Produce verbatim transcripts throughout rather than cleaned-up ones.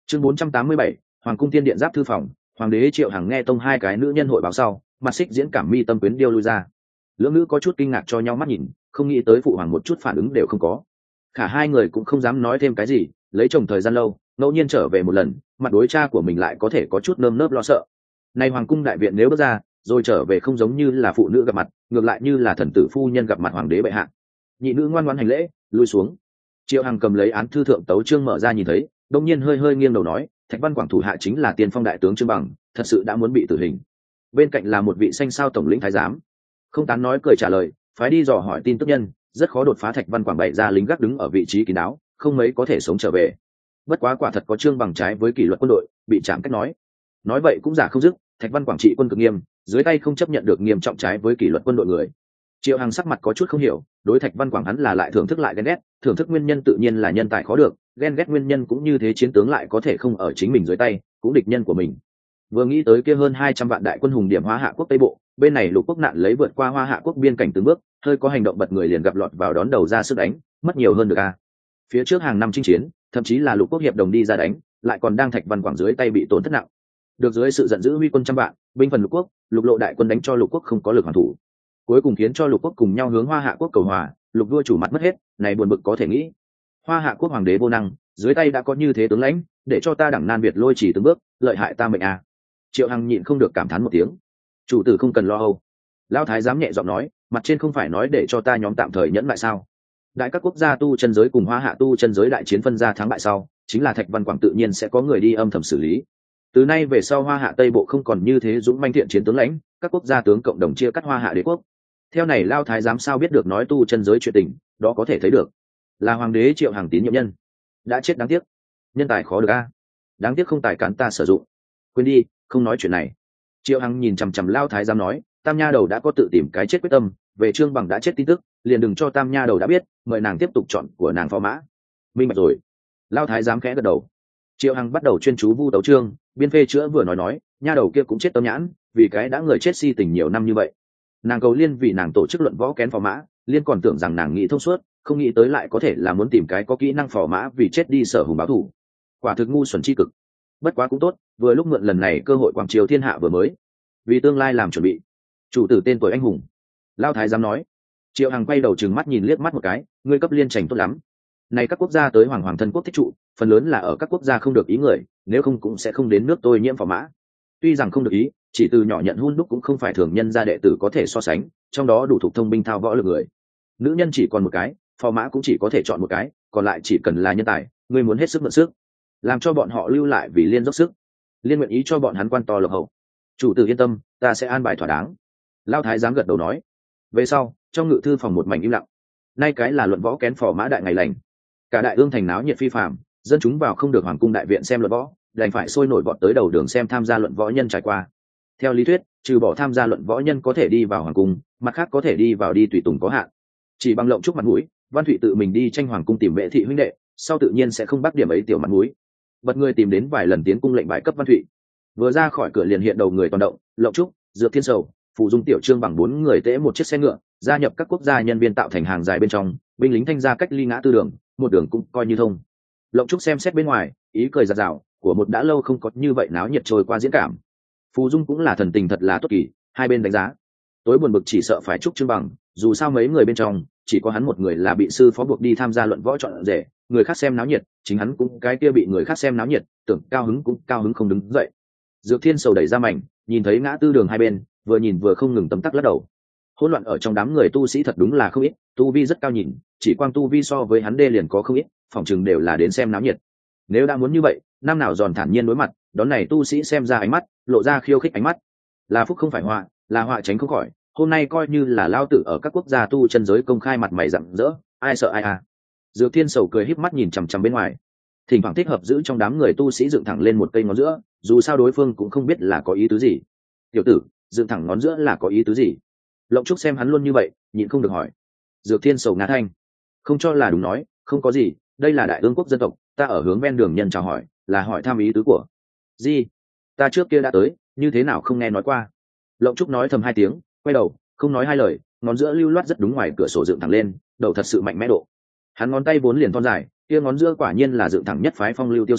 Chương bốn trăm tám mươi bảy, Hoàng cung tiên điện giáp thư phòng. Hoàng đế Triệu Hằng nghe tông hai cái nữ nhân hội báo sau, mặt xích diễn cảm mi tâm quyến điêu lui ra. Lưỡng nữ có chút kinh ngạc cho nhau mắt nhìn, không nghĩ tới phụ hoàng một chút phản ứng đều không có. Cả hai người cũng không dám nói thêm cái gì, lấy chồng thời gian lâu, ngẫu nhiên trở về một lần, mặt đối cha của mình lại có thể có chút nơm nớp lo sợ. Nay hoàng cung đại viện nếu bước ra, rồi trở về không giống như là phụ nữ gặp mặt, ngược lại như là thần tử phu nhân gặp mặt hoàng đế bệ hạ. Nhị nữ ngoan ngoãn hành lễ, lui xuống. Triệu Hằng cầm lấy án thư thượng tấu chương mở ra nhìn thấy, đông nhiên hơi hơi nghiêng đầu nói, Thạch Văn Quảng thủ hạ chính là tiên phong đại tướng Trương Bằng, thật sự đã muốn bị tử hình. Bên cạnh là một vị xanh sao tổng lĩnh thái giám. Không tán nói cười trả lời, phái đi dò hỏi tin tức nhân, rất khó đột phá. Thạch Văn Quảng bày ra lính gác đứng ở vị trí kín đáo, không mấy có thể sống trở về. Bất quá quả thật có Trương Bằng trái với kỷ luật quân đội, bị chạm cách nói. Nói vậy cũng giả không dứt, Thạch Văn Quảng trị quân cực nghiêm, dưới tay không chấp nhận được nghiêm trọng trái với kỷ luật quân đội người. Triệu Hằng sắc mặt có chút không hiểu, đối Thạch Văn Quảng hắn là lại thưởng thức lại ghen ghét, thưởng thức nguyên nhân tự nhiên là nhân tài khó được, ghen ghét nguyên nhân cũng như thế chiến tướng lại có thể không ở chính mình dưới tay, cũng địch nhân của mình. Vừa nghĩ tới kia hơn hai trăm vạn đại quân hùng điểm Hoa Hạ quốc Tây Bộ, bên này lục quốc nạn lấy vượt qua Hoa Hạ quốc biên cảnh từng bước, hơi có hành động bật người liền gặp lọt vào đón đầu ra sức đánh, mất nhiều hơn được a. Phía trước hàng năm chinh chiến, thậm chí là lục quốc hiệp đồng đi ra đánh, lại còn đang Thạch Văn Quảng dưới tay bị tổn thất nặng. Được dưới sự giận dữ huy quân trăm vạn, binh phần lục quốc, lục lộ đại quân đánh cho lục quốc không có lực hoàn thủ, cuối cùng khiến cho lục quốc cùng nhau hướng Hoa Hạ quốc cầu hòa, lục vua chủ mặt mất hết, này buồn bực có thể nghĩ. Hoa Hạ quốc hoàng đế vô năng, dưới tay đã có như thế tướng lãnh, để cho ta đẳng nan Việt lôi chỉ từng bước, lợi hại ta mệnh à. Triệu Hằng nhịn không được cảm thán một tiếng. Chủ tử không cần lo âu. Lão thái giám nhẹ giọng nói, mặt trên không phải nói để cho ta nhóm tạm thời nhẫn lại sao? Đại các quốc gia tu chân giới cùng Hoa Hạ tu chân giới đại chiến phân ra thắng bại sau, chính là Thạch Văn Quảng tự nhiên sẽ có người đi âm thầm xử lý. Từ nay về sau Hoa Hạ Tây Bộ không còn như thế dũng manh thiện chiến tướng lãnh, các quốc gia tướng cộng đồng chia cắt Hoa Hạ đế quốc. Theo này Lão thái giám sao biết được nói tu chân giới chuyện tình, đó có thể thấy được là hoàng đế Triệu Hằng tín nhiệm nhân, đã chết đáng tiếc. Nhân tài khó được a, đáng tiếc không tài cán ta sử dụng. Quên đi, không nói chuyện này. Triệu Hằng nhìn chằm chằm Lão thái giám nói, Tam nha đầu đã có tự tìm cái chết quyết tâm, về Trương Bằng đã chết tin tức, liền đừng cho Tam nha đầu đã biết, mời nàng tiếp tục chọn của nàng phó mã. Minh bạch rồi. Lão thái giám khẽ gật đầu. Triệu Hằng bắt đầu chuyên chú vu tấu chương, biên phê chữa vừa nói nói, nha đầu kia cũng chết tâm nhãn, vì cái đã người chết si tình nhiều năm như vậy. Nàng cầu liên vì nàng tổ chức luận võ kén phò mã, liên còn tưởng rằng nàng nghĩ thông suốt, không nghĩ tới lại có thể là muốn tìm cái có kỹ năng phò mã vì chết đi sở hùng báo thù. Quả thực ngu xuẩn chi cực. Bất quá cũng tốt, vừa lúc mượn lần này cơ hội quảng triều thiên hạ vừa mới, vì tương lai làm chuẩn bị. Chủ tử tên tuổi anh hùng. Lão thái giám nói. Triệu Hằng quay đầu trừng mắt nhìn liếc mắt một cái, ngươi cấp liên trành tốt lắm. Này các quốc gia tới hoàng hoàng thân quốc thích trụ, phần lớn là ở các quốc gia không được ý người, nếu không cũng sẽ không đến nước tôi nhiễm phò mã. Tuy rằng không được ý, chỉ từ nhỏ nhận hun đúc cũng không phải thường nhân gia đệ tử có thể so sánh, trong đó đủ thuộc thông binh thao võ lực người. Nữ nhân chỉ còn một cái, phò mã cũng chỉ có thể chọn một cái, còn lại chỉ cần là nhân tài, ngươi muốn hết sức mượn sức, làm cho bọn họ lưu lại vì liên dốc sức, liên nguyện ý cho bọn hắn quan to lộc hậu. Chủ tử yên tâm, ta sẽ an bài thỏa đáng. Lão thái giám gật đầu nói. Về sau, trong ngự thư phòng một mảnh im lặng. Nay cái là luận võ kén phò mã đại ngày lành, cả đại ương thành náo nhiệt phi phàm, dân chúng vào không được hoàng cung đại viện xem luận võ, đành phải sôi nổi vọt tới đầu đường xem tham gia luận võ nhân trải qua. Theo lý thuyết, trừ bỏ tham gia luận võ nhân có thể đi vào hoàng cung, mặt khác có thể đi vào đi tùy tùng có hạn. Chỉ bằng lộng chúc mặt mũi, Văn Thụy tự mình đi tranh hoàng cung tìm vệ thị huynh đệ, sau tự nhiên sẽ không bắt điểm ấy tiểu mặt mũi. Bật người tìm đến vài lần tiến cung lệnh bãi cấp Văn Thụy. Vừa ra khỏi cửa liền hiện đầu người toàn động, lộng trúc, dược thiên sầu, phụ dung tiểu trương bằng bốn người tễ một chiếc xe ngựa, gia nhập các quốc gia nhân viên tạo thành hàng dài bên trong, binh lính thanh gia cách ly ngã tư đường, một đường cũng coi như thông. Lộng trúc xem xét bên ngoài, ý cười giạt rào, của một đã lâu không có như vậy náo nhiệt trôi qua diễn cảm. Phù dung cũng là thần tình thật là tốt kỳ, hai bên đánh giá. Tối buồn bực chỉ sợ phải chúc Trương Bằng, dù sao mấy người bên trong chỉ có hắn một người là bị sư phó buộc đi tham gia luận võ chọn rể, người khác xem náo nhiệt, chính hắn cũng cái kia bị người khác xem náo nhiệt, tưởng cao hứng cũng cao hứng không đứng dậy. Dược thiên sầu đẩy ra mảnh, nhìn thấy ngã tư đường hai bên, vừa nhìn vừa không ngừng tấm tắc lắc đầu. Hỗn loạn ở trong đám người tu sĩ thật đúng là không ít, tu vi rất cao nhìn, chỉ quang tu vi so với hắn đê liền có không ít, phỏng chừng đều là đến xem náo nhiệt. Nếu đã muốn như vậy, năm nào giòn thản nhiên đối mặt, đón này tu sĩ xem ra ánh mắt, lộ ra khiêu khích ánh mắt. Là phúc không phải họa, là họa tránh không khỏi, hôm nay coi như là lao tử ở các quốc gia tu chân giới công khai mặt mày rạng rỡ, ai sợ ai à. Dược thiên sầu cười híp mắt nhìn chằm chằm bên ngoài, thỉnh thoảng thích hợp giữ trong đám người tu sĩ dựng thẳng lên một cây ngón giữa, dù sao đối phương cũng không biết là có ý tứ gì. Tiểu tử, dựng thẳng ngón giữa là có ý tứ gì? Lộng trúc xem hắn luôn như vậy, nhịn không được hỏi. Dược thiên sầu ngã thanh, không cho là đúng nói, không có gì, đây là đại ương quốc dân tộc, ta ở hướng ven đường nhân chào hỏi, là hỏi thăm ý tứ của gì? Ta trước kia đã tới, như thế nào không nghe nói qua? Lộng trúc nói thầm hai tiếng, quay đầu, không nói hai lời, ngón giữa lưu loát rất đúng ngoài cửa sổ dựng thẳng lên, đầu thật sự mạnh mẽ độ. Hắn ngón tay vốn liền thon dài, kia ngón giữa quả nhiên là dựng thẳng nhất phái phong lưu tiêu sái,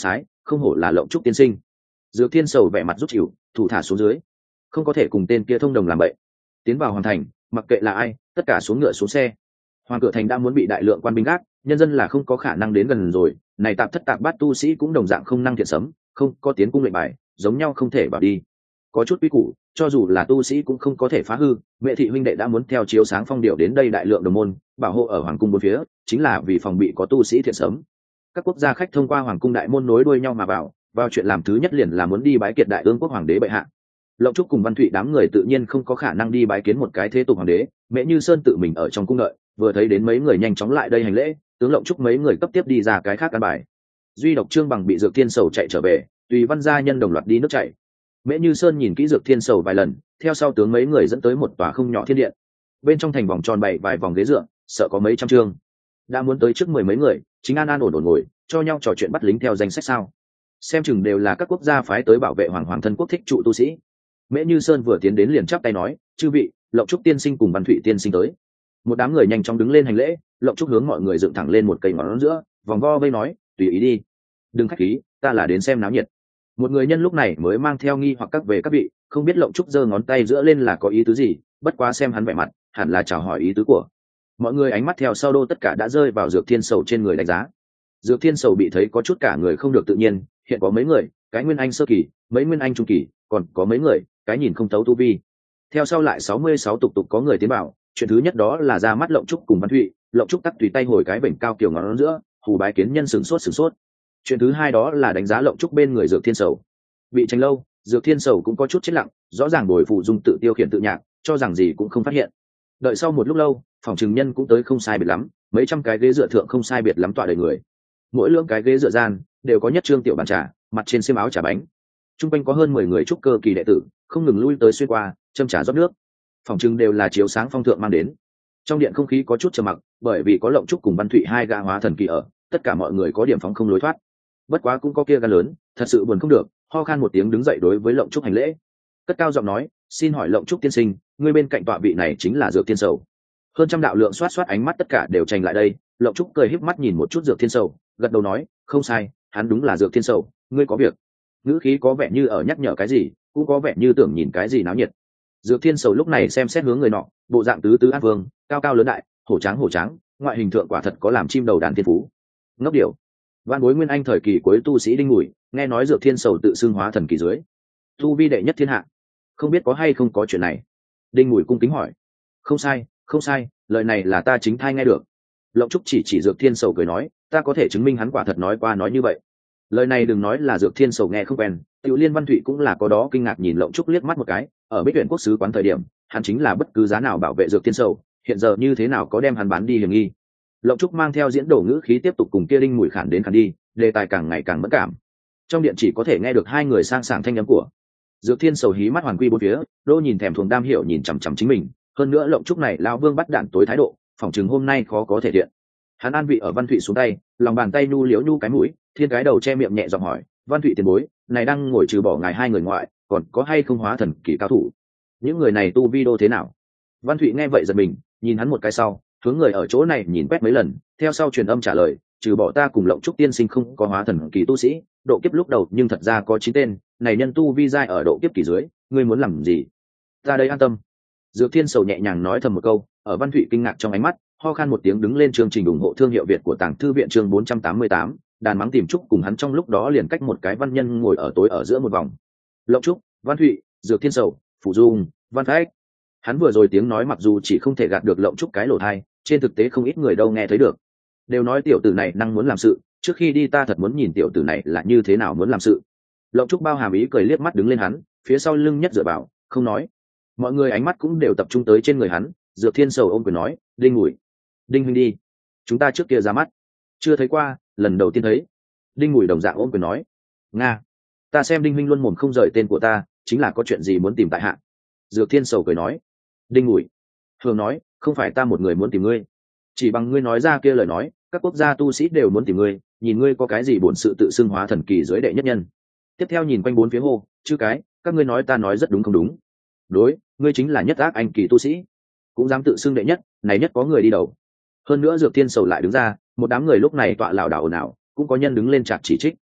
không hổ là Lộng Trúc tiên sinh. Dược Thiên Sầu vẻ mặt rút chịu, thủ thả xuống dưới, không có thể cùng tên kia thông đồng làm bậy. Tiến vào hoàng thành, mặc kệ là ai, tất cả xuống ngựa xuống xe. Hoàng cửa thành đã muốn bị đại lượng quan binh gác, nhân dân là không có khả năng đến gần rồi, này tạp thất tạp bát tu sĩ cũng đồng dạng không năng thiện sấm, không có tiến cung lệnh bài, giống nhau không thể vào đi. Có chút quy củ, cho dù là tu sĩ cũng không có thể phá hư. Mẹ thị huynh đệ đã muốn theo chiếu sáng phong điệu đến đây đại lượng đồng môn, bảo hộ ở hoàng cung bốn phía, chính là vì phòng bị có tu sĩ thiện sấm. Các quốc gia khách thông qua hoàng cung đại môn nối đuôi nhau mà vào, vào chuyện làm thứ nhất liền là muốn đi bái kiệt đại ương quốc hoàng đế bệ hạ. Lộng Trúc cùng Văn Thụy đám người tự nhiên không có khả năng đi bái kiến một cái thế tục hoàng đế, Mễ Như Sơn tự mình ở trong cung đợi, vừa thấy đến mấy người nhanh chóng lại đây hành lễ, tướng Lộng Trúc mấy người cấp tiếp đi ra cái khác căn bài. Duy độc Trương Bằng bị Dược Thiên Sầu chạy trở về, tùy văn gia nhân đồng loạt đi nước chảy. Mễ Như Sơn nhìn kỹ Dược Thiên Sầu vài lần, theo sau tướng mấy người dẫn tới một tòa không nhỏ thiên điện. Bên trong thành vòng tròn bảy vài vòng ghế dựa, sợ có mấy trăm trương. Đã muốn tới trước mười mấy người, chính an an ổn ổn ngồi, cho nhau trò chuyện bắt lính theo danh sách sao? Xem chừng đều là các quốc gia phái tới bảo vệ hoàng hoàng thân quốc thích trụ tu sĩ. Mễ Như Sơn vừa tiến đến liền chắp tay nói, chư vị, Lộng Trúc tiên sinh cùng Văn Thụy tiên sinh tới. Một đám người nhanh chóng đứng lên hành lễ, Lộng Trúc hướng mọi người dựng thẳng lên một cây ngón giữa, vòng vo vây nói, tùy ý đi, đừng khách khí, ta là đến xem náo nhiệt. Một người nhân lúc này mới mang theo nghi hoặc các về các vị, không biết Lộng Trúc giơ ngón tay giữa lên là có ý tứ gì, bất quá xem hắn vẻ mặt, hẳn là chào hỏi ý tứ của. Mọi người ánh mắt theo sau đô tất cả đã rơi vào Dược Thiên Sầu trên người đánh giá. Dược Thiên Sầu bị thấy có chút cả người không được tự nhiên, hiện có mấy người, cái nguyên anh sơ kỳ, mấy nguyên anh trung kỳ, còn có mấy người, cái nhìn không thấu tu vi. Theo sau lại sáu mươi sáu tục tục có người tiến vào, chuyện thứ nhất đó là ra mắt Lộng Trúc cùng Văn Thụy, Lộng Trúc tắt tùy tay hồi cái vểnh cao kiểu ngón giữa, hù bái kiến nhân sửng sốt sửng sốt. Chuyện thứ hai đó là đánh giá Lộng Trúc bên người Dược Thiên Sầu. Bị tranh lâu, Dược Thiên Sầu cũng có chút chết lặng, rõ ràng bồi phụ dung tự tiêu khiển tự nhạc, cho rằng gì cũng không phát hiện. Đợi sau một lúc lâu, phòng trừng nhân cũng tới không sai biệt lắm, mấy trăm cái ghế dựa thượng không sai biệt lắm tọa đầy người. Mỗi lưỡng cái ghế dựa gian đều có nhất trương tiểu bàn trà, mặt trên xiêm áo trà bánh. Trung quanh có hơn mười người trúc cơ kỳ đệ tử, không ngừng lui tới xuyên qua, châm trà rót nước. Phòng trưng đều là chiếu sáng phong thượng mang đến. Trong điện không khí có chút trầm mặc, bởi vì có Lộng Trúc cùng Văn Thụy hai gã hóa thần kỳ ở, tất cả mọi người có điểm phóng không lối thoát. Bất quá cũng có kia gan lớn, thật sự buồn không được, ho khan một tiếng đứng dậy đối với Lộng Trúc hành lễ. Cất cao giọng nói, xin hỏi Lộng Trúc tiên sinh, ngươi bên cạnh tọa vị này chính là Dược Thiên Sầu. Hơn trăm đạo lượng xoát xoát ánh mắt tất cả đều tranh lại đây, Lộng Trúc cười híp mắt nhìn một chút Dược Thiên Sầu, gật đầu nói, không sai, hắn đúng là Dược Thiên Sầu, ngươi có việc. Ngữ khí có vẻ như ở nhắc nhở cái gì, cũng có vẻ như tưởng nhìn cái gì náo nhiệt. Dược Thiên Sầu lúc này xem xét hướng người nọ, bộ dạng tứ tứ ác vương, cao cao lớn đại, hổ tráng hổ tráng, ngoại hình thượng quả thật có làm chim đầu đàn thiên phú. Ngốc điểu. Văn bối nguyên anh thời kỳ cuối tu sĩ Đinh Mùi, nghe nói Dược Thiên Sầu tự xưng hóa thần kỳ dưới, tu vi đệ nhất thiên hạ, không biết có hay không có chuyện này. Đinh Mùi cung kính hỏi. Không sai, không sai, lời này là ta chính thai nghe được. Lộng Trúc chỉ chỉ Dược Thiên Sầu cười nói, ta có thể chứng minh hắn quả thật nói qua nói như vậy. Lời này đừng nói là Dược Thiên Sầu nghe không quen, Tiểu Liên Văn Thụy cũng là có đó kinh ngạc nhìn Lộng Trúc liếc mắt một cái, ở Bích Tuyển quốc sứ quán thời điểm, hắn chính là bất cứ giá nào bảo vệ Dược Thiên Sầu, hiện giờ như thế nào có đem hắn bán đi hiểm nghi. Lộng Trúc mang theo diễn đổ ngữ khí tiếp tục cùng kia Đinh Mùi khản đến khản đi, đề tài càng ngày càng mẫn cảm. Trong điện chỉ có thể nghe được hai người sang sảng thanh âm của. Dược Thiên Sầu hí mắt hoàn quy bốn phía, đô nhìn thèm thuồng đam hiểu nhìn chằm chằm chính mình, hơn nữa Lộng Trúc này lão vương bắt đạn tối thái độ, phỏng chừng hôm nay khó có thể thiện. Hắn an vị ở Văn Thụy xuống tay, lòng bàn tay nu liếu nu cái mũi, thiên cái đầu che miệng nhẹ giọng hỏi, Văn Thụy tiền bối, này đang ngồi trừ bỏ ngài hai người ngoại, còn có hay không hóa thần kỳ cao thủ? Những người này tu vi đô thế nào? Văn Thụy nghe vậy giật mình, nhìn hắn một cái sau, hướng người ở chỗ này nhìn quét mấy lần, theo sau truyền âm trả lời, trừ bỏ ta cùng Lộng Trúc tiên sinh không có hóa thần kỳ tu sĩ, độ kiếp lúc đầu nhưng thật ra có chín tên, này nhân tu vi giai ở độ kiếp kỳ dưới, ngươi muốn làm gì? Ta đây an tâm. Dược Thiên Sầu nhẹ nhàng nói thầm một câu, ở Văn Thụy kinh ngạc trong ánh mắt, ho khan một tiếng đứng lên chương trình ủng hộ thương hiệu Việt của Tàng Thư viện chương bốn trăm tám mươi tám, đàn mắng tìm Trúc cùng hắn trong lúc đó liền cách một cái văn nhân ngồi ở tối ở giữa một vòng. Lộng Trúc, Văn Thụy, Dược Thiên Sầu, Phủ Dung, Văn Khách. Hắn vừa rồi tiếng nói mặc dù chỉ không thể gạt được Lộng Trúc cái lỗ tai, trên thực tế không ít người đâu nghe thấy được. Đều nói tiểu tử này năng muốn làm sự, trước khi đi ta thật muốn nhìn tiểu tử này là như thế nào muốn làm sự. Lộng Trúc bao hàm ý cười liếc mắt đứng lên hắn, phía sau lưng nhất dựa vào, không nói. Mọi người ánh mắt cũng đều tập trung tới trên người hắn. Dược Thiên Sầu ôm quyền nói, Đinh Mùi, Đinh huynh đi, chúng ta trước kia ra mắt chưa thấy qua, lần đầu tiên thấy. Đinh Mùi đồng dạng ôm quyền nói, nga, ta xem Đinh huynh luôn mồm không rời tên của ta, chính là có chuyện gì muốn tìm tại hạ. Dược Thiên Sầu cười nói, Đinh Mùi thường nói, không phải ta một người muốn tìm ngươi, chỉ bằng ngươi nói ra kia lời nói, các quốc gia tu sĩ đều muốn tìm ngươi, nhìn ngươi có cái gì bổn sự tự xưng hóa thần kỳ dưới đệ nhất nhân. Tiếp theo nhìn quanh bốn phía hô, chứ cái, các ngươi nói ta nói rất đúng không đúng? Đối, ngươi chính là nhất ác anh kỳ tu sĩ, cũng dám tự xưng đệ nhất, này nhất có người đi đầu. Hơn nữa Dược Thiên Sầu lại đứng ra, một đám người lúc này tọa lảo đảo ồn ào, cũng có nhân đứng lên chặt chỉ trích.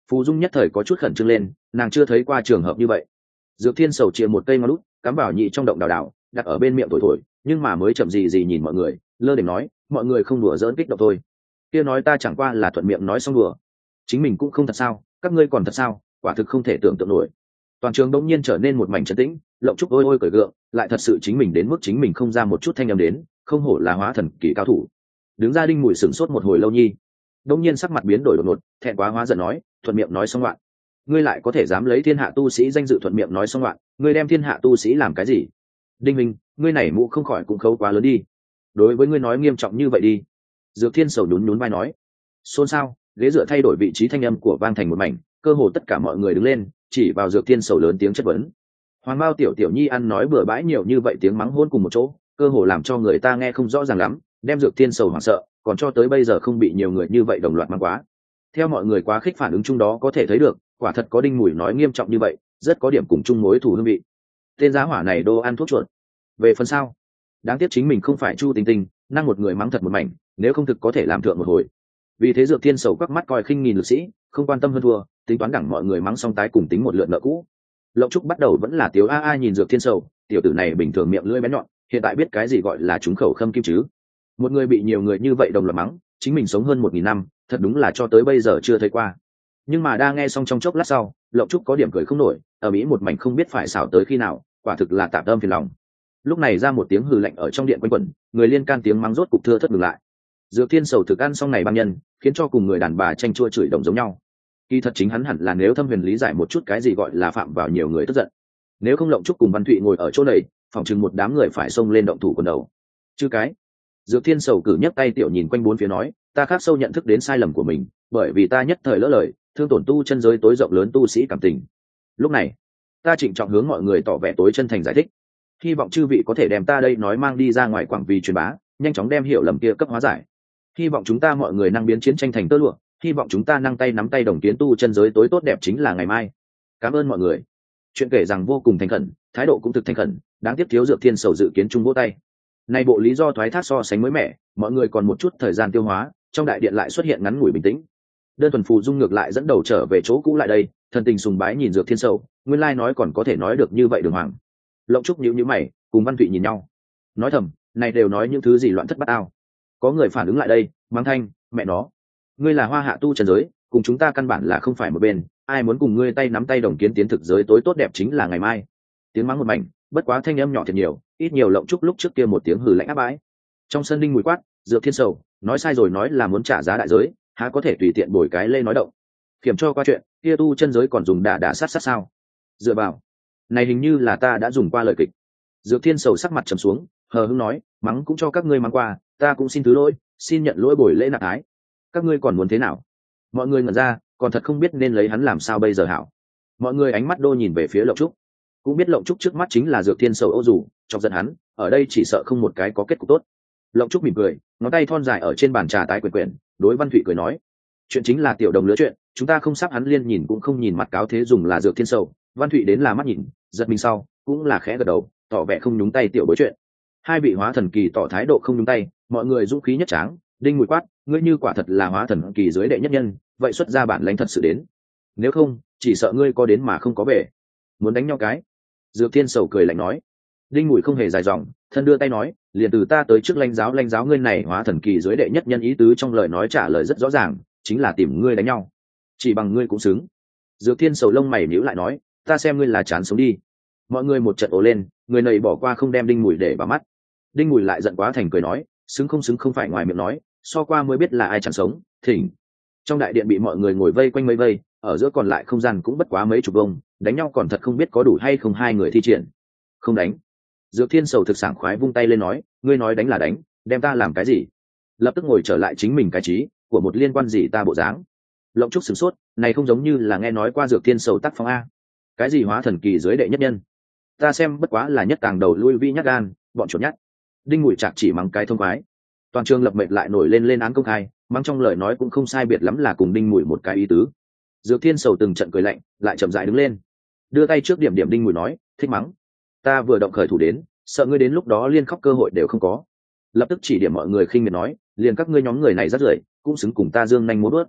Phù Dung nhất thời có chút khẩn trương lên, nàng chưa thấy qua trường hợp như vậy. Dược Thiên Sầu chia một cây ngón út, cắm vào nhị trong động đào đào, đặt ở bên miệng thổi thổi, nhưng mà mới chậm gì gì nhìn mọi người, lơ đễnh nói, mọi người không đùa giỡn kích động thôi. Kia nói ta chẳng qua là thuận miệng nói xong đùa, chính mình cũng không thật sao, các ngươi còn thật sao, quả thực không thể tưởng tượng nổi. Toàn trường đống nhiên trở nên một mảnh trấn tĩnh, Lộng Trúc ôi ôi cởi gượng, lại thật sự chính mình đến mức chính mình không ra một chút thanh âm đến, không hổ là hóa thần kỳ cao thủ. Đứng ra Đinh Mùi sửng sốt một hồi lâu nhi, đống nhiên sắc mặt biến đổi đột ngột, thẹn quá hóa giận nói, thuận miệng nói xong loạn, ngươi lại có thể dám lấy thiên hạ tu sĩ danh dự thuận miệng nói xong loạn, ngươi đem thiên hạ tu sĩ làm cái gì? Đinh Minh, ngươi này mũ không khỏi cũng khấu quá lớn đi. Đối với ngươi nói nghiêm trọng như vậy đi. Dược Thiên Sầu nhún nhún vai nói. Xôn xao, ghế dựa thay đổi vị trí, thanh âm của vang thành một mảnh, cơ hồ tất cả mọi người đứng lên, chỉ vào Dược Thiên Sầu lớn tiếng chất vấn. Hoàng Mao tiểu tiểu nhi ăn nói bừa bãi nhiều như vậy tiếng mắng hôn cùng một chỗ, cơ hồ làm cho người ta nghe không rõ ràng lắm, đem Dược Thiên Sầu hoảng sợ, còn cho tới bây giờ không bị nhiều người như vậy đồng loạt mắng quá. Theo mọi người quá khích phản ứng chung đó có thể thấy được, quả thật có Đinh Mùi nói nghiêm trọng như vậy, rất có điểm cùng chung mối thù hương vị. Tên giá hỏa này đô ăn thuốc chuột. Về phần sau, đáng tiếc chính mình không phải Chu Tinh Tinh, năng một người mắng thật một mảnh, nếu không thực có thể làm thượng một hồi. Vì thế Dược Thiên Sầu quắc mắt coi khinh nghìn lực sĩ, không quan tâm hơn thua, tính toán đẳng mọi người mắng xong tái cùng tính một lượt nợ cũ. Lộng Trúc bắt đầu vẫn là tiếu a a nhìn Dược Thiên Sầu, tiểu tử này bình thường miệng lưỡi bén nhọn, hiện tại biết cái gì gọi là trúng khẩu khâm kim chứ? Một người bị nhiều người như vậy đồng loạt mắng, chính mình sống hơn một nghìn năm, thật đúng là cho tới bây giờ chưa thấy qua. Nhưng mà đa nghe xong trong chốc lát sau, Lộng Trúc có điểm cười không nổi, ở mỹ một mảnh không biết phải xảo tới khi nào, quả thực là tạm tâm phiền lòng. Lúc này ra một tiếng hừ lạnh ở trong điện quanh quẩn, người liên can tiếng mắng rốt cục thưa thất ngừng lại. Dược Thiên Sầu thực ăn xong này băng nhân, khiến cho cùng người đàn bà tranh chua chửi đồng giống nhau. Kỳ thật chính hắn hẳn là nếu thâm huyền lý giải một chút cái gì gọi là phạm vào nhiều người tức giận. Nếu không Lộng Trúc cùng Văn Thụy ngồi ở chỗ này, phòng chừng một đám người phải xông lên động thủ quần đầu. Chứ cái. Dược Thiên Sầu cử nhấc tay tiểu nhìn quanh bốn phía nói, ta khác sâu nhận thức đến sai lầm của mình, bởi vì ta nhất thời lỡ lời, thương tổn tu chân giới tối rộng lớn tu sĩ cảm tình. Lúc này, ta trịnh trọng hướng mọi người tỏ vẻ tối chân thành giải thích, hy vọng chư vị có thể đem ta đây nói mang đi ra ngoài quảng vi truyền bá, nhanh chóng đem hiểu lầm kia cấp hóa giải. Hy vọng chúng ta mọi người năng biến chiến tranh thành tơ lụa, hy vọng chúng ta năng tay nắm tay đồng tiến tu chân giới tối tốt đẹp chính là ngày mai. Cảm ơn mọi người. Chuyện kể rằng vô cùng thành khẩn, thái độ cũng thực thành khẩn, đáng tiếc thiếu Dược Thiên Sầu dự kiến chung vỗ tay. Này bộ lý do thoái thác so sánh mới mẻ, mọi người còn một chút thời gian tiêu hóa, trong đại điện lại xuất hiện ngắn ngủi bình tĩnh. Đơn Thuần Phù Dung ngược lại dẫn đầu trở về chỗ cũ lại đây, thần tình sùng bái nhìn Dược Thiên Sầu, nguyên lai nói còn có thể nói được như vậy đường hoàng. Lộng Trúc nhíu nhíu mày, cùng Văn Thụy nhìn nhau, nói thầm, này đều nói những thứ gì loạn thất bát ao. Có người phản ứng lại đây, mắng thanh, mẹ nó, ngươi là hoa hạ tu trần giới, cùng chúng ta căn bản là không phải một bên, ai muốn cùng ngươi tay nắm tay đồng kiến tiến thực giới tối tốt đẹp chính là ngày mai. Tiếng mắng một mảnh, bất quá thanh âm nhỏ thật nhiều, ít nhiều Lộng Trúc lúc trước kia một tiếng hừ lạnh áp bãi. Trong sân Đinh Mùi quát, Dược Thiên Sầu, nói sai rồi nói là muốn trả giá đại giới, há có thể tùy tiện bồi cái lê nói động. Kiểm cho qua chuyện, kia tu chân giới còn dùng đả đả sát sát sao? Dựa vào, này hình như là ta đã dùng qua lời kịch. Dược Thiên Sầu sắc mặt trầm xuống, hờ hững nói, mắng cũng cho các ngươi mắng qua, ta cũng xin thứ lỗi, xin nhận lỗi bồi lễ nạp ái. Các ngươi còn muốn thế nào? Mọi người ngẩn ra, còn thật không biết nên lấy hắn làm sao bây giờ hảo. Mọi người ánh mắt đô nhìn về phía Lộng Trúc, cũng biết Lộng Trúc trước mắt chính là Dược Thiên Sầu ô dù, chọc giận hắn, ở đây chỉ sợ không một cái có kết cục tốt. Lộng Trúc mỉm cười, ngón tay thon dài ở trên bàn trà tái quyển quyển, đối Văn Thụy cười nói, chuyện chính là tiểu đồng lứa chuyện, chúng ta không sắp hắn liên nhìn cũng không nhìn mặt cáo thế dùng là Dược Thiên Sầu. Văn Thụy đến là mắt nhìn, giật mình sau, cũng là khẽ gật đầu, tỏ vẻ không nhúng tay tiểu bối chuyện. Hai vị hóa thần kỳ tỏ thái độ không nhúng tay, mọi người dũng khí nhất tráng. Đinh Mùi quát, ngươi như quả thật là hóa thần kỳ dưới đệ nhất nhân, vậy xuất ra bản lãnh thật sự đến, nếu không chỉ sợ ngươi có đến mà không có về. Muốn đánh nhau cái? Dược Thiên Sầu cười lạnh nói. Đinh Mùi không hề dài dòng, thân đưa tay nói, liền từ ta tới trước lãnh giáo lãnh giáo ngươi này hóa thần kỳ dưới đệ nhất nhân, ý tứ trong lời nói trả lời rất rõ ràng, chính là tìm ngươi đánh nhau, chỉ bằng ngươi cũng xứng. Dược Thiên Sầu lông mày nhíu lại nói, ta xem ngươi là chán sống đi. Mọi người một trận ồ lên, người này bỏ qua không đem Đinh Mùi để vào mắt. Đinh Mùi lại giận quá thành cười nói, xứng không xứng không phải ngoài miệng nói, so qua mới biết là ai chẳng sống. Thỉnh. Trong đại điện bị mọi người ngồi vây quanh mấy vây, ở giữa còn lại không gian cũng bất quá mấy chục vông, đánh nhau còn thật không biết có đủ hay không hai người thi triển. Không đánh. Dược Thiên Sầu thực sảng khoái vung tay lên nói, ngươi nói đánh là đánh, đem ta làm cái gì? Lập tức ngồi trở lại chính mình cái trí của một liên quan gì ta bộ dáng. Lộng Trúc sửng sốt, này không giống như là nghe nói qua Dược Thiên Sầu tác phong a. Cái gì hóa thần kỳ dưới đệ nhất nhân? Ta xem bất quá là nhất tàng đầu lui vi nhát gan, bọn chuột nhát. Đinh Mùi Trạc chỉ mắng cái thông khoái. Toàn trường lập mệnh lại nổi lên lên án công khai, mắng trong lời nói cũng không sai biệt lắm là cùng Đinh Mùi một cái ý tứ. Dược Thiên Sầu từng trận cười lạnh, lại chậm rãi đứng lên, đưa tay trước điểm điểm Đinh Mùi nói, thích mắng, ta vừa động khởi thủ đến, sợ ngươi đến lúc đó liên khóc cơ hội đều không có. Lập tức chỉ điểm mọi người khinh miệt nói, liền các ngươi nhóm người này rất rưởi, cũng xứng cùng ta dương nhanh múa bước.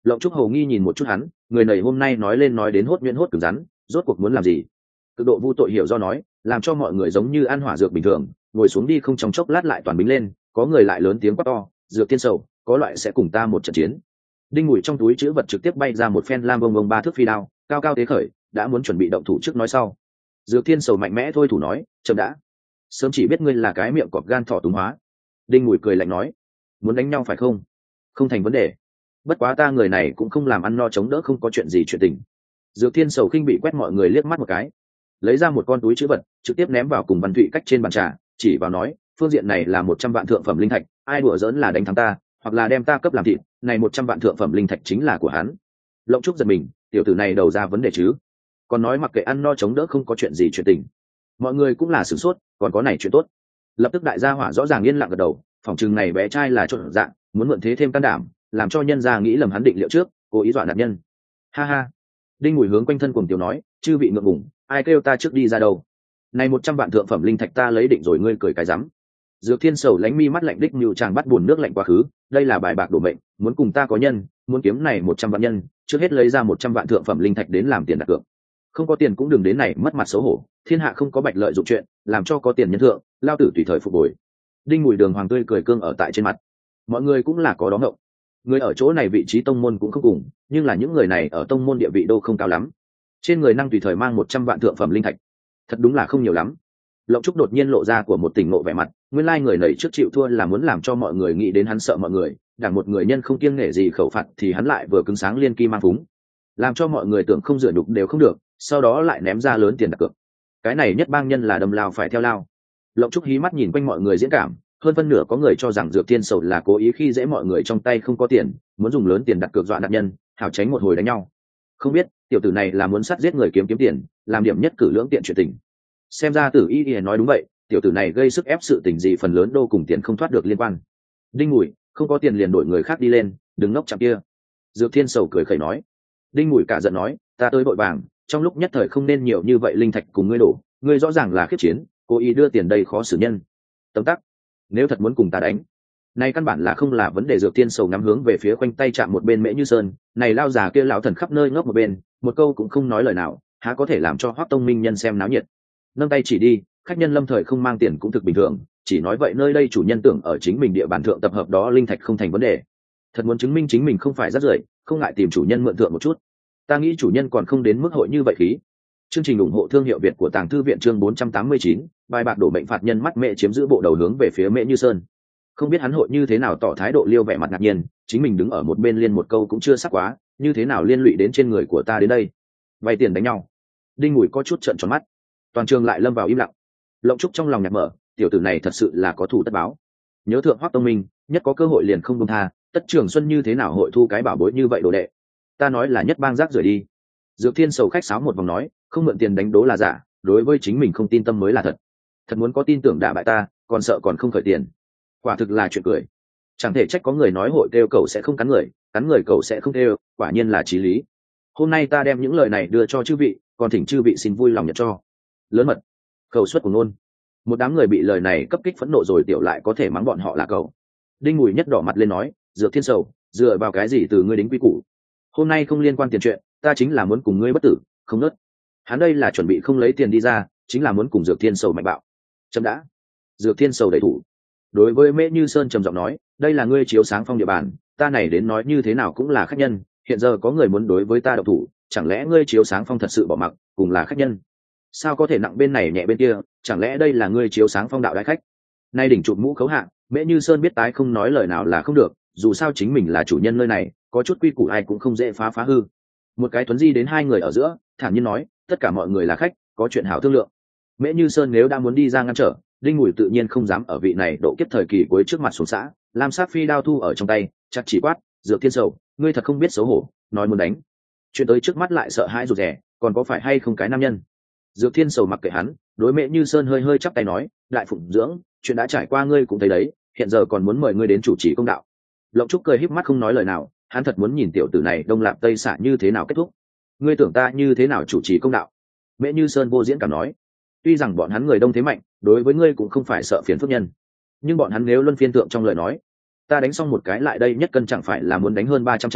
Lộng trúc hầu nghi nhìn một chút hắn, người này hôm nay nói lên nói đến hốt nhuyễn hốt cứng rắn, rốt cuộc muốn làm gì? Cực độ vu tội hiểu do nói, làm cho mọi người giống như ăn hỏa dược bình thường, ngồi xuống đi không trong chốc lát lại toàn bính lên, có người lại lớn tiếng quát to, dược thiên sầu, có loại sẽ cùng ta một trận chiến. Đinh Ngụy trong túi chữ vật trực tiếp bay ra một phen lam bông bông ba thước phi đao, cao cao thế khởi, đã muốn chuẩn bị động thủ trước nói sau. Dược thiên sầu mạnh mẽ thôi thủ nói, chậm đã, sớm chỉ biết ngươi là cái miệng cọp gan thỏ túng hóa. Đinh Ngụy cười lạnh nói, muốn đánh nhau phải không? Không thành vấn đề, bất quá ta người này cũng không làm ăn no chống đỡ không có chuyện gì chuyện tình. Dược thiên sầu khinh bị quét mọi người liếc mắt một cái, lấy ra một con túi chữ vật trực tiếp ném vào cùng Văn Thụy cách trên bàn trà, chỉ vào nói, phương diện này là một trăm vạn thượng phẩm linh thạch, ai đùa giỡn là đánh thắng ta hoặc là đem ta cấp làm thịt, này một trăm vạn thượng phẩm linh thạch chính là của hắn. Lộng trúc giật mình, tiểu tử này đầu ra vấn đề chứ, còn nói mặc kệ ăn no chống đỡ không có chuyện gì chuyện tình. Mọi người cũng là sửng sốt, còn có này chuyện tốt. Lập tức đại gia hỏa rõ ràng yên lặng gật đầu, phỏng chừng này bé trai là trộn dạng, muốn mượn thế thêm can đảm, làm cho nhân gia nghĩ lầm hắn định liệu trước, cố ý dọa nạn nhân. Ha ha. Đinh Ngụy hướng quanh thân cuồng tiểu nói, chư vị ngượng ngùng, ai kêu ta trước đi ra đâu? Này một trăm vạn thượng phẩm linh thạch ta lấy định rồi, ngươi cười cái rắm. Dược thiên sầu lánh mi mắt lạnh đích nhu chàng bắt buồn nước lạnh quá khứ, đây là bài bạc đổ mệnh, muốn cùng ta có nhân, muốn kiếm này một trăm vạn nhân, trước hết lấy ra một trăm vạn thượng phẩm linh thạch đến làm tiền đặt cược. Không có tiền cũng đừng đến này mất mặt xấu hổ, thiên hạ không có bạch lợi dụng chuyện, làm cho có tiền nhân thượng, lao tử tùy thời phục hồi. Đinh Ngụy đường hoàng tươi cười cương ở tại trên mặt, mọi người cũng là có đó ngộng. Người ở chỗ này vị trí tông môn cũng không cùng, nhưng là những người này ở tông môn địa vị đâu không cao lắm, trên người năng tùy thời mang một trăm vạn thượng phẩm linh thạch, thật đúng là không nhiều lắm. Lộng trúc đột nhiên lộ ra của một tỉnh ngộ vẻ mặt, nguyên lai người nảy trước chịu thua là muốn làm cho mọi người nghĩ đến hắn sợ mọi người, đảng một người nhân không kiêng nể gì khẩu phạt thì hắn lại vừa cứng sáng liên kim mang phúng, làm cho mọi người tưởng không dựa nhục đều không được, sau đó lại ném ra lớn tiền đặt cược. Cái này nhất bang nhân là đâm lao phải theo lao. Lộng trúc hí mắt nhìn quanh mọi người diễn cảm, hơn phân nửa có người cho rằng Dược Thiên Sầu là cố ý khi dễ mọi người trong tay không có tiền, muốn dùng lớn tiền đặt cược dọa nạn nhân, hảo tránh một hồi đánh nhau. Không biết tiểu tử này là muốn sát giết người kiếm kiếm tiền, làm điểm nhất cử lưỡng tiện chuyện tình. Xem ra Tử Y Y nói đúng vậy, tiểu tử này gây sức ép sự tình gì phần lớn đô cùng tiền không thoát được liên quan. Đinh Ngụy, không có tiền liền đổi người khác đi lên, đừng ngốc chạm kia. Dược Thiên Sầu cười khẩy nói. Đinh Ngụy cả giận nói, ta tới vội vàng, trong lúc nhất thời không nên nhiều như vậy linh thạch cùng ngươi đổ, ngươi rõ ràng là khiết chiến, cố ý đưa tiền đây khó xử nhân. Tấm tắc, nếu thật muốn cùng ta đánh, này căn bản là không là vấn đề. Dược Thiên Sầu ngắm hướng về phía quanh tay chạm một bên Mễ Như Sơn, này lao già kia lão thần khắp nơi ngốc một bên, một câu cũng không nói lời nào, há có thể làm cho Hoắc Tông Minh nhân xem náo nhiệt. Nâng tay chỉ đi, khách nhân lâm thời không mang tiền cũng thực bình thường, chỉ nói vậy nơi đây chủ nhân tưởng ở chính mình địa bàn thượng tập hợp đó linh thạch không thành vấn đề. Thật muốn chứng minh chính mình không phải rác rưởi, không ngại tìm chủ nhân mượn thượng một chút. Ta nghĩ chủ nhân còn không đến mức hội như vậy khí. Chương trình ủng hộ thương hiệu Việt của Tàng Thư viện chương bốn trăm tám mươi chín, bài bạc đổ bệnh phạt nhân mắt Mẹ chiếm giữ bộ đầu hướng về phía Mễ Như Sơn. Không biết hắn hội như thế nào tỏ thái độ liêu vẻ mặt ngạc nhiên, chính mình đứng ở một bên liên một câu cũng chưa sắc quá, như thế nào liên lụy đến trên người của ta đến đây? Vay tiền đánh nhau. Đinh Ngụy có chút trợn tròn mắt, toàn trường lại lâm vào im lặng. Lộng trúc trong lòng nhạt mở, tiểu tử này thật sự là có thủ tất báo. Nhớ thượng Hoắc Tông Minh, nhất có cơ hội liền không buông tha, Tất Trường Xuân như thế nào hội thu cái bảo bối như vậy đồ đệ? Ta nói là nhất bang rác rưởi đi. Dược Thiên Sầu khách sáo một vòng nói, không mượn tiền đánh đố là giả, đối với chính mình không tin tâm mới là thật. Thật muốn có tin tưởng đả bại ta, còn sợ còn không khởi tiền. Quả thực là chuyện cười. Chẳng thể trách có người nói hội kêu cầu sẽ không cắn người, cắn người cầu sẽ không kêu, quả nhiên là chí lý. Hôm nay ta đem những lời này đưa cho chư vị, còn thỉnh chư vị xin vui lòng nhận cho. Lớn mật, khẩu suất của ngôn. Một đám người bị lời này cấp kích phẫn nộ rồi tiểu lại có thể mắng bọn họ là cầu. Đinh Ngụy nhất đỏ mặt lên nói, Dược Thiên Sầu, dựa vào cái gì từ ngươi đính quy củ? Hôm nay không liên quan tiền chuyện, ta chính là muốn cùng ngươi bất tử, không nớt. Hắn đây là chuẩn bị không lấy tiền đi ra, chính là muốn cùng Dược Thiên Sầu mạnh bạo. Chấm đã. Dược Thiên Sầu đẩy thủ. Đối với Mễ Như Sơn trầm giọng nói, đây là ngươi chiếu sáng phong địa bàn, ta này đến nói như thế nào cũng là khách nhân, hiện giờ có người muốn đối với ta độc thủ, chẳng lẽ ngươi chiếu sáng phong thật sự bỏ mặc, cùng là khách nhân? Sao có thể nặng bên này nhẹ bên kia, chẳng lẽ đây là ngươi chiếu sáng phong đạo đại khách? Nay đỉnh chụp mũ khấu hạ, Mễ Như Sơn biết tái không nói lời nào là không được, dù sao chính mình là chủ nhân nơi này, có chút quy củ ai cũng không dễ phá phá hư. Một cái tuấn di đến hai người ở giữa, thản nhiên nói, tất cả mọi người là khách, có chuyện hảo thương lượng. Mễ Như Sơn nếu đã muốn đi ra ngăn trở, Đinh Ngụy tự nhiên không dám ở vị này độ kiếp thời kỳ cuối trước mặt xuống xã, lam sắc phi đao thu ở trong tay, chặt chỉ quát, Dược Thiên Sầu, ngươi thật không biết xấu hổ, nói muốn đánh, chuyện tới trước mắt lại sợ hãi rụt rè, còn có phải hay không cái nam nhân? Dược Thiên Sầu mặc kệ hắn, đối Mễ Như Sơn hơi hơi chắp tay nói, đại phụng dưỡng, chuyện đã trải qua ngươi cũng thấy đấy, hiện giờ còn muốn mời ngươi đến chủ trì công đạo. Lộng Trúc cười híp mắt không nói lời nào, hắn thật muốn nhìn tiểu tử này đông lạp tây xạ như thế nào kết thúc. Ngươi tưởng ta như thế nào chủ trì công đạo? Mễ Như Sơn vô diễn cảm nói, tuy rằng bọn hắn người đông thế mạnh, đối với ngươi cũng không phải sợ phiền phức nhân, nhưng bọn hắn nếu luân phiên tượng trong lời nói, ta đánh xong một cái lại đây nhất cân chẳng phải là muốn đánh hơn ba trăm tràng,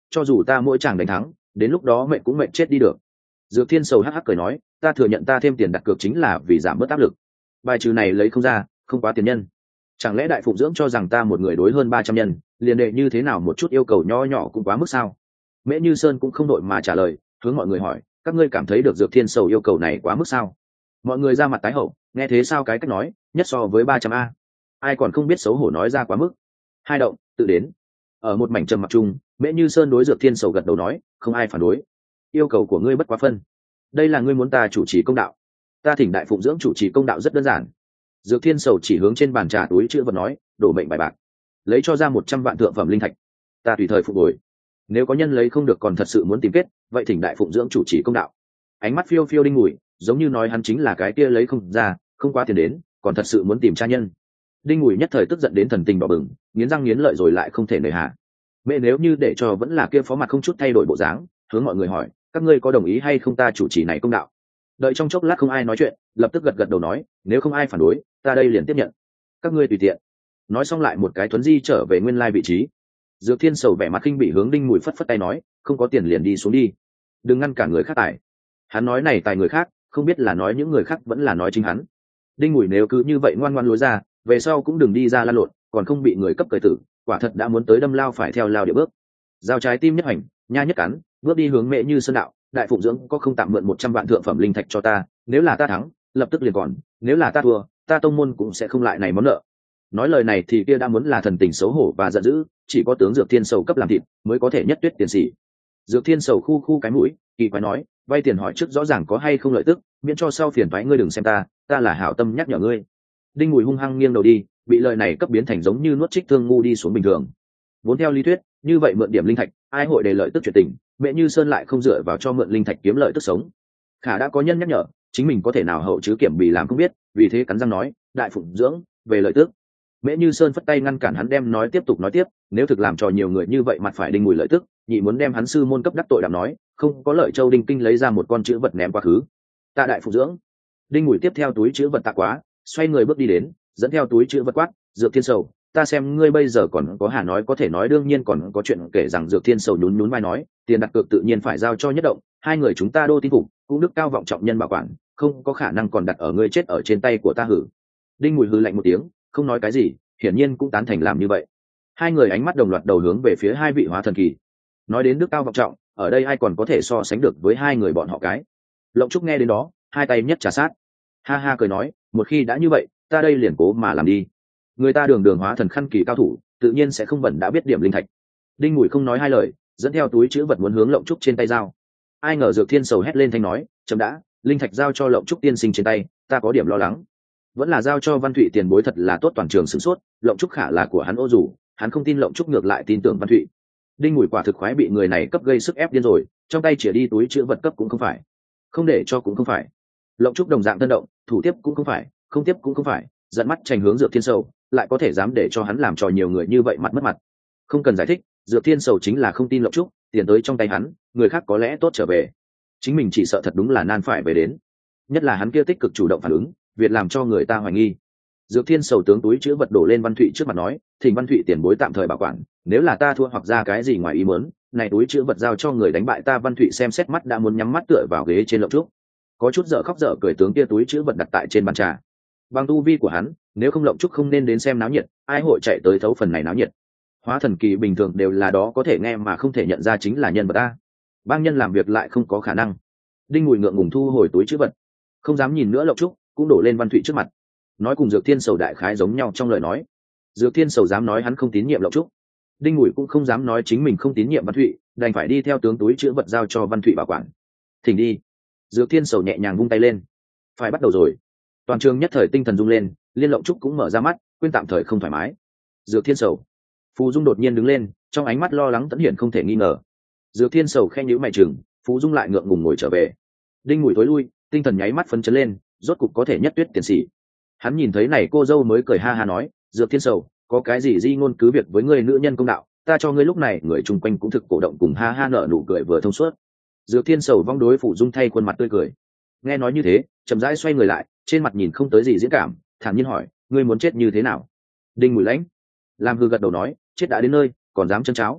cho dù ta mỗi chàng đánh thắng đến lúc đó mệnh cũng mệnh chết đi được. Dược Thiên Sầu hắc hắc cười nói, ta thừa nhận ta thêm tiền đặt cược chính là vì giảm bớt áp lực. Bài trừ này lấy không ra, không quá tiền nhân. Chẳng lẽ Đại Phụng Dưỡng cho rằng ta một người đối hơn ba trăm nhân, liền đệ như thế nào một chút yêu cầu nho nhỏ cũng quá mức sao? Mễ Như Sơn cũng không đội mà trả lời, hướng mọi người hỏi, các ngươi cảm thấy được Dược Thiên Sầu yêu cầu này quá mức sao? Mọi người ra mặt tái hậu, nghe thế sao cái cách nói, nhất so với ba trăm a. Ai còn không biết xấu hổ nói ra quá mức. Hai động, tự đến. Ở một mảnh trầm mặc chung, Mễ Như Sơn đối Dược Thiên Sầu gật đầu nói, không ai phản đối. Yêu cầu của ngươi bất quá phân. Đây là ngươi muốn ta chủ trì công đạo. Ta thỉnh Đại Phụng Dưỡng chủ trì công đạo rất đơn giản. Dược Thiên Sầu chỉ hướng trên bàn trà túi chữ vật nói, đổ mệnh bài bạc, lấy cho ra một trăm vạn thượng phẩm linh thạch, ta tùy thời phục hồi. Nếu có nhân lấy không được còn thật sự muốn tìm kết, vậy thỉnh Đại Phụng Dưỡng chủ trì công đạo. Ánh mắt phiêu phiêu Đinh Mùi, giống như nói hắn chính là cái kia lấy không ra, không quá tiền đến, còn thật sự muốn tìm tra nhân. Đinh Mùi nhất thời tức giận đến thần tình đỏ bừng, nghiến răng nghiến lợi rồi lại không thể nề hà. Mẹ nếu như để cho vẫn là kia phó mặt không chút thay đổi bộ dáng, hướng mọi người hỏi, các ngươi có đồng ý hay không ta chủ trì này công đạo? Đợi trong chốc lát không ai nói chuyện, lập tức gật gật đầu nói, nếu không ai phản đối, ta đây liền tiếp nhận. Các ngươi tùy tiện. Nói xong lại một cái thuấn di trở về nguyên lai vị trí. Dược Thiên Sầu vẻ mặt khinh bị hướng Đinh Mùi phất phất tay nói, không có tiền liền đi xuống đi, đừng ngăn cản người khác tài. Hắn nói này tài người khác, không biết là nói những người khác vẫn là nói chính hắn. Đinh Mùi nếu cứ như vậy ngoan ngoan lối ra, về sau cũng đừng đi ra lan lộn, còn không bị người cấp cởi tử, quả thật đã muốn tới đâm lao phải theo lao địa bước. Giao trái tim nhất hành, nha nhất cắn, bước đi hướng Mễ Như Sơn đạo, Đại Phụng Dưỡng có không tạm mượn một trăm vạn thượng phẩm linh thạch cho ta, nếu là ta thắng, lập tức liền còn, nếu là ta thua, ta tông môn cũng sẽ không lại này món nợ. Nói lời này thì kia đã muốn là thần tình xấu hổ và giận dữ, chỉ có tướng Dược Thiên Sầu cấp làm thịt mới có thể nhất tuyết tiền sĩ. Dược Thiên Sầu khu khu cái mũi, kỳ quái nói, vay tiền hỏi trước rõ ràng có hay không lợi tức, miễn cho sau phiền toái ngươi đừng xem ta, ta là hảo tâm nhắc nhở ngươi. Đinh Mùi hung hăng nghiêng đầu đi, bị lời này cấp biến thành giống như nuốt trích thương ngu đi xuống bình thường. Vốn theo lý thuyết, như vậy mượn điểm linh thạch, ai hội để lợi tức chuyện tình, Mẹ Như Sơn lại không dựa vào cho mượn linh thạch kiếm lợi tức sống. Khả đã có nhân nhắc nhở, chính mình có thể nào hậu chứ kiểm bị làm không biết, vì thế cắn răng nói, Đại Phụng Dưỡng, về lợi tức. Mễ Như Sơn phất tay ngăn cản hắn đem nói tiếp tục nói tiếp, nếu thực làm cho nhiều người như vậy mặt phải Đinh Mùi lợi tức, nhị muốn đem hắn sư môn cấp đắc tội đạm nói, không có lợi Châu Đinh Kinh lấy ra một con chữ vật ném quá khứ. Tạ Đại Phụng Dưỡng. Đinh Mùi tiếp theo túi chữ vật tạ quá, xoay người bước đi đến, dẫn theo túi chữ vật quát, Dược Thiên Sầu, ta xem ngươi bây giờ còn có hà nói có thể nói đương nhiên còn có chuyện kể rằng. Dược Thiên Sầu nhún nhún vai nói, tiền đặt cược tự nhiên phải giao cho Nhất Động, hai người chúng ta đô tin phục, cũng đức cao vọng trọng nhân bảo quản, không có khả năng còn đặt ở ngươi chết ở trên tay của ta hử. Đinh Mùi hừ lạnh một tiếng, không nói cái gì, hiển nhiên cũng tán thành làm như vậy. Hai người ánh mắt đồng loạt đầu hướng về phía hai vị hóa thần kỳ. Nói đến đức cao vọng trọng, ở đây ai còn có thể so sánh được với hai người bọn họ cái. Lộng Trúc nghe đến đó, hai tay nhất trà sát, ha ha cười nói, một khi đã như vậy, ta đây liền cố mà làm đi. Người ta đường đường hóa thần khăn kỳ cao thủ, tự nhiên sẽ không bẩn đã biết điểm linh thạch. Đinh Mùi không nói hai lời, dẫn theo túi chữ vật muốn hướng Lộng Trúc trên tay giao. Ai ngờ Dược Thiên Sầu hét lên thanh nói, chấm đã, linh thạch giao cho Lộng Trúc tiên sinh trên tay, ta có điểm lo lắng. Vẫn là giao cho Văn Thụy tiền bối thật là tốt. Toàn trường sửng sốt, Lộng Trúc khả là của hắn ô dù, hắn không tin Lộng Trúc ngược lại tin tưởng Văn Thụy. Đinh Mùi quả thực khoái bị người này cấp gây sức ép điên rồi, trong tay chỉ đi túi chữ vật cấp cũng không phải, không để cho cũng không phải. Lộng Trúc đồng dạng thân động, thủ tiếp cũng không phải, không tiếp cũng không phải, giận mắt trành hướng Dược Thiên Sầu, lại có thể dám để cho hắn làm trò nhiều người như vậy mặt mất mặt. Không cần giải thích, Dược Thiên Sầu chính là không tin Lộng Trúc, tiền tới trong tay hắn, người khác có lẽ tốt trở về, chính mình chỉ sợ thật đúng là nan phải về đến. Nhất là hắn kia tích cực chủ động phản ứng, việc làm cho người ta hoài nghi. Dược Thiên Sầu tướng túi chữ vật đổ lên Văn Thụy trước mặt nói, thỉnh Văn Thụy tiền bối tạm thời bảo quản, nếu là ta thua hoặc ra cái gì ngoài ý muốn, này túi chữ vật giao cho người đánh bại ta. Văn Thụy xem xét mắt đã muốn nhắm mắt tựa vào ghế trên Lộng Trúc, có chút dở khóc dở cười tướng kia túi chữ vật đặt tại trên bàn trà. Bằng tu vi của hắn, nếu không Lộng Trúc không nên đến xem náo nhiệt, ai hội chạy tới thấu phần này náo nhiệt. Hóa thần kỳ bình thường đều là đó có thể nghe mà không thể nhận ra chính là nhân vật ta. Bang nhân làm việc lại không có khả năng. Đinh Mùi ngượng ngùng thu hồi túi chữ vật, không dám nhìn nữa Lộng Trúc, cũng đổ lên Văn Thụy trước mặt, nói cùng Dược Thiên Sầu đại khái giống nhau trong lời nói. Dược Thiên Sầu dám nói hắn không tín nhiệm Lộng Trúc, Đinh Mùi cũng không dám nói chính mình không tín nhiệm Văn Thụy, đành phải đi theo tướng túi chữ vật giao cho Văn Thụy bảo quản. Thỉnh đi. Dược Thiên Sầu nhẹ nhàng vung tay lên, phải bắt đầu rồi. Toàn trường nhất thời tinh thần rung lên, liên Lộng Trúc cũng mở ra mắt, quên tạm thời không thoải mái. Dược Thiên Sầu. Phù Dung đột nhiên đứng lên, trong ánh mắt lo lắng tẫn hiển không thể nghi ngờ. Dược Thiên Sầu khen nhíu mày chừng, Phù Dung lại ngượng ngùng ngồi trở về. Đinh Mùi tối lui, tinh thần nháy mắt phấn chấn lên, rốt cục có thể nhất tuyết tiền sĩ. Hắn nhìn thấy này cô dâu mới cười ha ha nói, Dược Thiên Sầu, có cái gì di ngôn cứ việc với người nữ nhân công đạo, ta cho ngươi. Lúc này người chung quanh cũng thực cổ động cùng ha ha nở nụ cười vừa thông suốt. Dược Thiên Sầu vong đối Phù Dung thay khuôn mặt tươi cười. Nghe nói như thế, chậm rãi xoay người lại, trên mặt nhìn không tới gì diễn cảm, thản nhiên hỏi, ngươi muốn chết như thế nào? Đinh Mùi lãnh làm hư gật đầu nói, chết đã đến nơi, còn dám chân cháo.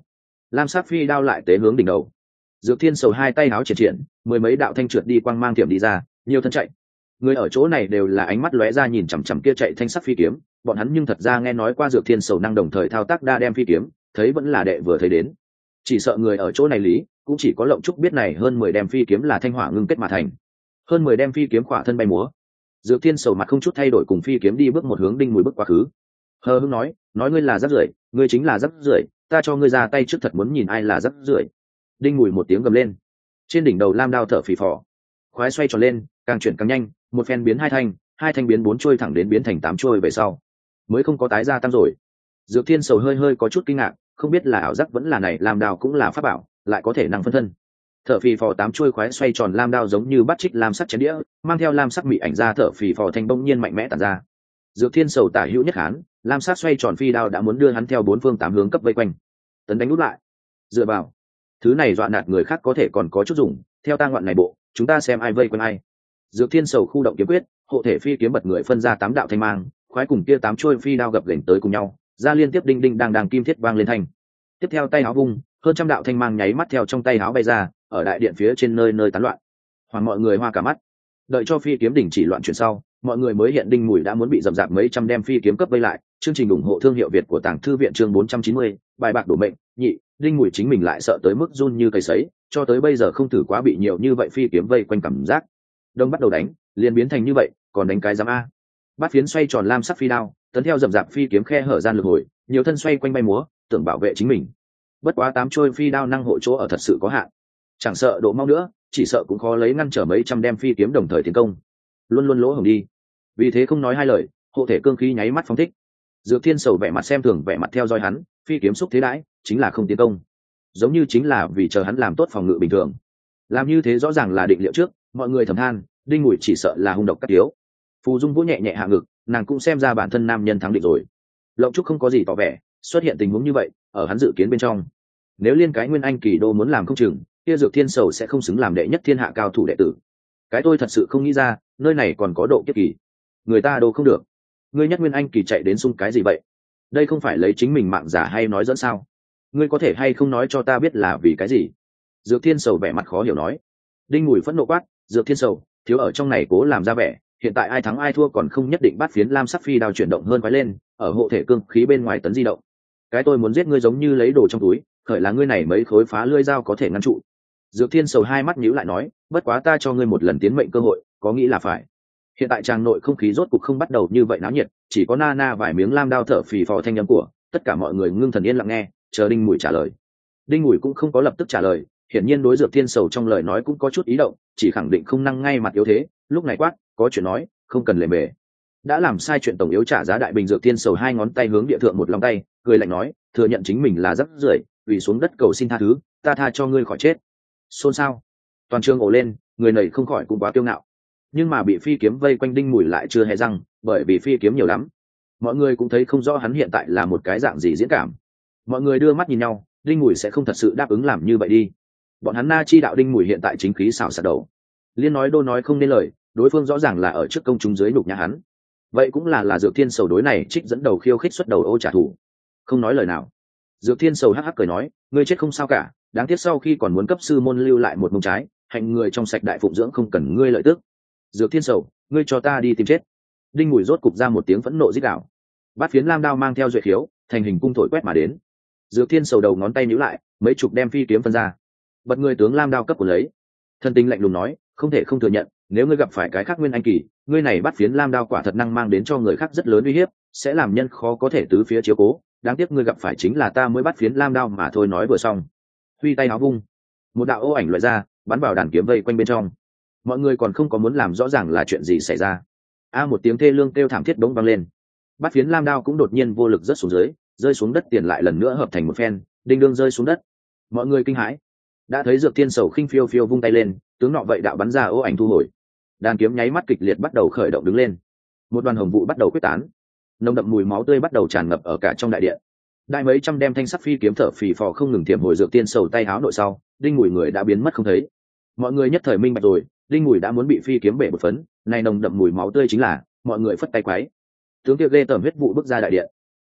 lam sắc phi đao lại tế hướng đỉnh đầu. Dược Thiên Sầu hai tay áo triển triển, mười mấy đạo thanh trượt đi quang mang tiệm đi ra, nhiều thân chạy. Người ở chỗ này đều là ánh mắt lóe ra nhìn chằm chằm kia chạy thanh sắc phi kiếm, bọn hắn nhưng thật ra nghe nói qua Dược Thiên Sầu năng đồng thời thao tác đa đem phi kiếm, thấy vẫn là đệ vừa thấy đến. Chỉ sợ người ở chỗ này lý, cũng chỉ có Lộng Trúc biết này hơn mười đem phi kiếm là thanh hỏa ngưng kết mà thành. Hơn mười đem phi kiếm khỏa thân bay múa. Dược Thiên Sầu mặt không chút thay đổi cùng phi kiếm đi bước một hướng Đinh Mùi bước quá khứ. Hờ hững nói, nói ngươi là rác rưởi, ngươi chính là rác rưởi, ta cho ngươi ra tay trước thật muốn nhìn ai là rác rưởi. Đinh Mùi một tiếng gầm lên, trên đỉnh đầu lam đao thở phì phò, khoái xoay tròn lên, càng chuyển càng nhanh, một phen biến hai thanh, hai thanh biến bốn trôi thẳng đến biến thành tám trôi về sau, mới không có tái gia tăng rồi. Dược Thiên Sầu hơi hơi có chút kinh ngạc, không biết là ảo giác vẫn là này lam đao cũng là pháp bảo, lại có thể năng phân thân. Thở phì phò tám trôi khoái xoay tròn lam đao giống như bắt trích lam sắc chén đĩa, mang theo lam sắc mị ảnh ra thở phì phò thanh bỗng nhiên mạnh mẽ tản ra. Dược Thiên Sầu tả hữu nhất hán, lam sắc xoay tròn phi đao đã muốn đưa hắn theo bốn phương tám hướng cấp vây quanh. Tấn đánh nút lại, dựa vào thứ này dọa nạt người khác có thể còn có chút dùng, theo ta ngoạn này bộ, chúng ta xem ai vây quanh ai. Dược Thiên Sầu khu động kiếm quyết, hộ thể phi kiếm bật người phân ra tám đạo thanh mang, khoái cùng kia tám trôi phi đao gập ghềnh tới cùng nhau, ra liên tiếp đinh đinh đang đang kim thiết vang lên thanh. Tiếp theo tay áo vung, hơn trăm đạo thanh mang nháy mắt theo trong tay áo bay ra, ở đại điện phía trên nơi nơi tán loạn. Hoàng mọi người hoa cả mắt. Đợi cho phi kiếm đỉnh chỉ loạn chuyển sau, mọi người mới hiện Đinh Mùi đã muốn bị dầm dạp mấy trăm đem phi kiếm cấp vây lại. Chương trình ủng hộ thương hiệu Việt của Tàng Thư viện chương bốn trăm chín mươi, bài bạc đổ mệnh, nhị, Đinh Mùi chính mình lại sợ tới mức run như cây sấy, cho tới bây giờ không thử quá bị nhiều như vậy phi kiếm vây quanh cảm giác. Đông bắt đầu đánh, liền biến thành như vậy, còn đánh cái giám a. Bát phiến xoay tròn lam sắc phi đao, tấn theo dầm dạp phi kiếm khe hở gian lực hồi, nhiều thân xoay quanh bay múa, tưởng bảo vệ chính mình. Bất quá tám trôi phi đao năng hộ chỗ ở thật sự có hạn, chẳng sợ độ mau nữa, chỉ sợ cũng khó lấy ngăn trở mấy trăm đem phi kiếm đồng thời tiến công, luôn luôn lỗ hổng đi. Vì thế không nói hai lời, hộ thể cương khí nháy mắt phóng thích. Dược Thiên Sầu vẻ mặt xem thường vẻ mặt theo dõi hắn, phi kiếm xúc thế đãi, chính là không tiến công, giống như chính là vì chờ hắn làm tốt phòng ngự bình thường. Làm như thế rõ ràng là định liệu trước, mọi người thầm than, Đinh Mùi chỉ sợ là hung độc cắt tiếu. Phù Dung vỗ nhẹ nhẹ hạ ngực, nàng cũng xem ra bản thân nam nhân thắng định rồi. Lộng Trúc không có gì tỏ vẻ, xuất hiện tình huống như vậy, ở hắn dự kiến bên trong. Nếu liên cái Nguyên Anh kỳ đô muốn làm không chừng, kia Dược Thiên Sầu sẽ không xứng làm đệ nhất thiên hạ cao thủ đệ tử. Cái tôi thật sự không nghĩ ra, nơi này còn có độ kiếp kỳ, người ta đô không được. Ngươi nhất Nguyên Anh kỳ chạy đến xung cái gì vậy? Đây không phải lấy chính mình mạng giả hay nói dẫn sao? Ngươi có thể hay không nói cho ta biết là vì cái gì? Dược Thiên Sầu vẻ mặt khó hiểu nói. Đinh Mùi phẫn nộ quát, Dược Thiên Sầu, thiếu ở trong này cố làm ra vẻ, hiện tại ai thắng ai thua còn không nhất định. Bắt phiến lam sắc phi đao chuyển động hơn quái lên, ở hộ thể cương khí bên ngoài tấn di động. Cái tôi muốn giết ngươi giống như lấy đồ trong túi, khởi là ngươi này mấy khối phá lưỡi dao có thể ngăn trụ. Dược Thiên Sầu hai mắt nhíu lại nói, bất quá ta cho ngươi một lần tiến mệnh cơ hội, có nghĩ là phải. Hiện tại tràng nội không khí rốt cục không bắt đầu như vậy náo nhiệt, chỉ có na na vài miếng lam đao thở phì phò thanh âm của, tất cả mọi người ngưng thần yên lặng nghe, chờ Đinh Mùi trả lời. Đinh Mùi cũng không có lập tức trả lời, hiển nhiên đối Dược Thiên Sầu trong lời nói cũng có chút ý động, chỉ khẳng định không năng ngay mặt yếu thế, lúc này quát, có chuyện nói, không cần lề mề. Đã làm sai chuyện tổng yếu trả giá đại bình. Dược Thiên Sầu hai ngón tay hướng địa thượng một lòng tay, cười lạnh nói, thừa nhận chính mình là rắc rưởi, vì xuống đất cầu xin tha thứ, ta tha cho ngươi khỏi chết. Xôn xao, toàn trường ồ lên, người này không khỏi cũng quá kiêu ngạo. Nhưng mà bị phi kiếm vây quanh Đinh Mùi lại chưa hề răng, bởi vì phi kiếm nhiều lắm, mọi người cũng thấy không rõ hắn hiện tại là một cái dạng gì diễn cảm. Mọi người đưa mắt nhìn nhau, Đinh Mùi sẽ không thật sự đáp ứng làm như vậy đi. Bọn hắn na chi đạo Đinh Mùi hiện tại chính khí xào xạc đầu, liên nói đô nói không nên lời, đối phương rõ ràng là ở trước công chúng dưới nhục nhã hắn. Vậy cũng là là Dược Thiên Sầu đối này trích dẫn đầu khiêu khích xuất đầu ô trả thù. Không nói lời nào, Dược Thiên Sầu hắc hắc cười nói, ngươi chết không sao cả, đáng tiếc sau khi còn muốn cấp sư môn lưu lại một mông trái, hạnh người trong sạch đại phụng dưỡng không cần ngươi lợi tức. Dược Thiên Sầu, ngươi cho ta đi tìm chết. Đinh Mùi rốt cục ra một tiếng phẫn nộ rít gào. Bát phiến lam đao mang theo duệ khiếu, thành hình cung thổi quét mà đến. Dược Thiên Sầu đầu ngón tay nhíu lại, mấy chục đem phi kiếm phân ra. Bật người tướng lam đao cấp của lấy. Thân tinh lạnh lùng nói, không thể không thừa nhận, nếu ngươi gặp phải cái khác Nguyên Anh kỳ, ngươi này bắt phiến lam đao quả thật năng mang đến cho người khác rất lớn uy hiếp, sẽ làm nhân khó có thể tứ phía chiếu cố. Đáng tiếc ngươi gặp phải chính là ta mới bắt phiến lam đao mà thôi. Nói vừa xong, huy tay áo vung, một đạo ô ảnh loại ra, bắn vào đàn kiếm vây quanh bên trong. Mọi người còn không có muốn làm rõ ràng là chuyện gì xảy ra, a một tiếng thê lương kêu thảm thiết bỗng vang lên, bắt phiến lam đao cũng đột nhiên vô lực rớt xuống dưới, rơi xuống đất tiền lại lần nữa hợp thành một phen, đinh đương rơi xuống đất. Mọi người kinh hãi, đã thấy Dược Thiên Sầu khinh phiêu phiêu vung tay lên, tướng nọ vậy đạo bắn ra ô ảnh thu hồi, đàn kiếm nháy mắt kịch liệt bắt đầu khởi động đứng lên, một đoàn hồng vụ bắt đầu quyết tán, nồng đậm mùi máu tươi bắt đầu tràn ngập ở cả trong đại điện. Đại mấy trăm đem thanh sắc phi kiếm thở phì phò không ngừng tiềm hồi Dược Thiên Sầu tay háo nội sau, Đinh Mùi người đã biến mất không thấy. Mọi người nhất thời minh bạch rồi, Đinh Mùi đã muốn bị phi kiếm bể một phấn, này nồng đậm mùi máu tươi chính là, mọi người phất tay quái. Tướng kia ghê tởm huyết vụ bước ra đại điện.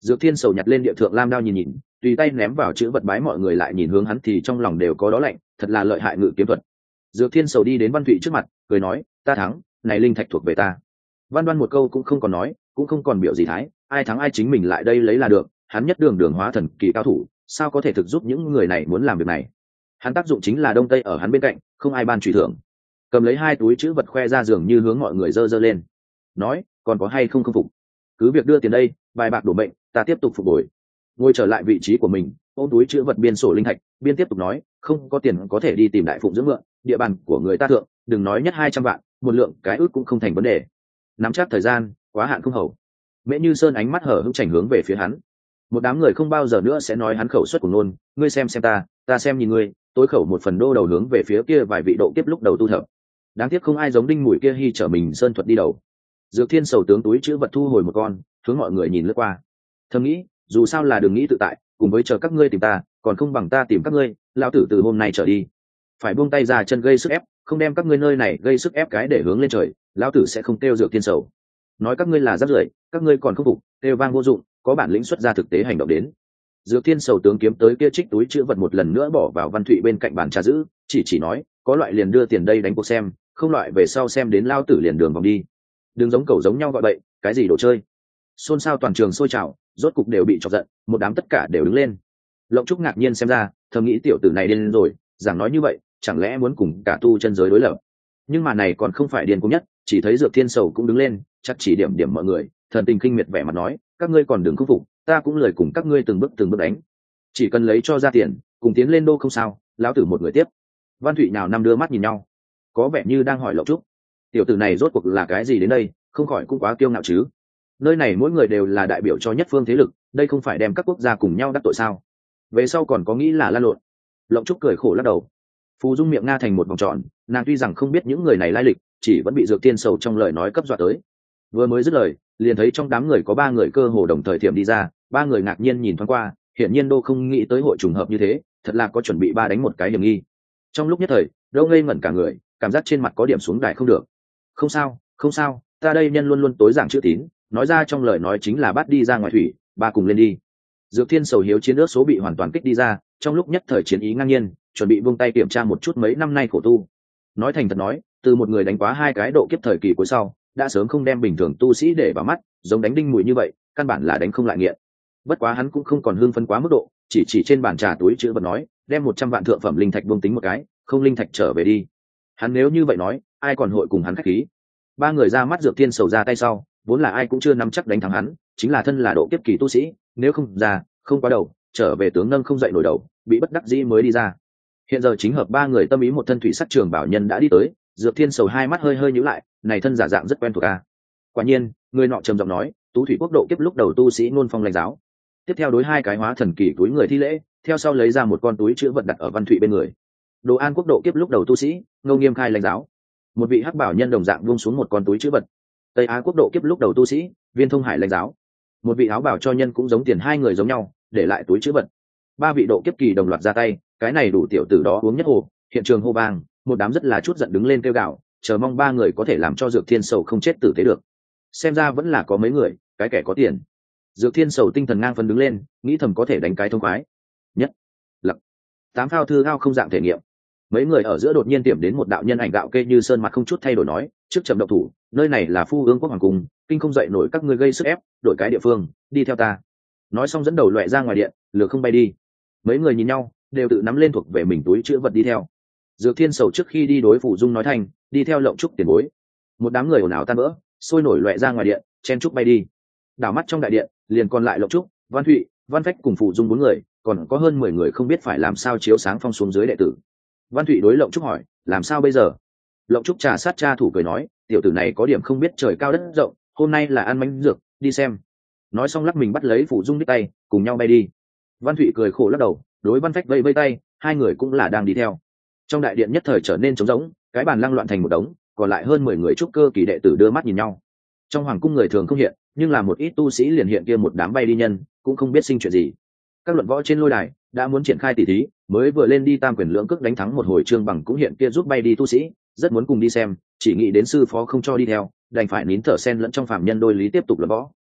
Dược Thiên Sầu nhặt lên địa thượng lam đao nhìn nhìn, tùy tay ném vào chữ vật bái, mọi người lại nhìn hướng hắn thì trong lòng đều có đó lạnh, thật là lợi hại ngự kiếm thuật. Dược Thiên Sầu đi đến Văn Thụy trước mặt, cười nói, ta thắng, này linh thạch thuộc về ta. Văn Đoan một câu cũng không còn nói, cũng không còn biểu gì thái, ai thắng ai chính mình lại đây lấy là được, hắn nhất đường đường hóa thần kỳ cao thủ, sao có thể thực giúp những người này muốn làm việc này. Hắn tác dụng chính là đông tây ở hắn bên cạnh, không ai ban truy thưởng. Cầm lấy hai túi chữ vật khoe ra giường như hướng mọi người dơ dơ lên, nói, còn có hay không không phục, cứ việc đưa tiền đây, vài bạc đổ mệnh, ta tiếp tục phục hồi. Ngồi trở lại vị trí của mình, ôm túi chữ vật biên sổ linh thạch, biên tiếp tục nói, không có tiền có thể đi tìm đại phụng dưỡng mượn, địa bàn của người ta thượng, đừng nói nhất hai trăm vạn, một lượng cái ước cũng không thành vấn đề. Nắm chắc thời gian, quá hạn không hầu. Mễ Như Sơn ánh mắt hở hững chảnh hướng về phía hắn. Một đám người không bao giờ nữa sẽ nói hắn khẩu suất của nôn, ngươi xem xem ta, ta xem nhìn ngươi, tối khẩu một phần đô đầu hướng về phía kia vài vị độ kiếp lúc đầu tu thập. Đáng tiếc không ai giống Đinh Mùi kia hy trở mình sơn thuật đi đầu. Dược Thiên Sầu tướng túi chữ vật thu hồi một con, hướng mọi người nhìn lướt qua. Thầm nghĩ, dù sao là đừng nghĩ tự tại, cùng với chờ các ngươi tìm ta, còn không bằng ta tìm các ngươi, lão tử từ hôm nay trở đi, phải buông tay ra chân gây sức ép, không đem các ngươi nơi này gây sức ép cái để hướng lên trời, lão tử sẽ không kêu Dược Thiên Sầu. Nói các ngươi là rác rưởi, các ngươi còn không phục, kêu vang vô dụng, có bản lĩnh xuất ra thực tế hành động đến. Dược Thiên Sầu tướng kiếm tới kia trích túi chữ vật một lần nữa bỏ vào Văn Thụy bên cạnh bàn trà giữ, chỉ chỉ nói, có loại liền đưa tiền đây đánh cuộc xem, không loại về sau xem đến lao tử liền đường vòng đi. Đừng giống cẩu giống nhau gọi bậy, cái gì đồ chơi. Xôn xao toàn trường sôi trào, rốt cục đều bị chọc giận, một đám tất cả đều đứng lên. Lộng Trúc ngạc nhiên xem ra, thầm nghĩ tiểu tử này điên rồi, giảng nói như vậy, chẳng lẽ muốn cùng cả tu chân giới đối lập. Nhưng mà này còn không phải điên cuồng nhất, chỉ thấy Dược Thiên Sầu cũng đứng lên, chắc chỉ điểm điểm mọi người, thần tình khinh miệt vẻ mặt nói, các ngươi còn đừng khinh phục, ta cũng lời cùng các ngươi từng bước từng bước đánh, chỉ cần lấy cho ra tiền, cùng tiến lên đô không sao, lão tử một người tiếp. Văn Thụy nào năm đưa mắt nhìn nhau, có vẻ như đang hỏi Lộng Trúc, tiểu tử này rốt cuộc là cái gì đến đây, không khỏi cũng quá kiêu ngạo chứ. Nơi này mỗi người đều là đại biểu cho nhất phương thế lực, đây không phải đem các quốc gia cùng nhau đắc tội sao? Về sau còn có nghĩ là lan lộn. Lộng Trúc cười khổ lắc đầu. Phù Dung miệng nga thành một vòng tròn, nàng tuy rằng không biết những người này lai lịch, chỉ vẫn bị Dược Thiên Sầu trong lời nói cấp dọa tới. Vừa mới dứt lời, liền thấy trong đám người có ba người cơ hồ đồng thời thiểm đi ra, ba người ngạc nhiên nhìn thoáng qua, hiển nhiên đô không nghĩ tới hội trùng hợp như thế, thật là có chuẩn bị ba đánh một cái hiểm nghi. Trong lúc nhất thời, đô ngây ngẩn cả người, cảm giác trên mặt có điểm xuống đài không được. Không sao, không sao, ta đây nhân luôn luôn tối giảng chữ tín, nói ra trong lời nói chính là bắt đi ra ngoài thủy, ba cùng lên đi. Dược Thiên Sầu hiếu chiến ước số bị hoàn toàn kích đi ra, trong lúc nhất thời chiến ý ngang nhiên, chuẩn bị buông tay kiểm tra một chút mấy năm nay khổ tu. Nói thành thật nói, từ một người đánh quá hai cái độ kiếp thời kỳ cuối sau, đã sớm không đem bình thường tu sĩ để vào mắt, giống đánh Đinh Mùi như vậy, căn bản là đánh không lại nghiện. Bất quá hắn cũng không còn hưng phấn quá mức độ, chỉ chỉ trên bàn trà túi chữ vật nói, đem một trăm vạn thượng phẩm linh thạch buông tính một cái, không linh thạch trở về đi. Hắn nếu như vậy nói, ai còn hội cùng hắn khách khí. Ba người ra mắt Dược Thiên Sầu ra tay sau, vốn là ai cũng chưa nắm chắc đánh thắng hắn, chính là thân là độ kiếp kỳ tu sĩ, nếu không ra, không quá đầu, trở về tướng nâng không dậy nổi đầu, bị bất đắc dĩ mới đi ra. Hiện giờ chính hợp ba người tâm ý, một thân thủy sắc trường bảo nhân đã đi tới, Dược Thiên Sầu hai mắt hơi hơi nhíu lại, này thân giả dạng rất quen thuộc a. Quả nhiên, người nọ trầm giọng nói, Tú Thủy Quốc độ kiếp lúc đầu tu sĩ ngôn phong lãnh giáo. Tiếp theo đối hai cái hóa thần kỳ túi người thi lễ, theo sau lấy ra một con túi chữ vật đặt ở Văn Thụy bên người. Đồ An Quốc độ kiếp lúc đầu tu sĩ, Ngô Nghiêm khai lãnh giáo. Một vị hắc bảo nhân đồng dạng buông xuống một con túi chữ vật. Tây Á Quốc độ kiếp lúc đầu tu sĩ, Viên Thông Hải lãnh giáo. Một vị áo bảo cho nhân cũng giống tiền hai người giống nhau, để lại túi chữ vật. Ba vị độ kiếp kỳ đồng loạt ra tay, cái này đủ tiểu tử đó uống nhất hồ, hiện trường hô vang, một đám rất là chút giận đứng lên kêu gào, chờ mong ba người có thể làm cho Dược Thiên Sầu không chết tử tế được. Xem ra vẫn là có mấy người, cái kẻ có tiền. Dược Thiên Sầu tinh thần ngang phân đứng lên, nghĩ thầm có thể đánh cái thông khoái. Nhất, lập, tám phao thư ao không dạng thể nghiệm. Mấy người ở giữa đột nhiên tiệm đến một đạo nhân ảnh gạo kê như sơn mặt không chút thay đổi nói, trước chậm động thủ, nơi này là Phu Ương Quốc hoàng cung, kinh không dậy nổi các ngươi gây sức ép, đổi cái địa phương, đi theo ta. Nói xong dẫn đầu loẹ ra ngoài điện, lừa không bay đi. Mấy người nhìn nhau, đều tự nắm lên thuộc về mình túi chữ vật đi theo. Dược Thiên Sầu trước khi đi đối Phủ Dung nói thành, đi theo Lộng Trúc tiền bối. Một đám người ồn ào tan vỡ, sôi nổi loẹ ra ngoài điện, chen trúc bay đi. Đảo mắt trong đại điện, liền còn lại Lộng Trúc, Văn Thụy, Văn Phách cùng Phủ Dung bốn người, còn có hơn mười người không biết phải làm sao chiếu sáng phong xuống dưới đệ tử. Văn Thụy đối Lộng Trúc hỏi, làm sao bây giờ? Lộng Trúc trà sát cha thủ cười nói, tiểu tử này có điểm không biết trời cao đất rộng, hôm nay là ăn bánh dược, đi xem. Nói xong lắc mình bắt lấy Phủ Dung đích tay, cùng nhau bay đi. Văn Thụy cười khổ lắc đầu, đối Văn Phách vây vây tay, hai người cũng là đang đi theo. Trong đại điện nhất thời trở nên trống rỗng, cái bàn lăng loạn thành một đống, còn lại hơn mười người trúc cơ kỳ đệ tử đưa mắt nhìn nhau. Trong hoàng cung người thường không hiện, nhưng là một ít tu sĩ liền hiện kia một đám bay đi nhân, cũng không biết sinh chuyện gì. Các luận võ trên lôi đài đã muốn triển khai tỷ thí, mới vừa lên đi tam quyền lưỡng cước đánh thắng một hồi, Trương Bằng cũng hiện kia giúp bay đi tu sĩ, rất muốn cùng đi xem, chỉ nghĩ đến sư phó không cho đi theo, đành phải nín thở sen lẫn trong phạm nhân đôi lý tiếp tục luận võ.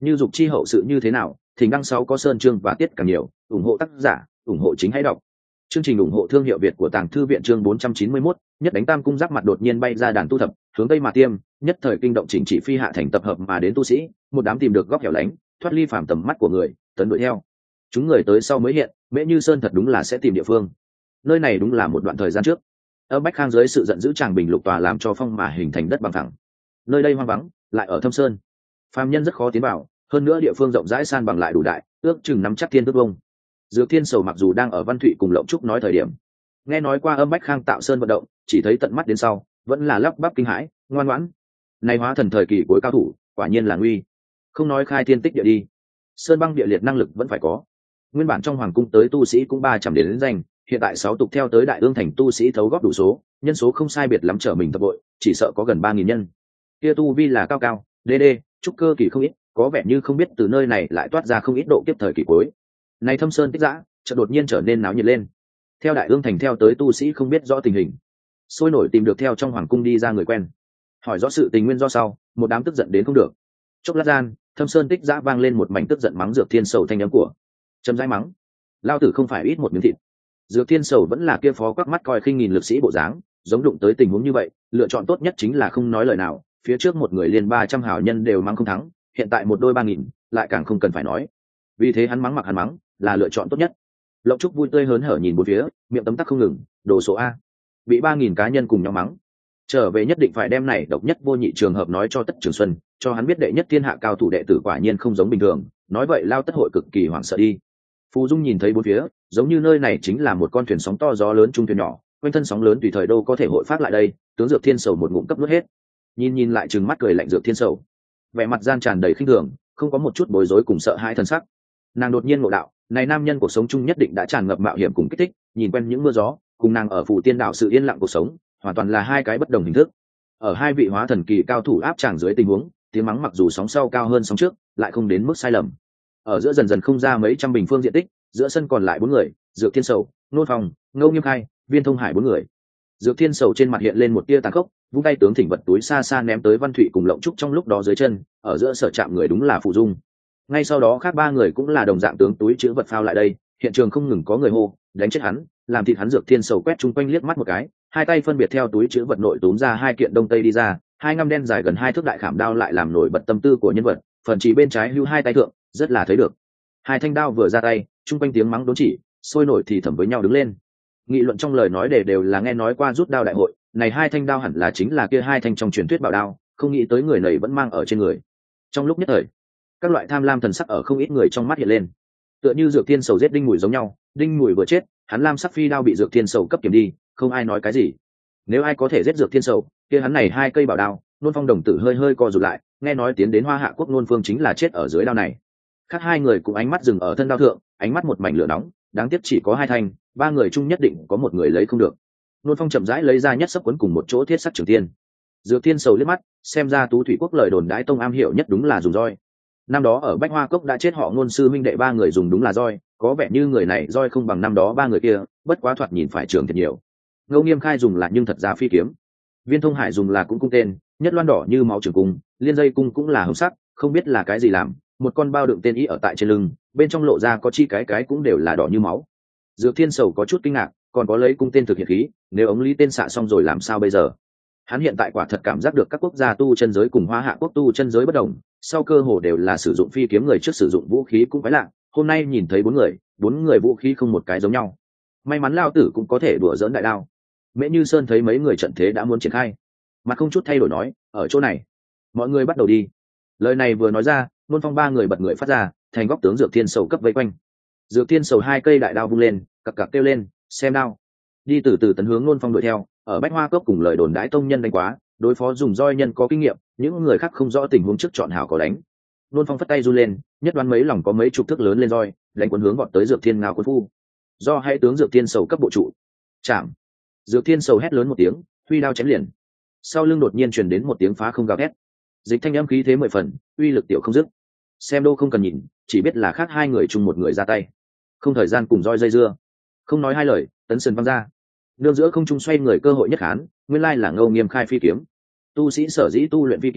Như dục chi hậu sự như thế nào, thỉnh đăng sáu có sơn chương và tiết càng nhiều, ủng hộ tác giả, ủng hộ chính hãy đọc. Chương trình ủng hộ thương hiệu Việt của Tàng Thư viện chương bốn trăm chín mươi mốt, nhất đánh tam cung giáp mặt đột nhiên bay ra đàn tu thập, hướng tây mà tiêm, nhất thời kinh động chỉnh trị phi hạ thành tập hợp mà đến tu sĩ, một đám tìm được góc hẻo lánh, thoát ly phàm tầm mắt của người, tấn đuổi theo. Chúng người tới sau mới hiện, Mễ Như Sơn thật đúng là sẽ tìm địa phương. Nơi này đúng là một đoạn thời gian trước. Ở Bách Khang dưới sự giận dữ tràng bình lục tòa làm cho phong mà hình thành đất bằng thẳng. Nơi đây hoang vắng, lại ở thâm sơn. Phàm nhân rất khó tiến vào, hơn nữa địa phương rộng rãi san bằng lại đủ đại, ước chừng nắm chắc thiên tước vông. Dược Thiên Sầu mặc dù đang ở Văn Thụy cùng Lộng Trúc nói thời điểm, nghe nói qua Âm Bách Khang tạo sơn vận động, chỉ thấy tận mắt đến sau, vẫn là lắp bắp kinh hãi, ngoan ngoãn. Này hóa thần thời kỳ cuối cao thủ, quả nhiên là nguy. Không nói khai thiên tích địa đi, sơn băng địa liệt năng lực vẫn phải có. Nguyên bản trong hoàng cung tới tu sĩ cũng ba trăm đến, đến danh, hiện tại sáu tục theo tới Đại Ương thành tu sĩ thấu góp đủ số, nhân số không sai biệt lắm trở mình tập bội, chỉ sợ có gần ba nghìn nhân. Kia tu vi là cao cao, đê đê, trúc cơ kỳ không ít, có vẻ như không biết từ nơi này lại toát ra không ít độ kiếp thời kỳ cuối. Này thâm sơn tích dã, chợt đột nhiên trở nên náo nhiệt lên. Theo Đại Ương thành theo tới tu sĩ không biết rõ tình hình, sôi nổi tìm được theo trong hoàng cung đi ra người quen, hỏi rõ sự tình nguyên do sau, một đám tức giận đến không được. Chốc lát gian, thâm sơn tích dã vang lên một mảnh tức giận mắng Dược Thiên Sầu thanh âm của. Chấm dãi mắng, lao tử không phải ít một miếng thịt. Dược Thiên Sầu vẫn là kia phó quắc mắt coi khinh nghìn lực sĩ bộ dáng, giống đụng tới tình huống như vậy, lựa chọn tốt nhất chính là không nói lời nào. Phía trước một người liền ba trăm hảo nhân đều mắng không thắng, hiện tại một đôi ba nghìn, lại càng không cần phải nói. Vì thế hắn mắng mặc hắn mắng, là lựa chọn tốt nhất. Lộng Trúc vui tươi hớn hở nhìn bốn phía, miệng tấm tắc không ngừng, đồ số a, bị ba nghìn cá nhân cùng nhau mắng. Trở về nhất định phải đem này độc nhất vô nhị trường hợp nói cho Tất Trường Xuân, cho hắn biết đệ nhất thiên hạ cao thủ đệ tử quả nhiên không giống bình thường, nói vậy lao Tất hội cực kỳ hoảng sợ đi. Phù Dung nhìn thấy bốn phía, giống như nơi này chính là một con thuyền sóng to gió lớn trung thuyền nhỏ, quanh thân sóng lớn tùy thời đâu có thể hội phát lại đây, tướng Dược Thiên Sầu một ngụm cấp nuốt hết. Nhìn nhìn lại trừng mắt cười lạnh Dược Thiên Sầu, vẻ mặt gian tràn đầy khinh thường, không có một chút bối rối cùng sợ hãi thần sắc. Nàng đột nhiên ngộ đạo, này nam nhân cuộc sống chung nhất định đã tràn ngập mạo hiểm cùng kích thích, nhìn quen những mưa gió, cùng nàng ở Phù Tiên đạo sự yên lặng cuộc sống, hoàn toàn là hai cái bất đồng hình thức. Ở hai vị hóa thần kỳ cao thủ áp tràng dưới tình huống, tiếng mắng mặc dù sóng sau cao hơn sóng trước, lại không đến mức sai lầm. Ở giữa dần dần không ra mấy trăm bình phương diện tích, giữa sân còn lại bốn người, Dược Thiên Sầu, Nôn Phong, Ngô Nghiêm Khai, Viên Thông Hải bốn người. Dược Thiên Sầu trên mặt hiện lên một tia tàn khốc, vung tay tướng thỉnh vật túi xa xa ném tới Văn Thụy cùng Lộng Trúc trong lúc đó dưới chân, ở giữa sở chạm người đúng là Phù Dung. Ngay sau đó khác ba người cũng là đồng dạng tướng túi chứa vật phao lại đây, hiện trường không ngừng có người hô, đánh chết hắn, làm thịt hắn. Dược Thiên Sầu quét chung quanh liếc mắt một cái, hai tay phân biệt theo túi chứa vật nội túm ra hai kiện đông tây đi ra, hai ngăm đen dài gần hai thước đại khảm đao lại làm nổi bật tâm tư của nhân vật, phần chỉ bên trái hưu hai tay thượng, rất là thấy được. Hai thanh đao vừa ra tay, chung quanh tiếng mắng đốn chỉ, sôi nổi thì thầm với nhau đứng lên. Nghị luận trong lời nói để đều là nghe nói qua rút đao đại hội, này hai thanh đao hẳn là chính là kia hai thanh trong truyền thuyết bảo đao, không nghĩ tới người này vẫn mang ở trên người. Trong lúc nhất thời, các loại tham lam thần sắc ở không ít người trong mắt hiện lên, tựa như Dược Thiên Sầu giết Đinh Mùi giống nhau. Đinh Mùi vừa chết, hắn lam sắc phi đao bị Dược Thiên Sầu cấp kiểm đi, không ai nói cái gì. Nếu ai có thể giết Dược Thiên Sầu, kia hắn này hai cây bảo đao. Nôn Phong đồng tử hơi hơi co rụt lại, nghe nói tiến đến Hoa Hạ quốc Nôn Phương chính là chết ở dưới đao này. Khác hai người cũng ánh mắt dừng ở thân đao thượng, ánh mắt một mảnh lửa nóng, đáng tiếc chỉ có hai thanh, ba người chung nhất định có một người lấy không được. Nôn Phong chậm rãi lấy ra nhất sấp cuốn cùng một chỗ thiết sắc trường tiên. Dược Thiên Sầu liếc mắt, xem ra Tú Thủy quốc lời đồn đãi tông am hiểu nhất đúng là dùng roi. Năm đó ở Bách Hoa cốc đã chết họ Ngôn sư minh đệ ba người dùng đúng là roi, có vẻ như người này roi không bằng năm đó ba người kia, bất quá thoạt nhìn phải trường thật nhiều. Ngô Nghiêm Khai dùng là nhưng thật ra phi kiếm. Viên Thông Hải dùng là cũng cung tên, nhất loan đỏ như máu trường cung, liên dây cung cũng là hồng sắc, không biết là cái gì làm, một con bao đựng tên ý ở tại trên lưng, bên trong lộ ra có chi cái cái cũng đều là đỏ như máu. Dược Thiên Sầu có chút kinh ngạc, còn có lấy cung tên thực hiện khí, nếu ống lý tên xạ xong rồi làm sao bây giờ? Hắn hiện tại quả thật cảm giác được các quốc gia tu chân giới cùng Hoa Hạ quốc tu chân giới bất đồng, sau cơ hồ đều là sử dụng phi kiếm, người trước sử dụng vũ khí cũng phải lạ. Hôm nay nhìn thấy bốn người, bốn người vũ khí không một cái giống nhau. May mắn lao tử cũng có thể đùa dỡn đại đao. Mễ Như Sơn thấy mấy người trận thế đã muốn triển khai, mặt không chút thay đổi nói, ở chỗ này, mọi người bắt đầu đi. Lời này vừa nói ra, Nôn Phong ba người bật người phát ra, thành góc tướng Dược Thiên Sầu cấp vây quanh. Dược Thiên Sầu hai cây đại đao vung lên, cặc cặc kêu lên, xem đao. Đi từ từ tấn hướng Nôn Phong đuổi theo, ở Bách Hoa cốc cùng lời đồn đãi tông nhân đánh quá, đối phó dùng roi nhân có kinh nghiệm, những người khác không rõ tình huống trước chọn hảo có đánh. Nôn Phong phất tay run lên, nhất đoán mấy lòng có mấy chục thước lớn lên roi, đánh cuốn hướng vọt tới Dược Thiên Ngao quân phu. Do hai tướng Dược Thiên Sầu cấp bộ trụ. Chạm. Dược Thiên Sầu hét lớn một tiếng, huy đao chém liền. Sau lưng đột nhiên truyền đến một tiếng phá không gào thét. Dịch thanh âm khí thế mười phần, uy lực tiểu không dứt. Xem đô không cần nhìn, chỉ biết là khác hai người chung một người ra tay. Không thời gian cùng roi dây dưa, không nói hai lời, tấn sườn văng ra. Nương giữa không trung xoay người cơ hội nhất hán, nguyên lai là Ngô Nghiêm Khai phi kiếm. Tu sĩ sở dĩ tu luyện phi kiếm,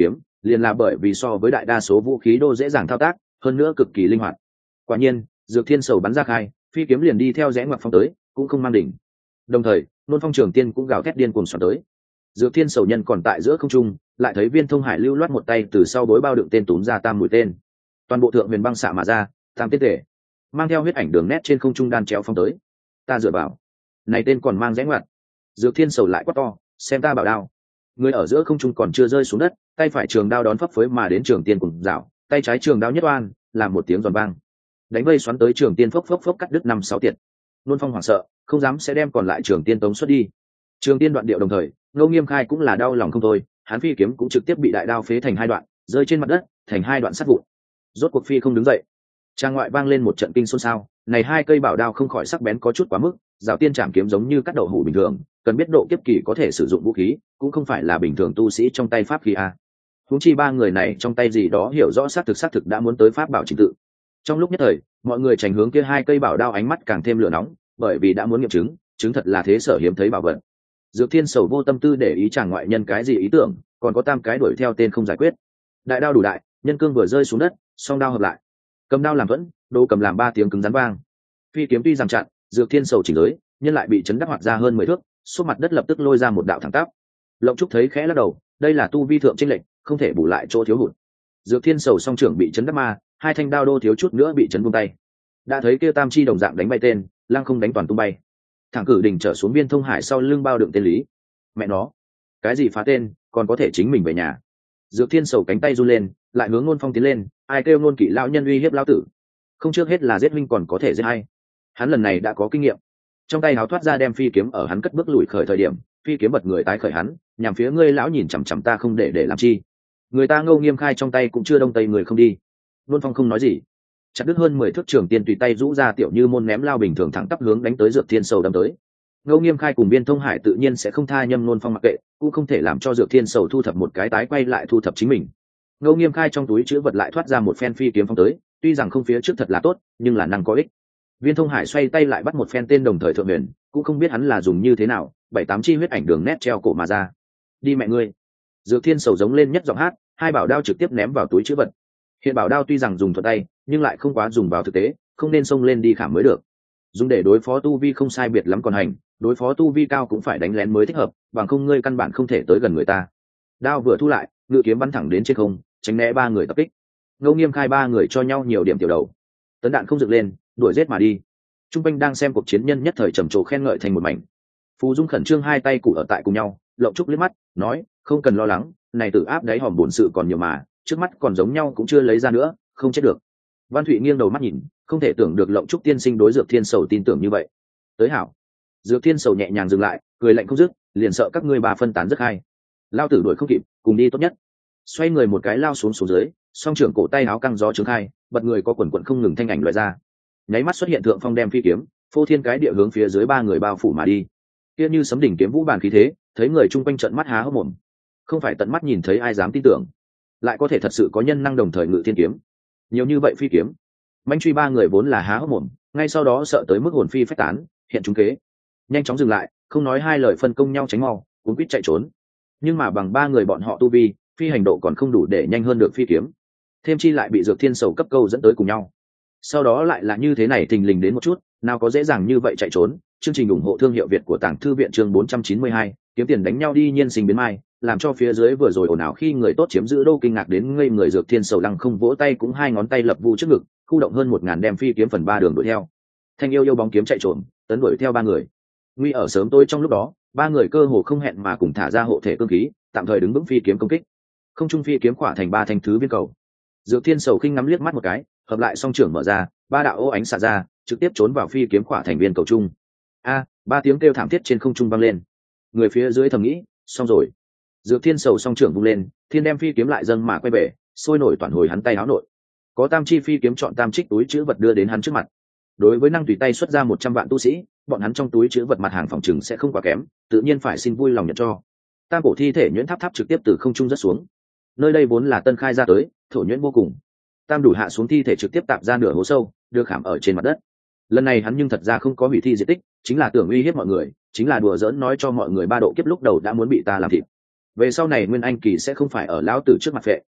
liền là bởi vì so với đại đa số vũ khí đô dễ dàng thao tác, hơn nữa cực kỳ linh hoạt. Quả nhiên, Dược Thiên Sầu bắn ra khai, phi kiếm liền đi theo rẽ ngoặt phong tới, cũng không mang đỉnh. Đồng thời, Nôn Phong Trường Tiên cũng gào thét điên cuồng xoắn tới. Dược Thiên Sầu nhân còn tại giữa không trung, lại thấy Viên Thông Hải lưu loát một tay từ sau bối bao đựng tên túm ra tam mũi tên. Toàn bộ thượng huyền băng xạ mà ra, tam tiết thể, mang theo huyết ảnh đường nét trên không trung đan chéo phong tới. Ta dựa vào, này tên còn mang rẽ ngoặt. Dược Thiên Sầu lại quát to, xem ta bảo đao. Người ở giữa không trung còn chưa rơi xuống đất, tay phải trường đao đón phấp phới mà đến Trường Tiên cùng dạo, tay trái trường đao nhất oan, làm một tiếng giòn vang. Đánh vây xoắn tới Trường Tiên phốc phốc phốc cắt đứt năm sáu tiệt. Nôn Phong hoảng sợ, không dám sẽ đem còn lại Trường Tiên tống xuất đi. Trường Tiên đoạn điệu đồng thời, Ngô Nghiêm Khai cũng là đau lòng không thôi, hắn phi kiếm cũng trực tiếp bị đại đao phế thành hai đoạn, rơi trên mặt đất, thành hai đoạn sắt vụn. Rốt cuộc phi không đứng dậy. Trang ngoại vang lên một trận kinh xôn xao, này hai cây bảo đao không khỏi sắc bén có chút quá mức, Dạo Tiên chạm kiếm giống như cắt đậu hũ bình thường, cần biết độ kiếp kỳ có thể sử dụng vũ khí, cũng không phải là bình thường tu sĩ trong tay pháp khí a. Huống chi ba người này trong tay gì đó hiểu rõ xác thực xác thực đã muốn tới pháp bảo trình tự. Trong lúc nhất thời, mọi người tránh hướng kia hai cây bảo đao ánh mắt càng thêm lửa nóng, bởi vì đã muốn nghiệm chứng, chứng thật là thế sở hiếm thấy bảo vật. Dược Thiên Sầu vô tâm tư để ý chàng ngoại nhân cái gì ý tưởng, còn có tam cái đuổi theo tên không giải quyết. Đại đao đủ đại, nhân cương vừa rơi xuống đất, song đao hợp lại, cầm đao làm thuẫn, đô cầm làm ba tiếng cứng rắn vang. Phi kiếm tuy rằng chặn, Dược Thiên Sầu chỉnh lưới, nhân lại bị chấn đắc hoạt ra hơn mười thước, xuống mặt đất lập tức lôi ra một đạo thẳng tắp. Lộng Trúc thấy khẽ lắc đầu, đây là tu vi thượng chênh lệnh, không thể bù lại chỗ thiếu hụt. Dược Thiên Sầu song trưởng bị chấn đắc ma, hai thanh đao đô thiếu chút nữa bị chấn buông tay. Đã thấy kia tam chi đồng dạng đánh bay tên, lăng không đánh toàn tung bay. Thẳng cử đỉnh trở xuống Viên Thông Hải sau lưng bao đựng tên lý. Mẹ nó, cái gì phá tên, còn có thể chính mình về nhà. Dược Thiên Sầu cánh tay run lên, lại hướng Nôn Phong tiến lên, ai kêu Nôn Kỵ lão nhân uy hiếp lão tử. Không trước hết là giết huynh còn có thể giết hay. Hắn lần này đã có kinh nghiệm. Trong tay háo thoát ra đem phi kiếm ở hắn cất bước lùi khởi thời điểm, phi kiếm bật người tái khởi hắn, nhằm phía ngươi lão nhìn chằm chằm ta không để để làm chi. Người ta Ngô Nghiêm Khai trong tay cũng chưa đông tây người không đi. Nôn Phong không nói gì, chặt đứt hơn mười thước Trường Tiên tùy tay rũ ra tiểu như môn ném lao bình thường thẳng tắp hướng đánh tới Dược Thiên Sầu đâm tới. Ngô Nghiêm Khai cùng Viên Thông Hải tự nhiên sẽ không tha Nhâm Nôn Phong mặc kệ, cũng không thể làm cho Dược Thiên Sầu thu thập một cái tái quay lại thu thập chính mình. Ngô Nghiêm Khai trong túi chứa vật lại thoát ra một phen phi kiếm phong tới, tuy rằng không phía trước thật là tốt, nhưng là năng có ích. Viên Thông Hải xoay tay lại bắt một phen tên đồng thời thượng huyền, cũng không biết hắn là dùng như thế nào, bảy tám chi huyết ảnh đường nét treo cổ mà ra. Đi mẹ ngươi! Dược Thiên Sầu giống lên nhất giọng hát, hai bảo đao trực tiếp ném vào túi chứa vật. Hiện bảo đao tuy rằng dùng thuận tay, nhưng lại không quá dùng vào thực tế, không nên xông lên đi khảm mới được. Dùng để đối phó tu vi không sai biệt lắm còn hành, đối phó tu vi cao cũng phải đánh lén mới thích hợp, bằng không ngươi căn bản không thể tới gần người ta. Đao vừa thu lại, ngự kiếm bắn thẳng đến trên không, tránh né ba người tập kích. Ngô Nghiêm Khai ba người cho nhau nhiều điểm tiểu đầu, tấn đạn không dựng lên, đuổi giết mà đi. Trung quanh đang xem cuộc chiến nhân nhất thời trầm trồ khen ngợi thành một mảnh. Phù Dung khẩn trương hai tay cụ ở tại cùng nhau, Lộng Trúc liếc mắt, nói, không cần lo lắng, này tự áp đáy hòm bổn sự còn nhiều mà, trước mắt còn giống nhau cũng chưa lấy ra nữa, không chết được. Văn Thụy nghiêng đầu mắt nhìn, không thể tưởng được Lộng Trúc tiên sinh đối Dược Thiên Sầu tin tưởng như vậy. Tới hảo. Dược Thiên Sầu nhẹ nhàng dừng lại, cười lạnh không dứt, liền sợ các ngươi bà phân tán rất hay. Lao tử đuổi không kịp, cùng đi tốt nhất. Xoay người một cái lao xuống xuống dưới, song trưởng cổ tay áo căng gió trướng khai, bật người có quần quần không ngừng thanh ảnh loại ra. Nháy mắt xuất hiện thượng phong đem phi kiếm, phô thiên cái địa hướng phía dưới ba người bao phủ mà đi. Kia như sấm đỉnh kiếm vũ bàn khí thế, thấy người chung quanh trợn mắt há hốc mồm. Không phải tận mắt nhìn thấy ai dám tin tưởng, lại có thể thật sự có nhân năng đồng thời ngự thiên kiếm. Nhiều như vậy phi kiếm, manh truy ba người vốn là há hốc mồm, ngay sau đó sợ tới mức hồn phi phách tán, hiện chúng kế, nhanh chóng dừng lại, không nói hai lời phân công nhau tránh mau, cuốn quýt chạy trốn. Nhưng mà bằng ba người bọn họ tu vi, phi hành độ còn không đủ để nhanh hơn được phi kiếm, thêm chi lại bị Dược Thiên Sầu cấp câu dẫn tới cùng nhau. Sau đó lại là như thế này thình lình đến một chút, nào có dễ dàng như vậy chạy trốn. Chương trình ủng hộ thương hiệu Việt của Tàng Thư viện chương bốn trăm chín mươi hai, kiếm tiền đánh nhau đi nhiên sinh biến mai, làm cho phía dưới vừa rồi ồn ào khi người tốt chiếm giữ đô kinh ngạc đến ngây người. Dược Thiên Sầu lăng không vỗ tay cũng hai ngón tay lập vu trước ngực, khu động hơn một ngàn đem phi kiếm phần ba đường đuổi theo. Thanh yêu yêu bóng kiếm chạy trốn, tấn đuổi theo ba người. Nguy ở sớm tối trong lúc đó, ba người cơ hồ không hẹn mà cùng thả ra hộ thể cương khí, tạm thời đứng vững phi kiếm công kích. Không trung phi kiếm khỏa thành ba thanh thứ viên cầu. Dược Thiên Sầu khinh ngắm liếc mắt một cái, hợp lại song trưởng mở ra, ba đạo ô ánh xạ ra, trực tiếp trốn vào phi kiếm khỏa thành viên cầu trung. A, ba tiếng kêu thảm thiết trên không trung vang lên. Người phía dưới thầm nghĩ, xong rồi. Dược Thiên Sầu song trưởng vung lên, thiên đem phi kiếm lại dâng mà quay về, sôi nổi toàn hồi hắn tay áo nội. Có tam chi phi kiếm chọn tam trích túi chứa vật đưa đến hắn trước mặt. Đối với năng tùy tay xuất ra một trăm vạn tu sĩ, bọn hắn trong túi chứa vật mặt hàng phòng trừng sẽ không quá kém, tự nhiên phải xin vui lòng nhận cho. Tam cổ thi thể nhuyễn tháp tháp trực tiếp từ không trung rất xuống. Nơi đây vốn là tân khai ra tới, thổ nhuyễn vô cùng. Tam đủ hạ xuống thi thể trực tiếp tạm ra nửa hố sâu, đưa khảm ở trên mặt đất. Lần này hắn nhưng thật ra không có hủy thi diệt tích, chính là tưởng uy hiếp mọi người, chính là đùa giỡn nói cho mọi người ba độ kiếp lúc đầu đã muốn bị ta làm thịt. Về sau này Nguyên Anh kỳ sẽ không phải ở lão tử trước mặt phệ,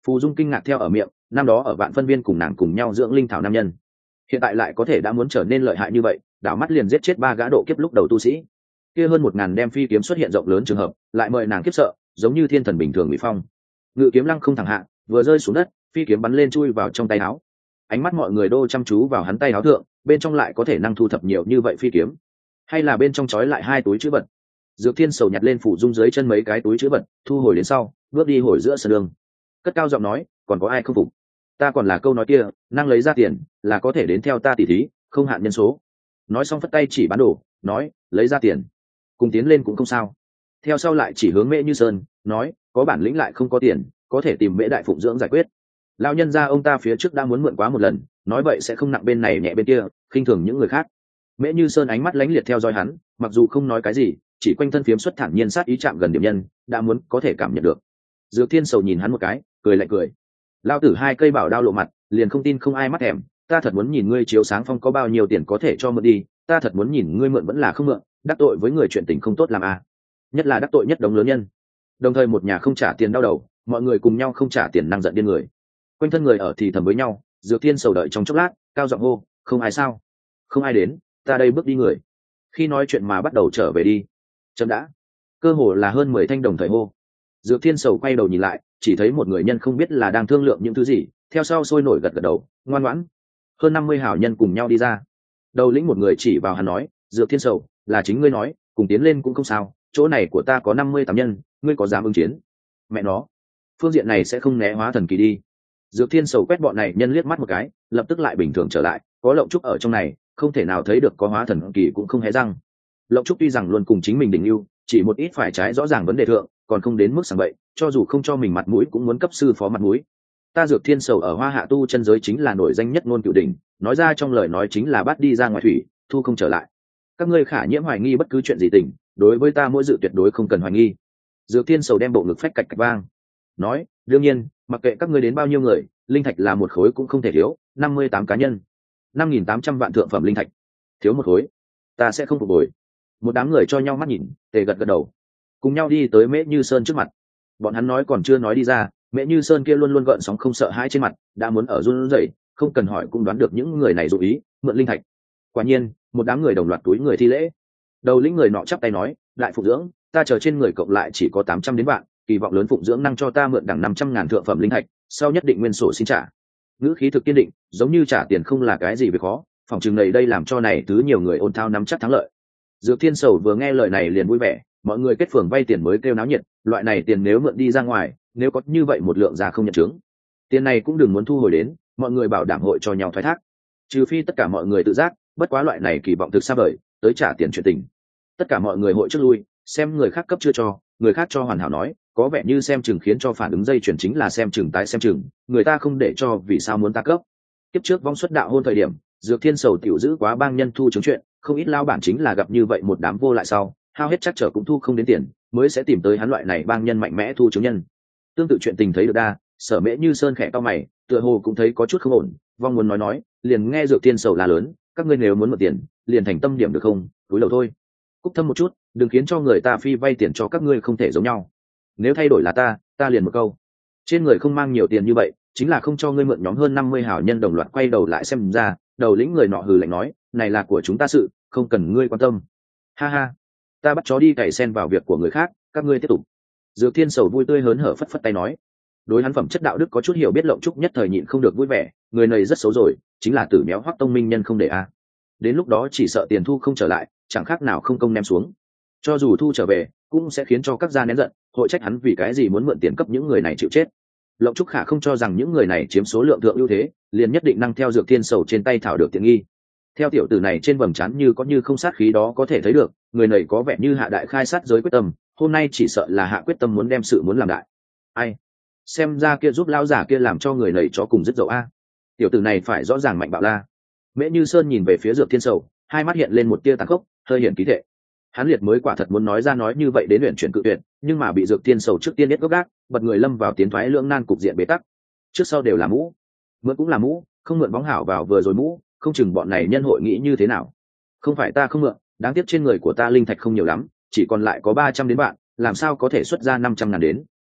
Phù Dung kinh ngạc theo ở miệng, năm đó ở Vạn Phân Viên cùng nàng cùng nhau dưỡng linh thảo nam nhân, hiện tại lại có thể đã muốn trở nên lợi hại như vậy, đảo mắt liền giết chết ba gã độ kiếp lúc đầu tu sĩ. Kia hơn một ngàn đem phi kiếm xuất hiện rộng lớn trường hợp, lại mời nàng kiếp sợ, giống như thiên thần bình thường bị phong. Ngự kiếm lăng không thẳng hạ, vừa rơi xuống đất, phi kiếm bắn lên chui vào trong tay áo. Ánh mắt mọi người đô chăm chú vào hắn tay áo thượng, bên trong lại có thể năng thu thập nhiều như vậy phi kiếm, hay là bên trong trói lại hai túi chữ vật. Dược Thiên Sầu nhặt lên Phủ Dung dưới chân mấy cái túi chữ vật, thu hồi đến sau, bước đi hồi giữa sân đường, cất cao giọng nói, còn có ai không phục? Ta còn là câu nói kia, năng lấy ra tiền là có thể đến theo ta tỉ thí, không hạn nhân số. Nói xong phất tay chỉ bán đồ, nói, lấy ra tiền cùng tiến lên cũng không sao. Theo sau lại chỉ hướng Mễ Như Sơn, nói, có bản lĩnh lại không có tiền, có thể tìm Mễ đại phụng dưỡng giải quyết. Lão nhân gia ông ta phía trước đã muốn mượn quá một lần, nói vậy sẽ không nặng bên này nhẹ bên kia, khinh thường những người khác. Mễ Như Sơn ánh mắt lánh liệt theo dõi hắn, mặc dù không nói cái gì, chỉ quanh thân phiếm xuất thản nhiên sát ý chạm gần điểm nhân, đã muốn có thể cảm nhận được. Dược Thiên Sầu nhìn hắn một cái, cười lạnh cười. Lão tử hai cây bảo đao lộ mặt, liền không tin không ai mắt thèm, ta thật muốn nhìn ngươi chiếu sáng phong có bao nhiêu tiền có thể cho mượn đi, ta thật muốn nhìn ngươi mượn vẫn là không mượn, đắc tội với người chuyện tình không tốt làm à. Nhất là đắc tội nhất đống lớn nhân. Đồng thời một nhà không trả tiền đau đầu, mọi người cùng nhau không trả tiền năng giận điên người. Quanh thân người ở thì thầm với nhau, Dược Thiên Sầu đợi trong chốc lát, cao giọng hô, không ai sao? Không ai đến, ta đây bước đi người. Khi nói chuyện mà bắt đầu trở về đi. Chấm đã. Cơ hồ là hơn mười thanh đồng thời hô. Dược Thiên Sầu quay đầu nhìn lại, chỉ thấy một người nhân không biết là đang thương lượng những thứ gì, theo sau sôi nổi gật gật đầu, ngoan ngoãn. Hơn năm mươi hảo nhân cùng nhau đi ra. Đầu lĩnh một người chỉ vào hắn nói, Dược Thiên Sầu, là chính ngươi nói, cùng tiến lên cũng không sao, chỗ này của ta có năm mươi tám nhân, ngươi có dám ứng chiến? Mẹ nó, phương diện này sẽ không né hóa thần kỳ đi. Dược Thiên Sầu quét bọn này nhân liếc mắt một cái, lập tức lại bình thường trở lại, có Lộng Trúc ở trong này, không thể nào thấy được có hóa thần kỳ cũng không hé răng. Lộng Trúc tuy rằng luôn cùng chính mình đỉnh ưu, chỉ một ít phải trái rõ ràng vấn đề thượng, còn không đến mức sảng bậy, cho dù không cho mình mặt mũi cũng muốn cấp sư phó mặt mũi. Ta Dược Thiên Sầu ở Hoa Hạ tu chân giới chính là nổi danh nhất ngôn cửu đỉnh, nói ra trong lời nói chính là bắt đi ra ngoài thủy, thu không trở lại. Các ngươi khả nhiễm hoài nghi bất cứ chuyện gì tình, đối với ta mỗi dự tuyệt đối không cần hoài nghi. Dược Thiên Sầu đem bộ ngực phách cạch cạch vang, nói, đương nhiên, mặc kệ các ngươi đến bao nhiêu người, linh thạch là một khối cũng không thể thiếu, năm mươi tám cá nhân, năm nghìn tám trăm vạn thượng phẩm linh thạch, thiếu một khối, ta sẽ không phục hồi. Một đám người cho nhau mắt nhìn, tề gật gật đầu, cùng nhau đi tới Mễ Như Sơn trước mặt. Bọn hắn nói còn chưa nói đi ra, Mễ Như Sơn kia luôn luôn gợn sóng không sợ hãi trên mặt, đã muốn ở run rẩy, không cần hỏi cũng đoán được những người này dụ ý mượn linh thạch. Quả nhiên, một đám người đồng loạt túi người thi lễ. Đầu lĩnh người nọ chắp tay nói, đại phụng dưỡng, ta chờ trên người cộng lại chỉ có tám trăm đến vạn, kỳ vọng lớn phụng dưỡng năng cho ta mượn đẳng năm trăm ngàn thượng phẩm linh thạch, sau nhất định nguyên sổ xin trả. Ngữ khí thực kiên định, giống như trả tiền không là cái gì việc khó, phòng trường này đây làm cho này thứ nhiều người ôn thao nắm chắc thắng lợi. Dược Thiên Sầu vừa nghe lời này liền vui vẻ, mọi người kết phường vay tiền mới kêu náo nhiệt, loại này tiền nếu mượn đi ra ngoài, nếu có như vậy một lượng ra không nhận chứng, tiền này cũng đừng muốn thu hồi đến, mọi người bảo đảm hội cho nhau thoái thác. Trừ phi tất cả mọi người tự giác, bất quá loại này kỳ vọng thực xa vời, tới trả tiền chuyện tình. Tất cả mọi người hội trước lui, xem người khác cấp chưa cho, người khác cho hoàn hảo nói, có vẻ như xem chừng khiến cho phản ứng dây chuyển chính là xem chừng tái xem chừng, người ta không để cho vì sao muốn ta cấp. Kiếp trước vong xuất đạo hôn thời điểm, Dược Thiên Sầu tiểu giữ quá bang nhân thu chứng chuyện, không ít lao bản chính là gặp như vậy một đám vô lại sau, hao hết chắc trở cũng thu không đến tiền, mới sẽ tìm tới hắn loại này bang nhân mạnh mẽ thu chứng nhân. Tương tự chuyện tình thấy được đa, Sở Mễ Như Sơn khẽ cau mày, tựa hồ cũng thấy có chút không ổn, vong muốn nói nói, liền nghe Dược Thiên Sầu la lớn, các ngươi nếu muốn mượn tiền, liền thành tâm điểm được không, túi đầu thôi. Cúc thâm một chút, đừng khiến cho người ta phi vay tiền cho các ngươi không thể giống nhau. Nếu thay đổi là ta, ta liền một câu, trên người không mang nhiều tiền như vậy, chính là không cho ngươi mượn. Nhóm hơn năm mươi hảo nhân đồng loạt quay đầu lại xem ra, đầu lĩnh người nọ hừ lạnh nói, này là của chúng ta sự, không cần ngươi quan tâm. Ha ha, ta bắt chó đi cày sen vào việc của người khác, các ngươi tiếp tục. Dược Thiên Sầu vui tươi hớn hở phất phất tay nói, đối hắn phẩm chất đạo đức có chút hiểu biết Lộng Trúc nhất thời nhịn không được vui vẻ, người này rất xấu rồi, chính là tử méo Hoắc Tông Minh nhân không để a. Đến lúc đó chỉ sợ tiền thu không trở lại, chẳng khác nào không công ném xuống. Cho dù thu trở về, cũng sẽ khiến cho các gia nén giận, hội trách hắn vì cái gì muốn mượn tiền cấp những người này chịu chết. Lộng Trúc Khả không cho rằng những người này chiếm số lượng thượng ưu thế, liền nhất định năng theo Dược Thiên Sầu trên tay thảo được tiện nghi. Theo tiểu tử này trên vầng trán như có như không sát khí đó có thể thấy được, người này có vẻ như hạ đại khai sát giới quyết tâm, hôm nay chỉ sợ là hạ quyết tâm muốn đem sự muốn làm đại. Ai? Xem ra kia giúp lão giả kia làm cho người này chó cùng rất dậu a. Tiểu tử này phải rõ ràng mạnh bạo la. Mễ Như Sơn nhìn về phía Dược Thiên Sầu, hai mắt hiện lên một tia tàn khốc, hơi hiện ký thệ. Hắn liệt mới quả thật muốn nói ra nói như vậy đến luyện chuyển cự tuyệt, nhưng mà bị Dược Thiên Sầu trước tiên biết gốc gác, bật người lâm vào tiến thoái lưỡng nan cục diện bế tắc. Trước sau đều là mũ, mượn cũng là mũ, không mượn bóng hảo vào vừa rồi mũ, không chừng bọn này nhân hội nghĩ như thế nào. Không phải ta không mượn, đáng tiếc trên người của ta linh thạch không nhiều lắm, chỉ còn lại có ba trăm đến vạn, làm sao có thể xuất ra năm trăm ngàn đến.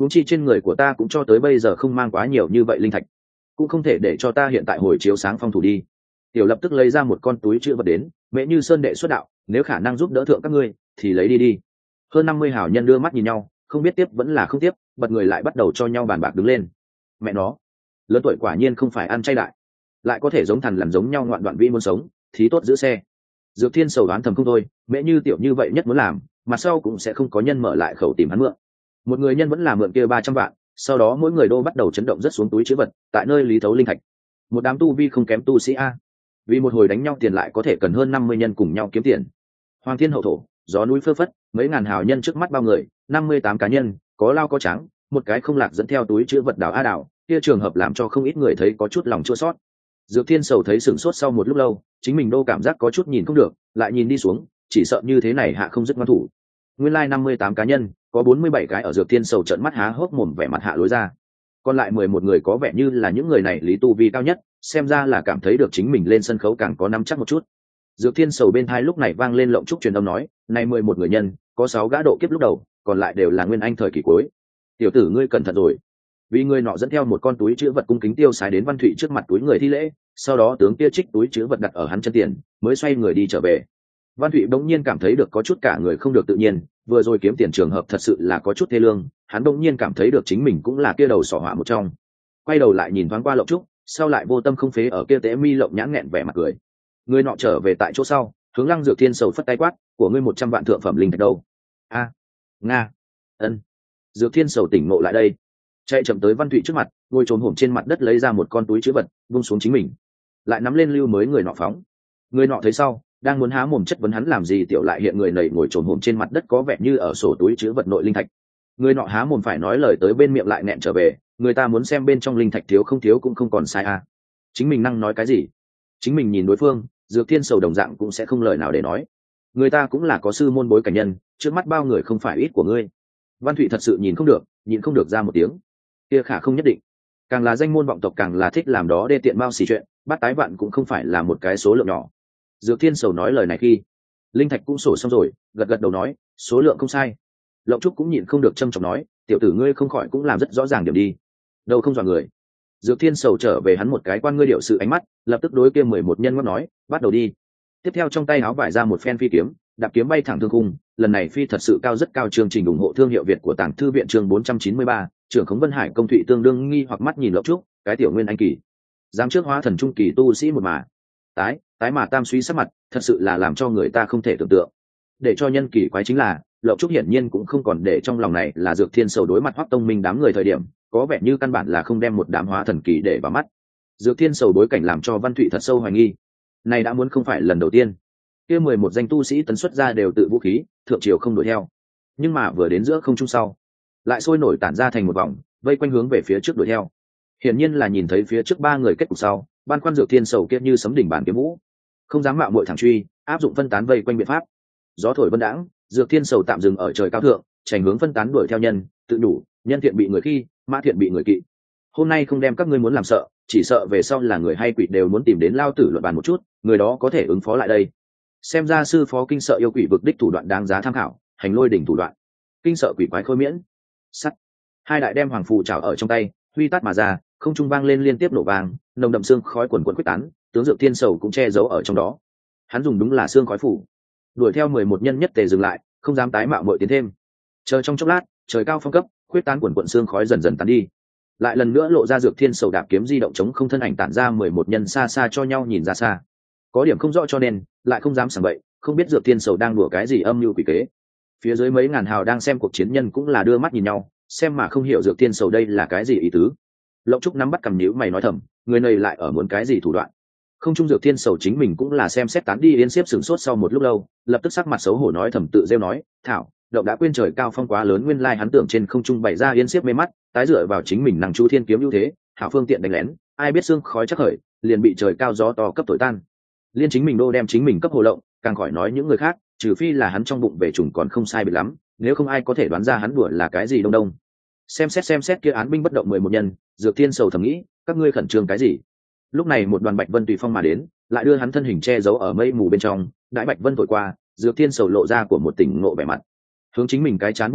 huống chi trên người của ta cũng cho tới bây giờ không mang quá nhiều như vậy linh thạch, cũng không thể để cho ta hiện tại hồi chiếu sáng phong thủ đi. Tiểu lập tức lấy ra một con túi chữ vật đến, mễ như sơn đệ xuất đạo, nếu khả năng giúp đỡ thượng các ngươi thì lấy đi đi. Hơn năm mươi hảo nhân đưa mắt nhìn nhau, không biết tiếp vẫn là không tiếp, bật người lại bắt đầu cho nhau bàn bạc đứng lên. Mẹ nó, lớn tuổi quả nhiên không phải ăn chay đại, lại có thể giống thằn lằn giống nhau ngoạn đoạn vĩ muốn sống thì tốt giữ xe. Dược Thiên sầu đoán thầm không thôi, mễ như tiểu như vậy nhất muốn làm, mặt sau cũng sẽ không có nhân mở lại khẩu tìm hắn mượn. Một người nhân vẫn là mượn kia ba trăm vạn, sau đó mỗi người đô bắt đầu chấn động rất xuống túi chữ vật, tại nơi lý thấu linh thạch. Một đám tu vi không kém tu sĩ a, vì một hồi đánh nhau tiền lại có thể cần hơn năm mươi nhân cùng nhau kiếm tiền. Hoàng thiên hậu thổ, gió núi phơ phất, mấy ngàn hào nhân trước mắt bao người, năm mươi tám cá nhân, có lao có trắng, một cái không lạc dẫn theo túi chữ vật đảo a đảo, kia trường hợp làm cho không ít người thấy có chút lòng chua xót. Dược Thiên sầu thấy sửng sốt sau một lúc lâu, chính mình đô cảm giác có chút nhìn không được, lại nhìn đi xuống, chỉ sợ như thế này hạ không dứt ngoan thủ. Nguyên lai like năm mươi tám cá nhân, có bốn mươi bảy cái ở Dược Thiên sầu trợn mắt há hốc mồm vẻ mặt hạ lối ra. Còn lại mười một người có vẻ như là những người này lý tu vi cao nhất, xem ra là cảm thấy được chính mình lên sân khấu càng có nắm chắc một chút. Dược Thiên sầu bên tai lúc này vang lên lộng trúc truyền âm nói, này mười một người nhân, có sáu gã độ kiếp lúc đầu, còn lại đều là nguyên anh thời kỳ cuối. Tiểu tử ngươi cẩn thận rồi. Vì người nọ dẫn theo một con túi chứa vật cung kính tiêu xài đến Văn Thụy trước mặt túi người thi lễ, sau đó tướng kia trích túi chứa vật đặt ở hắn chân tiền, mới xoay người đi trở về. Văn Thụy bỗng nhiên cảm thấy được có chút cả người không được tự nhiên, vừa rồi kiếm tiền trường hợp thật sự là có chút thê lương, hắn bỗng nhiên cảm thấy được chính mình cũng là kia đầu sỏ họa một trong. Quay đầu lại nhìn thoáng qua Lộng Trúc, sau lại vô tâm không phế ở kia tế mi lộng nhãn nghẹn vẻ mặt cười. Người nọ trở về tại chỗ sau, hướng Lăng Dược Thiên sầu phất tay quát, của ngươi một trăm vạn thượng phẩm linh thạch đâu? A, nga, ân. Dược Thiên sầu tỉnh ngộ lại đây, chạy chậm tới Văn Thụy trước mặt, ngồi trồn hổm trên mặt đất lấy ra một con túi chứa vật, vung xuống chính mình, lại nắm lên lưu mới người nọ phóng. Người nọ thấy sau, đang muốn há mồm chất vấn hắn làm gì, tiểu lại hiện người nầy ngồi trồn hổm trên mặt đất có vẻ như ở sổ túi chứa vật nội linh thạch. Người nọ há mồm phải nói lời tới bên miệng lại nghẹn trở về, người ta muốn xem bên trong linh thạch thiếu không thiếu cũng không còn sai à. Chính mình năng nói cái gì? Chính mình nhìn đối phương, Dược Thiên sầu đồng dạng cũng sẽ không lời nào để nói. Người ta cũng là có sư môn bối cảnh nhân, trước mắt bao người không phải ít của ngươi. Văn Thụy thật sự nhìn không được, nhìn không được ra một tiếng. Kia khả không nhất định, càng là danh môn vọng tộc càng là thích làm đó đê tiện bao xì chuyện, bắt tái vạn cũng không phải là một cái số lượng nhỏ. Dược Thiên sầu nói lời này khi linh thạch cũng sổ xong rồi, gật gật đầu nói số lượng không sai. Lộng Trúc cũng nhịn không được trâm trọng nói, tiểu tử ngươi không khỏi cũng làm rất rõ ràng điểm đi, đâu không dọa người. Dược Thiên sầu trở về hắn một cái quan ngươi điệu sự ánh mắt, lập tức đối kia mười một nhân ngót nói, bắt đầu đi. Tiếp theo trong tay áo vải ra một phen phi kiếm, đạp kiếm bay thẳng thương khung, lần này phi thật sự cao rất cao. Chương trình ủng hộ thương hiệu Việt của Tàng Thư viện chương bốn trăm chín mươi ba, trưởng Khống Vân Hải công Thụy tương đương nghi hoặc mắt nhìn Lộng Trúc, cái tiểu nguyên anh kỳ, dám trước hóa thần trung kỳ tu sĩ một mà. Tái, tái mà tam suy sắc mặt, thật sự là làm cho người ta không thể tưởng tượng. Để cho nhân kỳ quái chính là, Lộng Trúc hiển nhiên cũng không còn để trong lòng này là Dược Thiên sầu đối mặt Hoắc Tông Minh đám người thời điểm, có vẻ như căn bản là không đem một đám hóa thần kỳ để vào mắt. Dược Thiên sầu bối cảnh làm cho Văn Thụy thật sâu hoài nghi. Này đã muốn không phải lần đầu tiên, kia mười một danh tu sĩ tấn xuất ra đều tự vũ khí, thượng triều không đuổi theo, nhưng mà vừa đến giữa không trung sau, lại sôi nổi tản ra thành một vòng, vây quanh hướng về phía trước đuổi theo. Hiển nhiên là nhìn thấy phía trước ba người kết cục sau, ban quan Dược Thiên sầu kia như sấm đỉnh bản kiếm vũ, không dám mạo muội thẳng truy, áp dụng phân tán vây quanh biện pháp. Gió thổi vân đãng, Dược Thiên sầu tạm dừng ở trời cao thượng, chành hướng phân tán đuổi theo nhân, tự đủ, nhân thiện bị người khi, mã thiện bị người kỵ. Hôm nay không đem các ngươi muốn làm sợ, chỉ sợ về sau là người hay quỷ đều muốn tìm đến lao tử luận bàn một chút, người đó có thể ứng phó lại đây. Xem ra sư phó kinh sợ yêu quỷ vực đích thủ đoạn đáng giá tham khảo, hành lôi đỉnh thủ đoạn, kinh sợ quỷ quái khôi miễn. Sắt, hai đại đem hoàng phù trảo ở trong tay, huy tát mà ra, không trung vang lên liên tiếp nổ vang, nồng đậm xương khói quần quần quyết tán, tướng Dược Thiên sầu cũng che giấu ở trong đó. Hắn dùng đúng là xương khói phủ, đuổi theo mười một nhân nhất tề dừng lại, không dám tái mạo muội tiến thêm. Chờ trong chốc lát, trời cao phong cấp, quyết tán quần quần xương khói dần dần tán đi. Lại lần nữa lộ ra Dược Thiên sầu đạp kiếm di động chống không thân ảnh tản ra mười một nhân xa xa cho nhau nhìn ra xa. Có điểm không rõ cho nên, lại không dám sảng bậy, không biết Dược Thiên sầu đang đùa cái gì âm mưu quỷ kế. Phía dưới mấy ngàn hào đang xem cuộc chiến nhân cũng là đưa mắt nhìn nhau, xem mà không hiểu Dược Thiên sầu đây là cái gì ý tứ. Lộng Trúc nắm bắt cầm nhíu mày nói thầm, người này lại ở muốn cái gì thủ đoạn. Không trung Dược Thiên sầu chính mình cũng là xem xét tán đi yên xếp sửng sốt sau một lúc lâu, lập tức sắc mặt xấu hổ nói thầm tự rêu nói, thảo, động đã quên trời cao phong quá lớn, nguyên lai hắn tưởng trên không trung bày ra yên xếp mê mắt, tái dựa vào chính mình năng chu thiên kiếm ưu thế, hảo phương tiện đánh lén, ai biết xương khói chắc khởi, liền bị trời cao gió to cấp thổi tan. Liên chính mình đô đem chính mình cấp hồ lộng, càng khỏi nói những người khác, trừ phi là hắn trong bụng về trùng còn không sai biệt lắm, nếu không ai có thể đoán ra hắn đùa là cái gì đông đông. Xem xét xem xét kia án binh bất động mười một nhân, Dược Thiên sầu thầm nghĩ, các ngươi khẩn trương cái gì? Lúc này một đoàn bạch vân tùy phong mà đến, lại đưa hắn thân hình che giấu ở mây mù bên trong, đại bạch vân thổi qua, Dược Thiên sầu lộ ra của một tỉnh ngộ vẻ mặt, hướng chính mình cái chán bố bố,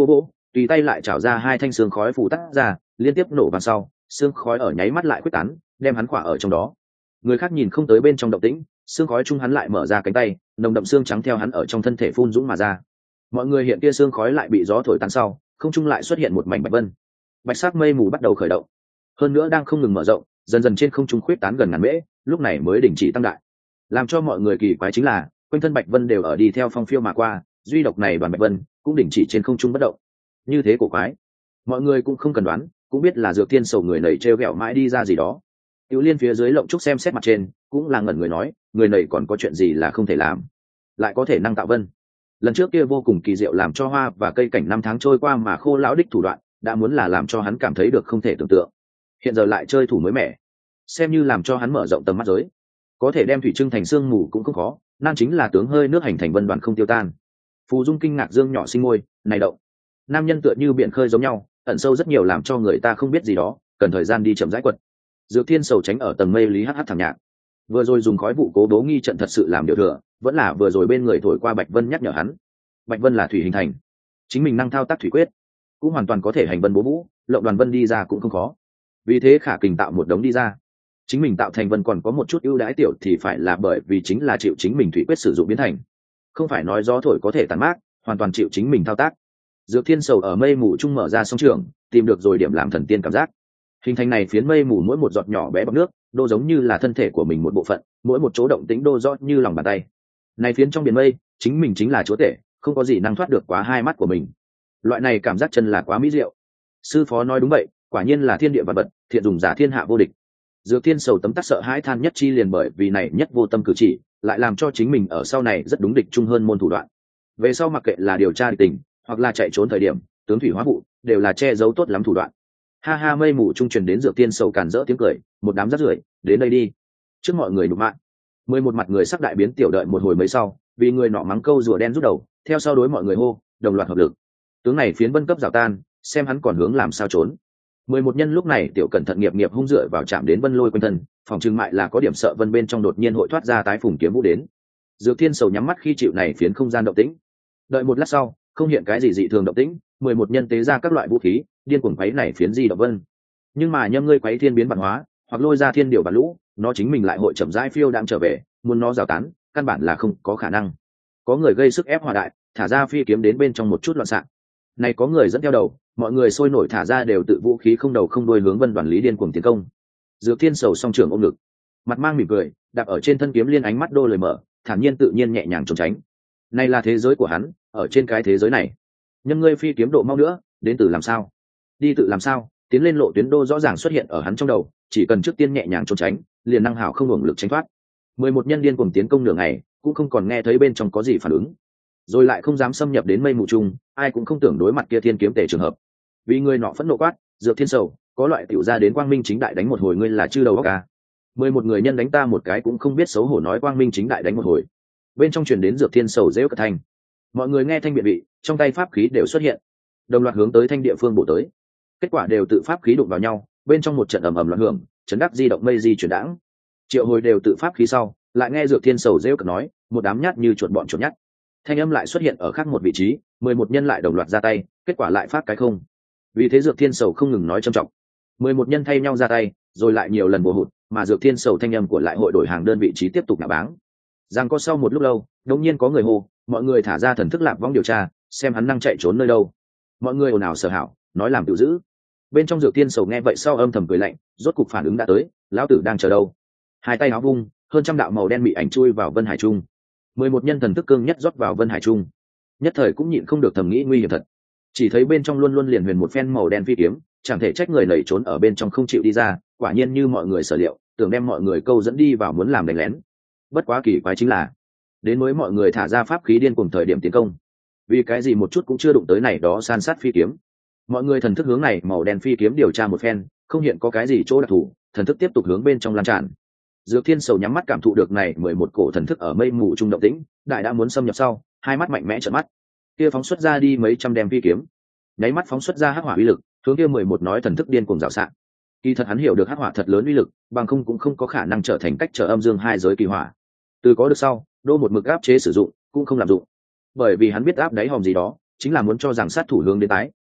tùy tay lại chảo ra hai thanh xương khói phù tắt ra, liên tiếp nổ vào sau, xương khói ở nháy mắt lại quyết tán, đem hắn khỏa ở trong đó. Người khác nhìn không tới bên trong động tĩnh, xương khói chung hắn lại mở ra cánh tay, nồng đậm xương trắng theo hắn ở trong thân thể phun dũng mà ra. Mọi người hiện kia xương khói lại bị gió thổi tan sau, không trung lại xuất hiện một mảnh bạch vân. Bạch sắc mây mù bắt đầu khởi động, hơn nữa đang không ngừng mở rộng, dần dần trên không trung khuyết tán gần ngàn mễ, lúc này mới đình chỉ tăng đại. Làm cho mọi người kỳ quái chính là, quanh thân bạch vân đều ở đi theo phong phiêu mà qua, duy độc này đoàn bạch vân cũng đình chỉ trên không trung bất động. Như thế cổ quái, mọi người cũng không cần đoán, cũng biết là Dược Thiên Sầu người nảy trêu ghẹo mãi đi ra gì đó. Tiểu Liên phía dưới lộng trúc xem xét mặt trên, cũng là ngẩn người nói, người nảy còn có chuyện gì là không thể làm, lại có thể năng tạo vân. Lần trước kia vô cùng kỳ diệu làm cho hoa và cây cảnh năm tháng trôi qua mà khô lão đích thủ đoạn, đã muốn là làm cho hắn cảm thấy được không thể tưởng tượng. Hiện giờ lại chơi thủ mới mẻ, xem như làm cho hắn mở rộng tầm mắt giới. Có thể đem thủy trưng thành sương mù cũng không khó, nan chính là tướng hơi nước hành thành vân đoàn không tiêu tan. Phù Dung kinh ngạc dương nhỏ sinh môi, này động, nam nhân tựa như biển khơi giống nhau, ẩn sâu rất nhiều làm cho người ta không biết gì đó, cần thời gian đi chậm rãi quật. Dược Thiên Sầu tránh ở tầng mây lý hắc hắc thẳng nhạc. Vừa rồi dùng khói vụ cố đố nghi trận thật sự làm điều thừa, vẫn là vừa rồi bên người thổi qua Bạch Vân nhắc nhở hắn. Bạch Vân là thủy hình thành, chính mình năng thao tác thủy quyết, cũng hoàn toàn có thể hành vân bố vũ, lộng đoàn vân đi ra cũng không khó. Vì thế khả kình tạo một đống đi ra. Chính mình tạo thành vân còn có một chút ưu đãi tiểu thì phải là bởi vì chính là chịu chính mình thủy quyết sử dụng biến thành, không phải nói gió thổi có thể tàn mát, hoàn toàn chịu chính mình thao tác. Dược Thiên Sầu ở mây mù trung mở ra song trường, tìm được rồi điểm làm thần tiên cảm giác. Hình thành này phiến mây mù mỗi một giọt nhỏ bé bọt nước, đô giống như là thân thể của mình một bộ phận, mỗi một chỗ động tĩnh đô rõ như lòng bàn tay. Này phiến trong biển mây, chính mình chính là chúa tể, không có gì năng thoát được quá hai mắt của mình. Loại này cảm giác chân là quá mỹ diệu. Sư phó nói đúng vậy, quả nhiên là thiên địa vật vật, thiện dùng giả thiên hạ vô địch. Dược Thiên Sầu tấm tắc sợ hãi than nhất chi liền bởi vì này nhất vô tâm cử chỉ, lại làm cho chính mình ở sau này rất đúng địch chung hơn môn thủ đoạn. Về sau mặc kệ là điều tra địch tình, hoặc là chạy trốn thời điểm, tướng thủy hóa vụ, đều là che giấu tốt lắm thủ đoạn. Ha ha, mây mù trung truyền đến Dược Thiên Sầu càn rỡ tiếng cười, một đám rác rưởi, đến đây đi. Trước mọi người đục mạng. Mười một mặt người sắc đại biến tiểu đợi một hồi mấy sau, vì người nọ mắng câu rùa đen rút đầu, theo sau đối mọi người hô, đồng loạt hợp lực. Tướng này phiến vân cấp rào tan, xem hắn còn hướng làm sao trốn. Mười một nhân lúc này tiểu cẩn thận nghiệp nghiệp hung dựa vào chạm đến vân lôi quanh thân, phòng trừng mại là có điểm sợ vân bên trong đột nhiên hội thoát ra tái phùng kiếm vũ đến. Dược Thiên Sầu nhắm mắt khi chịu này phiến không gian động tĩnh. Đợi một lát sau, không hiện cái gì dị thường động tĩnh, mười một nhân tế ra các loại vũ khí, điên cuồng quấy này phiến di động vân. Nhưng mà nhâm ngươi quấy thiên biến bản hóa, hoặc lôi ra thiên điều bản lũ, nó chính mình lại hội chậm rãi phiêu đang trở về, muốn nó rào tán, căn bản là không có khả năng. Có người gây sức ép hỏa đại, thả ra phi kiếm đến bên trong một chút loạn xạ. Này có người dẫn theo đầu, mọi người sôi nổi thả ra đều tự vũ khí không đầu không đuôi hướng vân đoàn lý điên cuồng tiến công. Dược Thiên Sầu song trưởng ôm ngực, mặt mang mỉm cười, đạp ở trên thân kiếm liên ánh mắt đô lời mở, thản nhiên tự nhiên nhẹ nhàng trốn tránh. Này là thế giới của hắn, ở trên cái thế giới này, nhưng ngươi phi kiếm độ mau nữa, đến từ làm sao, đi tự làm sao, tiến lên lộ tuyến đô rõ ràng xuất hiện ở hắn trong đầu, chỉ cần trước tiên nhẹ nhàng trốn tránh, liền năng hảo không hưởng lực tránh thoát. Mười một nhân điên cuồng tiến công nửa ngày, cũng không còn nghe thấy bên trong có gì phản ứng, rồi lại không dám xâm nhập đến mây mù chung, ai cũng không tưởng đối mặt kia thiên kiếm tể trường hợp. Vì người nọ phẫn nộ quát, Dược Thiên Sầu, có loại tiểu ra đến quang minh chính đại đánh một hồi, ngươi là chư đầu óc à? Mười một người nhân đánh ta một cái cũng không biết xấu hổ nói quang minh chính đại đánh một hồi. Bên trong truyền đến Dược Thiên Sầu rêu cật thanh. Mọi người nghe thanh biện vị, trong tay pháp khí đều xuất hiện, đồng loạt hướng tới thanh địa phương bổ tới. Kết quả đều tự pháp khí đụng vào nhau, bên trong một trận ầm ầm loạn hưởng, chấn đắc di động mây di chuyển đãng. Triệu hồi đều tự pháp khí sau, lại nghe Dược Thiên Sầu rêu cật nói, một đám nhát như chuột bọn chuột nhát. Thanh âm lại xuất hiện ở khác một vị trí, mười một nhân lại đồng loạt ra tay, kết quả lại phát cái không. Vì thế Dược Thiên Sầu không ngừng nói trầm trọng. Mười một nhân thay nhau ra tay, rồi lại nhiều lần bổ hụt, mà Dược Thiên Sầu thanh âm của lại hội đổi hàng đơn vị trí tiếp tục nạ báng. Giang có sau một lúc lâu, đột nhiên có người hô, mọi người thả ra thần thức lạc vong điều tra, xem hắn năng chạy trốn nơi đâu. Mọi người ồn ào sở hảo, nói làm tự giữ. Bên trong Dược Thiên Sầu nghe vậy sau âm thầm cười lạnh, rốt cục phản ứng đã tới, lão tử đang chờ đâu. Hai tay áo vung, hơn trăm đạo màu đen bị ảnh chui vào Vân Hải Trung. Mười một nhân thần thức cương nhất rót vào Vân Hải Trung, nhất thời cũng nhịn không được thầm nghĩ nguy hiểm thật. Chỉ thấy bên trong luôn luôn liền huyền một phen màu đen phi kiếm, chẳng thể trách người nảy trốn ở bên trong không chịu đi ra, quả nhiên như mọi người sở liệu, tưởng đem mọi người câu dẫn đi vào muốn làm đánh lén. Bất quá kỳ quái chính là, đến mới mọi người thả ra pháp khí điên cùng thời điểm tiến công, vì cái gì một chút cũng chưa đụng tới này đó san sát phi kiếm. Mọi người thần thức hướng này màu đen phi kiếm điều tra một phen, không hiện có cái gì chỗ đặc thù, thần thức tiếp tục hướng bên trong lan tràn. Dược Thiên Sầu nhắm mắt cảm thụ được này mười một cổ thần thức ở mây mù trung động tĩnh, đại đã muốn xâm nhập sau, hai mắt mạnh mẽ trợn mắt. Kia phóng xuất ra đi mấy trăm đem phi kiếm, nháy mắt phóng xuất ra hắc hỏa uy lực, hướng kia mười một nói thần thức điên cuồng rào xạ. Kỳ thật hắn hiểu được hắc hỏa thật lớn uy lực, bằng không cũng không có khả năng trở thành cách trở âm dương hai giới kỳ hỏa. Từ có được sau, đô một mực áp chế sử dụng, cũng không làm dụng. Bởi vì hắn biết áp đáy hòm gì đó, chính là muốn cho rằng sát thủ hướng đến tái,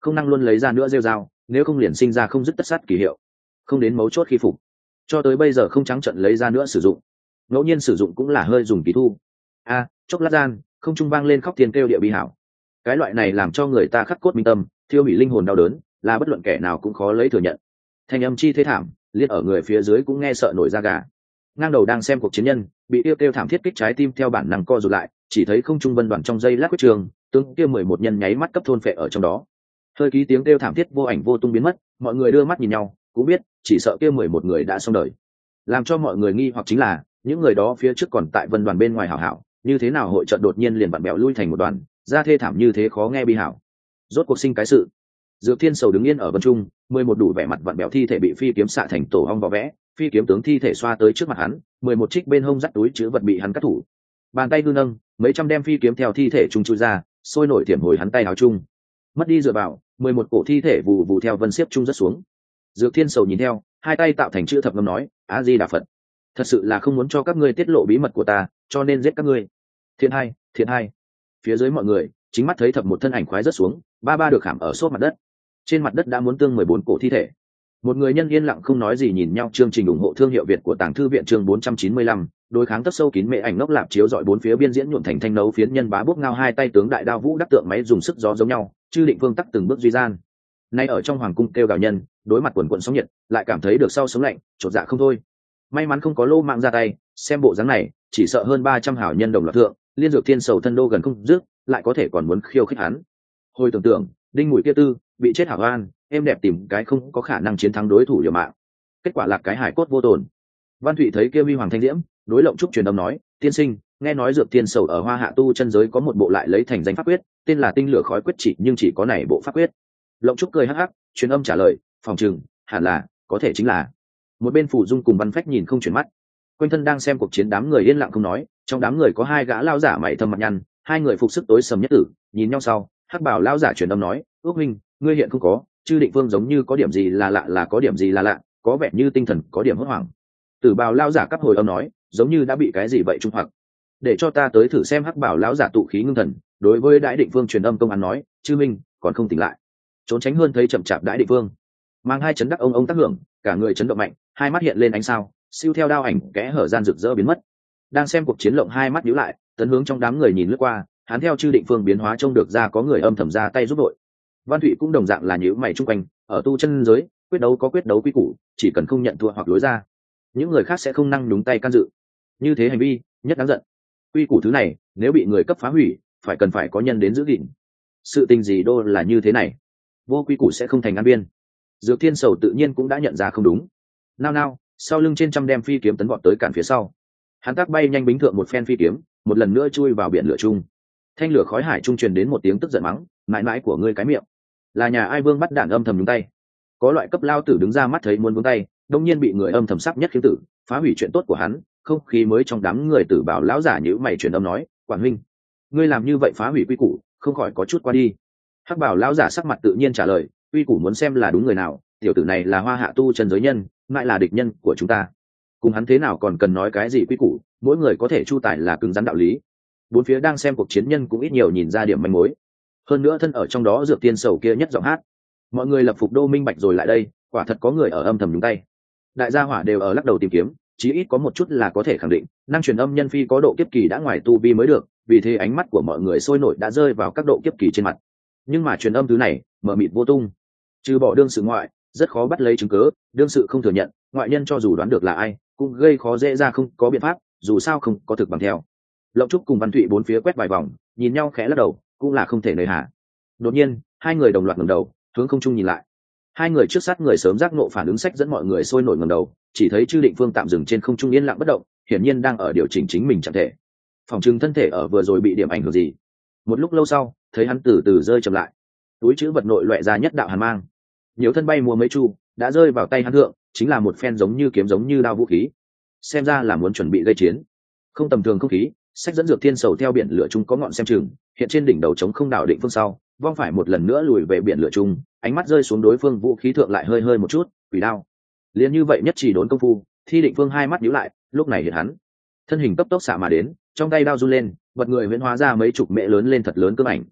không năng luôn lấy ra nữa rêu dao, nếu không liền sinh ra không dứt tất sát kỳ hiệu, không đến mấu chốt khi phục. Cho tới bây giờ không trắng trận lấy ra nữa sử dụng, ngẫu nhiên sử dụng cũng là hơi dùng kỳ thu. A, chốc lát gian, không trung vang lên khóc thiên kêu địa bi hảo. Cái loại này làm cho người ta khắc cốt minh tâm, thiêu hủy linh hồn đau đớn, là bất luận kẻ nào cũng khó lấy thừa nhận. Thanh âm chi thế thảm, liệt ở người phía dưới cũng nghe sợ nổi da gà. Ngang đầu đang xem cuộc chiến nhân, bị tiêu kêu thảm thiết kích trái tim theo bản năng co rụt lại, chỉ thấy không trung vân đoàn trong dây lát quyết trường, tướng kia mười một nhân nháy mắt cấp thôn phệ ở trong đó. Hơi ký tiếng kêu thảm thiết vô ảnh vô tung biến mất, mọi người đưa mắt nhìn nhau, cũng biết, chỉ sợ kia mười một người đã xong đời. Làm cho mọi người nghi hoặc chính là, những người đó phía trước còn tại vân đoàn bên ngoài hảo hảo, như thế nào hội trận đột nhiên liền vặn bèo lui thành một đoàn, ra thê thảm như thế khó nghe bi hảo. Rốt cuộc sinh cái sự. Dược Thiên Sầu đứng yên ở vân trung, mười một đủ vẻ mặt vặn bèo thi thể bị phi kiếm xạ thành tổ ong vỏ vẽ, phi kiếm tướng thi thể xoa tới trước mặt hắn, mười một trích bên hông dắt túi chứa vật bị hắn cắt thủ. Bàn tay hư nâng, mấy trăm đem phi kiếm theo thi thể trung chui ra, sôi nổi tiềm hồi hắn tay áo trung. Mất đi dựa vào, mười một cổ thi thể vù vù theo vân xếp trung rất xuống. Dược Thiên Sầu nhìn theo, hai tay tạo thành chữ thập ngâm nói, A Di Đà Phật. Thật sự là không muốn cho các ngươi tiết lộ bí mật của ta, cho nên giết các ngươi. Thiện hai, thiện hai. Phía dưới mọi người, chính mắt thấy thập một thân ảnh khoái rất xuống, ba ba được khảm ở xốp mặt đất. Trên mặt đất đã muốn tương mười bốn cổ thi thể. Một người nhân yên lặng không nói gì nhìn nhau. Chương trình ủng hộ thương hiệu Việt của Tàng Thư viện chương bốn trăm chín mươi lăm, đối kháng tất sâu kín mệ ảnh ngốc lạp chiếu dọi bốn phía biên diễn nhuộm thành thanh nấu phiến nhân bá bốc ngao hai tay tướng đại đao vũ đắc tượng máy dùng sức gió giống nhau, chư định phương tắc từng bước duy gian. Nay ở trong hoàng cung kêu gào nhân, đối mặt quần quần sóng nhiệt, lại cảm thấy được sau sống lạnh, chột dạ không thôi. May mắn không có lô mạng ra tay, xem bộ dáng này, chỉ sợ hơn ba trăm hảo nhân đồng loạt thượng, liên Dược Thiên Sầu thân đô gần không dứt, lại có thể còn muốn khiêu khích hắn. Hồi tưởng tượng, đinh mũi kia tư, bị chết hảo an, em đẹp tìm cái không có khả năng chiến thắng đối thủ liều mạng, kết quả là cái hải cốt vô tổn. Văn Thụy thấy kia huy hoàng thanh diễm, đối Lộng Trúc truyền âm nói, tiên sinh, nghe nói Dược Thiên Sầu ở Hoa Hạ tu chân giới có một bộ lại lấy thành danh pháp quyết, tên là tinh lửa khói quyết chỉ, nhưng chỉ có này bộ pháp quyết. Lộng Trúc cười hắc hắc, truyền âm trả lời, phòng trừng, hẳn là, có thể chính là. Một bên Phủ Dung cùng Văn Phách nhìn không chuyển mắt, quanh thân đang xem cuộc chiến đám người yên lặng không nói, trong đám người có hai gã lao giả mày thâm mặt nhăn, hai người phục sức tối sầm nhất tử, nhìn nhau sau, Hắc Bảo lao giả truyền âm nói, ước minh, ngươi hiện không có, chư định vương giống như có điểm gì là lạ là có điểm gì là lạ, có vẻ như tinh thần có điểm hốt hoảng. Tử Bào lao giả cắp hồi âm nói, giống như đã bị cái gì vậy trung hoặc, để cho ta tới thử xem. Hắc Bảo lão giả tụ khí ngưng thần, đối với Đại Định Vương truyền âm công án nói, chư minh còn không tỉnh lại, trốn tránh hơn thấy chậm chạp Đại Định Vương. Mang hai chấn đắc ông ông tác hưởng, cả người chấn động mạnh, hai mắt hiện lên ánh sao, siêu theo đao ảnh kẽ hở gian rực rỡ biến mất. Đang xem cuộc chiến Lộng hai mắt nhíu lại, tấn hướng trong đám người nhìn lướt qua, hắn theo chư định phương biến hóa trông được ra có người âm thầm ra tay giúp đội. Văn Thụy cũng đồng dạng là nhíu mày chung quanh, ở tu chân giới, quyết đấu có quyết đấu quy củ, chỉ cần không nhận thua hoặc lối ra, những người khác sẽ không năng đúng tay can dự. Như thế hành vi nhất đáng giận. Quy củ thứ này, nếu bị người cấp phá hủy, phải cần phải có nhân đến giữ gìn. Sự tình gì đô là như thế này, vô quy củ sẽ không thành an biên. Dược Thiên Sầu tự nhiên cũng đã nhận ra không đúng. Nao nao, sau lưng trên trăm đem phi kiếm tấn vọt tới cản phía sau. Hắn tác bay nhanh bính thượng một phen phi kiếm, một lần nữa chui vào biển lửa chung. Thanh lửa khói hải trung truyền đến một tiếng tức giận mắng, mãi mãi của ngươi cái miệng, là nhà ai vương bắt đạn âm thầm nhúng tay. Có loại cấp lao tử đứng ra mắt thấy muốn buông tay, đông nhiên bị người âm thầm sắc nhất khiếm tử, phá hủy chuyện tốt của hắn. Không khí mới trong đám người Tử Bảo lão giả nhíu mày truyền âm nói, Quản huynh, ngươi làm như vậy phá hủy quy củ, không khỏi có chút qua đi. Hắc Bảo lão giả sắc mặt tự nhiên trả lời, quy củ muốn xem là đúng người nào, tiểu tử này là Hoa Hạ tu chân giới nhân, lại là địch nhân của chúng ta, cùng hắn thế nào còn cần nói cái gì quy củ, mỗi người có thể chu tài là cứng rắn đạo lý. Bốn phía đang xem cuộc chiến nhân cũng ít nhiều nhìn ra điểm manh mối, hơn nữa thân ở trong đó Dược Tiên Sầu kia nhất giọng hát, mọi người lập phục đô minh bạch rồi lại đây, quả thật có người ở âm thầm nhúng tay. Đại gia hỏa đều ở lắc đầu tìm kiếm, chí ít có một chút là có thể khẳng định, năng truyền âm nhân phi có độ kiếp kỳ đã ngoài tu vi mới được, vì thế ánh mắt của mọi người sôi nổi đã rơi vào các độ kiếp kỳ trên mặt. Nhưng mà truyền âm thứ này mờ mịt vô tung, trừ bỏ đương sự ngoại, rất khó bắt lấy chứng cớ, đương sự không thừa nhận, ngoại nhân cho dù đoán được là ai, cũng gây khó dễ ra không có biện pháp, dù sao không có thực bằng theo. Lộng Trúc cùng Văn Thụy bốn phía quét vài vòng, nhìn nhau khẽ lắc đầu, cũng là không thể nơi hà. Đột nhiên, hai người đồng loạt ngẩng đầu, hướng không trung nhìn lại. Hai người trước sát người sớm giác nộ phản ứng sách dẫn mọi người sôi nổi ngẩng đầu, chỉ thấy Chư Định Phương tạm dừng trên không trung yên lặng bất động, hiển nhiên đang ở điều chỉnh chính mình trạng thể. Phòng trưng thân thể ở vừa rồi bị điểm ảnh hưởng gì. Một lúc lâu sau, thấy hắn từ từ rơi chậm lại, túi chữ vật nội loại ra nhất đạo hàn mang, nhiều thân bay mua mấy chu, đã rơi vào tay hắn thượng, chính là một phen giống như kiếm giống như đao vũ khí, xem ra là muốn chuẩn bị gây chiến. Không tầm thường không khí, sách dẫn Dược Thiên Sầu theo biển lửa chung có ngọn xem chừng, hiện trên đỉnh đầu trống không đảo định phương sau, vong phải một lần nữa lùi về biển lửa chung, ánh mắt rơi xuống đối phương vũ khí thượng lại hơi hơi một chút, quỷ đao. Liên như vậy nhất chỉ đốn công phu, Thi Định Phương hai mắt nhíu lại, lúc này hiện hắn, thân hình cấp tốc xạ mà đến, trong tay đao run lên, vật người huyễn hóa ra mấy chục mệ lớn lên thật lớn cương ảnh.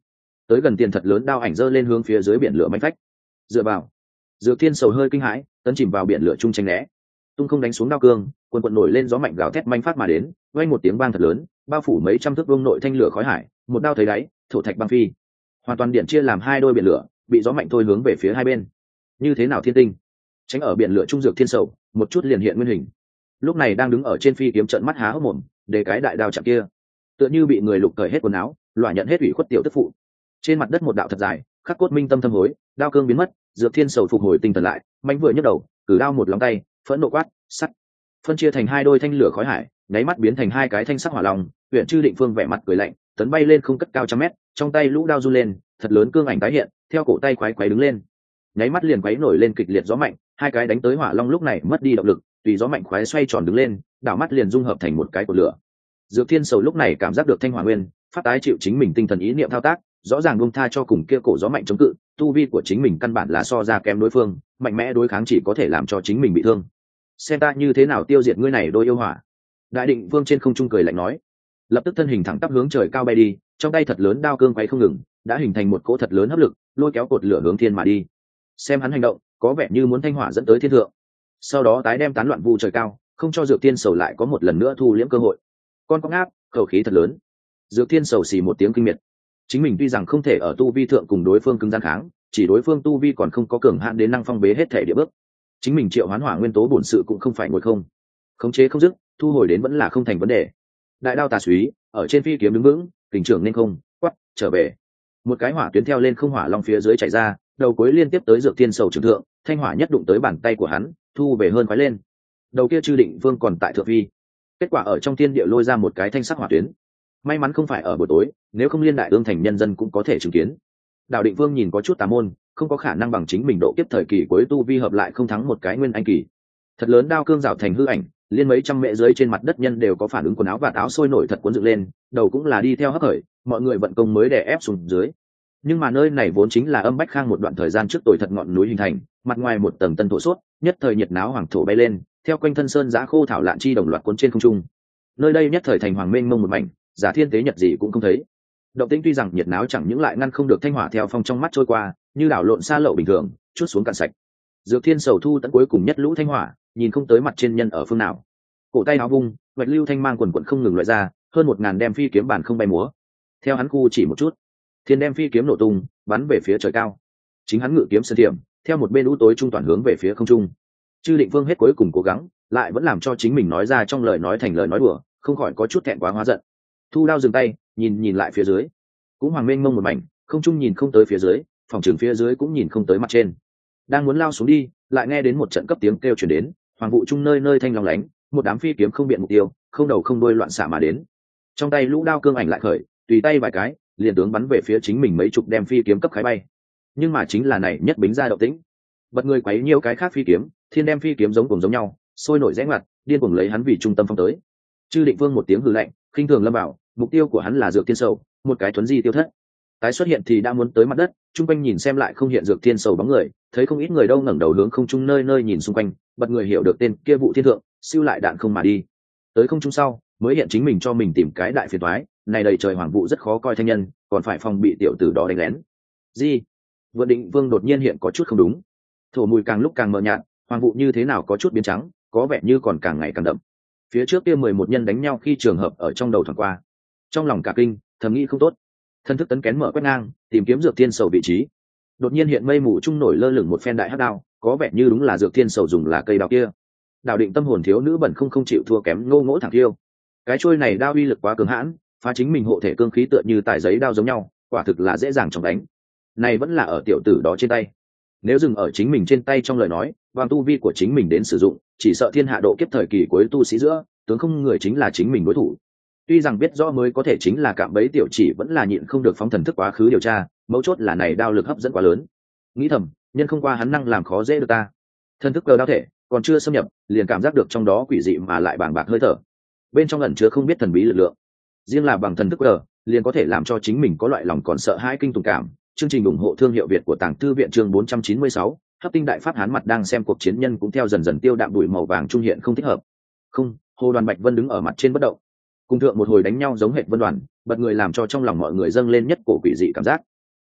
tới gần tiền thật lớn đao ảnh giơ lên hướng phía dưới biển lửa manh phách. Dựa vào. Dược Thiên Sầu hơi kinh hãi, tấn chìm vào biển lửa trung tranh né. Tung không đánh xuống đao cương, quần quần nổi lên gió mạnh gào thét manh phát mà đến, vang một tiếng vang thật lớn, bao phủ mấy trăm thước vuông nội thanh lửa khói hải, một đao thấy đáy, thổ thạch băng phi. Hoàn toàn điện chia làm hai đôi biển lửa, bị gió mạnh thôi hướng về phía hai bên. Như thế nào thiên tinh? Tránh ở biển lửa trung Dược Thiên Sầu, một chút liền hiện nguyên hình. Lúc này đang đứng ở trên phi kiếm trợn mắt há hốc mồm, để cái đại đao chạm kia, tựa như bị người lục cởi hết quần áo, lỏa nhận hết ủy khuất tiểu tức phụ. Trên mặt đất một đạo thật dài, khắc cốt minh tâm thâm hối, đao cương biến mất, Dược Thiên Sầu phục hồi tinh thần lại, mạnh vừa nhấc đầu, cử đao một lòng tay, phẫn nộ quát, sắt, phân chia thành hai đôi thanh lửa khói hải, nháy mắt biến thành hai cái thanh sắc hỏa long. Huyện Chư Định Phương vẻ mặt cười lạnh, tấn bay lên không cất cao trăm mét, trong tay lũ đao run lên, thật lớn cương ảnh tái hiện, theo cổ tay quái quái đứng lên, nháy mắt liền quấy nổi lên kịch liệt gió mạnh, hai cái đánh tới hỏa long lúc này mất đi động lực, tùy gió mạnh khoái xoay tròn đứng lên, đảo mắt liền dung hợp thành một cái cột lửa. Dược Thiên Sầu lúc này cảm giác được thanh hỏa nguyên phát tái chịu chính mình tinh thần ý niệm thao tác, rõ ràng buông tha cho cùng kia cổ gió mạnh chống cự, tu vi của chính mình căn bản là so ra kém đối phương, mạnh mẽ đối kháng chỉ có thể làm cho chính mình bị thương. Xem ta như thế nào tiêu diệt ngươi này đôi yêu hỏa. Đại Định Vương trên không trung cười lạnh nói, lập tức thân hình thẳng tắp hướng trời cao bay đi, trong tay thật lớn đao cương quay không ngừng, đã hình thành một cỗ thật lớn hấp lực, lôi kéo cột lửa hướng thiên mà đi. Xem hắn hành động, có vẻ như muốn thanh hỏa dẫn tới thiên thượng, sau đó tái đem tán loạn vu trời cao, không cho Dược Thiên Sầu lại có một lần nữa thu liễm cơ hội. Con có ngáp, khẩu khí thật lớn. Dược Thiên Sầu xì một tiếng kinh miệt. Chính mình tuy rằng không thể ở tu vi thượng cùng đối phương cứng gian kháng, chỉ đối phương tu vi còn không có cường hạn đến năng phong bế hết thể địa bước, chính mình triệu hoán hỏa nguyên tố bổn sự cũng không phải ngồi không, khống chế không dứt, thu hồi đến vẫn là không thành vấn đề. Đại đao tà súy ở trên phi kiếm đứng vững, kình trưởng nên không quắt trở về, một cái hỏa tuyến theo lên không hỏa long phía dưới chạy ra, đầu cuối liên tiếp tới Dược Thiên Sầu trưởng thượng, thanh hỏa nhất đụng tới bàn tay của hắn, thu về hơn khoái lên. Đầu kia Chư Định Vương còn tại thượng phi, kết quả ở trong thiên địa lôi ra một cái thanh sắc hỏa tuyến. May mắn không phải ở buổi tối, nếu không liên đại ương thành nhân dân cũng có thể chứng kiến. Đào Định Vương nhìn có chút tà môn, không có khả năng bằng chính mình độ kiếp thời kỳ cuối tu vi hợp lại không thắng một cái nguyên anh kỳ. Thật lớn đao cương rào thành hư ảnh, liên mấy trăm mệ dưới trên mặt đất nhân đều có phản ứng, quần áo và áo sôi nổi thật cuốn dựng lên, đầu cũng là đi theo hấp khởi, mọi người vận công mới đè ép xuống dưới. Nhưng mà nơi này vốn chính là Âm Bách Khang một đoạn thời gian trước tuổi thật ngọn núi hình thành, mặt ngoài một tầng tân thổ suốt, nhất thời nhiệt náo hoàng thổ bay lên, theo quanh thân sơn giá khô thảo lạn chi đồng loạt cuốn trên không trung. Nơi đây nhất thời thành hoàng mênh mông một mảnh, giả thiên tế nhật gì cũng không thấy. Động tĩnh tuy rằng nhiệt náo chẳng những lại ngăn không được thanh hỏa theo phong trong mắt trôi qua, như đảo lộn xa lậu bình thường, chút xuống cạn sạch. Dược Thiên Sầu thu tận cuối cùng nhất lũ thanh hỏa, nhìn không tới mặt trên nhân ở phương nào. Cổ tay áo vung, vạch lưu thanh mang quần quần không ngừng loại ra, hơn một ngàn đem phi kiếm bản không bay múa. Theo hắn khu chỉ một chút, thiên đem phi kiếm nổ tung, bắn về phía trời cao. Chính hắn ngự kiếm sơn tiệm, theo một bên u tối trung toàn hướng về phía không trung. Chư Định Vương hết cuối cùng cố gắng, lại vẫn làm cho chính mình nói ra trong lời nói thành lời nói đùa, không khỏi có chút thẹn quá hóa giận. Thu đao dừng tay, nhìn nhìn lại phía dưới, cũng hoàng mênh mông một mảnh, không trung nhìn không tới phía dưới, phòng trường phía dưới cũng nhìn không tới mặt trên. Đang muốn lao xuống đi, lại nghe đến một trận cấp tiếng kêu truyền đến, hoàng vụ trung nơi nơi thanh long lánh, một đám phi kiếm không biện mục tiêu, không đầu không đuôi loạn xạ mà đến. Trong tay lũ đao cương ảnh lại khởi, tùy tay vài cái, liền tướng bắn về phía chính mình mấy chục đem phi kiếm cấp khái bay. Nhưng mà chính là này nhất bính ra động tĩnh, bật người quấy nhiều cái khác phi kiếm, thiên đem phi kiếm giống cùng giống nhau, sôi nổi rẽ ngoặt, điên cuồng lấy hắn vì trung tâm phong tới. Chư Định Vương một tiếng hừ lạnh, khinh thường lâm bảo, mục tiêu của hắn là Dược Thiên Sầu, một cái thuấn di tiêu thất. Tái xuất hiện thì đã muốn tới mặt đất, trung quanh nhìn xem lại không hiện Dược Thiên Sầu bóng người, thấy không ít người đâu ngẩng đầu hướng không trung nơi nơi nhìn xung quanh, bật người hiểu được tên kia vụ thiên thượng, siêu lại đạn không mà đi. Tới không trung sau, mới hiện chính mình cho mình tìm cái đại phiền toái, này đầy trời hoàng vụ rất khó coi thanh nhân, còn phải phòng bị tiểu tử đó đánh lén. Gì? Vượng Định Vương đột nhiên hiện có chút không đúng. Thổ mùi càng lúc càng mờ nhạt, hoàng vụ như thế nào có chút biến trắng, có vẻ như còn càng ngày càng đậm. Phía trước kia mười một nhân đánh nhau khi trường hợp ở trong đầu thoáng qua, trong lòng cả kinh, thầm nghĩ không tốt. Thân thức tấn kén mở quét ngang, tìm kiếm Dược Thiên Sầu vị trí. Đột nhiên hiện mây mù trung nổi lơ lửng một phen đại hắc đao, có vẻ như đúng là Dược Thiên Sầu dùng là cây đao kia. Đạo Định tâm hồn thiếu nữ bẩn không không chịu thua kém ngô ngỗ thẳng thiêu. Cái chuôi này đao uy lực quá cường hãn, phá chính mình hộ thể cương khí tựa như tải giấy đao giống nhau, quả thực là dễ dàng chóng đánh. Này vẫn là ở tiểu tử đó trên tay. Nếu dừng ở chính mình trên tay trong lời nói, bằng tu vi của chính mình đến sử dụng, chỉ sợ thiên hạ độ kiếp thời kỳ cuối tu sĩ giữa, tướng không người chính là chính mình đối thủ. Tuy rằng biết rõ mới có thể chính là cạm bẫy, tiểu chỉ vẫn là nhịn không được phóng thần thức quá khứ điều tra, mấu chốt là này đao lực hấp dẫn quá lớn. Nghĩ thầm, nhân không qua hắn năng làm khó dễ được ta. Thần thức cờ đao thể, còn chưa xâm nhập, liền cảm giác được trong đó quỷ dị mà lại bàng bạc hơi thở. Bên trong ẩn chứa không biết thần bí lực lượng. Riêng là bằng thần thức cờ, liền có thể làm cho chính mình có loại lòng còn sợ hãi kinh tủng cảm. Chương trình ủng hộ thương hiệu Việt của Tàng Thư viện chương bốn trăm chín mươi sáu, hấp tinh đại pháp hán mặt đang xem cuộc chiến nhân cũng theo dần dần tiêu đạm bụi màu vàng trung hiện không thích hợp. Không, Hồ Đoàn Bạch Vân đứng ở mặt trên bất động. Cùng thượng một hồi đánh nhau giống hệt vân đoàn, bật người làm cho trong lòng mọi người dâng lên nhất cổ quỷ dị cảm giác.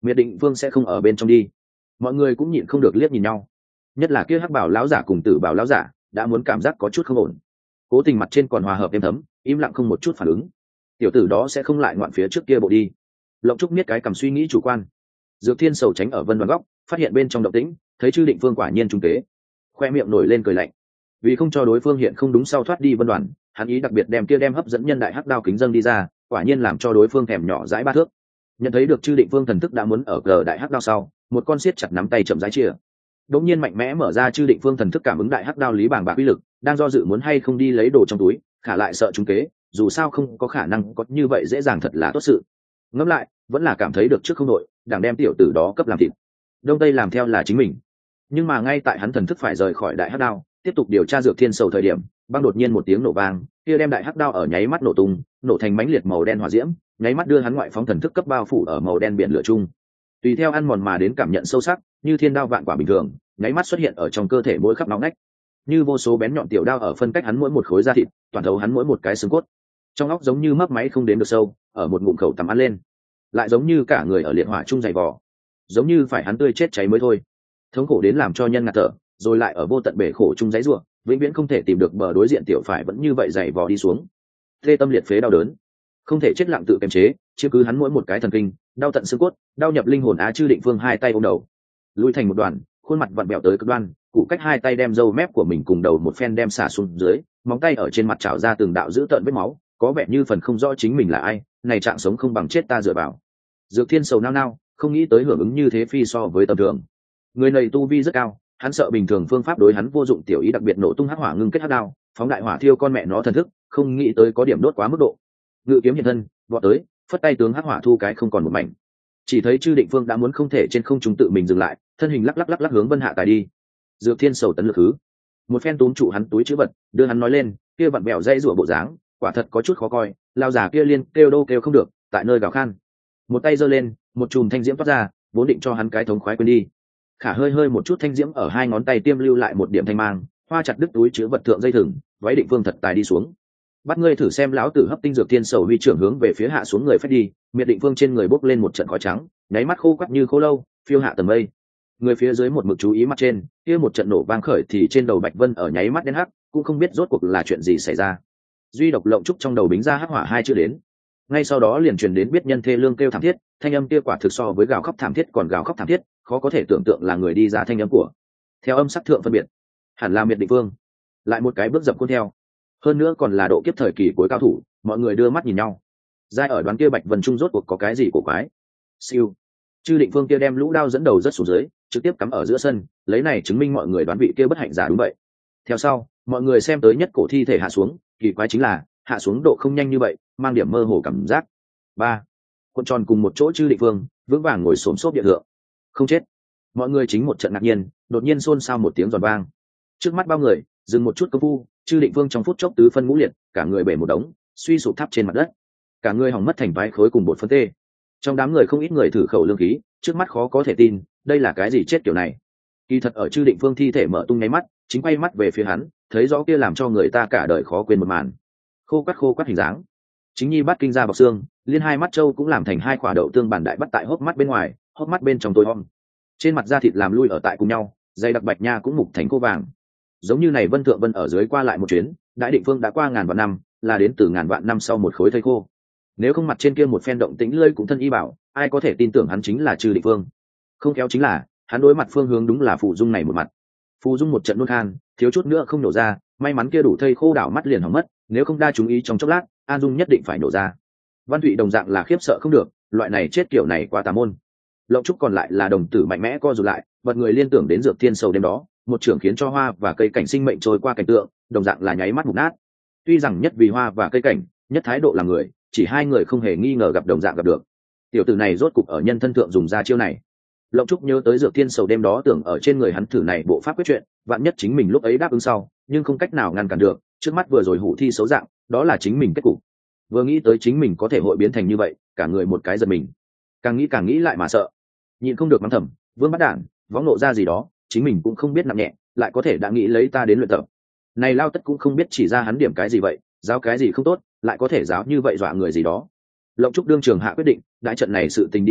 Miệt Định Vương sẽ không ở bên trong đi. Mọi người cũng nhịn không được liếc nhìn nhau, nhất là kia hắc bảo lão giả cùng tử bảo lão giả đã muốn cảm giác có chút không ổn. Cố Tình mặt trên còn hòa hợp êm thấm, im lặng không một chút phản ứng. Tiểu tử đó sẽ không lại ngoạn phía trước kia bộ đi. Lộng Trúc miết cái cầm suy nghĩ chủ quan. Dược Thiên Sầu tránh ở vân đoàn góc, phát hiện bên trong động tĩnh, thấy Chư Định Phương quả nhiên trung kế, khoe miệng nổi lên cười lạnh. Vì không cho đối phương hiện không đúng sau thoát đi vân đoàn, hắn ý đặc biệt đem kia đem hấp dẫn nhân đại hắc đao kính dâng đi ra, quả nhiên làm cho đối phương thèm nhỏ dãi ba thước. Nhận thấy được Chư Định Phương thần thức đã muốn ở cờ đại hắc đao sau, một con xiết chặt nắm tay chậm rãi chia. Đống nhiên mạnh mẽ mở ra Chư Định Phương thần thức cảm ứng đại hắc đao lý bàng bạc uy lực, đang do dự muốn hay không đi lấy đồ trong túi, khả lại sợ trúng kế, dù sao không có khả năng có như vậy dễ dàng thật là tốt sự. Ngẫm lại, vẫn là cảm thấy được trước không đội, đảng đem tiểu tử đó cấp làm thịt. Đông Tây làm theo là chính mình. Nhưng mà ngay tại hắn thần thức phải rời khỏi đại hắc đao, tiếp tục điều tra Dược Thiên Sầu thời điểm, băng đột nhiên một tiếng nổ vang, kia đem đại hắc đao ở nháy mắt nổ tung, nổ thành mãnh liệt màu đen hỏa diễm, nháy mắt đưa hắn ngoại phóng thần thức cấp bao phủ ở màu đen biển lửa chung. Tùy theo ăn mòn mà đến cảm nhận sâu sắc, như thiên đao vạn quả bình thường, nháy mắt xuất hiện ở trong cơ thể mỗi khắp nóng nách, như vô số bén nhọn tiểu đao ở phân cách hắn mỗi một khối da thịt, toàn thấu hắn mỗi một cái xương cốt. Trong óc giống như mấp máy không đến được sâu, ở một ngụm khẩu tầm ăn lên, lại giống như cả người ở liệt hỏa chung dày vò, giống như phải hắn tươi chết cháy mới thôi. Thống khổ đến làm cho nhân ngạt thở, rồi lại ở vô tận bể khổ chung giấy rủa, vĩnh viễn không thể tìm được bờ đối diện tiểu phải vẫn như vậy dày vò đi xuống. Tê tâm liệt phế đau đớn, không thể chết lặng tự kiềm chế, chiếm cứ hắn mỗi một cái thần kinh, đau tận xương cốt, đau nhập linh hồn. Á Chư Định Phương hai tay ôm đầu, lùi thành một đoàn, khuôn mặt vặn bẹo tới cực đoan, cụ cách hai tay đem râu mép của mình cùng đầu một phen đem xả xuống dưới, móng tay ở trên mặt trào ra từng đạo dữ tợn vết máu, có vẻ như phần không rõ chính mình là ai, này trạng sống không bằng chết ta dựa vào. Dược Thiên Sầu nao nao, không nghĩ tới hưởng ứng như thế phi so với tầm thường. Người này tu vi rất cao, hắn sợ bình thường phương pháp đối hắn vô dụng, tiểu ý đặc biệt nổ tung hắc hỏa ngưng kết hắc đao, phóng đại hỏa thiêu con mẹ nó thần thức, không nghĩ tới có điểm đốt quá mức độ. Ngự kiếm hiện thân, vọt tới, phất tay tướng hắc hỏa thu cái không còn một mảnh. Chỉ thấy Chư Định Phương đã muốn không thể trên không trung tự mình dừng lại, thân hình lắc lắc lắc lắc hướng Vân Hạ tài đi. Dược Thiên Sầu tấn lực hứ, một phen túm trụ hắn túi chữ vật, đưa hắn nói lên, kia vặn bẹo dây rủa bộ dáng, quả thật có chút khó coi. Lao già kia liên kêu đô kêu không được, tại nơi gào khan, một tay giơ lên, một chùm thanh diễm toát ra, vốn định cho hắn cái thống khoái quên đi, khả hơi hơi một chút thanh diễm ở hai ngón tay tiêm lưu lại một điểm thanh mang, hoa chặt đứt túi chứa vật thượng dây thừng, váy Định Phương thật tài đi xuống. Bắt ngươi thử xem. Lão tử hấp tinh. Dược Thiên Sầu huy trưởng hướng về phía hạ xuống người phép đi, Miệt Định Phương trên người bốc lên một trận khói trắng, nháy mắt khô quắt như khô lâu, phiêu hạ tầng mây. Người phía dưới một mực chú ý mặt trên, kia một trận nổ vang khởi thì trên đầu Bạch Vân ở nháy mắt đen hắc, cũng không biết rốt cuộc là chuyện gì xảy ra. Duy độc Lộng Trúc trong đầu bính ra hắc hỏa hai chữ đến, ngay sau đó liền truyền đến biết nhân thê lương kêu thảm thiết, thanh âm kia quả thực so với gào khóc thảm thiết còn gào khóc thảm thiết, khó có thể tưởng tượng là người đi ra thanh âm của. Theo âm sắc thượng phân biệt, hẳn là Miệt Định Phương. Lại một cái bước dập cuốn theo, hơn nữa còn là độ kiếp thời kỳ cuối cao thủ, mọi người đưa mắt nhìn nhau. Giai ở đoán kia Bạch Vân Trung rốt cuộc có cái gì cổ quái. Siêu, Chư Định Phương kia đem lũ đao dẫn đầu rất xuống dưới, trực tiếp cắm ở giữa sân, lấy này chứng minh mọi người đoán vị kia bất hạnh giả đúng vậy. Theo sau, mọi người xem tới nhất cổ thi thể hạ xuống, kỳ quái chính là hạ xuống độ không nhanh như vậy, mang điểm mơ hồ cảm giác. Ba, cuộn tròn cùng một chỗ Chư Định Phương vững vàng ngồi xổm xốp địa thượng, không chết. Mọi người chính một trận ngạc nhiên, đột nhiên xôn xao một tiếng giòn vang. Trước mắt bao người dừng một chút công phu, Chư Định Phương trong phút chốc tứ phân ngũ liệt, cả người bể một đống, suy sụp tháp trên mặt đất, cả người hỏng mất thành vài khối cùng bột phân tê. Trong đám người không ít người thử khẩu lương khí, trước mắt khó có thể tin, đây là cái gì chết kiểu này. Kỳ thật ở Chư Định Phương thi thể mở tung nháy mắt, chính quay mắt về phía hắn, thấy rõ kia làm cho người ta cả đời khó quên một màn. Khô quắt khô quắt hình dáng, chính nhi bắt kinh ra bọc xương, liên hai mắt châu cũng làm thành hai quả đậu tương bản đại bắt tại hốc mắt bên ngoài, hốc mắt bên trong tối om. Trên mặt da thịt làm lui ở tại cùng nhau, dây đặc bạch nha cũng mục thành khô vàng. Giống như này Vân Thượng Vân ở dưới qua lại một chuyến, Đại Định Phương đã qua ngàn vạn năm, là đến từ ngàn vạn năm sau một khối thây khô. Nếu không mặt trên kia một phen động tĩnh lơi cũng thân y bảo, ai có thể tin tưởng hắn chính là Chư Định Phương. Không kéo chính là hắn đối mặt phương hướng đúng là Phù Dung này một mặt. Phù Dung một trận nôn khan, thiếu chút nữa không nổ ra, may mắn kia đủ thây khô đảo mắt liền hỏng mất, nếu không đa chúng ý trong chốc lát, An Dung nhất định phải nổ ra. Văn Thụy đồng dạng là khiếp sợ không được, loại này chết kiểu này quá tà môn. Lộng Trúc còn lại là đồng tử mạnh mẽ co rụt lại, bật người liên tưởng đến Dược Thiên Sầu đêm đó, một trường khiến cho hoa và cây cảnh sinh mệnh trôi qua cảnh tượng, đồng dạng là nháy mắt mục nát. Tuy rằng nhất vì hoa và cây cảnh, nhất thái độ là người, chỉ hai người không hề nghi ngờ gặp đồng dạng gặp được. Tiểu tử này rốt cục ở nhân thân thượng dùng ra chiêu này. Lộng Trúc nhớ tới Dược Thiên Sầu đêm đó tưởng ở trên người hắn thử này bộ pháp quyết chuyện, vạn nhất chính mình lúc ấy đáp ứng sau, nhưng không cách nào ngăn cản được, trước mắt vừa rồi hủ thi xấu dạng, đó là chính mình kết cục. Vừa nghĩ tới chính mình có thể hội biến thành như vậy, cả người một cái giật mình. Càng nghĩ càng nghĩ lại mà sợ, nhịn không được mắng thầm, Vương Bắt Đản, võng nộ ra gì đó, chính mình cũng không biết nặng nhẹ, lại có thể đã nghĩ lấy ta đến luyện tập. Này Lao Tất cũng không biết chỉ ra hắn điểm cái gì vậy, giáo cái gì không tốt, lại có thể giáo như vậy dọa người gì đó. Lộng Trúc đương trường hạ quyết định, đại trận này sự tình đi qua,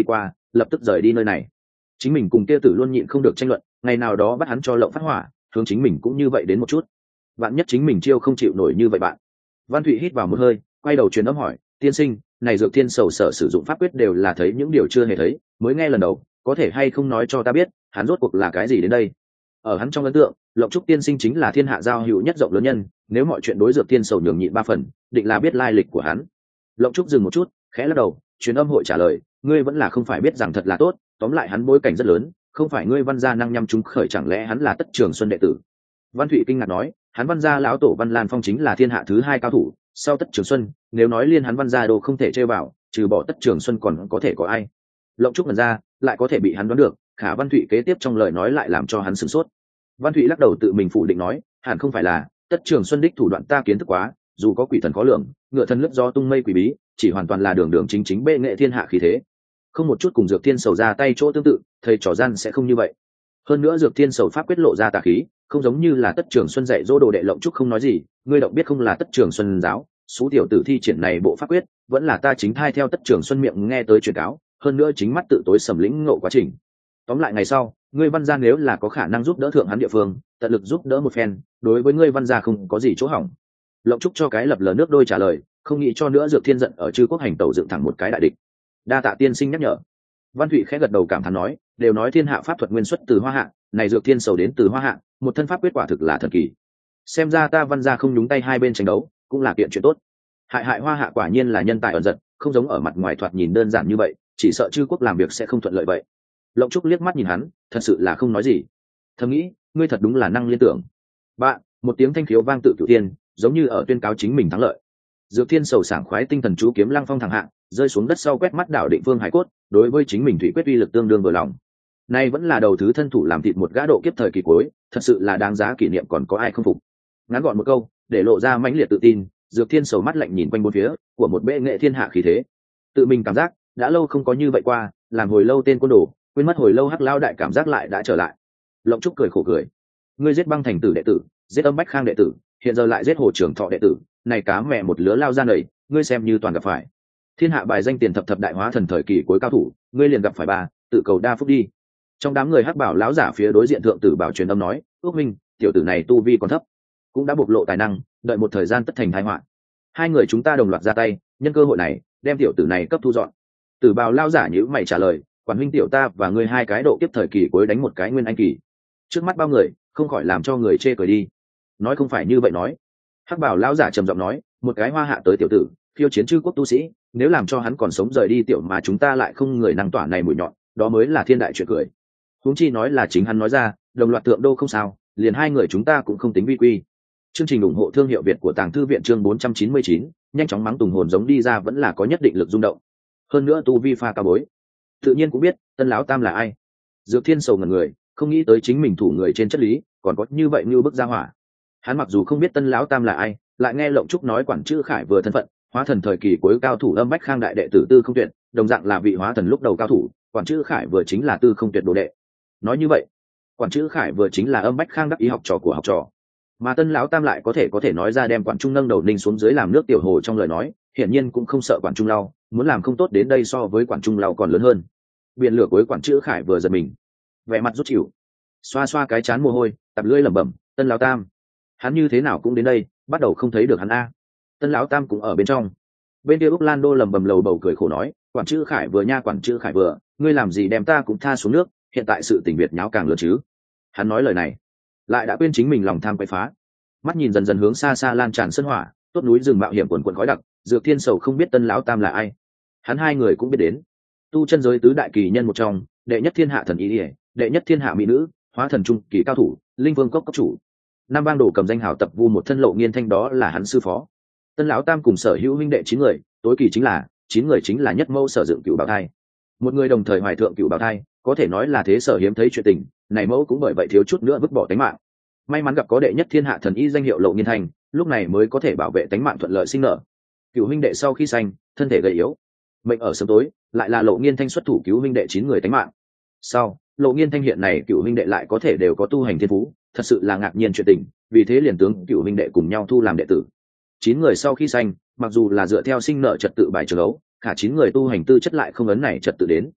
lập tức rời đi nơi này. Chính mình cùng kia tử luôn nhịn không được tranh luận, ngày nào đó bắt hắn cho lộng phát hỏa, hướng chính mình cũng như vậy đến một chút. Bạn nhất chính mình chiêu không chịu nổi như vậy bạn. Văn Thụy hít vào một hơi, quay đầu truyền âm hỏi, tiên sinh, này dược thiên sầu sở sử dụng pháp quyết đều là thấy những điều chưa hề thấy, mới nghe lần đầu, có thể hay không nói cho ta biết, hắn rốt cuộc là cái gì đến đây? Ở hắn trong ấn tượng, Lộc Trúc tiên sinh chính là thiên hạ giao hữu nhất rộng lớn nhân, nếu mọi chuyện đối dược thiên sầu nhường nhịn ba phần, định là biết lai lịch của hắn. Lộc Trúc dừng một chút, khẽ lắc đầu, truyền âm hội trả lời, ngươi vẫn là không phải biết rằng thật là tốt, tóm lại hắn bối cảnh rất lớn, không phải ngươi Văn gia năng nhăm chúng khởi, chẳng lẽ hắn là Tất Trường Xuân đệ tử? Văn Thụy kinh ngạc nói, hắn Văn gia lão tổ Văn Lan Phong chính là thiên hạ thứ hai cao thủ, sau Tất Trường Xuân, nếu nói liên hắn Văn gia đồ không thể chơi vào, trừ bỏ Tất Trường Xuân còn có thể có ai? Lộc Trúc ngẩn ra, lại có thể bị hắn đoán được, khả Văn Thụy kế tiếp trong lời nói lại làm cho hắn sửng sốt. Văn Thụy lắc đầu tự mình phủ định nói, hẳn không phải là, Tất Trường Xuân đích thủ đoạn ta kiến thức quá, dù có quỷ thần khó lường, ngựa thần lướt do tung mây quỷ bí, chỉ hoàn toàn là đường đường chính chính bệ nghệ thiên hạ khí thế, không một chút cùng dược thiên sầu ra tay chỗ tương tự, thầy trò gian sẽ không như vậy. Hơn nữa dược thiên sầu pháp quyết lộ ra tà khí, không giống như là Tất Trường Xuân dạy dỗ đồ đệ Lộng Trúc không nói gì, ngươi động biết không là Tất Trường Xuân giáo, số tiểu tử thi triển này bộ pháp quyết, vẫn là ta chính thai theo Tất Trường Xuân miệng nghe tới truyền cáo, hơn nữa chính mắt tự tối sầm lĩnh ngộ quá trình. Tóm lại ngày sau, ngươi Văn gia nếu là có khả năng giúp đỡ thượng hắn địa phương, tận lực giúp đỡ một phen, đối với ngươi Văn gia không có gì chỗ hỏng. Lộng Trúc cho cái lập lờ nước đôi trả lời, không nghĩ cho nữa dược thiên giận ở chư quốc hành tẩu dựng thẳng một cái đại địch. Đa tạ tiên sinh nhắc nhở. Văn Thụy khẽ gật đầu cảm thán nói, đều nói thiên hạ pháp thuật nguyên xuất từ Hoa Hạ, này dược thiên sầu đến từ Hoa Hạ, một thân pháp quyết quả thực là thần kỳ. Xem ra ta Văn gia không nhúng tay hai bên tranh đấu, cũng là kiện chuyện tốt. Hại hại Hoa Hạ quả nhiên là nhân tài ẩn giật, không giống ở mặt ngoài thoạt nhìn đơn giản như vậy, chỉ sợ chư quốc làm việc sẽ không thuận lợi vậy. Lộng Trúc liếc mắt nhìn hắn, thật sự là không nói gì. Thầm nghĩ, ngươi thật đúng là năng liên tưởng. Bạn, một tiếng thanh khiếu vang tự cửu thiên, giống như ở tuyên cáo chính mình thắng lợi. Dược thiên sầu sảng khoái tinh thần chú kiếm lăng phong thẳng hạng, rơi xuống đất sau quét mắt đảo định phương hải cốt, đối với chính mình thủy quyết uy lực tương đương vừa lòng. Nay vẫn là đầu thứ thân thủ làm thịt một gã độ kiếp thời kỳ cuối, thật sự là đáng giá kỷ niệm, còn có ai không phục. Ngắn gọn một câu, để lộ ra mãnh liệt tự tin, Dược thiên sầu mắt lạnh nhìn quanh bốn phía, của một bệ nghệ thiên hạ khí thế. Tự mình cảm giác, đã lâu không có như vậy qua, làm hồi lâu tên côn đồ, quên mất hồi lâu hắc lao đại cảm giác lại đã trở lại. Lộng Trúc cười khổ cười, ngươi giết băng thành tử đệ tử, giết âm bách khang đệ tử, hiện giờ lại giết hồ trưởng thọ đệ tử, này cá mẹ một lứa lao ra nầy, ngươi xem như toàn gặp phải. Thiên hạ bài danh tiền thập thập đại hóa thần thời kỳ cuối cao thủ, ngươi liền gặp phải ba, tự cầu đa phúc đi. Trong đám người hắc bảo lão giả phía đối diện thượng tử bảo truyền âm nói, ước minh tiểu tử này tu vi còn thấp, cũng đã bộc lộ tài năng, đợi một thời gian tất thành tai họa. Hai người chúng ta đồng loạt ra tay, nhân cơ hội này đem tiểu tử này cấp thu dọn. Tử bảo lão giả nhíu mày trả lời, quản huynh tiểu ta và ngươi hai cái độ kiếp thời kỳ cuối đánh một cái nguyên anh kỳ, trước mắt bao người không khỏi làm cho người chê cười đi. Nói không phải như vậy nói. Hắc bảo lão giả trầm giọng nói, một cái Hoa Hạ tới tiểu tử, khiêu chiến chư quốc tu sĩ, nếu làm cho hắn còn sống rời đi tiểu mà chúng ta lại không người năng tỏa này mũi nhọn, đó mới là thiên đại chuyện cười. Huống chi nói là chính hắn nói ra, đồng loạt tượng đô không sao, liền hai người chúng ta cũng không tính vi quy. Chương trình ủng hộ thương hiệu Việt của Tàng Thư viện chương bốn trăm chín mươi chín, nhanh chóng mắng tùng hồn giống đi ra vẫn là có nhất định lực rung động. Hơn nữa tu vi pha cao bối, tự nhiên cũng biết Tân lão tam là ai. Dược thiên sầu ngẩn người, không nghĩ tới chính mình thủ người trên chất lý, còn có như vậy như bức ra hỏa. Hắn mặc dù không biết Tân lão tam là ai, lại nghe Lộng Trúc nói quản chữ khải vừa thân phận, hóa thần thời kỳ cuối cao thủ âm bách khang đại đệ tử Tư Không Tuyệt, đồng dạng là vị hóa thần lúc đầu cao thủ, quản chữ khải vừa chính là Tư Không Tuyệt đồ đệ. Nói như vậy, quản chữ khải vừa chính là âm bách khang đắc ý học trò của học trò, mà Tân lão tam lại có thể có thể nói ra đem quản trung nâng đầu ninh xuống dưới làm nước tiểu hồ trong lời nói, hiển nhiên cũng không sợ quản trung lau, muốn làm không tốt đến đây so với quản trung lau còn lớn hơn. Biển lửa cuối quản chữ khải vừa giật mình, vẻ mặt rút chịu, xoa xoa cái chán mồ hôi, tập lưỡi lẩm bẩm, Tân lão tam, hắn như thế nào cũng đến đây, bắt đầu không thấy được hắn a. Tân lão tam cũng ở bên trong. Bên kia Úc Lan Đô lầm bầm lầu bầu cười khổ nói, quản chữ khải vừa nha, quản chữ khải vừa, ngươi làm gì đem ta cũng tha xuống nước, hiện tại sự tình Việt nháo càng lớn chứ. Hắn nói lời này, lại đã quên chính mình lòng tham quậy phá. Mắt nhìn dần dần hướng xa xa lan tràn sân hỏa, tốt núi rừng mạo hiểm quần quần khói đặc, Dược thiên sầu không biết Tân lão tam là ai. Hắn hai người cũng biết đến. Tu chân giới tứ đại kỳ nhân một trong, đệ nhất thiên hạ thần y ỉa, đệ nhất thiên hạ mỹ nữ, hóa thần trung kỳ cao thủ, linh vương cốc cấp chủ. Nam bang đồ cầm danh hào tập vu một thân Lộ Nghiên Thanh đó là hắn sư phó. Tân lão tam cùng sở hữu huynh đệ chín người, tối kỳ chính là chín người chính là nhất mâu sở dựng cựu bảo thai. Một người đồng thời hoài thượng cựu bảo thai, có thể nói là thế sở hiếm thấy chuyện tình, này mẫu cũng bởi vậy thiếu chút nữa vứt bỏ tánh mạng. May mắn gặp có đệ nhất thiên hạ thần y danh hiệu Lộ Nghiên Thanh, lúc này mới có thể bảo vệ tánh mạng thuận lợi sinh nở. Cựu huynh đệ sau khi sanh, thân thể gầy yếu, mệnh ở sớm tối, lại là Lộ Nghiên Thanh xuất thủ cứu huynh đệ chín người tánh mạng. Sau, Lộ Nghiên Thanh hiện này cựu huynh đệ lại có thể đều có tu hành thiên phú, thật sự là ngạc nhiên chuyện tình, vì thế liền tướng cựu huynh đệ cùng nhau thu làm đệ tử. Chín người sau khi sanh, mặc dù là dựa theo sinh nợ trật tự bài trường ấu, cả chín người tu hành tư chất lại không ấn này trật tự đến.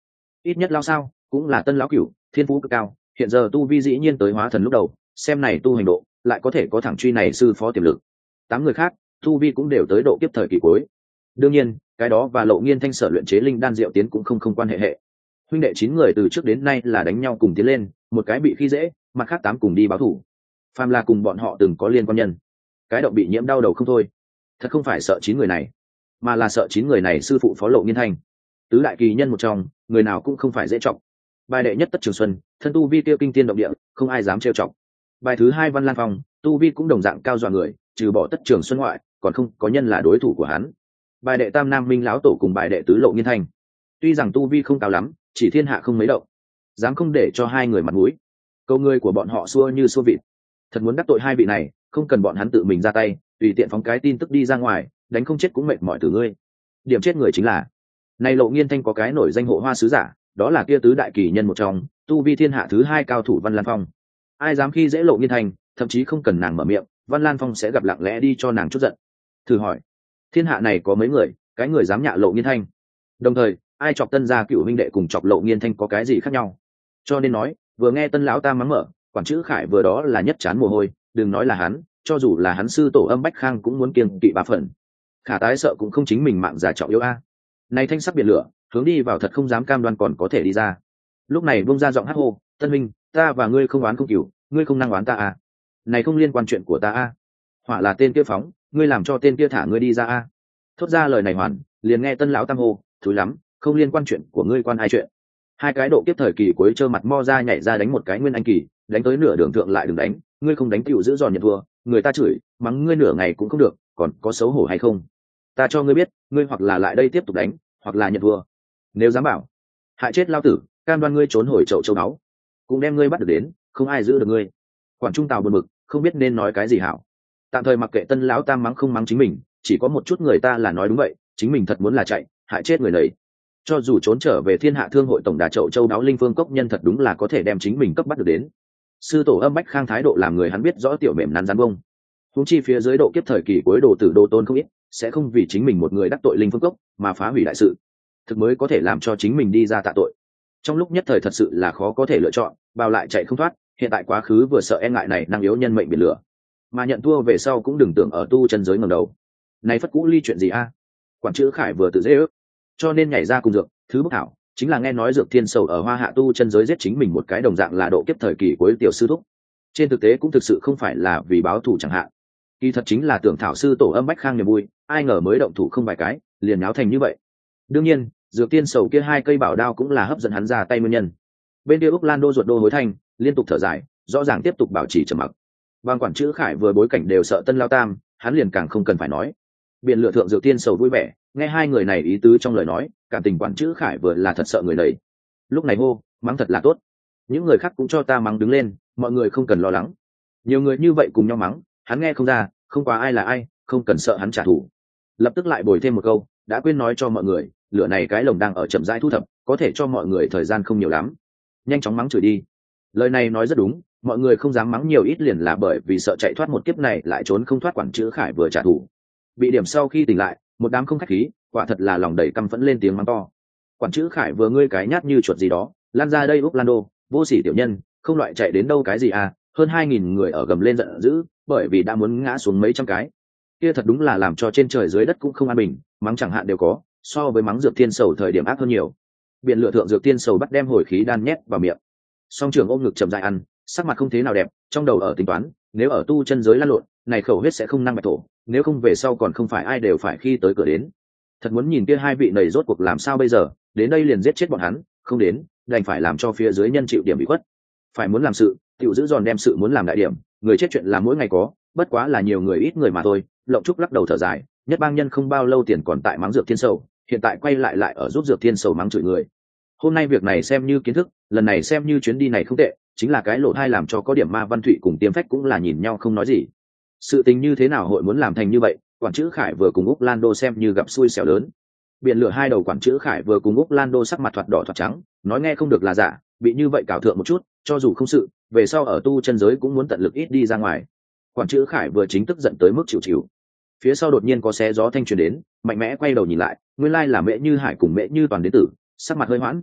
ít nhất lao sao cũng là tân lão cửu, thiên phú cực cao, hiện giờ tu vi dĩ nhiên tới hóa thần lúc đầu, xem này tu hành độ lại có thể có thẳng truy này sư phó tiềm lực. Tám người khác tu vi cũng đều tới độ kiếp thời kỳ cuối. Đương nhiên cái đó và Lộ Nghiên Thanh sở luyện chế linh đan diệu tiến cũng không không quan hệ hệ. Huynh đệ chín người từ trước đến nay là đánh nhau cùng tiến lên, một cái bị khi dễ, mặt khác tám cùng đi báo thù. Phàm là cùng bọn họ từng có liên quan nhân, cái động bị nhiễm đau đầu không thôi. Thật không phải sợ chín người này, mà là sợ chín người này sư phụ phó Lộ Nghiên Thanh, tứ đại kỳ nhân một trong, người nào cũng không phải dễ trọng. Bài đệ nhất Tất Trường Xuân, thân tu vi tiêu kinh tiên động địa, không ai dám trêu chọc. Bài thứ hai Văn Lan Phong, tu vi cũng đồng dạng cao dọa người, trừ bỏ Tất Trường Xuân ngoại, còn không có nhân là đối thủ của hắn. Bài đệ tam Nam Minh lão tổ cùng bài đệ tứ Lộ Nghiên Thanh, tuy rằng tu vi không cao lắm, chỉ thiên hạ không mấy động, dám không để cho hai người mặt mũi. Câu người của bọn họ xua như xua vịt, thật muốn đắc tội hai vị này, không cần bọn hắn tự mình ra tay, tùy tiện phóng cái tin tức đi ra ngoài, đánh không chết cũng mệt mỏi từ ngươi. Điểm chết người chính là này Lộ Nghiên Thanh có cái nổi danh hộ hoa sứ giả, đó là kia tứ đại kỳ nhân một trong, tu vi thiên hạ thứ hai cao thủ Văn Lan Phong. Ai dám khi dễ Lộ Nghiên Thanh, thậm chí không cần nàng mở miệng, Văn Lan Phong sẽ gặp lặng lẽ đi cho nàng chút giận. Thử hỏi, thiên hạ này có mấy người, cái người dám nhạ Lộ Nghiên Thanh? Đồng thời, ai chọc tân gia cựu huynh đệ cùng chọc Lộ Nghiên Thanh có cái gì khác nhau? Cho nên nói, vừa nghe tân lão ta mắng mở, quản chữ Khải vừa đó là nhất chán mồ hôi, đừng nói là hắn, cho dù là hắn sư tổ Âm Bách Khang cũng muốn kiêng kỵ ba phần. Khả tái sợ cũng không chính mình mạng già trọng yếu a. Này thanh sắc biển lửa, hướng đi vào thật không dám cam đoan còn có thể đi ra. Lúc này bông ra giọng hát hô, tân minh, ta và ngươi không oán không cửu, ngươi không năng oán ta à? Này không liên quan chuyện của ta à? Hỏa là tên kia phóng, ngươi làm cho tên kia thả ngươi đi ra à? Thốt ra lời này hoàn, liền nghe tân lão tam hô, thúi lắm, không liên quan chuyện của ngươi quan ai chuyện. Hai cái độ kiếp thời kỳ cuối trơ mặt mo ra nhảy ra đánh một cái nguyên anh kỳ, đánh tới nửa đường thượng lại đừng đánh, ngươi không đánh tiểu giữ giòn nhận thua, người ta chửi, mắng ngươi nửa ngày cũng không được, còn có xấu hổ hay không? Ta cho ngươi biết, ngươi hoặc là lại đây tiếp tục đánh, hoặc là nhận thua. Nếu dám bảo hại chết lao tử, cam đoan ngươi trốn hồi chậu châu báu, cũng đem ngươi bắt được đến, không ai giữ được ngươi. Quản trung tào buồn bực, không biết nên nói cái gì hảo. Tạm thời mặc kệ tân lão tam mắng không mắng chính mình, chỉ có một chút người ta là nói đúng vậy, chính mình thật muốn là chạy, hại chết người đấy. Cho dù trốn trở về thiên hạ thương hội tổng đà chậu châu đáo linh phương cốc nhân thật đúng là có thể đem chính mình cấp bắt được đến. Sư tổ Âm Bách Khang thái độ làm người hắn biết rõ tiểu mềm nắn rắn bông. Huống chi phía dưới độ kiếp thời kỳ cuối đồ tử đồ tôn không ít, sẽ không vì chính mình một người đắc tội linh phương cốc mà phá hủy đại sự, thực mới có thể làm cho chính mình đi ra tạ tội. Trong lúc nhất thời thật sự là khó có thể lựa chọn, bao lại chạy không thoát, hiện tại quá khứ vừa sợ e ngại này năng yếu nhân mệnh biển lửa, mà nhận thua về sau cũng đừng tưởng ở tu chân giới ngẩng đầu. Này phất cũ ly chuyện gì a? Quản chữ Khải vừa tự dễ ước, cho nên nhảy ra cùng dược thứ bức thảo, chính là nghe nói dược thiên sầu ở hoa hạ tu chân giới giết chính mình một cái đồng dạng là độ kiếp thời kỳ cuối tiểu sư thúc. Trên thực tế cũng thực sự không phải là vì báo thù chẳng hạn, kỳ thật chính là tưởng thảo sư tổ Âm Bách Khang niềm vui, ai ngờ mới động thủ không vài cái liền náo thành như vậy. Đương nhiên dược tiên sầu kia hai cây bảo đao cũng là hấp dẫn hắn ra tay nguyên nhân. Bên kia Úc Lan Đô ruột đô hối thanh liên tục thở dài, rõ ràng tiếp tục bảo trì trầm mặc. Bằng quản chữ Khải vừa bối cảnh đều sợ tân lao tam, hắn liền càng không cần phải nói. Biện lựa thượng dược tiên sầu vui vẻ, nghe hai người này ý tứ trong lời nói, cảm tình quản chữ Khải vừa là thật sợ người đấy. Lúc này hô, mắng thật là tốt, những người khác cũng cho ta mắng đứng lên, mọi người không cần lo lắng. Nhiều người như vậy cùng nhau mắng, hắn nghe không ra, không quá ai là ai, không cần sợ hắn trả thù. Lập tức lại bồi thêm một câu, đã quên nói cho mọi người, lửa này cái lồng đang ở chậm rãi thu thập, có thể cho mọi người thời gian không nhiều lắm, nhanh chóng mắng chửi đi. Lời này nói rất đúng, mọi người không dám mắng nhiều ít liền là bởi vì sợ chạy thoát một kiếp này lại trốn không thoát quản chữ Khải vừa trả thù. Bị điểm sau khi tỉnh lại, một đám không khách khí, quả thật là lòng đầy căm phẫn lên tiếng mắng to. Quản chữ Khải vừa ngươi cái nhát như chuột gì đó, lan ra đây Úc Lan Đô, vô sỉ tiểu nhân, không loại chạy đến đâu cái gì à? Hơn hai nghìn người ở gầm lên giận dữ, bởi vì đã muốn ngã xuống mấy trăm cái. Kia thật đúng là làm cho trên trời dưới đất cũng không an bình, mắng chẳng hạn đều có, so với mắng dược thiên sầu thời điểm ác hơn nhiều. Biện lựa thượng dược thiên sầu bắt đem hồi khí đan nhét vào miệng, song trường ôm ngực chậm dại ăn, sắc mặt không thế nào đẹp, trong đầu ở tính toán, nếu ở tu chân giới lăn lộn, này khẩu huyết sẽ không năng bạch thổ, nếu không về sau còn không phải ai đều phải khi tới cửa đến. Thật muốn nhìn kia hai vị này rốt cuộc làm sao bây giờ, đến đây liền giết chết bọn hắn, không đến, đành phải làm cho phía dưới nhân chịu điểm bị khuất. Phải muốn làm sự, tiểu giữ giòn đem sự muốn làm đại điểm, người chết chuyện là mỗi ngày có, bất quá là nhiều người ít người mà thôi. Lộng Trúc lắc đầu thở dài, nhất bang nhân không bao lâu tiền còn tại mắng dược thiên sầu, hiện tại quay lại lại ở giúp dược thiên sầu mắng chửi người. Hôm nay việc này xem như kiến thức, lần này xem như chuyến đi này không tệ, chính là cái lộ thai làm cho có điểm Ma Văn Thụy cùng Tiêm Phách cũng là nhìn nhau không nói gì. Sự tình như thế nào hội muốn làm thành như vậy, quản chữ Khải vừa cùng Úc Lan Đô xem như gặp xui xẻo lớn. Biện lửa hai đầu quản chữ Khải vừa cùng Úc Lan Đô sắc mặt thoạt đỏ thoạt trắng, nói nghe không được là giả, bị như vậy cảo thượng một chút, cho dù không sự, về sau ở tu chân giới cũng muốn tận lực ít đi ra ngoài. Quản chữ Khải vừa chính tức giận tới mức chịu chịu. Phía sau đột nhiên có xé gió thanh truyền đến, mạnh mẽ quay đầu nhìn lại, nguyên lai là Mễ Như Hải cùng Mễ Như Toàn đến tử, sắc mặt hơi hoãn.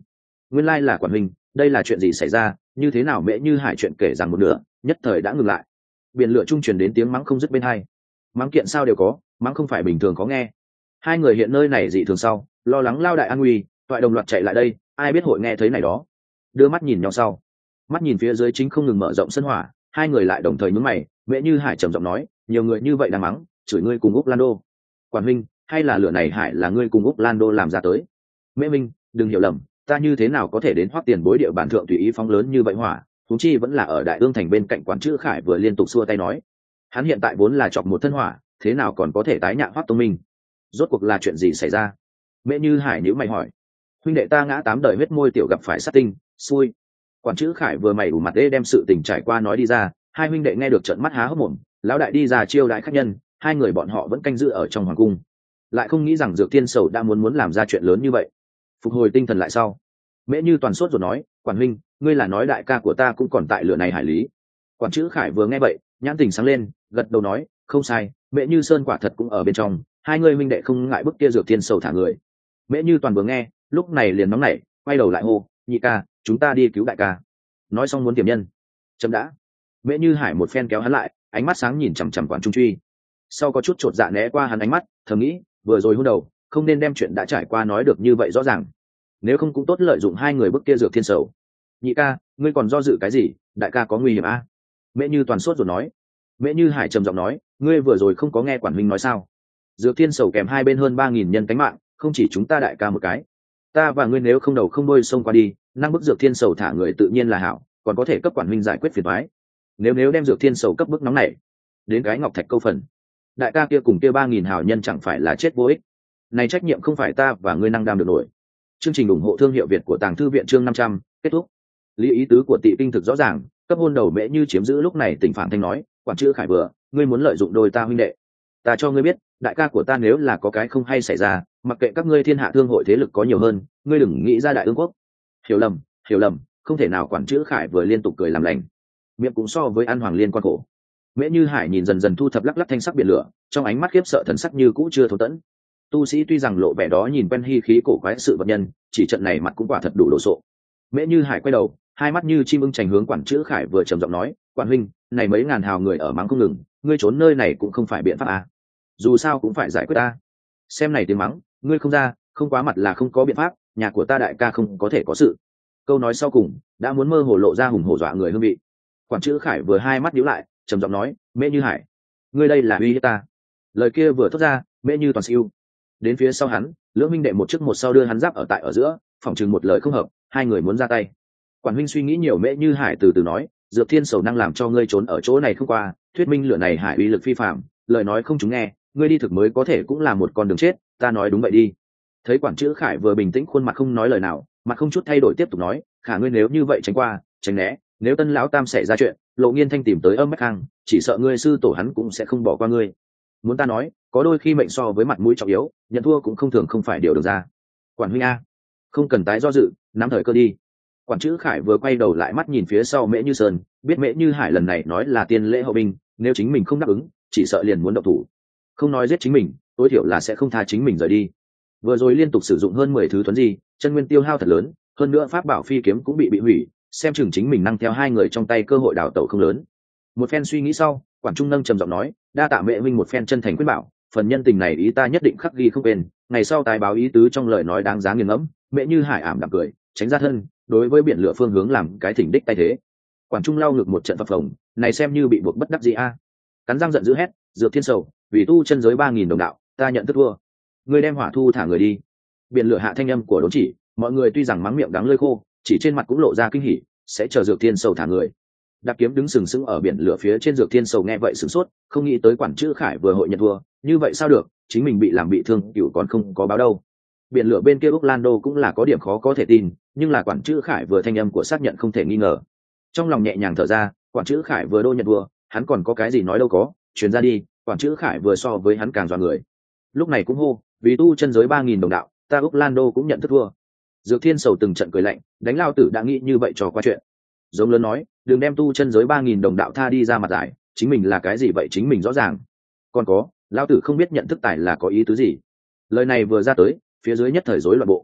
nguyên lai là quản huynh, đây là chuyện gì xảy ra, như thế nào Mễ Như Hải chuyện kể rằng một nửa nhất thời đã ngừng lại. Biển lửa trung truyền đến tiếng mắng không dứt bên hai. Mắng kiện sao đều có, mắng không phải bình thường có nghe. Hai người hiện nơi này dị thường sau, lo lắng lao đại an nguy, toại đồng loạt chạy lại đây, ai biết hội nghe thấy này đó. Đưa mắt nhìn nhau sau, mắt nhìn phía dưới chính không ngừng mở rộng sân hỏa, hai người lại đồng thời nhướng mày. Mễ Như Hải trầm giọng nói, nhiều người như vậy đang mắng, chửi ngươi cùng Úc Lan Đô. Quản huynh, hay là lửa này Hải là ngươi cùng Úc Lan Đô làm ra tới? Mễ Minh, đừng hiểu lầm, ta như thế nào có thể đến Hoắc Tiền Bối địa bản thượng tùy ý phóng lớn như vậy hỏa, huống chi vẫn là ở Đại Ương thành bên cạnh quán chữ Khải vừa liên tục xua tay nói, hắn hiện tại vốn là chọc một thân hỏa, thế nào còn có thể tái nhạ Hoắc Tông Minh? Rốt cuộc là chuyện gì xảy ra? Mễ Như Hải nhíu mày hỏi. Huynh đệ ta ngã tám đời huyết môi tiểu gặp phải sát tinh, xui. Quản chữ Khải vừa mày ủ mặt đê đem sự tình trải qua nói đi ra, hai huynh đệ nghe được trợn mắt há hốc mồm. Lão đại đi ra chiêu đãi khách nhân, hai người bọn họ vẫn canh giữ ở trong hoàng cung, lại không nghĩ rằng Dược Thiên Sầu đã muốn muốn làm ra chuyện lớn như vậy. Phục hồi tinh thần lại sau, Mễ Như toàn sốt rồi nói, quản huynh, ngươi là nói đại ca của ta cũng còn tại lửa này hải lý? Quản chữ Khải vừa nghe vậy, nhãn tình sáng lên, gật đầu nói, không sai, Mễ Như Sơn quả thật cũng ở bên trong, hai người huynh đệ không ngại bức kia Dược Thiên Sầu thả người. Mễ Như toàn vừa nghe, lúc này liền nóng nảy, quay đầu lại hô, nhị ca, chúng ta đi cứu đại ca. Nói xong muốn tiềm nhân. Chấm đã. Mễ Như Hải một phen kéo hắn lại, ánh mắt sáng nhìn chằm chằm Quản Trung Truy. Sau có chút chột dạ né qua hắn ánh mắt, thầm nghĩ, vừa rồi hôn đầu, không nên đem chuyện đã trải qua nói được như vậy rõ ràng. Nếu không cũng tốt lợi dụng hai người bức kia Dược Thiên Sầu. Nhị ca, ngươi còn do dự cái gì, đại ca có nguy hiểm à? Mễ Như toàn sốt rồi nói. Mễ Như Hải trầm giọng nói, ngươi vừa rồi không có nghe quản huynh nói sao? Dược Thiên Sầu kèm hai bên hơn ba nghìn nhân cánh mạng, không chỉ chúng ta đại ca một cái. Ta và ngươi nếu không đầu không đôi xông qua đi, năng bức Dược Thiên Sầu thả người tự nhiên là hảo, còn có thể cấp quản huynh giải quyết phiền toái. Nếu nếu đem Dược Thiên Sầu cấp bức nóng này, đến cái ngọc thạch câu phần, đại ca kia cùng kia ba nghìn hảo nhân chẳng phải là chết vô ích. Này trách nhiệm không phải ta và ngươi năng đảm được nổi. Chương trình ủng hộ thương hiệu Việt của Tàng Thư viện chương năm trăm, kết thúc. Lý ý tứ của Tị Kinh thực rõ ràng, cấp hôn đầu Mễ Như chiếm giữ lúc này tỉnh phản thanh nói, quản chữ Khải vừa, ngươi muốn lợi dụng đôi ta huynh đệ. Ta cho ngươi biết, đại ca của ta nếu là có cái không hay xảy ra, mặc kệ các ngươi thiên hạ thương hội thế lực có nhiều hơn, ngươi đừng nghĩ ra đại ương quốc. Hiểu lầm, hiểu lầm, không thể nào. Quản chữ Khải vừa liên tục cười làm lành, miệng cũng so với ăn hoàng liên quan khổ. Mễ Như Hải nhìn dần dần thu thập lắc lắc thanh sắc biển lửa, trong ánh mắt khiếp sợ thần sắc như cũ chưa thấu tẫn. Tu sĩ tuy rằng lộ vẻ đó nhìn quen hi khí cổ quái sự vật nhân, chỉ trận này mặt cũng quả thật đủ đồ sộ. Mễ Như Hải quay đầu, hai mắt như chim ưng chành hướng Quản chữ Khải vừa trầm giọng nói, quản huynh, này mấy ngàn hào người ở mắng không ngừng, ngươi trốn nơi này cũng không phải biện pháp à? Dù sao cũng phải giải quyết ta. Xem này tiếng mắng, ngươi không ra, không quá mặt là không có biện pháp, nhà của ta đại ca không có thể có sự. Câu nói sau cùng đã muốn mơ hồ lộ ra hùng hổ dọa người hương vị. Quản chữ Khải vừa hai mắt nhíu lại, trầm giọng nói, Mễ Như Hải, ngươi đây là uy hiếp ta. Lời kia vừa thốt ra, Mễ Như toàn siêu. Đến phía sau hắn, lưỡng minh đệ một trước một sau đưa hắn giáp ở tại ở giữa, phỏng chừng một lời không hợp, hai người muốn ra tay. Quản huynh suy nghĩ nhiều. Mễ Như Hải từ từ nói, Dược Thiên Sầu năng làm cho ngươi trốn ở chỗ này không qua, thuyết minh lửa này hải uy lực phi phạm, lời nói không chúng nghe, ngươi đi thực mới có thể cũng là một con đường chết, ta nói đúng vậy đi. Thấy Quản chữ Khải vừa bình tĩnh khuôn mặt không nói lời nào, mặt không chút thay đổi tiếp tục nói, khả ngươi nếu như vậy tránh qua, tránh né, nếu Tân lão tam xảy ra chuyện, Lộ Nghiên Thanh tìm tới âm Bách Khang, chỉ sợ ngươi sư tổ hắn cũng sẽ không bỏ qua ngươi. Muốn ta nói, có đôi khi mệnh so với mặt mũi trọng yếu, nhận thua cũng không thường không phải điều được ra. Quản huynh a, không cần tái do dự, nắm thời cơ đi. Quản chữ Khải vừa quay đầu lại mắt nhìn phía sau Mễ Như Sơn, biết Mễ Như Hải lần này nói là tiên lễ hậu binh, nếu chính mình không đáp ứng, chỉ sợ liền muốn động thủ. Không nói giết chính mình, tối thiểu là sẽ không tha chính mình rời đi. Vừa rồi liên tục sử dụng hơn mười thứ thuấn gì, chân nguyên tiêu hao thật lớn, hơn nữa pháp bảo phi kiếm cũng bị bị hủy, xem chừng chính mình năng theo hai người trong tay cơ hội đào tẩu không lớn. Một phen suy nghĩ sau, Quản Trung nâng trầm giọng nói, đa tạ Mễ huynh một phen chân thành quyết bảo, phần nhân tình này ý ta nhất định khắc ghi không quên, ngày sau tái báo ý tứ trong lời nói đáng giá nghiền ngẫm. Mễ Như Hải ảm đạm cười, tránh ra thân, đối với biển lửa phương hướng làm cái thỉnh đích tay thế. Quản Trung lau ngực một trận phập phồng, này xem như bị buộc bất đắc dĩ a. Cắn răng giận dữ hét, Dược Thiên Sầu, vì tu chân giới ba nghìn đồng đạo, ta nhận thức thua. Ngươi đem hỏa thu thả người đi. Biển lửa hạ thanh âm của Đốn Chỉ, mọi người tuy rằng mắng miệng đắng lưỡi khô, chỉ trên mặt cũng lộ ra kinh hỉ, sẽ chờ Dược Thiên Sầu thả người. Đạp kiếm đứng sừng sững ở biển lửa phía trên. Dược Thiên Sầu nghe vậy sửng sốt, không nghĩ tới Quản chữ Khải vừa hội nhận thua, như vậy sao được, chính mình bị làm bị thương, cửu còn không có báo đâu. Biển lửa bên kia Úc Lan Đô cũng là có điểm khó có thể tin, nhưng là Quản chữ Khải vừa thanh âm của xác nhận không thể nghi ngờ. Trong lòng nhẹ nhàng thở ra, Quản chữ Khải vừa đô nhận thua, hắn còn có cái gì nói đâu có, truyền ra đi, Quản chữ Khải vừa so với hắn càng dọa người. Lúc này cũng hô, vì tu chân giới ba nghìn đồng đạo, ta Úc Lan Đô cũng nhận thức thua. Dược Thiên Sầu từng trận cười lạnh, đánh lao tử đã nghĩ như vậy cho qua chuyện. Giống lớn nói, đừng đem tu chân giới ba nghìn đồng đạo tha đi ra mặt giải, chính mình là cái gì vậy chính mình rõ ràng. Còn có, lao tử không biết nhận thức tài là có ý tứ gì. Lời này vừa ra tới, phía dưới nhất thời rối loạn bộ.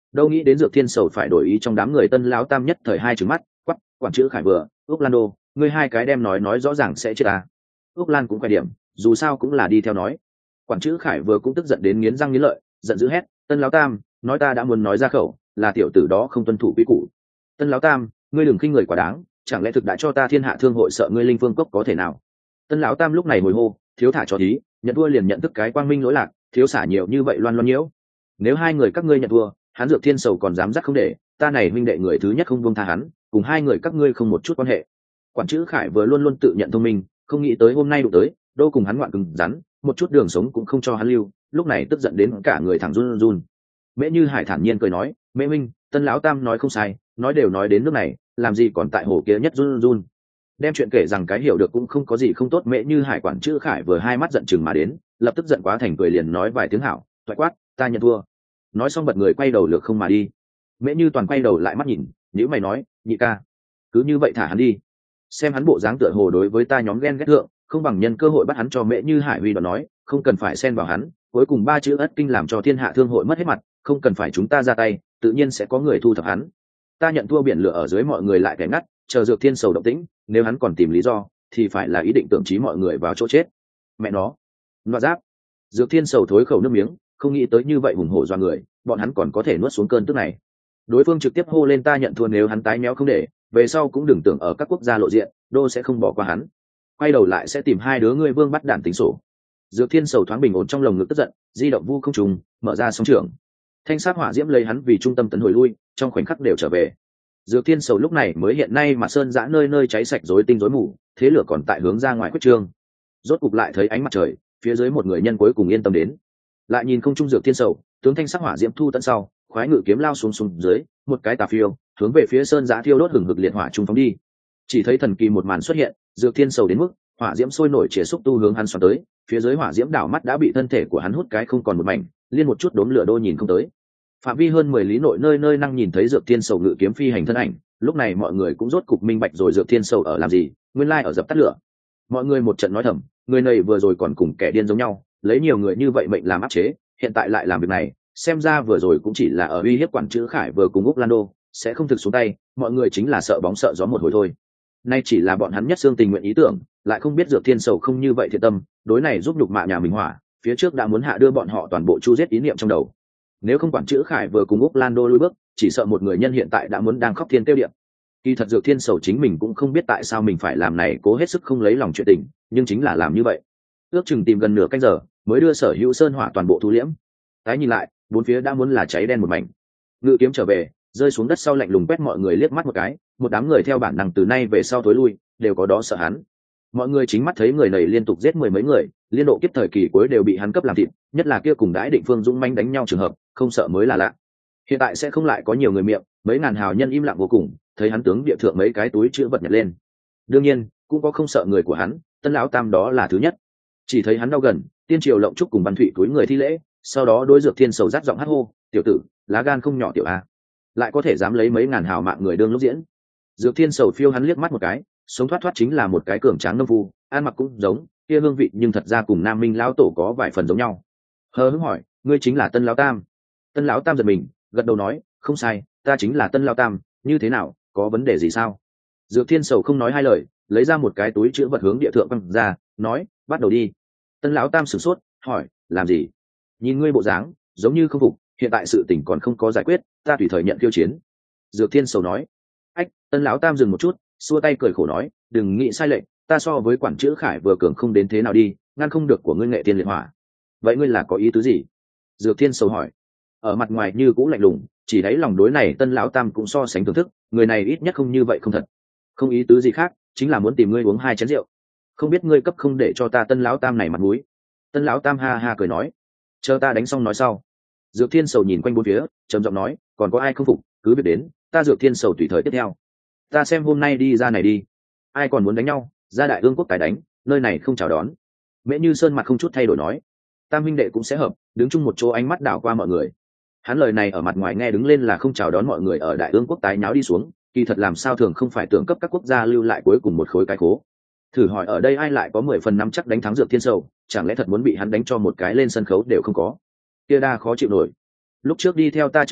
đâu nghĩ đến Dược Thiên Sầu phải đổi ý, trong đám người Tân lão tam nhất thời hai trừng mắt, quắc, quản chữ Khải vừa, úc lan đô, ngươi hai cái đem nói nói rõ ràng sẽ chết à. Úc lan cũng phải điểm, dù sao cũng là đi theo nói. Quản chữ Khải vừa cũng tức giận đến nghiến răng nghiến lợi, giận dữ hét, Tân lão tam, nói ta đã muốn nói ra khẩu, là tiểu tử đó không tuân thủ quy củ. Tân lão tam, ngươi đừng khinh người quá đáng, chẳng lẽ thực đã cho ta Thiên Hạ Thương hội sợ ngươi Linh Vương cốc có thể nào? Tân lão tam lúc này hồi hô, thiếu thả cho thí, nhận thua liền nhận thức cái quang minh lỗi lạc, thiếu xả nhiều như vậy loan loan nhiễu. Nếu hai người các ngươi nhận thua, hắn Dược Thiên Sầu còn dám dắt không để, ta này huynh đệ người thứ nhất không buông tha hắn, cùng hai người các ngươi không một chút quan hệ. Quản chữ Khải vừa luôn luôn tự nhận thông minh, không nghĩ tới hôm nay đụng tới, đô cùng hắn ngoạn cứng rắn, một chút đường sống cũng không cho hắn lưu, lúc này tức giận đến cả người thẳng run run. Mễ Như Hải thản nhiên cười nói, Mễ Minh, Tân lão tam nói không sai, nói đều nói đến nước này, làm gì còn tại hồ kia nhất run run. Đem chuyện kể rằng cái hiểu được cũng không có gì không tốt. Mễ Như Hải quản chữ Khải vừa hai mắt giận chừng mà đến, lập tức giận quá thành cười liền nói vài tiếng hảo, thoại quát, ta nhận thua. Nói xong bật người quay đầu lược không mà đi. Mễ Như Toàn quay đầu lại mắt nhìn, nếu mày nói, nhị ca, cứ như vậy thả hắn đi. Xem hắn bộ dáng tựa hồ đối với ta nhóm ghen ghét thượng, không bằng nhân cơ hội bắt hắn cho Mễ Như Hải huy đoạn nói, không cần phải xen vào hắn, cuối cùng ba chữ ất kinh làm cho Thiên Hạ Thương hội mất hết mặt, không cần phải chúng ta ra tay, tự nhiên sẽ có người thu thập hắn. Ta nhận thua biển lửa ở dưới mọi người lại kẻ ngắt, chờ Dược Thiên Sầu động tĩnh, nếu hắn còn tìm lý do, thì phải là ý định tưởng trí mọi người vào chỗ chết. Mẹ nó, loạn giáp. Dược Thiên Sầu thối khẩu nước miếng, không nghĩ tới như vậy hùng hổ do người, bọn hắn còn có thể nuốt xuống cơn tức này. Đối phương trực tiếp hô lên ta nhận thua, nếu hắn tái méo không để, về sau cũng đừng tưởng ở các quốc gia lộ diện, đô sẽ không bỏ qua hắn. Quay đầu lại sẽ tìm hai đứa ngươi vương bắt đản tính sổ. Dược Thiên Sầu thoáng bình ổn trong lồng ngực tức giận, di động vu không trùng, mở ra sóng trường. Thanh sát hỏa diễm lấy hắn vì trung tâm tấn hồi lui, trong khoảnh khắc đều trở về. Dược Thiên Sầu lúc này mới hiện nay mà sơn giã nơi nơi cháy sạch rối tinh rối mù, thế lửa còn tại hướng ra ngoài quyết trương. Rốt cục lại thấy ánh mặt trời, phía dưới một người nhân cuối cùng yên tâm đến. Lại nhìn không trung Dược Thiên Sầu, tướng thanh sắc hỏa diễm thu tận sau, khoái ngự kiếm lao xuống xuống dưới, một cái tà phiêu, hướng về phía sơn giã thiêu đốt hừng hực liệt hỏa trung phóng đi. Chỉ thấy thần kỳ một màn xuất hiện, Dược Thiên Sầu đến mức hỏa diễm sôi nổi chĩa xúc tu hướng hắn xoắn tới, phía dưới hỏa diễm đảo mắt đã bị thân thể của hắn hút cái không còn một mảnh, liên một chút đốm lửa đô nhìn không tới. Phạm vi hơn mười lý nội nơi nơi năng nhìn thấy Dược Thiên Sầu ngự kiếm phi hành thân ảnh, lúc này mọi người cũng rốt cục minh bạch rồi Dược Thiên Sầu ở làm gì, nguyên lai ở dập tắt lửa. Mọi người một trận nói thầm, người này vừa rồi còn cùng kẻ điên giống nhau, lấy nhiều người như vậy mệnh làm áp chế, hiện tại lại làm việc này, xem ra vừa rồi cũng chỉ là ở uy hiếp quản chữ Khải vừa cùng Úc Lan Đô, sẽ không thực xuống tay, mọi người chính là sợ bóng sợ gió một hồi thôi. Nay chỉ là bọn hắn nhất xương tình nguyện ý tưởng, lại không biết Dược Thiên Sầu không như vậy thiện tâm, đối này giúp nhục mạ nhà mình hỏa, phía trước đã muốn hạ đưa bọn họ toàn bộ chu giết ý niệm trong đầu. Nếu không quản chữ Khải vừa cùng Úc Lan Đô lùi bước, chỉ sợ một người nhân hiện tại đã muốn đang khóc thiên tiêu điện. Kỳ thật Dược Thiên Sầu chính mình cũng không biết tại sao mình phải làm này, cố hết sức không lấy lòng chuyện tình, nhưng chính là làm như vậy. Ước chừng tìm gần nửa canh giờ, mới đưa sở hữu sơn hỏa toàn bộ thu liễm. Tái nhìn lại, bốn phía đã muốn là cháy đen một mảnh. Ngự kiếm trở về, rơi xuống đất sau lạnh lùng quét mọi người liếc mắt một cái, một đám người theo bản năng từ nay về sau tối lui, đều có đó sợ hắn. Mọi người chính mắt thấy người này liên tục giết mười mấy người, liên độ kiếp thời kỳ cuối đều bị hắn cấp làm thịt, nhất là kia cùng đãi định phương dũng manh đánh nhau trường hợp, không sợ mới là lạ. Hiện tại sẽ không lại có nhiều người miệng, mấy ngàn hào nhân im lặng vô cùng, thấy hắn tướng địa thượng mấy cái túi chữ vật nhặt lên. Đương nhiên, cũng có không sợ người của hắn, Tân lão tam đó là thứ nhất. Chỉ thấy hắn đau gần, tiên triều lộng trúc cùng văn thụy túi người thi lễ, sau đó đối Dược Thiên Sầu rát giọng hát hô, tiểu tử, lá gan không nhỏ tiểu a, lại có thể dám lấy mấy ngàn hào mạng người đương lúc diễn. Dược Thiên Sầu phiêu hắn liếc mắt một cái, sống thoát thoát chính là một cái cường tráng nông phu, ăn mặc cũng giống, kia hương vị nhưng thật ra cùng Nam Minh lão tổ có vài phần giống nhau. Hờ hững hỏi, ngươi chính là Tân lão tam? Tân lão tam giật mình, gật đầu nói, không sai, ta chính là Tân lão tam, như thế nào, có vấn đề gì sao? Dược Thiên Sầu không nói hai lời, lấy ra một cái túi chữ vật hướng địa thượng quăng ra, nói, bắt đầu đi. Tân lão tam sửng sốt, hỏi, làm gì? Nhìn ngươi bộ dáng, giống như không phục, hiện tại sự tình còn không có giải quyết, ta tùy thời nhận khiêu chiến. Dược Thiên Sầu nói. Ách, Tân lão tam dừng một chút, xua tay cười khổ nói, đừng nghĩ sai lệch, ta so với quản chữ Khải vừa cường không đến thế nào đi, ngăn không được của ngươi nghệ tiên liệt hỏa. Vậy ngươi là có ý tứ gì? Dược Thiên Sầu hỏi. Ở mặt ngoài như cũng lạnh lùng, chỉ đáy lòng đối này Tân lão tam cũng so sánh thưởng thức, người này ít nhất không như vậy không thật. Không ý tứ gì khác, chính là muốn tìm ngươi uống hai chén rượu. Không biết ngươi cấp không để cho ta Tân lão tam này mặt mũi. Tân lão tam ha ha cười nói, chờ ta đánh xong nói sau. Dược Thiên Sầu nhìn quanh bốn phía, trầm giọng nói, còn có ai không phục, cứ việc đến, ta Dược Thiên Sầu tùy thời tiếp theo. Ta xem hôm nay đi ra này đi, ai còn muốn đánh nhau, ra Đại Ương quốc tái đánh, nơi này không chào đón. Mễ Như Sơn mặt không chút thay đổi nói, tam huynh đệ cũng sẽ hợp, đứng chung một chỗ, ánh mắt đảo qua mọi người. Hắn lời này ở mặt ngoài nghe đứng lên là không chào đón mọi người ở Đại Ương quốc tái nháo đi xuống, kỳ thật làm sao thường không phải tưởng cấp các quốc gia lưu lại cuối cùng một khối cái khố. Thử hỏi ở đây ai lại có mười phần năm chắc đánh thắng Dược Thiên Sầu, chẳng lẽ thật muốn bị hắn đánh cho một cái lên sân khấu đều không có, kia đa khó chịu nổi. Lúc trước đi theo ta chữ cái,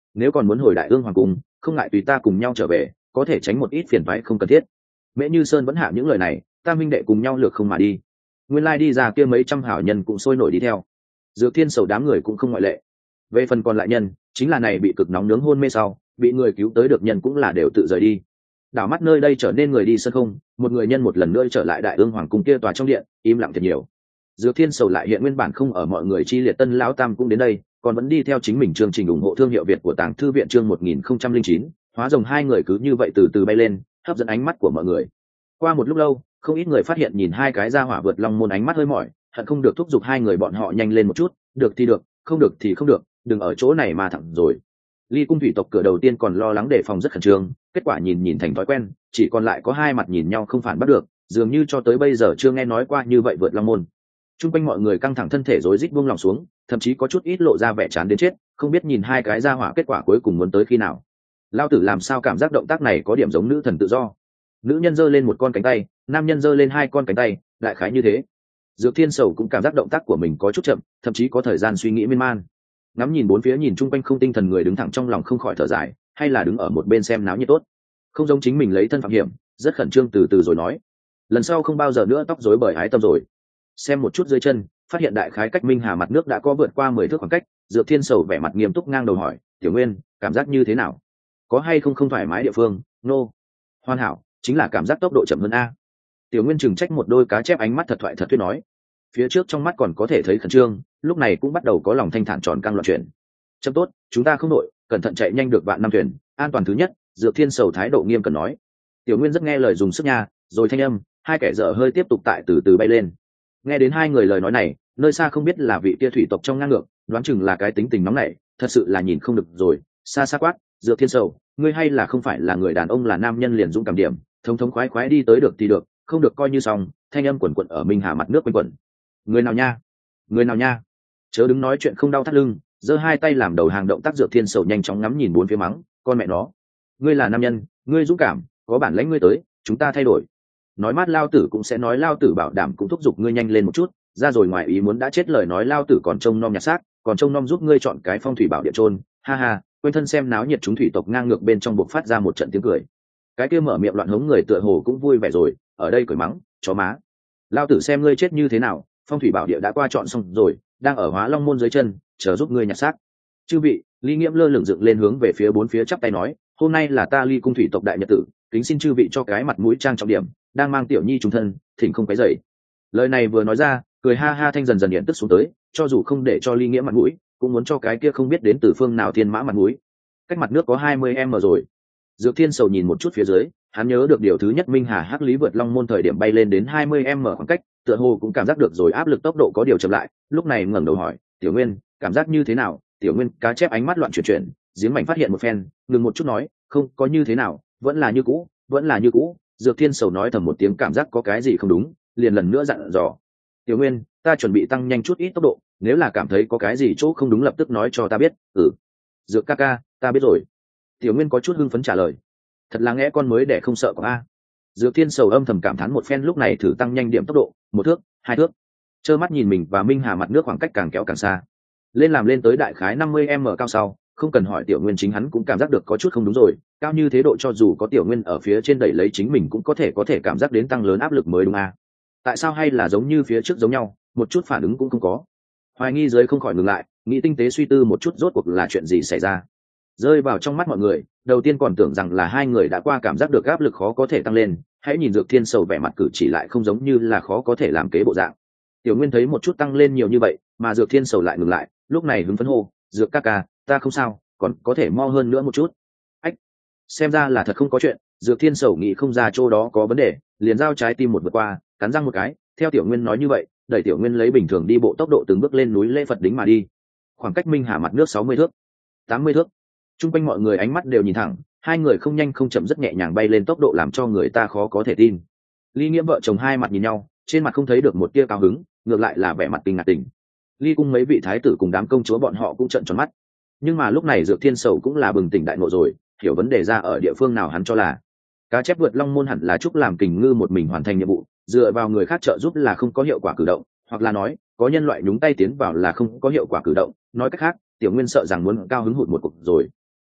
nếu còn muốn hồi đại ương hoàng cung không ngại tùy ta cùng nhau trở về, có thể tránh một ít phiền toái không cần thiết. Mễ Như Sơn vẫn hạ những lời này, tam minh đệ cùng nhau lược không mà đi. Nguyên lai đi ra kia mấy trăm hảo nhân cũng sôi nổi đi theo. Dược Thiên Sầu đám người cũng không ngoại lệ. Về phần còn lại nhân, chính là này bị cực nóng nướng hôn mê sau, bị người cứu tới được nhân cũng là đều tự rời đi. Đảo mắt nơi đây trở nên người đi sân không, một người nhân một lần nữa trở lại đại ương hoàng cung kia tòa trong điện, im lặng thật nhiều. Dược Thiên Sầu lại hiện nguyên bản không ở mọi người chi liệt Tân lão tam cũng đến đây, còn vẫn đi theo chính mình chương trình ủng hộ thương hiệu Việt của Tàng thư viện chương một nghìn không trăm lẻ chín, hóa rồng hai người cứ như vậy từ từ bay lên, hấp dẫn ánh mắt của mọi người. Qua một lúc lâu, không ít người phát hiện nhìn hai cái ra hỏa vượt long môn ánh mắt hơi mỏi, hận không được thúc giục hai người bọn họ nhanh lên một chút, được thì được, không được thì không được, đừng ở chỗ này mà thẳng rồi. Ly cung thủy tộc cửa đầu tiên còn lo lắng đề phòng rất khẩn trương, kết quả nhìn nhìn thành thói quen, chỉ còn lại có hai mặt nhìn nhau không phản bắt được, dường như cho tới bây giờ chưa nghe nói qua như vậy vượt long môn. Trung quanh mọi người căng thẳng thân thể rối rít buông lòng xuống, thậm chí có chút ít lộ ra vẻ chán đến chết, không biết nhìn hai cái ra hỏa kết quả cuối cùng muốn tới khi nào. Lao tử làm sao cảm giác động tác này có điểm giống nữ thần tự do. Nữ nhân giơ lên một con cánh tay, nam nhân giơ lên hai con cánh tay, đại khái như thế. Dược Thiên Sầu cũng cảm giác động tác của mình có chút chậm, thậm chí có thời gian suy nghĩ miên man. Ngắm nhìn bốn phía nhìn chung quanh không tinh thần người đứng thẳng trong lòng không khỏi thở dài, hay là đứng ở một bên xem náo nhiệt tốt. Không giống chính mình lấy thân phạm hiểm, rất khẩn trương từ từ rồi nói. Lần sau không bao giờ nữa tóc rối bởi ái tâm rồi. Xem một chút dưới chân, phát hiện đại khái cách Minh Hà mặt nước đã có vượt qua mười thước khoảng cách, Dược Thiên Sầu vẻ mặt nghiêm túc ngang đầu hỏi, "Tiểu Nguyên, cảm giác như thế nào? Có hay không không thoải mái địa phương?" "Nô." No. "Hoàn hảo, chính là cảm giác tốc độ chậm hơn a." Tiểu Nguyên chừng trách một đôi cá chép ánh mắt thật thoại thật thuyết nói. Phía trước trong mắt còn có thể thấy khẩn trương, lúc này cũng bắt đầu có lòng thanh thản tròn căng loạn chuyển. "Chậm tốt, chúng ta không đội, cẩn thận chạy nhanh được vạn năm thuyền, an toàn thứ nhất." Dược Thiên Sầu thái độ nghiêm cẩn nói. Tiểu Nguyên rất nghe lời dùng sức nha, rồi thanh âm, hai kẻ dở hơi tiếp tục tại từ từ bay lên. Nghe đến hai người lời nói này, nơi xa không biết là vị tia thủy tộc trong ngang ngược, đoán chừng là cái tính tình nóng nảy, thật sự là nhìn không được rồi, xa xa quát, Dược Thiên Sầu, ngươi hay là không phải là người đàn ông là nam nhân liền dũng cảm điểm, thống thống khoái khoái đi tới được thì được, không được coi như xong. Thanh âm quần quần ở Minh Hà mặt nước quanh quẩn. Người nào nha? Người nào nha? Chớ đứng nói chuyện không đau thắt lưng, giơ hai tay làm đầu hàng động tác. Dược Thiên Sầu nhanh chóng ngắm nhìn bốn phía mắng, con mẹ nó, ngươi là nam nhân, ngươi dũng cảm, có bản lãnh ngươi tới, chúng ta thay đổi. Nói mát lao tử cũng sẽ nói, lao tử bảo đảm cũng thúc giục ngươi nhanh lên một chút, ra rồi ngoài ý muốn đã chết lời nói lao tử còn trông nom nhặt xác, còn trông nom giúp ngươi chọn cái phong thủy bảo địa trôn, ha ha. Quên thân xem náo nhiệt chúng thủy tộc ngang ngược bên trong buộc phát ra một trận tiếng cười. Cái kia mở miệng loạn hống người tựa hồ cũng vui vẻ rồi, ở đây cười mắng, chó má, lao tử xem ngươi chết như thế nào, phong thủy bảo địa đã qua chọn xong rồi, đang ở Hóa Long môn dưới chân, chờ giúp ngươi nhặt xác. Chư vị, Ly Nghiễm lơ lửng dựng lên hướng về phía bốn phía chắp tay nói, hôm nay là ta Ly cung thủy tộc đại nhật tử, kính xin chư vị cho cái mặt mũi trang trọng điểm, đang mang tiểu nhi trùng thân, thỉnh không quấy rầy. Lời này vừa nói ra, cười ha ha thanh dần dần điện tức xuống tới, cho dù không để cho Ly Nghiễm mặt mũi, cũng muốn cho cái kia không biết đến từ phương nào thiên mã mặt mũi. Cách mặt nước có hai mươi m rồi. Dược Thiên Sầu nhìn một chút phía dưới, hắn nhớ được điều thứ nhất Minh Hà Hắc Lý vượt Long môn thời điểm bay lên đến hai mươi m khoảng cách, tựa hồ cũng cảm giác được rồi áp lực tốc độ có điều chậm lại, lúc này ngẩng đầu hỏi, "Tiểu Nguyên, cảm giác như thế nào?" Tiểu Nguyên cá chép ánh mắt loạn chuyển chuyển, giếng mảnh phát hiện một phen, ngừng một chút nói, "Không có như thế nào, vẫn là như cũ, vẫn là như cũ." Dược Thiên Sầu nói thầm một tiếng, cảm giác có cái gì không đúng, liền lần nữa dặn dò, "Tiểu Nguyên, ta chuẩn bị tăng nhanh chút ít tốc độ, nếu là cảm thấy có cái gì chỗ không đúng lập tức nói cho ta biết." "Ừ, Dược ca ca, ta biết rồi." Tiểu Nguyên có chút hưng phấn trả lời. Thật là nghe con mới để không sợ có a. Dược Thiên Sầu âm thầm cảm thán một phen, lúc này thử tăng nhanh điểm tốc độ, một thước, hai thước. Trơ mắt nhìn mình và Minh Hà mặt nước khoảng cách càng kéo càng xa. Lên làm lên tới đại khái năm mươi m cao sau, không cần hỏi Tiểu Nguyên chính hắn cũng cảm giác được có chút không đúng rồi, cao như thế độ cho dù có Tiểu Nguyên ở phía trên đẩy lấy chính mình cũng có thể có thể cảm giác đến tăng lớn áp lực mới đúng a. Tại sao hay là giống như phía trước giống nhau, một chút phản ứng cũng không có. Hoài nghi giới không khỏi ngừng lại, nghĩ tinh tế suy tư một chút rốt cuộc là chuyện gì xảy ra. Rơi vào trong mắt mọi người, đầu tiên còn tưởng rằng là hai người đã qua cảm giác được áp lực khó có thể tăng lên, hãy nhìn Dược Thiên Sầu vẻ mặt cử chỉ lại không giống như là khó có thể làm kế bộ dạng. Tiểu Nguyên thấy một chút tăng lên nhiều như vậy, mà Dược Thiên Sầu lại ngừng lại, lúc này hứng phấn hô, "Dược ca ca, ta không sao, còn có thể mo hơn nữa một chút." Ách, xem ra là thật không có chuyện. Dược Thiên Sầu nghĩ không ra chỗ đó có vấn đề, liền giao trái tim một vượt qua, cắn răng một cái, theo Tiểu Nguyên nói như vậy, đẩy Tiểu Nguyên lấy bình thường đi bộ tốc độ từng bước lên núi Lễ Phật đính mà đi. Khoảng cách Minh Hà mặt nước sáu mươi thước, tám mươi thước. Trung quanh mọi người ánh mắt đều nhìn thẳng, hai người không nhanh không chậm rất nhẹ nhàng bay lên, tốc độ làm cho người ta khó có thể tin. Ly Nghiễm vợ chồng hai mặt nhìn nhau, trên mặt không thấy được một tia cao hứng, ngược lại là vẻ mặt kinh ngạc tình. Ly cung mấy vị thái tử cùng đám công chúa bọn họ cũng trợn tròn mắt. Nhưng mà lúc này Dược Thiên Sầu cũng là bừng tỉnh đại ngộ rồi, hiểu vấn đề ra ở địa phương nào hắn cho là cá chép vượt Long môn hẳn là chúc làm kình ngư một mình hoàn thành nhiệm vụ, dựa vào người khác trợ giúp là không có hiệu quả cử động, hoặc là nói có nhân loại nhúng tay tiến vào là không có hiệu quả cử động. Nói cách khác, Tiểu Nguyên sợ rằng muốn cao hứng hụt một cục rồi.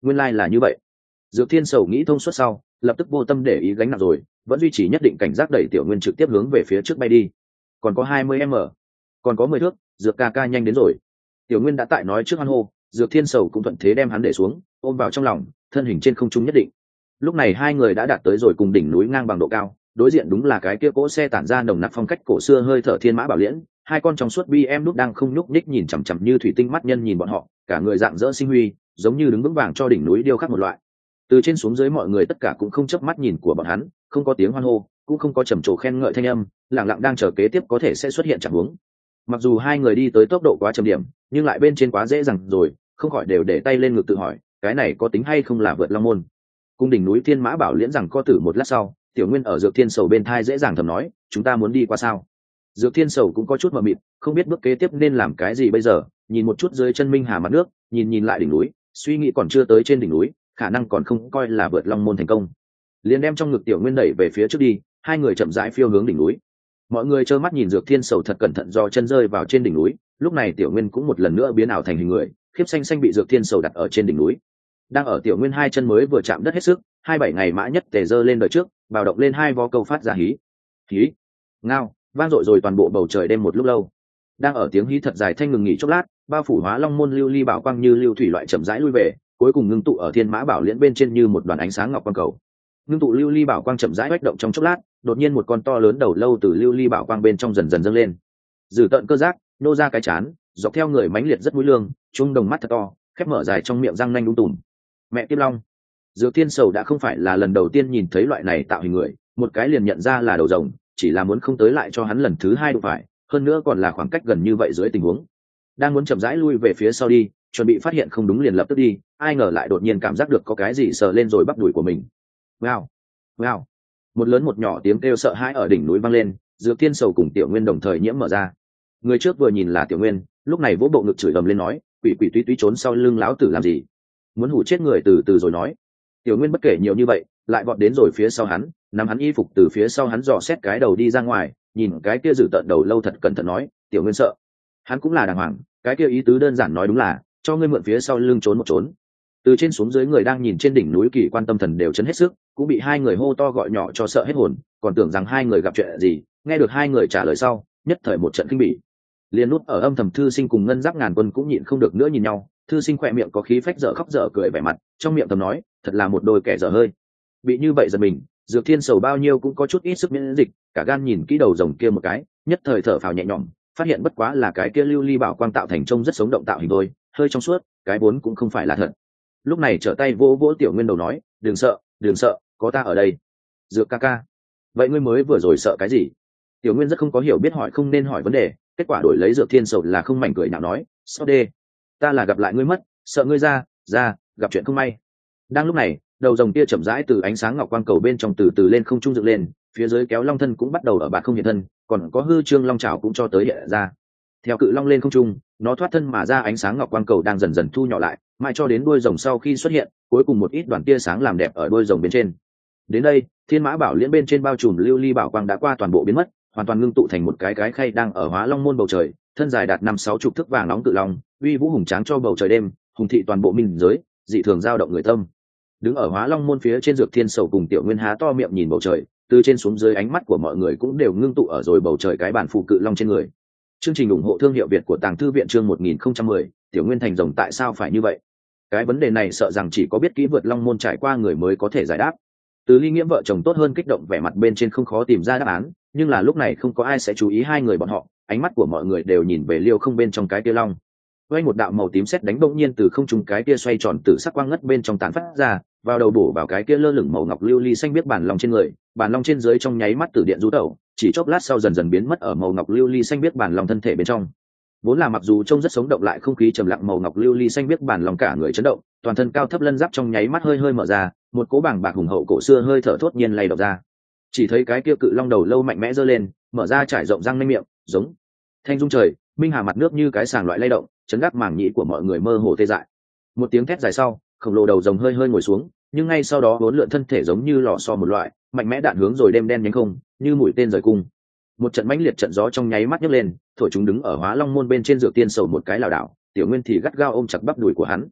nguyên lai là như vậy. Dược Thiên Sầu nghĩ thông suốt sau, lập tức vô tâm để ý gánh nặng rồi, vẫn duy trì nhất định cảnh giác đẩy Tiểu Nguyên trực tiếp hướng về phía trước bay đi. Còn có hai mươi m, còn có mười thước, Dược ca ca nhanh đến rồi. Tiểu Nguyên đã tại nói trước hoan hô, Dược Thiên Sầu cũng thuận thế đem hắn để xuống, ôm vào trong lòng, thân hình trên không trung nhất định. Lúc này hai người đã đạt tới rồi cùng đỉnh núi ngang bằng độ cao, đối diện đúng là cái kia cỗ xe tản ra nồng nặc phong cách cổ xưa hơi thở Thiên Mã Bảo Liễn, hai con trong suốt bi em lúc đang không nhúc nhích nhìn chằm chằm như thủy tinh mắt nhân nhìn bọn họ, cả người dạng dỡ sinh huy, giống như đứng vững vàng cho đỉnh núi điêu khắc một loại. Từ trên xuống dưới mọi người tất cả cũng không chớp mắt nhìn của bọn hắn, không có tiếng hoan hô, cũng không có trầm trồ khen ngợi thanh âm, lặng lặng đang chờ kế tiếp có thể sẽ xuất hiện trạng huống. Mặc dù hai người đi tới tốc độ quá chậm điểm, nhưng lại bên trên quá dễ dàng rồi, không khỏi đều để tay lên ngực tự hỏi, cái này có tính hay không là vượt long môn. Cung đỉnh núi Thiên Mã Bảo Liễn rằng co tử một lát sau, Tiểu Nguyên ở Dược Thiên Sầu bên thai dễ dàng thầm nói, chúng ta muốn đi qua sao? Dược Thiên Sầu cũng có chút mờ mịt, không biết bước kế tiếp nên làm cái gì bây giờ, nhìn một chút dưới chân Minh Hà mặt nước, nhìn nhìn lại đỉnh núi, suy nghĩ còn chưa tới trên đỉnh núi, khả năng còn không coi là vượt long môn thành công. Liền đem trong ngực Tiểu Nguyên đẩy về phía trước đi, hai người chậm rãi phiêu hướng đỉnh núi. Mọi người trơ mắt nhìn Dược Thiên Sầu thật cẩn thận do chân rơi vào trên đỉnh núi, lúc này Tiểu Nguyên cũng một lần nữa biến ảo thành hình người, khiếp xanh xanh bị Dược Thiên Sầu đặt ở trên đỉnh núi. Đang ở Tiểu Nguyên hai chân mới vừa chạm đất hết sức, hai bảy ngày mã nhất tề dơ lên đời trước, bào động lên hai vó câu phát ra hí hí ngao vang dội rồi toàn bộ bầu trời đêm một lúc lâu. Đang ở tiếng hí thật dài thanh ngừng nghỉ chốc lát, bao phủ Hóa Long môn lưu ly bảo quang như lưu thủy loại chậm rãi lui về, cuối cùng ngưng tụ ở Thiên Mã Bảo Liễn bên trên như một đoàn ánh sáng ngọc quang cầu. Ngưng tụ lưu ly bảo quang chậm rãi hoạt động trong chốc lát, đột nhiên một con to lớn đầu lâu từ lưu ly bảo quang bên trong dần dần dâng lên, dử tận cơ giác nô ra cái chán, dọc theo người mãnh liệt rất mũi lương, trung đồng mắt thật to, khép mở dài trong miệng răng nanh đung tùm. Mẹ Kim Long. Dược Thiên Sầu đã không phải là lần đầu tiên nhìn thấy loại này tạo hình người, một cái liền nhận ra là đầu rồng, chỉ là muốn không tới lại cho hắn lần thứ hai đụng phải, hơn nữa còn là khoảng cách gần như vậy dưới tình huống. Đang muốn chậm rãi lui về phía sau đi, chuẩn bị phát hiện không đúng liền lập tức đi, ai ngờ lại đột nhiên cảm giác được có cái gì sờ lên rồi bắp đùi của mình. Wow, wow. Một lớn một nhỏ tiếng kêu sợ hãi ở đỉnh núi vang lên, Dược Thiên Sầu cùng Tiểu Nguyên đồng thời nhiễm mở ra. Người trước vừa nhìn là Tiểu Nguyên, lúc này vỗ bộ ngực chửi ầm lên nói, quỷ quỷ túy túy trốn sau lưng lão tử làm gì? Muốn hù chết người từ từ rồi nói. Tiểu Nguyên bất kể nhiều như vậy, lại vọt đến rồi phía sau hắn, nắm hắn y phục từ phía sau hắn dò xét cái đầu đi ra ngoài, nhìn cái kia giữ tợn đầu lâu thật cẩn thận nói, Tiểu Nguyên sợ. Hắn cũng là đàng hoàng, cái kia ý tứ đơn giản nói đúng là, cho ngươi mượn phía sau lưng trốn một trốn. Từ trên xuống dưới người đang nhìn trên đỉnh núi kỳ quan tâm thần đều chấn hết sức, cũng bị hai người hô to gọi nhỏ cho sợ hết hồn, còn tưởng rằng hai người gặp chuyện gì, nghe được hai người trả lời sau, nhất thời một trận kinh bỉ. Liên nút ở âm thầm Thư Sinh cùng Ngân Giáp Ngàn Quân cũng nhịn không được nữa nhìn nhau, Thư Sinh khỏe miệng có khí phách dở khóc dở cười vẻ mặt, trong miệng thầm nói, thật là một đôi kẻ dở hơi. Bị như vậy giật mình, Dược Thiên Sầu bao nhiêu cũng có chút ít sức miễn dịch, cả gan nhìn kỹ đầu rồng kia một cái, nhất thời thở phào nhẹ nhõm, phát hiện bất quá là cái kia lưu ly bảo quang tạo thành trông rất sống động tạo hình thôi, hơi trong suốt, cái vốn cũng không phải là thật. Lúc này trở tay vỗ vỗ Tiểu Nguyên đầu nói, đừng sợ, đừng sợ, có ta ở đây. Dược ca ca, vậy ngươi mới vừa rồi sợ cái gì? Tiểu Nguyên rất không có hiểu biết hỏi không nên hỏi vấn đề, kết quả đổi lấy Dược Thiên Sầu là không mảnh cười nào nói, sao đê, ta là gặp lại ngươi mất, sợ ngươi ra ra gặp chuyện không may. Đang lúc này, đầu rồng kia chậm rãi từ ánh sáng ngọc quang cầu bên trong từ từ lên không trung dựng lên, phía dưới kéo long thân cũng bắt đầu ở bạt không hiện thân, còn có hư trương long trảo cũng cho tới hiện ra. Theo cự long lên không trung, nó thoát thân mà ra, ánh sáng ngọc quang cầu đang dần dần thu nhỏ lại, mãi cho đến đuôi rồng sau khi xuất hiện, cuối cùng một ít đoàn tia sáng làm đẹp ở đuôi rồng bên trên. Đến đây, Thiên Mã Bảo Liễn bên trên bao trùm lưu ly bảo quang đã qua toàn bộ biến mất, hoàn toàn ngưng tụ thành một cái cái khay đang ở Hóa Long môn bầu trời, thân dài đạt năm sáu chục thước vàng nóng cự long, uy vũ hùng tráng cho bầu trời đêm, hùng thị toàn bộ minh giới, dị thường dao động người tâm. Đứng ở Hóa Long môn phía trên, Dược Thiên Sầu cùng Tiểu Nguyên há to miệng nhìn bầu trời, từ trên xuống dưới ánh mắt của mọi người cũng đều ngưng tụ ở rồi bầu trời cái bản phù cự long trên người. Chương trình ủng hộ thương hiệu Việt của Tàng Thư viện chương một nghìn không trăm mười, Tiểu Nguyên thành rồng tại sao phải như vậy? Cái vấn đề này sợ rằng chỉ có biết kỹ vượt long môn trải qua người mới có thể giải đáp. Từ Ly Nghiễm vợ chồng tốt hơn kích động vẻ mặt bên trên không khó tìm ra đáp án, nhưng là lúc này không có ai sẽ chú ý hai người bọn họ, ánh mắt của mọi người đều nhìn về liêu không bên trong cái kia long. Quay một đạo màu tím sét đánh bỗng nhiên từ không trung cái kia xoay tròn từ sắc quang ngất bên trong tán phát ra, vào đầu bổ vào cái kia lơ lửng màu ngọc lưu ly xanh biết bản long trên người, bản long trên dưới trong nháy mắt từ điện rú tẩu, chỉ chốc lát sau dần dần biến mất ở màu ngọc lưu ly xanh biết bản long thân thể bên trong. Vốn là mặc dù trông rất sống động lại không khí trầm lặng màu ngọc lưu ly xanh biết bản long cả người chấn động, toàn thân cao thấp lân giáp trong nháy mắt hơi hơi mở ra, một cỗ bảng bạc hùng hậu cổ xưa hơi thở thốt nhiên lay động ra. Chỉ thấy cái kia cự long đầu lâu mạnh mẽ giơ lên, mở ra trải rộng răng nanh miệng, giống thanh dung trời, minh hà mặt nước như cái sàng loại lay động, chấn gác màng nhĩ của mọi người mơ hồ tê dại. Một tiếng thét dài sau, khổng lồ đầu rồng hơi hơi ngồi xuống, nhưng ngay sau đó vốn lượn thân thể giống như lò xo một loại, mạnh mẽ đạn hướng rồi đêm đen nhánh không, như mũi tên rời cung. Một trận mãnh liệt trận gió trong nháy mắt nhấc lên, thổi chúng đứng ở Hóa Long môn bên trên Dược Tiên Sầu một cái lảo đảo, Tiểu Nguyên thì gắt gao ôm chặt bắp đùi của hắn.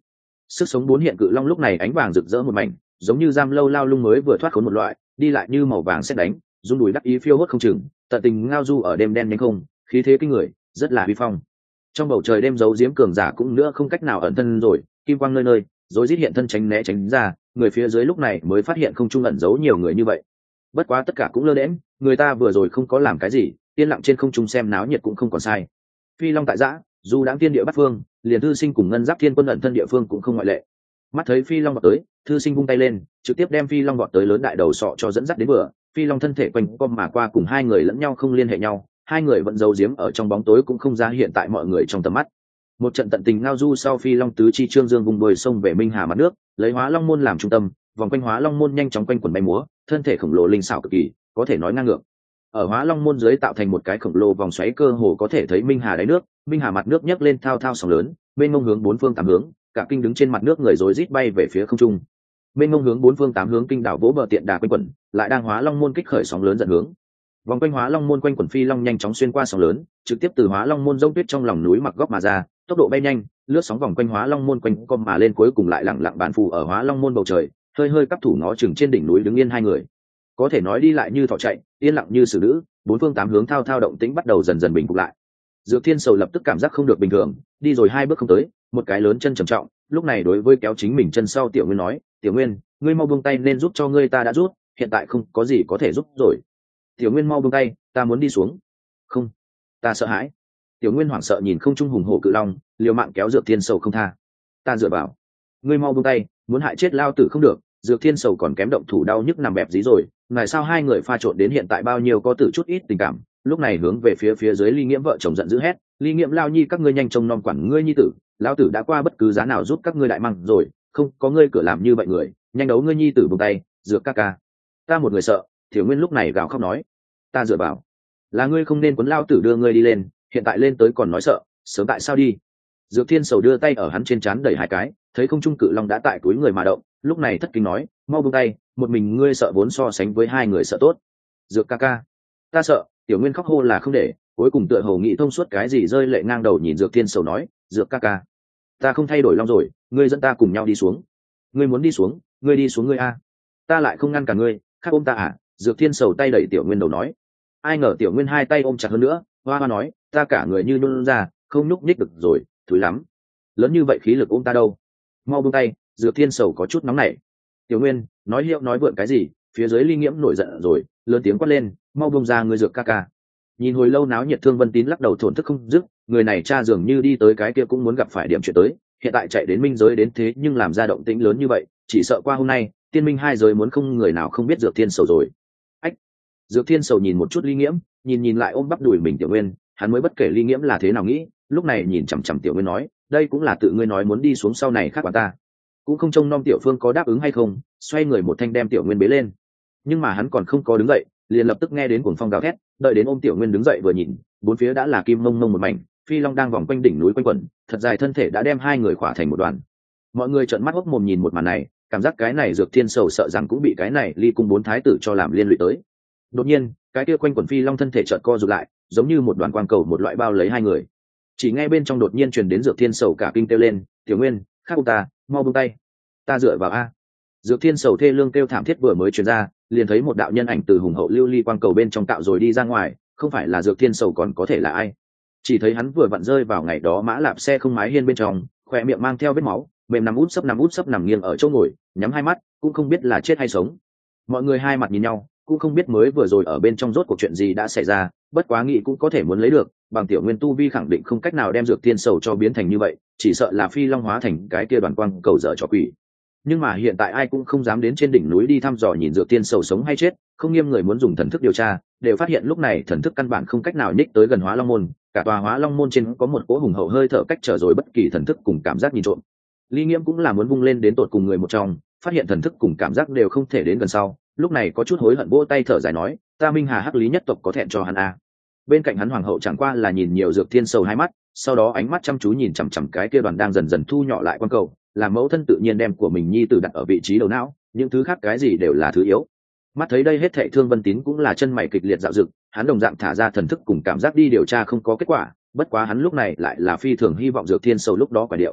Sức sống bốn hiện cự long lúc này ánh vàng rực rỡ một mảnh, giống như giam lâu lao lung mới vừa thoát khốn một loại, đi lại như màu vàng xét đánh, rung đùi đắc ý phiêu hốt không chừng, tận tình ngao du ở đêm đen nhánh không, khí thế kinh người, rất là uy phong. Trong bầu trời đêm giấu giếm cường giả cũng nữa không cách nào ẩn thân rồi, kim quang nơi nơi, rối rít hiện thân tránh né tránh ra, người phía dưới lúc này mới phát hiện không trung ẩn giấu nhiều người như vậy. Bất quá tất cả cũng lơ đễnh, người ta vừa rồi không có làm cái gì, yên lặng trên không trung xem náo nhiệt cũng không còn sai. Phi long tại giã, dù đáng tiên địa bắt phương, liền thư sinh cùng ngân giáp thiên quân ẩn thân địa phương cũng không ngoại lệ. Mắt thấy phi long vọt tới, thư sinh vung tay lên, trực tiếp đem phi long vọt tới lớn đại đầu sọ cho dẫn dắt đến bờ. Phi long thân thể quanh co mà qua, cùng hai người lẫn nhau không liên hệ nhau, hai người vẫn giấu giếm ở trong bóng tối cũng không ra hiện tại mọi người trong tầm mắt. Một trận tận tình ngao du sau, phi long tứ chi trương dương vùng bồi sông về minh hà mặt nước, lấy hóa long môn làm trung tâm, vòng quanh hóa long môn nhanh chóng quanh quần bay múa, thân thể khổng lồ linh xảo cực kỳ, có thể nói ngang ngược. Ở hóa long môn dưới tạo thành một cái khổng lồ vòng xoáy, cơ hồ có thể thấy minh hà đáy nước. Minh hà mặt nước nhấc lên thao thao sóng lớn, bên ngông hướng bốn phương tám hướng, cả kinh đứng trên mặt nước người rối rít bay về phía không trung. Bên ngông hướng bốn phương tám hướng, kinh đảo vỗ bờ tiện đà quanh quẩn, lại đang hóa long môn kích khởi sóng lớn dẫn hướng. Vòng quanh hóa long môn quanh quẩn phi long nhanh chóng xuyên qua sóng lớn, trực tiếp từ hóa long môn rông tuyết trong lòng núi mặc góc mà ra, tốc độ bay nhanh, lướt sóng vòng quanh hóa long môn quanh com mà lên, cuối cùng lại lặng lặng bàn phù ở hóa long môn bầu trời, hơi hơi cắp thủ ngó chừng trên đỉnh núi đứng yên hai người. Có thể nói đi lại như thỏ chạy, yên lặng như xử nữ, bốn phương tám hướng thao thao động tĩnh bắt đầu dần dần bình phục lại. Dược Thiên Sầu lập tức cảm giác không được bình thường, đi rồi hai bước không tới, một cái lớn chân trầm trọng, lúc này đối với kéo chính mình chân sau Tiểu Nguyên nói, Tiểu Nguyên, ngươi mau buông tay, nên giúp cho ngươi ta đã rút, hiện tại không có gì có thể giúp rồi. Tiểu Nguyên mau buông tay, ta muốn đi xuống. Không, ta sợ hãi. Tiểu Nguyên hoảng sợ nhìn không trung hùng hổ cự long, liều mạng kéo Dược Thiên Sầu không tha. Ta dựa vào. Ngươi mau buông tay, muốn hại chết lao tử không được. Dược Thiên Sầu còn kém động thủ, đau nhức nằm bẹp dí rồi, ngày sao hai người pha trộn đến hiện tại bao nhiêu có tử chút ít tình cảm. Lúc này hướng về phía phía dưới Ly Nghiễm vợ chồng giận dữ hét, Ly Nghiễm, lao nhi các ngươi nhanh trông nom quản ngươi nhi tử, lão tử đã qua bất cứ giá nào giúp các ngươi đại măng rồi, không có ngươi cửa làm như vậy người, nhanh đấu ngươi nhi tử buông tay. Dược ca ca, ta một người sợ. Tiểu Nguyên lúc này gào khóc nói, ta dựa vào, là ngươi không nên quấn lao tử đưa ngươi đi lên, hiện tại lên tới còn nói sợ, sớm tại sao đi. Dược Thiên Sầu đưa tay ở hắn trên trán đẩy hai cái, thấy không trung cự long đã tại túi người mà động, lúc này thất kinh nói, mau buông tay, một mình ngươi sợ vốn so sánh với hai người sợ tốt. Dược ca ca, ta sợ. Tiểu Nguyên khóc hô là không để, cuối cùng tựa hồ nghĩ thông suốt cái gì, rơi lệ ngang đầu nhìn Dược Thiên Sầu nói, Dược ca ca, ta không thay đổi long rồi, ngươi dẫn ta cùng nhau đi xuống. Ngươi muốn đi xuống, ngươi đi xuống ngươi a, ta lại không ngăn cả ngươi, khác ôm ta à. Dược Thiên Sầu tay đẩy Tiểu Nguyên đầu nói. Ai ngờ Tiểu Nguyên hai tay ôm chặt hơn nữa, hoa hoa nói, ta cả người như nôn ra, không nhúc nhích được rồi, thúi lắm, lớn như vậy khí lực ôm ta đâu. Mau buông tay. Dược Thiên Sầu có chút nóng nảy. Tiểu Nguyên nói hiệu nói vượn cái gì, phía dưới Ly Nghiễm nổi giận rồi, lớn tiếng quát lên, mau buông ra người Dược ca ca. Nhìn hồi lâu náo nhiệt, Thương Vân Tín lắc đầu thổn thức không dứt, người này cha dường như đi tới cái kia cũng muốn gặp phải điểm chuyện tới, hiện tại chạy đến minh giới đến thế nhưng làm ra động tĩnh lớn như vậy, chỉ sợ qua hôm nay tiên minh hai giới muốn không người nào không biết Dược Thiên Sầu rồi. Ách. Dược Thiên Sầu nhìn một chút Ly Nghiễm, nhìn nhìn lại ôm bắp đùi mình Tiểu Nguyên, hắn mới bất kể Ly Nghiễm là thế nào nghĩ, lúc này nhìn chằm chằm Tiểu Nguyên nói, đây cũng là tự ngươi nói muốn đi xuống, sau này khác quản ta, cũng không trông nom Tiểu Phương có đáp ứng hay không. Xoay người một thanh đem Tiểu Nguyên bế lên, nhưng mà hắn còn không có đứng dậy, liền lập tức nghe đến cuồng phong gào thét, đợi đến ôm Tiểu Nguyên đứng dậy vừa nhìn, bốn phía đã là kim mông mông một mảnh, phi long đang vòng quanh đỉnh núi quanh quẩn, thật dài thân thể đã đem hai người khỏa thành một đoàn. Mọi người trợn mắt hốc mồm nhìn một màn này, cảm giác cái này Dược Thiên Sầu sợ rằng cũng bị cái này Ly cung bốn thái tử cho làm liên lụy tới. Đột nhiên cái kia quanh quẩn phi long thân thể chợt co rụt lại, giống như một đoàn quang cầu một loại bao lấy hai người. Chỉ nghe bên trong đột nhiên truyền đến Dược Thiên Sầu cả kinh kêu lên, Tiểu Nguyên, khác ông ta, mau buông tay, ta dựa vào a. Dược Thiên Sầu thê lương kêu thảm thiết vừa mới truyền ra, liền thấy một đạo nhân ảnh từ hùng hậu lưu ly quang cầu bên trong cạo rồi đi ra ngoài, không phải là Dược Thiên Sầu còn có thể là ai. Chỉ thấy hắn vừa vặn rơi vào ngày đó mã lạp xe không mái hiên bên trong, khỏe miệng mang theo vết máu, mềm nằm út sấp nằm út sấp nằm nghiêng ở chỗ ngồi, nhắm hai mắt, cũng không biết là chết hay sống. Mọi người hai mặt nhìn nhau, cũng không biết mới vừa rồi ở bên trong rốt cuộc chuyện gì đã xảy ra, bất quá nghĩ cũng có thể muốn lấy được, bằng Tiểu Nguyên tu vi khẳng định không cách nào đem Dược Thiên Sầu cho biến thành như vậy, chỉ sợ là phi long hóa thành cái kia đoàn quang cầu dở trò quỷ. Nhưng mà hiện tại ai cũng không dám đến trên đỉnh núi đi thăm dò nhìn Dược Thiên Sầu sống hay chết, không nghiêm người muốn dùng thần thức điều tra, đều phát hiện lúc này thần thức căn bản không cách nào nhích tới gần Hóa Long môn, cả tòa Hóa Long môn trên có một cỗ hùng hậu hơi thở cách trở rồi bất kỳ thần thức cùng cảm giác nhìn trộm. Ly Nghiễm cũng là muốn vung lên đến tột cùng người một trong, phát hiện thần thức cùng cảm giác đều không thể đến gần sau, lúc này có chút hối hận vỗ tay thở dài nói, ta Minh Hà Hắc Lý nhất tộc có thẹn cho hắn a. Bên cạnh hắn hoàng hậu chẳng qua là nhìn nhiều Dược Thiên Sầu hai mắt, sau đó ánh mắt chăm chú nhìn chằm chằm cái kia đoàn đang dần dần thu nhỏ lại quan cầu, làm mẫu thân tự nhiên đem của mình nhi tử đặt ở vị trí đầu não, những thứ khác cái gì đều là thứ yếu. Mắt thấy đây hết thảy, Thương Vân Tín cũng là chân mày kịch liệt dạo dực, hắn đồng dạng thả ra thần thức cùng cảm giác đi điều tra không có kết quả, bất quá hắn lúc này lại là phi thường hy vọng Dược Thiên Sầu lúc đó quả điệu.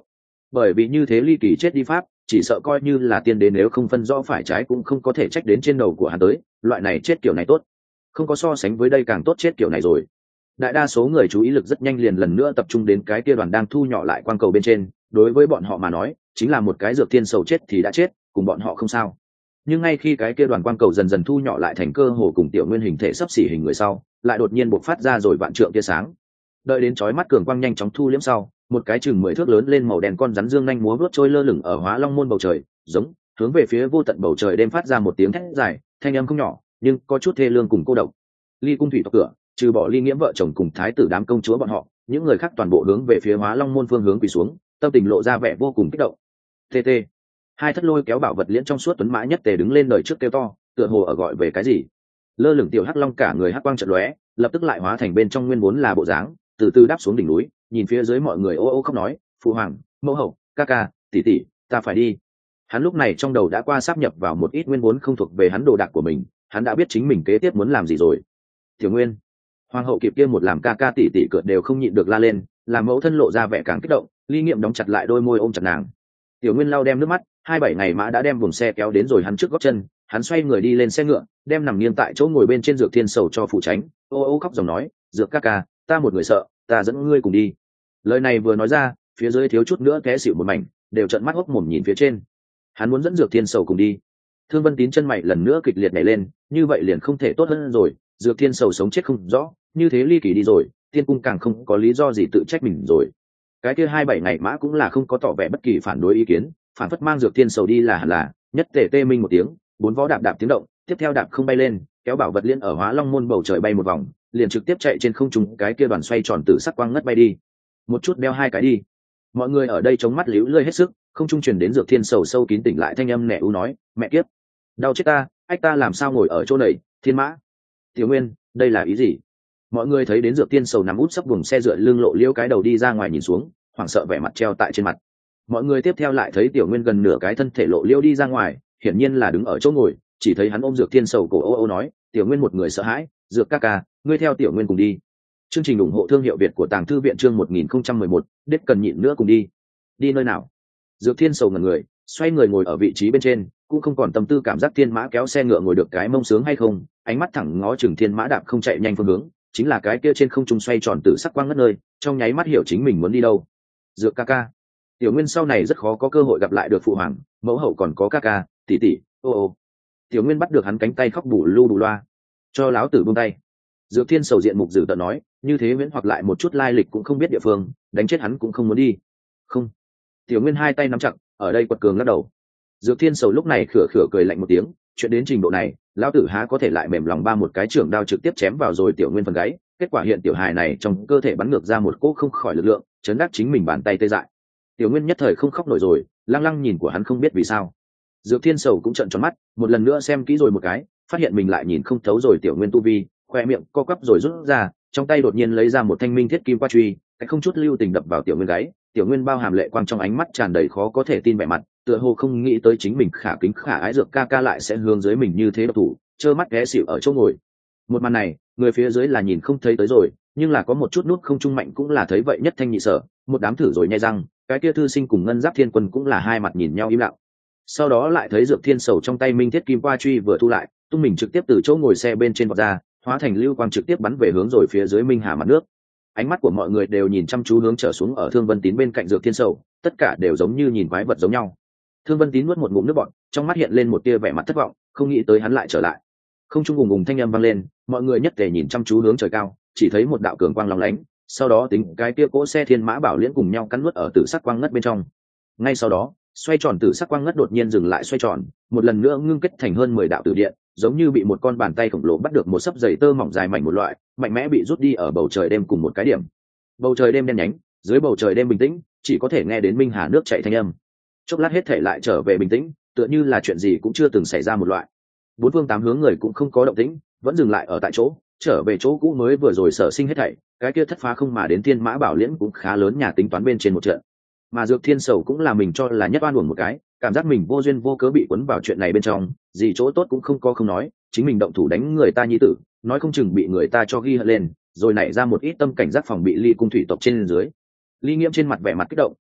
bởi vì như thế ly kỳ chết đi pháp chỉ sợ coi như là tiên đế nếu không phân rõ phải trái cũng không có thể trách đến trên đầu của hắn tới. Loại này chết kiểu này tốt, không có so sánh với đây càng tốt chết kiểu này rồi. Đại đa số người chú ý lực rất nhanh liền lần nữa tập trung đến cái kia đoàn đang thu nhỏ lại quang cầu bên trên. Đối với bọn họ mà nói chính là một cái dược thiên sầu chết thì đã chết, cùng bọn họ không sao. Nhưng ngay khi cái kia đoàn quang cầu dần dần thu nhỏ lại thành cơ hồ cùng tiểu nguyên hình thể sấp xỉ hình người sau, lại đột nhiên bộc phát ra rồi vạn trượng tia sáng. Đợi đến chói mắt cường quang nhanh chóng thu liễm sau, một cái chừng mười thước lớn lên màu đen con rắn dương nhanh múa vuốt trôi lơ lửng ở Hóa Long môn bầu trời, giống hướng về phía vô tận bầu trời đêm phát ra một tiếng thét dài, thanh âm không nhỏ, nhưng có chút thê lương cùng cô độc. Ly cung thủy tộc cửa, trừ bỏ Ly Nghiễm vợ chồng cùng thái tử đám công chúa bọn họ, những người khác toàn bộ hướng về phía Hóa Long môn phương hướng quỳ xuống, tâm tình lộ ra vẻ vô cùng kích động. Tê tê. Hai thất lôi kéo bảo vật liễn trong suốt tuấn mã nhất tề đứng lên đời trước kêu to, tựa hồ ở gọi về cái gì. Lơ lửng tiểu hắc long cả người hắc quang chợt lóe, lập tức lại hóa thành bên trong nguyên vốn là bộ dáng, từ từ đáp xuống đỉnh núi, nhìn phía dưới mọi người ô ô khóc nói, phụ hoàng, mẫu hậu, ca ca, tỷ tỷ, ta phải đi. Hắn lúc này trong đầu đã qua sáp nhập vào một ít nguyên vốn không thuộc về hắn đồ đạc của mình, hắn đã biết chính mình kế tiếp muốn làm gì rồi. Tiểu Nguyên, hoàng hậu kịp kia một làm ca ca tỷ tỷ cợt đều không nhịn được la lên, làm mẫu thân lộ ra vẻ càng kích động. Ly Nghiệm đóng chặt lại đôi môi ôm chặt nàng. Tiểu Nguyên lau đem nước mắt, hai bảy ngày mã đã đem buồng xe kéo đến rồi hắn trước góc chân, hắn xoay người đi lên xe ngựa, đem nằm nghiêng tại chỗ ngồi bên trên dược thiên sầu cho phụ tránh, ô ô khóc dòng nói, dược ca ca, ta một người sợ, ta dẫn ngươi cùng đi. Lời này vừa nói ra, phía dưới thiếu chút nữa té xỉu một mảnh, đều trợn mắt hốc mồm nhìn phía trên. Hắn muốn dẫn dược thiên sầu cùng đi. Thương Vân Tín chân mày lần nữa kịch liệt nhảy lên, như vậy liền không thể tốt hơn rồi, dược thiên sầu sống chết không rõ, như thế ly kỳ đi rồi, tiên cung càng không có lý do gì tự trách mình rồi. Cái kia hai bảy ngày mã cũng là không có tỏ vẻ bất kỳ phản đối ý kiến, phản phất mang dược thiên sầu đi là hẳn là, nhất tề tê minh một tiếng, bốn vó đạp đạp tiếng động, tiếp theo đạp không bay lên, kéo bảo vật liên ở Hóa Long môn bầu trời bay một vòng, liền trực tiếp chạy trên không trung, cái kia đoàn xoay tròn tử sắc quang ngất bay đi. Một chút đeo hai cái đi. Mọi người ở đây chống mắt liễu lơi hết sức, không trung truyền đến dược thiên sầu sâu kín tỉnh lại thanh âm nẻ u nói, mẹ kiếp, đau chết ta, ách ta làm sao ngồi ở chỗ này, thiên mã. Tiểu Nguyên, đây là ý gì? Mọi người thấy đến dược thiên sầu nằm út sấp buồng xe dựa lưng lộ liễu cái đầu đi ra ngoài nhìn xuống, hoảng sợ vẻ mặt treo tại trên mặt. Mọi người tiếp theo lại thấy Tiểu Nguyên gần nửa cái thân thể lộ liễu đi ra ngoài, hiển nhiên là đứng ở chỗ ngồi, chỉ thấy hắn ôm dược thiên sầu cổ ô ô nói, Tiểu Nguyên một người sợ hãi, dược ca ca, ngươi theo Tiểu Nguyên cùng đi. Chương trình ủng hộ thương hiệu Việt của Tàng Thư viện chương một nghìn không trăm mười một, đết cần nhịn nữa cùng đi. Đi nơi nào? Dược thiên sầu ngẩn người, xoay người ngồi ở vị trí bên trên, cũng không còn tâm tư cảm giác thiên mã kéo xe ngựa ngồi được cái mông sướng hay không, ánh mắt thẳng ngó chừng thiên mã đạp không chạy nhanh phương hướng, chính là cái kia trên không trung xoay tròn tử sắc quang ngất nơi, trong nháy mắt hiểu chính mình muốn đi đâu. Dược ca ca. Tiểu Nguyên sau này rất khó có cơ hội gặp lại được phụ hoàng, mẫu hậu còn có ca ca, tỷ tỷ, ô ô. Tiểu Nguyên bắt được hắn cánh tay khóc bù lu bù loa, cho láo tử buông tay. Dược thiên sầu diện mục dữ tợn nói, như thế miễn hoặc lại một chút lai lịch cũng không biết địa phương, đánh chết hắn cũng không muốn đi. Không. Tiểu Nguyên hai tay nắm chặt, ở đây quật cường lắc đầu. Dược thiên sầu lúc này khửa khửa cười lạnh một tiếng, chuyện đến trình độ này, lão tử há có thể lại mềm lòng ba một cái trưởng đao trực tiếp chém vào rồi Tiểu Nguyên phần gáy. Kết quả hiện tiểu hài này trong cơ thể bắn ngược ra một cỗ không khỏi lực lượng, chấn đắc chính mình bàn tay tê dại. Tiểu Nguyên nhất thời không khóc nổi rồi, lăng lăng nhìn của hắn không biết vì sao. Dược thiên sầu cũng trợn tròn mắt, một lần nữa xem kỹ rồi một cái, phát hiện mình lại nhìn không thấu rồi Tiểu Nguyên tu vi, khoe miệng co quắp rồi rút ra, trong tay đột nhiên lấy ra một thanh minh thiết kim qua truy, cách không chút lưu tình đập vào Tiểu Nguyên gáy. Tiểu Nguyên bao hàm lệ quang trong ánh mắt tràn đầy khó có thể tin vẻ mặt, tựa hồ không nghĩ tới chính mình khả kính khả ái dược ca ca lại sẽ hướng dưới mình như thế độc thủ, trơ mắt ghé xỉu ở chỗ ngồi. Một màn này, người phía dưới là nhìn không thấy tới rồi, nhưng là có một chút nút không trung mạnh cũng là thấy vậy nhất thanh nhị sở, một đám thử rồi nhai răng, cái kia thư sinh cùng ngân giáp thiên quân cũng là hai mặt nhìn nhau im lặng. Sau đó lại thấy dược thiên sầu trong tay minh thiết kim qua truy vừa thu lại, tung mình trực tiếp từ chỗ ngồi xe bên trên vọt ra, hóa thành lưu quang trực tiếp bắn về hướng rồi phía dưới minh hà mặt nước. Ánh mắt của mọi người đều nhìn chăm chú hướng trở xuống ở Thương Vân Tín bên cạnh dược thiên sầu, tất cả đều giống như nhìn quái vật giống nhau. Thương Vân Tín nuốt một ngụm nước bọt, trong mắt hiện lên một tia vẻ mặt thất vọng, không nghĩ tới hắn lại trở lại. Không trung ùng ùng thanh âm vang lên, mọi người nhất tề nhìn chăm chú hướng trời cao, chỉ thấy một đạo cường quang lóng lánh, sau đó tính cái kia cỗ xe thiên mã bảo liễn cùng nhau cắn nuốt ở tử sắc quang ngất bên trong. Ngay sau đó, xoay tròn tử sắc quang ngất đột nhiên dừng lại xoay tròn, một lần nữa ngưng kết thành hơn mười đạo tử điện, giống như bị một con bàn tay khổng lồ bắt được một sấp giày tơ mỏng dài mảnh một loại, mạnh mẽ bị rút đi ở bầu trời đêm cùng một cái điểm. Bầu trời đêm đen nhánh, dưới bầu trời đêm bình tĩnh, chỉ có thể nghe đến minh hà nước chảy thanh âm. Chốc lát hết thể lại trở về bình tĩnh, tựa như là chuyện gì cũng chưa từng xảy ra một loại. Bốn phương tám hướng người cũng không có động tĩnh, vẫn dừng lại ở tại chỗ, trở về chỗ cũ mới vừa rồi sở sinh hết thảy. Cái kia thất phá không mà đến thiên mã bảo liễn cũng khá lớn nhà tính toán bên trên một trận, mà dược thiên sầu cũng là mình cho là nhất oan uổng một cái, cảm giác mình vô duyên vô cớ bị cuốn vào chuyện này bên trong, gì chỗ tốt cũng không có không nói, chính mình động thủ đánh người ta nhi tử, nói không chừng bị người ta cho ghi hận lên, rồi nảy ra một ít tâm cảnh giác phòng bị Ly cung thủy tộc trên dưới. Ly Nghiễm trên mặt vẻ mặt kích động,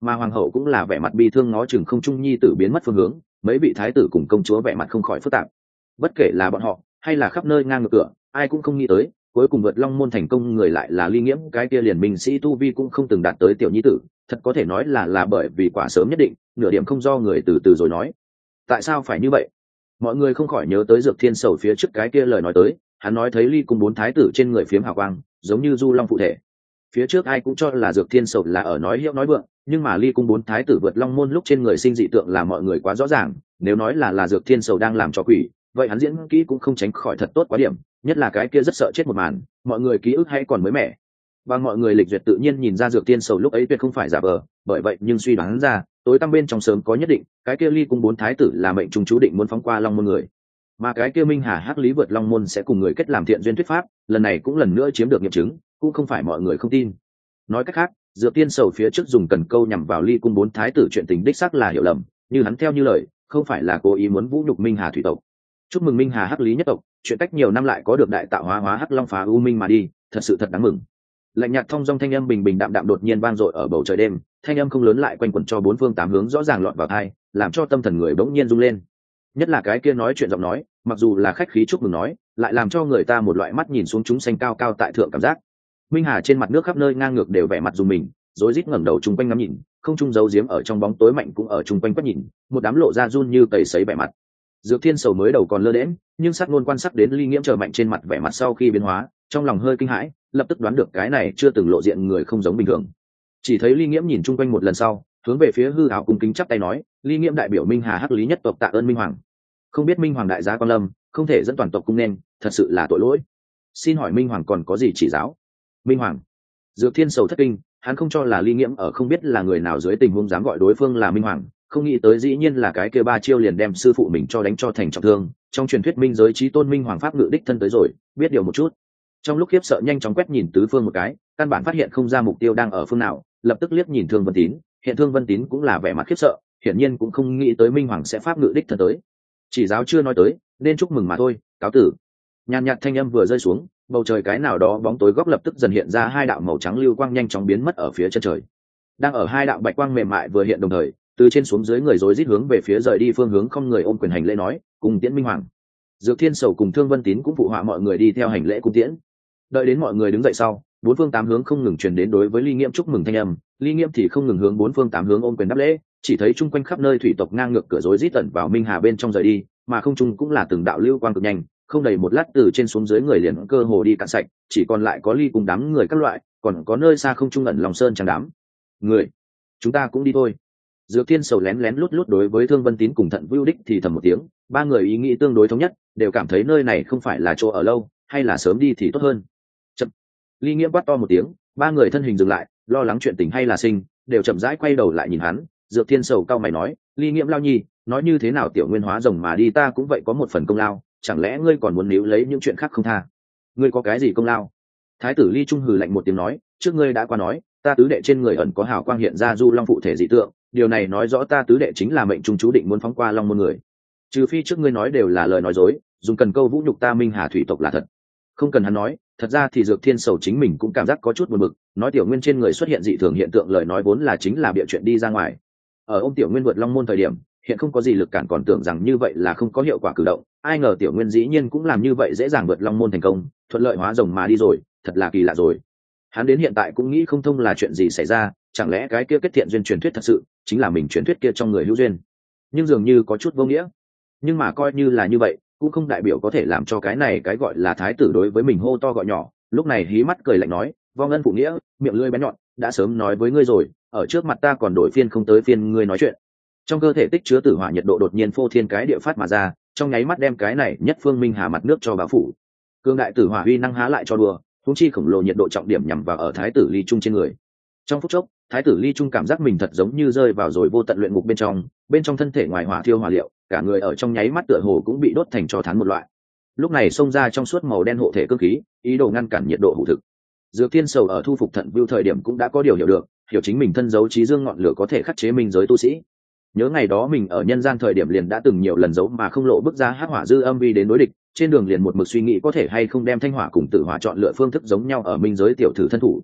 mà hoàng hậu cũng là vẻ mặt bi thương ngó chừng không trung nhi tử biến mất phương hướng. Mấy vị thái tử cùng công chúa vẻ mặt không khỏi phức tạp. Bất kể là bọn họ hay là khắp nơi ngang ngược cửa, ai cũng không nghĩ tới cuối cùng vượt long môn thành công người lại là Ly Nghiễm, cái kia liền mình sĩ tu vi cũng không từng đạt tới tiểu nhi tử. Thật có thể nói là là bởi vì quả sớm nhất định, nửa điểm không do người từ từ rồi nói. Tại sao phải như vậy? Mọi người không khỏi nhớ tới Dược Thiên Sầu phía trước cái kia lời nói tới, hắn nói thấy Ly cung bốn thái tử trên người phiếm hào quang, giống như du long phụ thể. Phía trước ai cũng cho là Dược Thiên Sầu là ở nói hiệu nói vượng, nhưng mà Ly cung bốn thái tử vượt long môn lúc trên người sinh dị tượng là mọi người quá rõ ràng, nếu nói là là Dược Thiên Sầu đang làm cho quỷ, vậy hắn diễn kỹ cũng không tránh khỏi thật tốt quá điểm, nhất là cái kia rất sợ chết một màn, mọi người ký ức hay còn mới mẻ. Và mọi người lịch duyệt tự nhiên nhìn ra Dược Thiên Sầu lúc ấy tuyệt không phải giả vờ, bởi vậy nhưng suy đoán ra, tối tăm bên trong sớm có nhất định, cái kia Ly cung bốn thái tử là mệnh trung chú định muốn phóng qua long môn người, mà cái kia Minh Hà Hắc Lý vượt long môn sẽ cùng người kết làm thiện duyên thuyết pháp, lần này cũng lần nữa chiếm được nghiệm chứng, cũng không phải mọi người không tin. Nói cách khác, Dược Tiên Sầu phía trước dùng cần câu nhằm vào Ly cung bốn thái tử chuyện tình đích xác là hiểu lầm, như hắn theo như lời, không phải là cố ý muốn vũ nhục Minh Hà thủy tộc. Chúc mừng Minh Hà Hắc Lý nhất tộc, chuyện cách nhiều năm lại có được đại tạo hóa hóa hắc long phá u minh mà đi, thật sự thật đáng mừng. Lạnh nhạt thông dong thanh âm bình bình đạm đạm đột nhiên vang dội ở bầu trời đêm, thanh âm không lớn lại quanh quẩn cho bốn phương tám hướng rõ ràng lọt vào tai, làm cho tâm thần người bỗng nhiên rung lên. Nhất là cái kia nói chuyện giọng nói, mặc dù là khách khí chúc mừng nói, lại làm cho người ta một loại mắt nhìn xuống chúng xanh cao cao tại thượng cảm giác. Minh Hà trên mặt nước khắp nơi ngang ngược đều vẻ mặt dùng mình, rối rít ngẩng đầu chung quanh ngắm nhìn, không trung giấu giếm ở trong bóng tối mạnh cũng ở chung quanh quét nhìn, một đám lộ ra run như cầy sấy vẻ mặt. Dược Thiên Sầu mới đầu còn lơ đễnh, nhưng sát ngôn quan sát đến Ly Nghiễm chờ mạnh trên mặt vẻ mặt sau khi biến hóa, trong lòng hơi kinh hãi, lập tức đoán được cái này chưa từng lộ diện người không giống bình thường. Chỉ thấy Ly Nghiễm nhìn chung quanh một lần sau, hướng về phía hư ảo cung kính chắp tay nói, Ly Nghiễm đại biểu Minh Hà Hắc Lý nhất tộc tạ ơn Minh Hoàng. Không biết Minh Hoàng đại giá quan lâm, không thể dẫn toàn tộc cung nên, thật sự là tội lỗi. Xin hỏi Minh Hoàng còn có gì chỉ giáo? Minh Hoàng. Dược Thiên Sầu thất kinh, hắn không cho là Ly Nghiễm ở không biết là người nào dưới tình huống dám gọi đối phương là Minh Hoàng, không nghĩ tới dĩ nhiên là cái kia ba chiêu liền đem sư phụ mình cho đánh cho thành trọng thương. Trong truyền thuyết minh giới chí tôn Minh Hoàng pháp ngự đích thân tới rồi, biết điều một chút. Trong lúc khiếp sợ nhanh chóng quét nhìn tứ phương một cái, căn bản phát hiện không ra mục tiêu đang ở phương nào, lập tức liếc nhìn Thương Vân Tín, hiện Thương Vân Tín cũng là vẻ mặt khiếp sợ, hiển nhiên cũng không nghĩ tới Minh Hoàng sẽ pháp ngự đích thân tới. Chỉ giáo chưa nói tới, nên chúc mừng mà thôi, cáo tử. Nhàn nhạt thanh âm vừa rơi xuống, bầu trời cái nào đó bóng tối góc lập tức dần hiện ra hai đạo màu trắng lưu quang nhanh chóng biến mất ở phía chân trời. Đang ở hai đạo bạch quang mềm mại vừa hiện đồng thời, từ trên xuống dưới người rối rít hướng về phía rời đi phương hướng không người ôm quyền hành lễ nói, cùng tiễn Minh Hoàng. Dược Thiên Sầu cùng Thương Vân Tín cũng phụ họa mọi người đi theo hành lễ cung tiễn. Đợi đến mọi người đứng dậy sau, bốn phương tám hướng không ngừng truyền đến đối với Ly Nghiễm chúc mừng thanh âm, Ly Nghiễm thì không ngừng hướng bốn phương tám hướng ôm quyền đáp lễ, chỉ thấy chung quanh khắp nơi thủy tộc ngang ngược cửa rối rít tận vào Minh Hà bên trong rời đi, mà không trung cũng là từng đạo lưu quang cực nhanh, không đầy một lát từ trên xuống dưới người liền cơ hồ đi cạn sạch, chỉ còn lại có Ly cùng đám người các loại, còn có nơi xa không trung ẩn lòng sơn chẳng đám người. Chúng ta cũng đi thôi. Dược Thiên Sầu lén lén lút lút đối với Thương Vân Tín cùng Thận Vưu Đích thì thầm một tiếng, ba người ý nghĩ tương đối thống nhất, đều cảm thấy nơi này không phải là chỗ ở lâu, hay là sớm đi thì tốt hơn. Chậm. Ly Nghiễm quát to một tiếng, ba người thân hình dừng lại, lo lắng chuyện tình hay là sinh, đều chậm rãi quay đầu lại nhìn hắn. Dược Thiên Sầu cao mày nói, Ly Nghiễm lao nhi, nói như thế nào tiểu nguyên hóa rồng mà đi ta cũng vậy có một phần công lao, chẳng lẽ ngươi còn muốn níu lấy những chuyện khác không tha? Ngươi có cái gì công lao? Thái tử Ly Trung hừ lạnh một tiếng nói, trước ngươi đã qua nói, ta tứ đệ trên người ẩn có hào quang hiện ra du long phụ thể dị tượng, điều này nói rõ ta tứ đệ chính là mệnh trung chú định muốn phóng qua long môn người. Trừ phi trước ngươi nói đều là lời nói dối, dùng cần câu vũ nhục ta Minh Hà thủy tộc là thật. Không cần hắn nói, thật ra thì Dược Thiên Sầu chính mình cũng cảm giác có chút buồn bực, nói tiểu nguyên trên người xuất hiện dị thường hiện tượng lời nói vốn là chính là bịa chuyện đi ra ngoài. Ở ôm tiểu nguyên vượt long môn thời điểm, hiện không có gì lực cản còn tưởng rằng như vậy là không có hiệu quả cử động, ai ngờ tiểu nguyên dĩ nhiên cũng làm như vậy dễ dàng vượt long môn thành công, thuận lợi hóa rồng mà đi rồi, thật là kỳ lạ rồi. Hắn đến hiện tại cũng nghĩ không thông là chuyện gì xảy ra, chẳng lẽ cái kia kết thiện duyên truyền thuyết thật sự chính là mình truyền thuyết kia trong người hữu duyên, nhưng dường như có chút vô nghĩa. Nhưng mà coi như là như vậy cũng không đại biểu có thể làm cho cái này cái gọi là thái tử đối với mình hô to gọi nhỏ. Lúc này hí mắt cười lạnh nói, vong ân phụ nghĩa, miệng lưỡi bén nhọn, đã sớm nói với ngươi rồi, ở trước mặt ta còn đổi phiên không tới phiên ngươi nói chuyện. Trong cơ thể tích chứa tử hỏa nhiệt độ đột nhiên phô thiên cái địa phát mà ra, trong nháy mắt đem cái này nhất phương Minh Hà mặt nước cho bao phủ. Cương đại tử hỏa uy năng há lại cho đùa, huống chi khổng lồ nhiệt độ trọng điểm nhằm vào ở thái tử Ly Trung trên người. Trong phút chốc, thái tử Ly Trung cảm giác mình thật giống như rơi vào rồi vô tận luyện ngục bên trong, bên trong thân thể ngoài hỏa thiêu hỏa liệu, cả người ở trong nháy mắt tựa hồ cũng bị đốt thành tro thán một loại. Lúc này xông ra trong suốt màu đen hộ thể cương khí, ý đồ ngăn cản nhiệt độ hủ thực. Dược Thiên Sầu ở thu phục Thận Vưu thời điểm cũng đã có điều hiểu được, hiểu chính mình thân giấu trí dương ngọn lửa có thể khắc chế minh giới tu sĩ. Nhớ ngày đó mình ở nhân gian thời điểm liền đã từng nhiều lần giấu mà không lộ bức ra hắc hỏa dư âm vi đến đối địch, trên đường liền một mực suy nghĩ có thể hay không đem thanh hỏa cùng tử hỏa chọn lựa phương thức giống nhau ở minh giới tiểu thử thân thủ.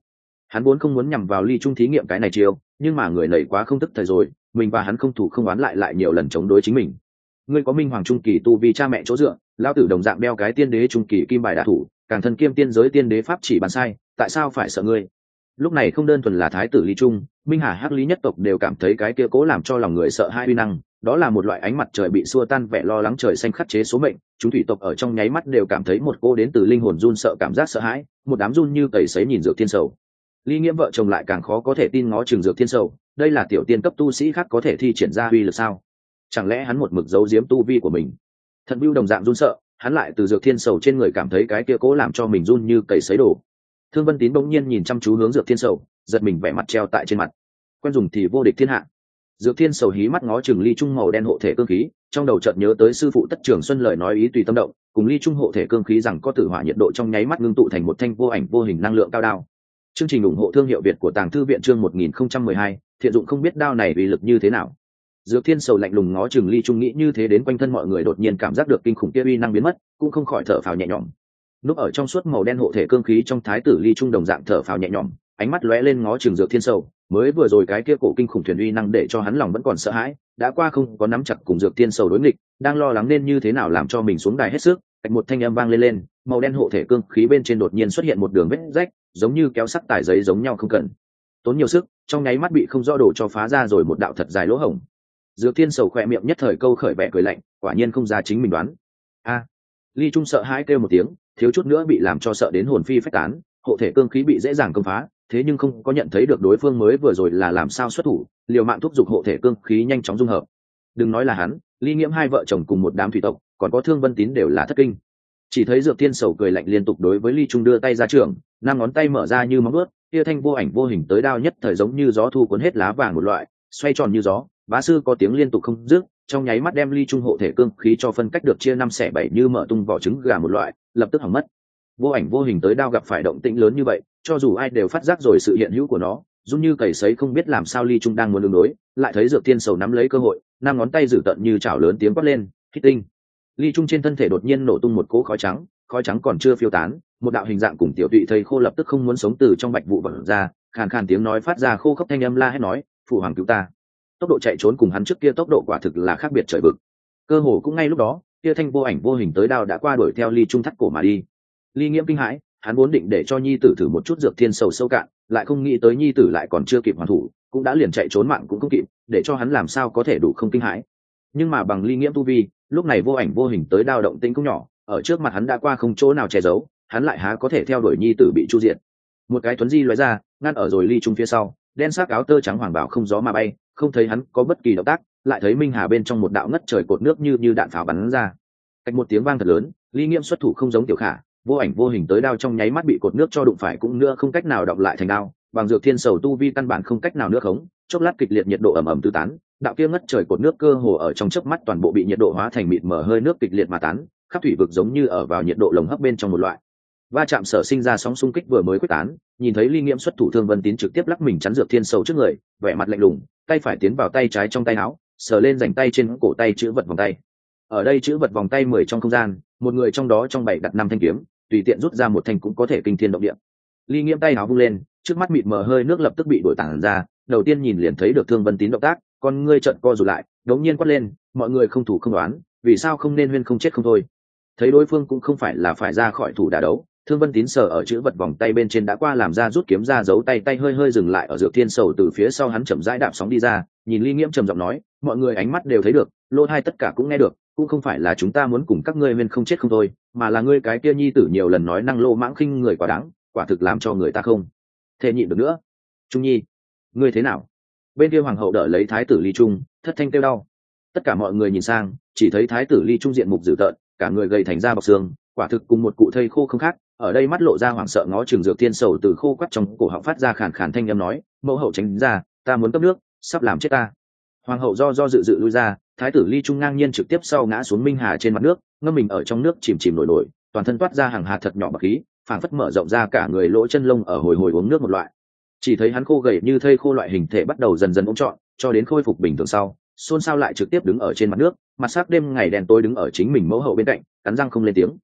Hắn vốn không muốn nhằm vào ly trung thí nghiệm cái này chiêu, nhưng mà người nảy quá không tức thời rồi, mình và hắn không thủ không oán lại lại nhiều lần chống đối chính mình. Ngươi có minh hoàng trung kỳ tu vì cha mẹ chỗ dựa, lão tử đồng dạng đeo cái tiên đế trung kỳ kim bài đả thủ, càng thân kiêm tiên giới tiên đế pháp chỉ bàn sai, tại sao phải sợ ngươi? Lúc này không đơn thuần là thái tử ly trung, minh hà hắc lý nhất tộc đều cảm thấy cái kia cố làm cho lòng người sợ hai uy năng, đó là một loại ánh mặt trời bị xua tan vẻ lo lắng trời xanh khắc chế số mệnh. Chúng thủy tộc ở trong nháy mắt đều cảm thấy một cô đến từ linh hồn run sợ cảm giác sợ hãi, một đám run như cầy sấy nhìn Dược Thiên Sầu. Ly Nghiễm vợ chồng lại càng khó có thể tin ngó chừng Dược Thiên Sầu, đây là tiểu tiên cấp tu sĩ khác có thể thi triển ra uy lực sao? Chẳng lẽ hắn một mực giấu giếm tu vi của mình? Thận Bưu đồng dạng run sợ, hắn lại từ Dược Thiên Sầu trên người cảm thấy cái kia cố làm cho mình run như cầy sấy đổ. Thương Vân Tín bỗng nhiên nhìn chăm chú hướng Dược Thiên Sầu, giật mình vẻ mặt treo tại trên mặt. Quen dùng thì vô địch thiên hạ. Dược Thiên Sầu hí mắt ngó chừng ly trung màu đen hộ thể cương khí, trong đầu chợt nhớ tới sư phụ Tất Trường Xuân lời nói ý tùy tâm động, cùng ly trung hộ thể cương khí rằng có tử hỏa nhiệt độ trong nháy mắt ngưng tụ thành một thanh vô ảnh vô hình năng lượng cao đao. Chương trình ủng hộ thương hiệu Việt của Tàng Thư viện chương một nghìn không trăm mười hai, thiện dụng không biết đao này uy lực như thế nào. Dược Thiên Sầu lạnh lùng ngó chừng ly trung nghĩ như thế đến quanh thân mọi người đột nhiên cảm giác được kinh khủng kia uy năng biến mất, cũng không khỏi thở phào nhẹ nhõm. Núp ở trong suốt màu đen hộ thể cương khí trong thái tử ly trung đồng dạng thở phào nhẹ nhõm, ánh mắt lóe lên ngó chừng Dược Thiên Sầu, mới vừa rồi cái kia cổ kinh khủng thuyền uy năng để cho hắn lòng vẫn còn sợ hãi, đã qua không có nắm chặt cùng Dược Thiên Sầu đối nghịch, đang lo lắng nên như thế nào làm cho mình xuống đài hết sức. Cách một thanh âm vang lên lên, màu đen hộ thể cương khí bên trên đột nhiên xuất hiện một đường vết rách, giống như kéo sắc tải giấy giống nhau không cần tốn nhiều sức, trong nháy mắt bị không rõ đồ cho phá ra rồi một đạo thật dài lỗ hổng. Dược Thiên Sầu khỏe miệng nhất thời câu khởi vẻ cười lạnh, quả nhiên không ra chính mình đoán. A! Ly Trung sợ hãi kêu một tiếng, thiếu chút nữa bị làm cho sợ đến hồn phi phách tán, hộ thể cương khí bị dễ dàng công phá, thế nhưng không có nhận thấy được đối phương mới vừa rồi là làm sao xuất thủ, liều mạng thúc giục hộ thể cương khí nhanh chóng dung hợp. Đừng nói là hắn, Ly Nghiễm hai vợ chồng cùng một đám thủy tộc, còn có Thương Vân Tín đều là thất kinh. Chỉ thấy Dược Thiên Sầu cười lạnh liên tục đối với Ly Trung đưa tay ra trường, năm ngón tay mở ra như móng vuốt, kia thanh vô ảnh vô hình tới đao nhất thời giống như gió thu cuốn hết lá vàng một loại, xoay tròn như gió, bá sư có tiếng liên tục không dứt, trong nháy mắt đem Ly Trung hộ thể cương khí cho phân cách được chia năm xẻ bảy như mở tung vỏ trứng gà một loại, lập tức hỏng mất. Vô ảnh vô hình tới đao gặp phải động tĩnh lớn như vậy, cho dù ai đều phát giác rồi sự hiện hữu của nó, run như cầy sấy không biết làm sao Ly Trung đang muốn đường đối, lại thấy Dược Thiên Sầu nắm lấy cơ hội, năm ngón tay dữ tợn như chảo lớn tiếng quát lên, hít tinh. Ly Trung trên thân thể đột nhiên nổ tung một cỗ khói trắng, khói trắng còn chưa phiêu tán, một đạo hình dạng cùng tiểu tụy thầy khô lập tức không muốn sống từ trong bạch vụ bật ra, khàn khàn tiếng nói phát ra khô khốc thanh âm la hét nói, phụ hoàng cứu ta. Tốc độ chạy trốn cùng hắn trước kia tốc độ quả thực là khác biệt trời vực. Cơ hồ cũng ngay lúc đó, kia thanh vô ảnh vô hình tới đao đã qua đuổi theo Ly Trung thắt cổ mà đi. Ly Nghiễm kinh hãi, hắn vốn định để cho nhi tử thử một chút Dược Thiên Sầu sâu cạn, lại không nghĩ tới nhi tử lại còn chưa kịp hoàn thủ, cũng đã liền chạy trốn mạng cũng không kịp, để cho hắn làm sao có thể đủ không kinh hãi. Nhưng mà bằng Ly Nghiễm tu vi, lúc này vô ảnh vô hình tới đao động tĩnh cũng nhỏ, ở trước mặt hắn đã qua không chỗ nào che giấu, hắn lại há có thể theo đuổi nhi tử bị chu diệt. Một cái tuấn di lóe ra, ngăn ở rồi Ly Trung phía sau, đen sắc áo tơ trắng hoàng bảo không gió mà bay, không thấy hắn có bất kỳ động tác, lại thấy minh hà bên trong một đạo ngất trời cột nước như như đạn pháo bắn ra. Cách một tiếng vang thật lớn, Ly Nghiễm xuất thủ không giống tiểu khả, vô ảnh vô hình tới đao trong nháy mắt bị cột nước cho đụng phải cũng nữa không cách nào đọng lại thành đao, bằng Dược Thiên Sầu tu vi căn bản không cách nào nước khống, chốc lát kịch liệt nhiệt độ ẩm ẩm tứ tán, đạo kia ngất trời cột nước cơ hồ ở trong chớp mắt toàn bộ bị nhiệt độ hóa thành mịt mờ hơi nước kịch liệt mà tán, khắp thủy vực giống như ở vào nhiệt độ lồng hấp bên trong một loại. Va chạm sở sinh ra sóng xung kích vừa mới quyết tán, nhìn thấy Ly Nghiễm xuất thủ, Thương Vân Tín trực tiếp lắc mình chắn Dược Thiên Sầu trước người, vẻ mặt lạnh lùng, tay phải tiến vào tay trái trong tay áo, sờ lên rảnh tay trên cổ tay chữ vật vòng tay. Ở đây chữ vật vòng tay mười trong không gian, một người trong đó trong bảy đặt năm thanh kiếm, tùy tiện rút ra một thanh cũng có thể kinh thiên động địa. Ly Nghiễm tay áo vung lên, trước mắt mịt mờ hơi nước lập tức bị đổi tản ra, đầu tiên nhìn liền thấy được Thương Vân Tín động tác, con ngươi trợn co rụt lại, đống nhiên quát lên, mọi người không thủ không đoán, vì sao không nên huyên không chết không thôi. Thấy đối phương cũng không phải là phải ra khỏi thủ đả đấu, Thương Vân Tín sờ ở chữ vật vòng tay bên trên đã qua làm ra rút kiếm ra giấu tay, tay hơi hơi dừng lại ở Dược Thiên Sầu từ phía sau hắn chậm rãi đạp sóng đi ra, nhìn Ly Nghiễm trầm giọng nói, mọi người ánh mắt đều thấy được, lỗ tai tất cả cũng nghe được, cũng không phải là chúng ta muốn cùng các ngươi huyên không chết không thôi, mà là ngươi cái kia nhi tử nhiều lần nói năng lô mãng khinh người quá đáng, quả thực làm cho người ta không thể nhịn được nữa. Trung Nhi, ngươi thế nào? Bên kia hoàng hậu đỡ lấy thái tử Ly Trung, thất thanh kêu đau. Tất cả mọi người nhìn sang, chỉ thấy thái tử Ly Trung diện mục dữ tợn, cả người gầy thành da bọc xương, quả thực cùng một cụ thây khô không khác. Ở đây mắt lộ ra hoảng sợ ngó chừng Dược Thiên Sầu từ khô quắt trong cổ họng phát ra khàn khàn thanh âm nói, mẫu hậu tránh ra, ta muốn cấp nước, sắp làm chết ta. Hoàng hậu do do dự dự lui ra, thái tử Ly Trung ngang nhiên trực tiếp sau ngã xuống minh hà trên mặt nước, ngâm mình ở trong nước chìm chìm nổi nổi, toàn thân toát ra hàng hạt thật nhỏ bạc khí, phảng phất mở rộng ra cả người lỗ chân lông ở hồi hồi uống nước một loại. Chỉ thấy hắn khô gầy như thây khô loại hình thể bắt đầu dần dần ôm trọn, cho đến khôi phục bình thường sau, xôn xao lại trực tiếp đứng ở trên mặt nước, mặt sắc đêm ngày đen tối đứng ở chính mình mẫu hậu bên cạnh, cắn răng không lên tiếng.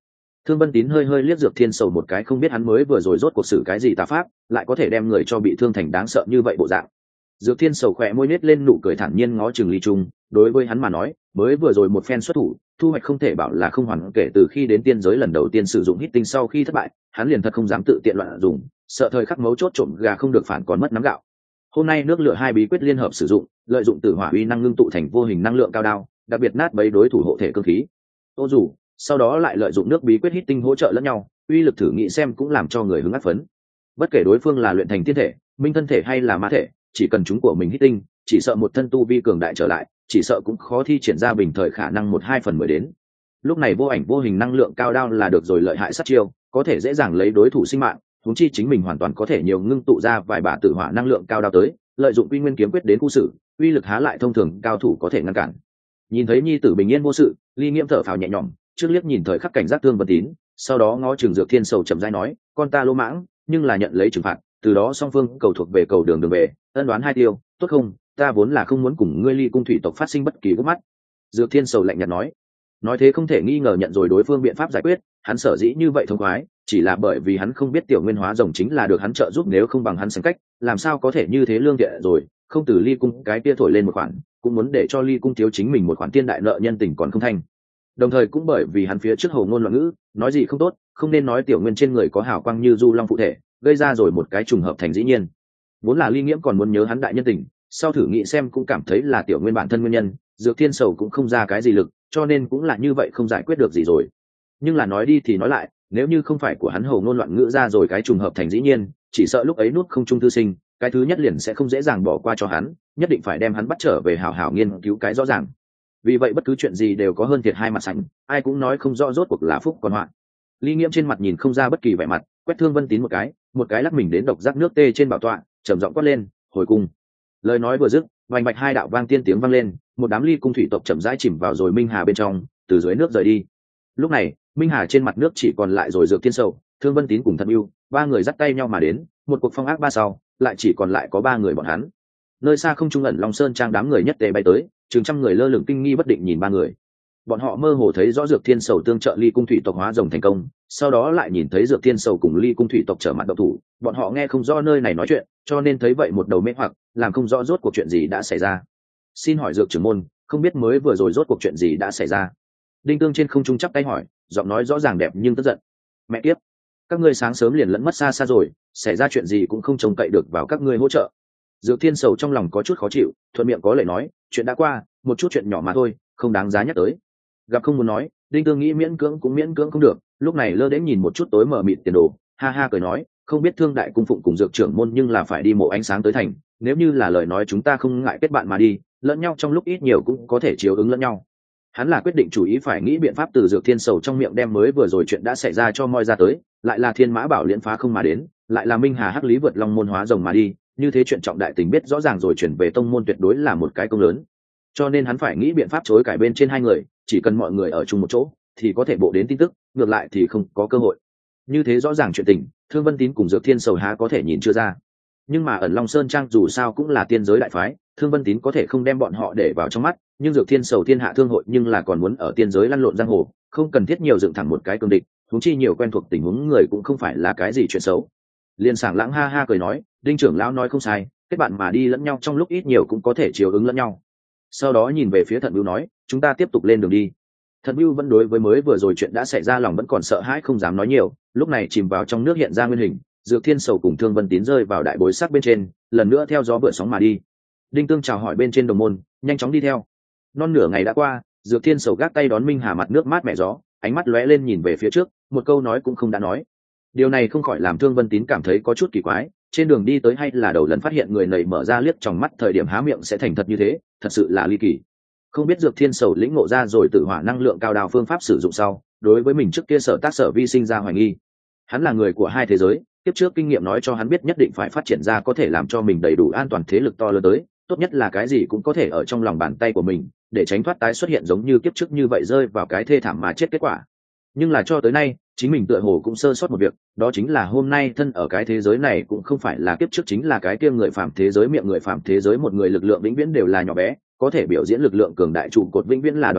Thương Vân Tín hơi hơi liếc Dược Thiên Sầu một cái, không biết hắn mới vừa rồi rốt cuộc xử cái gì tà pháp, lại có thể đem người cho bị thương thành đáng sợ như vậy bộ dạng. Dược Thiên Sầu khỏe môi nết lên nụ cười thản nhiên ngó chừng Ly Trung, đối với hắn mà nói, mới vừa rồi một phen xuất thủ, thu hoạch không thể bảo là không hoàn, kể từ khi đến tiên giới lần đầu tiên sử dụng hít tinh sau khi thất bại, hắn liền thật không dám tự tiện loạn dùng, sợ thời khắc mấu chốt trộm gà không được phản còn mất nắm gạo. Hôm nay nước lửa hai bí quyết liên hợp sử dụng, lợi dụng tử hỏa uy năng ngưng tụ thành vô hình năng lượng cao đao, đặc biệt nát bấy đối thủ hộ thể cương khí. Ô dù, sau đó lại lợi dụng nước bí quyết hít tinh hỗ trợ lẫn nhau, uy lực thử nghĩ xem cũng làm cho người hứng ác phấn. Bất kể đối phương là luyện thành tiên thể, minh thân thể hay là ma thể, chỉ cần chúng của mình hít tinh, chỉ sợ một thân tu vi cường đại trở lại, chỉ sợ cũng khó thi triển ra bình thời khả năng một hai phần mới đến. Lúc này vô ảnh vô hình năng lượng cao đao là được rồi, lợi hại sát chiêu, có thể dễ dàng lấy đối thủ sinh mạng, huống chi chính mình hoàn toàn có thể nhiều ngưng tụ ra vài bả tử hỏa năng lượng cao đao tới, lợi dụng quy nguyên kiếm quyết đến khu xử, uy lực há lại thông thường cao thủ có thể ngăn cản. Nhìn thấy nhi tử bình yên vô sự, Ly Nghiễm thở phào nhẹ nhõm, trước liếc nhìn thời khắc cảnh giác Thương Vân Tín, sau đó ngó Trường Dược Thiên Sầu chậm rãi nói, con ta lỗ mãng, nhưng là nhận lấy trừng phạt, từ đó song phương cầu thuộc về cầu đường đường về, ân đoán hai tiêu, tốt không? Ta vốn là không muốn cùng ngươi Ly cung thủy tộc phát sinh bất kỳ gút mắt. Dược Thiên Sầu lạnh nhạt nói, nói thế không thể nghi ngờ nhận rồi đối phương biện pháp giải quyết, hắn sở dĩ như vậy thông khoái, chỉ là bởi vì hắn không biết tiểu nguyên hóa rồng chính là được hắn trợ giúp, nếu không bằng hắn sánh cách, làm sao có thể như thế lương thiện rồi, không từ Ly cung cái kia thổi lên một khoản, cũng muốn để cho Ly cung thiếu chính mình một khoản tiên đại nợ nhân tình còn không thanh. Đồng thời cũng bởi vì hắn phía trước hồ ngôn loạn ngữ, nói gì không tốt, không nên nói tiểu nguyên trên người có hào quang như du long phụ thể, gây ra rồi một cái trùng hợp thành dĩ nhiên. Vốn là Ly Nghiễm còn muốn nhớ hắn đại nhân tình, sau thử nghĩ xem cũng cảm thấy là tiểu nguyên bản thân nguyên nhân, Dược Thiên Sầu cũng không ra cái gì lực, cho nên cũng là như vậy không giải quyết được gì rồi. Nhưng là nói đi thì nói lại, nếu như không phải của hắn hồ ngôn loạn ngữ ra rồi cái trùng hợp thành dĩ nhiên, chỉ sợ lúc ấy nuốt không trung thư sinh, cái thứ nhất liền sẽ không dễ dàng bỏ qua cho hắn, nhất định phải đem hắn bắt trở về hảo hảo nghiên cứu cái rõ ràng. Vì vậy bất cứ chuyện gì đều có hơn thiệt hai mặt sẵn, ai cũng nói không rõ rốt cuộc là phúc còn họa. Ly Nghiễm trên mặt nhìn không ra bất kỳ vẻ mặt, quét Thương Vân Tín một cái, một cái lắc mình đến độc giác nước tê trên bảo tọa, trầm giọng quát lên, hồi cung. Lời nói vừa dứt, vành bạch hai đạo vang tiên tiếng vang lên, một đám Ly cung thủy tộc chậm rãi chìm vào rồi Minh Hà bên trong, từ dưới nước rời đi. Lúc này Minh Hà trên mặt nước chỉ còn lại rồi Dược Thiên Sầu, Thương Vân Tín cùng Thận Bưu, ba người dắt tay nhau mà đến, một cuộc phong ác ba sau, lại chỉ còn lại có ba người bọn hắn. Nơi xa không trung ẩn Long Sơn trang đám người nhất tề bay tới, chừng trăm người lơ lửng kinh nghi bất định nhìn ba người. Bọn họ mơ hồ thấy rõ Dược Thiên Sầu tương trợ Ly cung thủy tộc hóa rồng thành công, sau đó lại nhìn thấy Dược Thiên Sầu cùng Ly cung thủy tộc trở mặt độc thủ, bọn họ nghe không rõ nơi này nói chuyện, cho nên thấy vậy một đầu mê hoặc, làm không rõ rốt cuộc chuyện gì đã xảy ra. Xin hỏi Dược trưởng môn, không biết mới vừa rồi rốt cuộc chuyện gì đã xảy ra? Đinh Tương trên không trung chắp tay hỏi, giọng nói rõ ràng đẹp nhưng tức giận. Mẹ kiếp, các ngươi sáng sớm liền lẫn mất xa xa rồi, xảy ra chuyện gì cũng không trông cậy được vào các ngươi hỗ trợ. Dược Thiên Sầu trong lòng có chút khó chịu, thuận miệng có lời nói, chuyện đã qua, một chút chuyện nhỏ mà thôi, không đáng giá nhắc tới. Gặp không muốn nói, Đinh Tương nghĩ miễn cưỡng cũng miễn cưỡng không được, lúc này lơ đến nhìn một chút tối mờ mịt tiền đồ, ha ha cười nói, không biết Thương đại cung phụng cùng Dược trưởng môn nhưng là phải đi mộ ánh sáng tới thành, nếu như là lời nói chúng ta không ngại kết bạn mà đi, lẫn nhau trong lúc ít nhiều cũng có thể chiếu ứng lẫn nhau. Hắn là quyết định chủ ý phải nghĩ biện pháp từ Dược Thiên Sầu trong miệng đem mới vừa rồi chuyện đã xảy ra cho moi ra tới, lại là Thiên Mã Bảo Liễn phá không mà đến, lại là Minh Hà Hắc Lý vượt long môn hóa rồng mà đi, như thế chuyện trọng đại tình biết rõ ràng rồi chuyển về tông môn tuyệt đối là một cái công lớn. Cho nên hắn phải nghĩ biện pháp chối cãi bên trên hai người, chỉ cần mọi người ở chung một chỗ thì có thể bộ đến tin tức, ngược lại thì không có cơ hội. Như thế rõ ràng chuyện tình, Thương Vân Tín cùng Dược Thiên Sầu há có thể nhìn chưa ra. Nhưng mà ẩn Long Sơn Trang dù sao cũng là tiên giới đại phái, Thương Vân Tín có thể không đem bọn họ để vào trong mắt, nhưng Dược Thiên Sầu thiên hạ thương hội nhưng là còn muốn ở tiên giới lăn lộn giang hồ, không cần thiết nhiều dựng thẳng một cái cương địch, huống chi nhiều quen thuộc tình huống người cũng không phải là cái gì chuyện xấu. Liên Sảng Lãng ha ha cười nói, Đinh trưởng lão nói không sai, kết bạn mà đi lẫn nhau trong lúc ít nhiều cũng có thể chiều ứng lẫn nhau. Sau đó nhìn về phía Thận Bưu nói, chúng ta tiếp tục lên đường đi. Thận Bưu vẫn đối với mới vừa rồi chuyện đã xảy ra lòng vẫn còn sợ hãi không dám nói nhiều, lúc này chìm vào trong nước hiện ra nguyên hình, Dược Thiên Sầu cùng Thương Vân Tín rơi vào đại bối sắc bên trên, lần nữa theo gió vượt sóng mà đi. Đinh Tương chào hỏi bên trên đồng môn, nhanh chóng đi theo. Non nửa ngày đã qua, Dược Thiên Sầu gác tay đón Minh Hà mặt nước mát mẻ gió, ánh mắt lóe lên nhìn về phía trước, một câu nói cũng không đã nói. Điều này không khỏi làm Thương Vân Tín cảm thấy có chút kỳ quái, trên đường đi tới hay là đầu lần phát hiện người nầy mở ra liếc trong mắt thời điểm há miệng sẽ thành thật như thế, thật sự là ly kỳ. Không biết Dược Thiên Sầu lĩnh ngộ ra rồi tự hỏa năng lượng cao đào phương pháp sử dụng sau, đối với mình trước kia sở tác sở vi sinh ra hoài nghi. Hắn là người của hai thế giới, tiếp trước kinh nghiệm nói cho hắn biết nhất định phải phát triển ra có thể làm cho mình đầy đủ an toàn thế lực to lớn tới, tốt nhất là cái gì cũng có thể ở trong lòng bàn tay của mình, để tránh thoát tái xuất hiện giống như kiếp trước như vậy rơi vào cái thê thảm mà chết kết quả. Nhưng là cho tới nay, chính mình tựa hồ cũng sơ sót một việc, đó chính là hôm nay thân ở cái thế giới này cũng không phải là kiếp trước chính là cái kia người phàm thế giới miệng người phàm thế giới một người lực lượng vĩnh viễn đều là nhỏ bé, có thể biểu diễn lực lượng cường đại trụ cột vĩnh viễn là đoàn thể,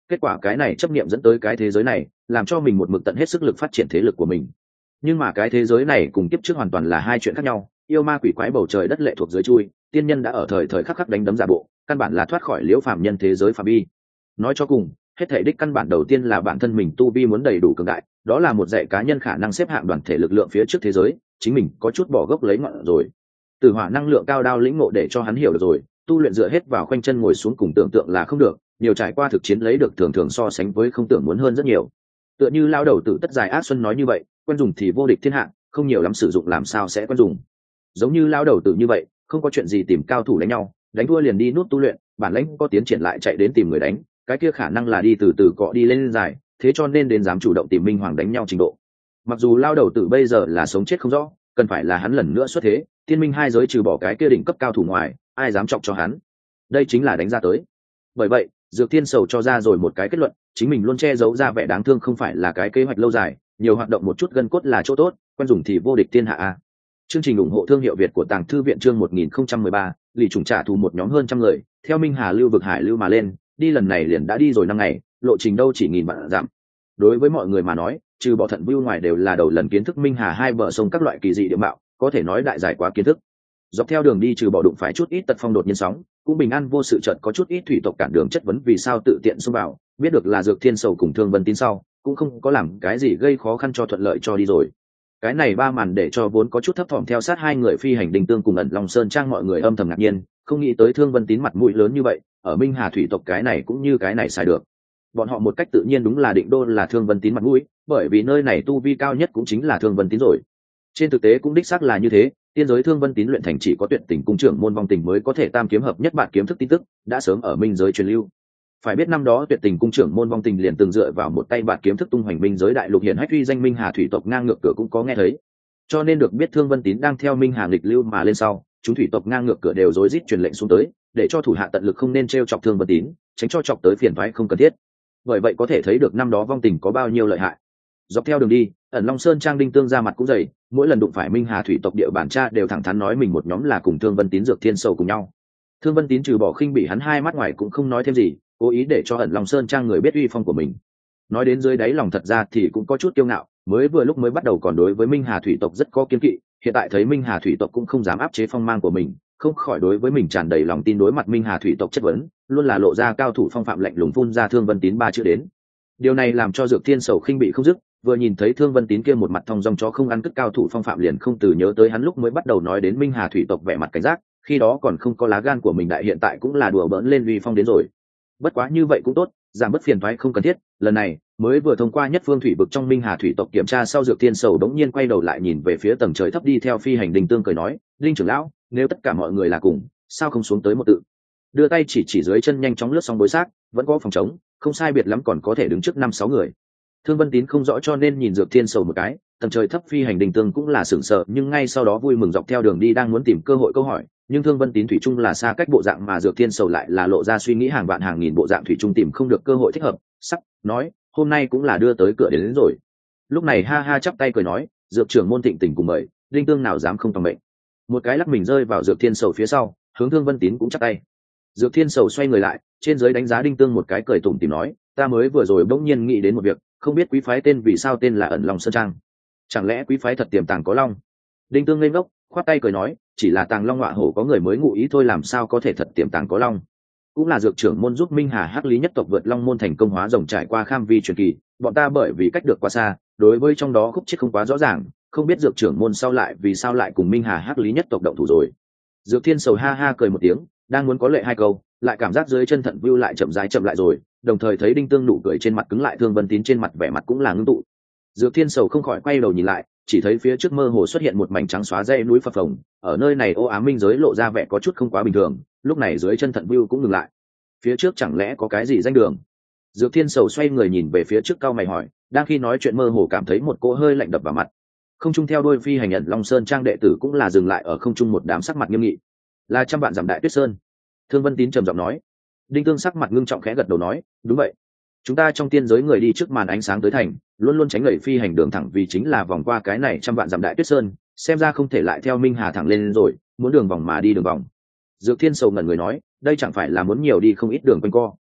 kết quả cái này chấp niệm dẫn tới cái thế giới này, làm cho mình một mực tận hết sức lực phát triển thế lực của mình. Nhưng mà cái thế giới này cùng kiếp trước hoàn toàn là hai chuyện khác nhau, yêu ma quỷ quái bầu trời đất lệ thuộc dưới chui, tiên nhân đã ở thời thời khắc khắc đánh đấm giả bộ, căn bản là thoát khỏi liễu phàm nhân thế giới phàm bi. Nói cho cùng, hết thể đích căn bản đầu tiên là bản thân mình tu vi muốn đầy đủ cường đại, đó là một dạy cá nhân khả năng xếp hạng đoàn thể lực lượng phía trước thế giới, chính mình có chút bỏ gốc lấy ngọn rồi. Từ hỏa năng lượng cao đao lĩnh ngộ để cho hắn hiểu được rồi, tu luyện dựa hết vào khoanh chân ngồi xuống cùng tưởng tượng là không được, nhiều trải qua thực chiến lấy được thường thường so sánh với không tưởng muốn hơn rất nhiều. Tựa như lao đầu tử Tất Dài Ác Xuân nói như vậy, quen dùng thì vô địch thiên hạ, không nhiều lắm sử dụng làm sao sẽ quen dùng. Giống như lao đầu tử như vậy, không có chuyện gì tìm cao thủ đánh nhau, đánh thua liền đi nút tu luyện, bản lĩnh có tiến triển lại chạy đến tìm người đánh, cái kia khả năng là đi từ từ cọ đi lên dài, thế cho nên đến dám chủ động tìm minh hoàng đánh nhau trình độ. Mặc dù lao đầu tử bây giờ là sống chết không rõ, cần phải là hắn lần nữa xuất thế, tiên minh hai giới trừ bỏ cái kia đỉnh cấp cao thủ ngoài, ai dám chọc cho hắn. Đây chính là đánh ra tới. Bởi vậy, Dược Thiên Sầu cho ra rồi một cái kết luận, chính mình luôn che giấu ra vẻ đáng thương không phải là cái kế hoạch lâu dài, nhiều hoạt động một chút gân cốt là chỗ tốt, quen dùng thì vô địch thiên hạ a. Chương trình ủng hộ thương hiệu Việt của Tàng Thư viện chương một nghìn không trăm mười ba, lì trùng trả thù một nhóm hơn trăm người, theo Minh Hà lưu vực hải lưu mà lên, đi lần này liền đã đi rồi năm ngày, lộ trình đâu chỉ nghìn vạn dặm. Đối với mọi người mà nói, trừ bỏ Thận View ngoài đều là đầu lần kiến thức Minh Hà hai bờ sông các loại kỳ dị địa mạo, có thể nói đại giải quá kiến thức. Dọc theo đường đi trừ bỏ đụng phải chút ít tật phong đột nhiên sóng, cũng bình an vô sự chợt có chút ít thủy tộc cản đường chất vấn vì sao tự tiện xông vào, biết được là Dược Thiên Sầu cùng Thương Vân Tín sau, cũng không có làm cái gì gây khó khăn cho thuận lợi cho đi rồi. Cái này ba màn để cho vốn có chút thấp thỏm theo sát hai người phi hành Đình Tương cùng Ẩn Long Sơn Trang mọi người âm thầm ngạc nhiên, không nghĩ tới Thương Vân Tín mặt mũi lớn như vậy, ở Minh Hà thủy tộc cái này cũng như cái này xài được. Bọn họ một cách tự nhiên đúng là định đô là Thương Vân Tín mặt mũi, bởi vì nơi này tu vi cao nhất cũng chính là Thương Vân Tín rồi. Trên thực tế cũng đích xác là như thế, tiên giới Thương Vân Tín luyện thành chỉ có Tuyệt Tình cung trưởng môn vong tình mới có thể tam kiếm hợp nhất bản kiếm thức tin tức, đã sớm ở minh giới truyền lưu. Phải biết năm đó Tuyệt Tình cung trưởng môn vong tình liền từng dựa vào một tay bản kiếm thức tung hoành minh giới đại lục hiển hách uy danh Minh Hà thủy tộc ngang ngược cửa cũng có nghe thấy. Cho nên được biết Thương Vân Tín đang theo Minh Hà nghịch lưu mà lên sau, chúng thủy tộc ngang ngược cửa đều rối rít truyền lệnh xuống tới, để cho thủ hạ tận lực không nên trêu chọc Thương Vân Tín, tránh cho chọc tới phiền toái không cần thiết. Bởi vậy có thể thấy được năm đó vong tình có bao nhiêu lợi hại. Dọc theo đường đi, Ẩn Long Sơn Trang Đinh Tương ra mặt cũng dày, mỗi lần đụng phải Minh Hà thủy tộc địa bản cha đều thẳng thắn nói mình một nhóm là cùng Thương Vân Tín Dược Thiên Sầu cùng nhau. Thương Vân Tín trừ bỏ khinh bị hắn hai mắt ngoài cũng không nói thêm gì, cố ý để cho Ẩn Long Sơn Trang người biết uy phong của mình. Nói đến dưới đáy lòng thật ra thì cũng có chút kiêu ngạo, mới vừa lúc mới bắt đầu còn đối với Minh Hà thủy tộc rất có kiên kỵ, hiện tại thấy Minh Hà thủy tộc cũng không dám áp chế phong mang của mình, không khỏi đối với mình tràn đầy lòng tin đối mặt Minh Hà thủy tộc chất vấn, luôn là lộ ra cao thủ phong phạm lạnh lùng phun ra Thương Vân Tín ba chữ đến. Điều này làm cho Dược Thiên Sầu khinh bị không dứt, vừa nhìn thấy Thương Vân Tín kia một mặt thong dong chó không ăn cất cao thủ phong phạm liền không từ nhớ tới hắn lúc mới bắt đầu nói đến Minh Hà thủy tộc vẻ mặt cảnh giác, khi đó còn không có lá gan của mình đại hiện tại cũng là đùa bỡn lên uy phong đến rồi. Bất quá như vậy cũng tốt, giảm bớt phiền toái không cần thiết, lần này mới vừa thông qua nhất phương thủy vực trong Minh Hà thủy tộc kiểm tra sau Dược Thiên Sầu đống nhiên quay đầu lại nhìn về phía tầng trời thấp đi theo phi hành Đình Tương cười nói, Linh trưởng lão, nếu tất cả mọi người là cùng, sao không xuống tới một tự? Đưa tay chỉ chỉ dưới chân nhanh chóng lướt xong bối xác, vẫn có phòng trống, không sai biệt lắm còn có thể đứng trước năm sáu người. Thương Vân Tín không rõ cho nên nhìn Dược Thiên Sầu một cái, tầng trời thấp phi hành Đình Tương cũng là sửng sợ, nhưng ngay sau đó vui mừng dọc theo đường đi đang muốn tìm cơ hội câu hỏi, nhưng Thương Vân Tín thủy chung là xa cách bộ dạng mà Dược Thiên Sầu lại là lộ ra suy nghĩ hàng vạn hàng nghìn bộ dạng thủy chung tìm không được cơ hội thích hợp, sắc nói, hôm nay cũng là đưa tới cửa đến, đến rồi. Lúc này ha ha chắp tay cười nói, Dược trưởng môn thịnh tình cùng mời, Đinh Tương nào dám không tòng mệnh. Một cái lắc mình rơi vào Dược Thiên Sầu phía sau, hướng Thương Vân Tín cũng chắp tay. Dược Thiên Sầu xoay người lại, trên dưới đánh giá Đinh Tương một cái cười tủm tỉm nói, ta mới vừa rồi bỗng nhiên nghĩ đến một việc, không biết quý phái tên vì sao tên là Ẩn Long Sơn Trang, chẳng lẽ quý phái thật tiềm tàng có long? Đinh Tương lên ngốc, khoát tay cười nói, chỉ là tàng long ngọa hổ có người mới ngụ ý thôi, làm sao có thể thật tiềm tàng có long? Cũng là dược trưởng môn giúp Minh Hà Hắc Lý nhất tộc vượt long môn thành công hóa rồng trải qua kham vi truyền kỳ, bọn ta bởi vì cách được quá xa, đối với trong đó khúc chiết không quá rõ ràng, không biết dược trưởng môn sau lại vì sao lại cùng Minh Hà Hắc Lý nhất tộc động thủ rồi. Dược Thiên Sầu ha ha cười một tiếng, đang muốn có lệ hai câu, lại cảm giác dưới chân Thận View lại chậm rãi chậm lại rồi, đồng thời thấy Đinh Tương nụ cười trên mặt cứng lại, Thương Vân Tín trên mặt vẻ mặt cũng là ngưng tụ. Dược Thiên Sầu không khỏi quay đầu nhìn lại, chỉ thấy phía trước mơ hồ xuất hiện một mảnh trắng xóa dãy núi phập phồng, ở nơi này ô ám minh giới lộ ra vẻ có chút không quá bình thường, lúc này dưới chân Thận View cũng ngừng lại. Phía trước chẳng lẽ có cái gì danh đường? Dược Thiên Sầu xoay người nhìn về phía trước cao mày hỏi, đang khi nói chuyện mơ hồ cảm thấy một cỗ hơi lạnh đập vào mặt. Không trung theo đôi phi hành Ẩn Long Sơn Trang đệ tử cũng là dừng lại ở không trung, một đám sắc mặt nghiêm nghị. Là trăm vạn dặm Đại Tuyết Sơn. Thương Vân Tín trầm giọng nói. Đinh Tương sắc mặt ngưng trọng khẽ gật đầu nói, đúng vậy. Chúng ta trong tiên giới người đi trước màn ánh sáng tới thành, luôn luôn tránh lẩy phi hành đường thẳng vì chính là vòng qua cái này trăm vạn dặm Đại Tuyết Sơn, xem ra không thể lại theo Minh Hà thẳng lên rồi, muốn đường vòng mà đi đường vòng. Dược Thiên Sầu ngẩn người nói, đây chẳng phải là muốn nhiều đi không ít đường quanh co.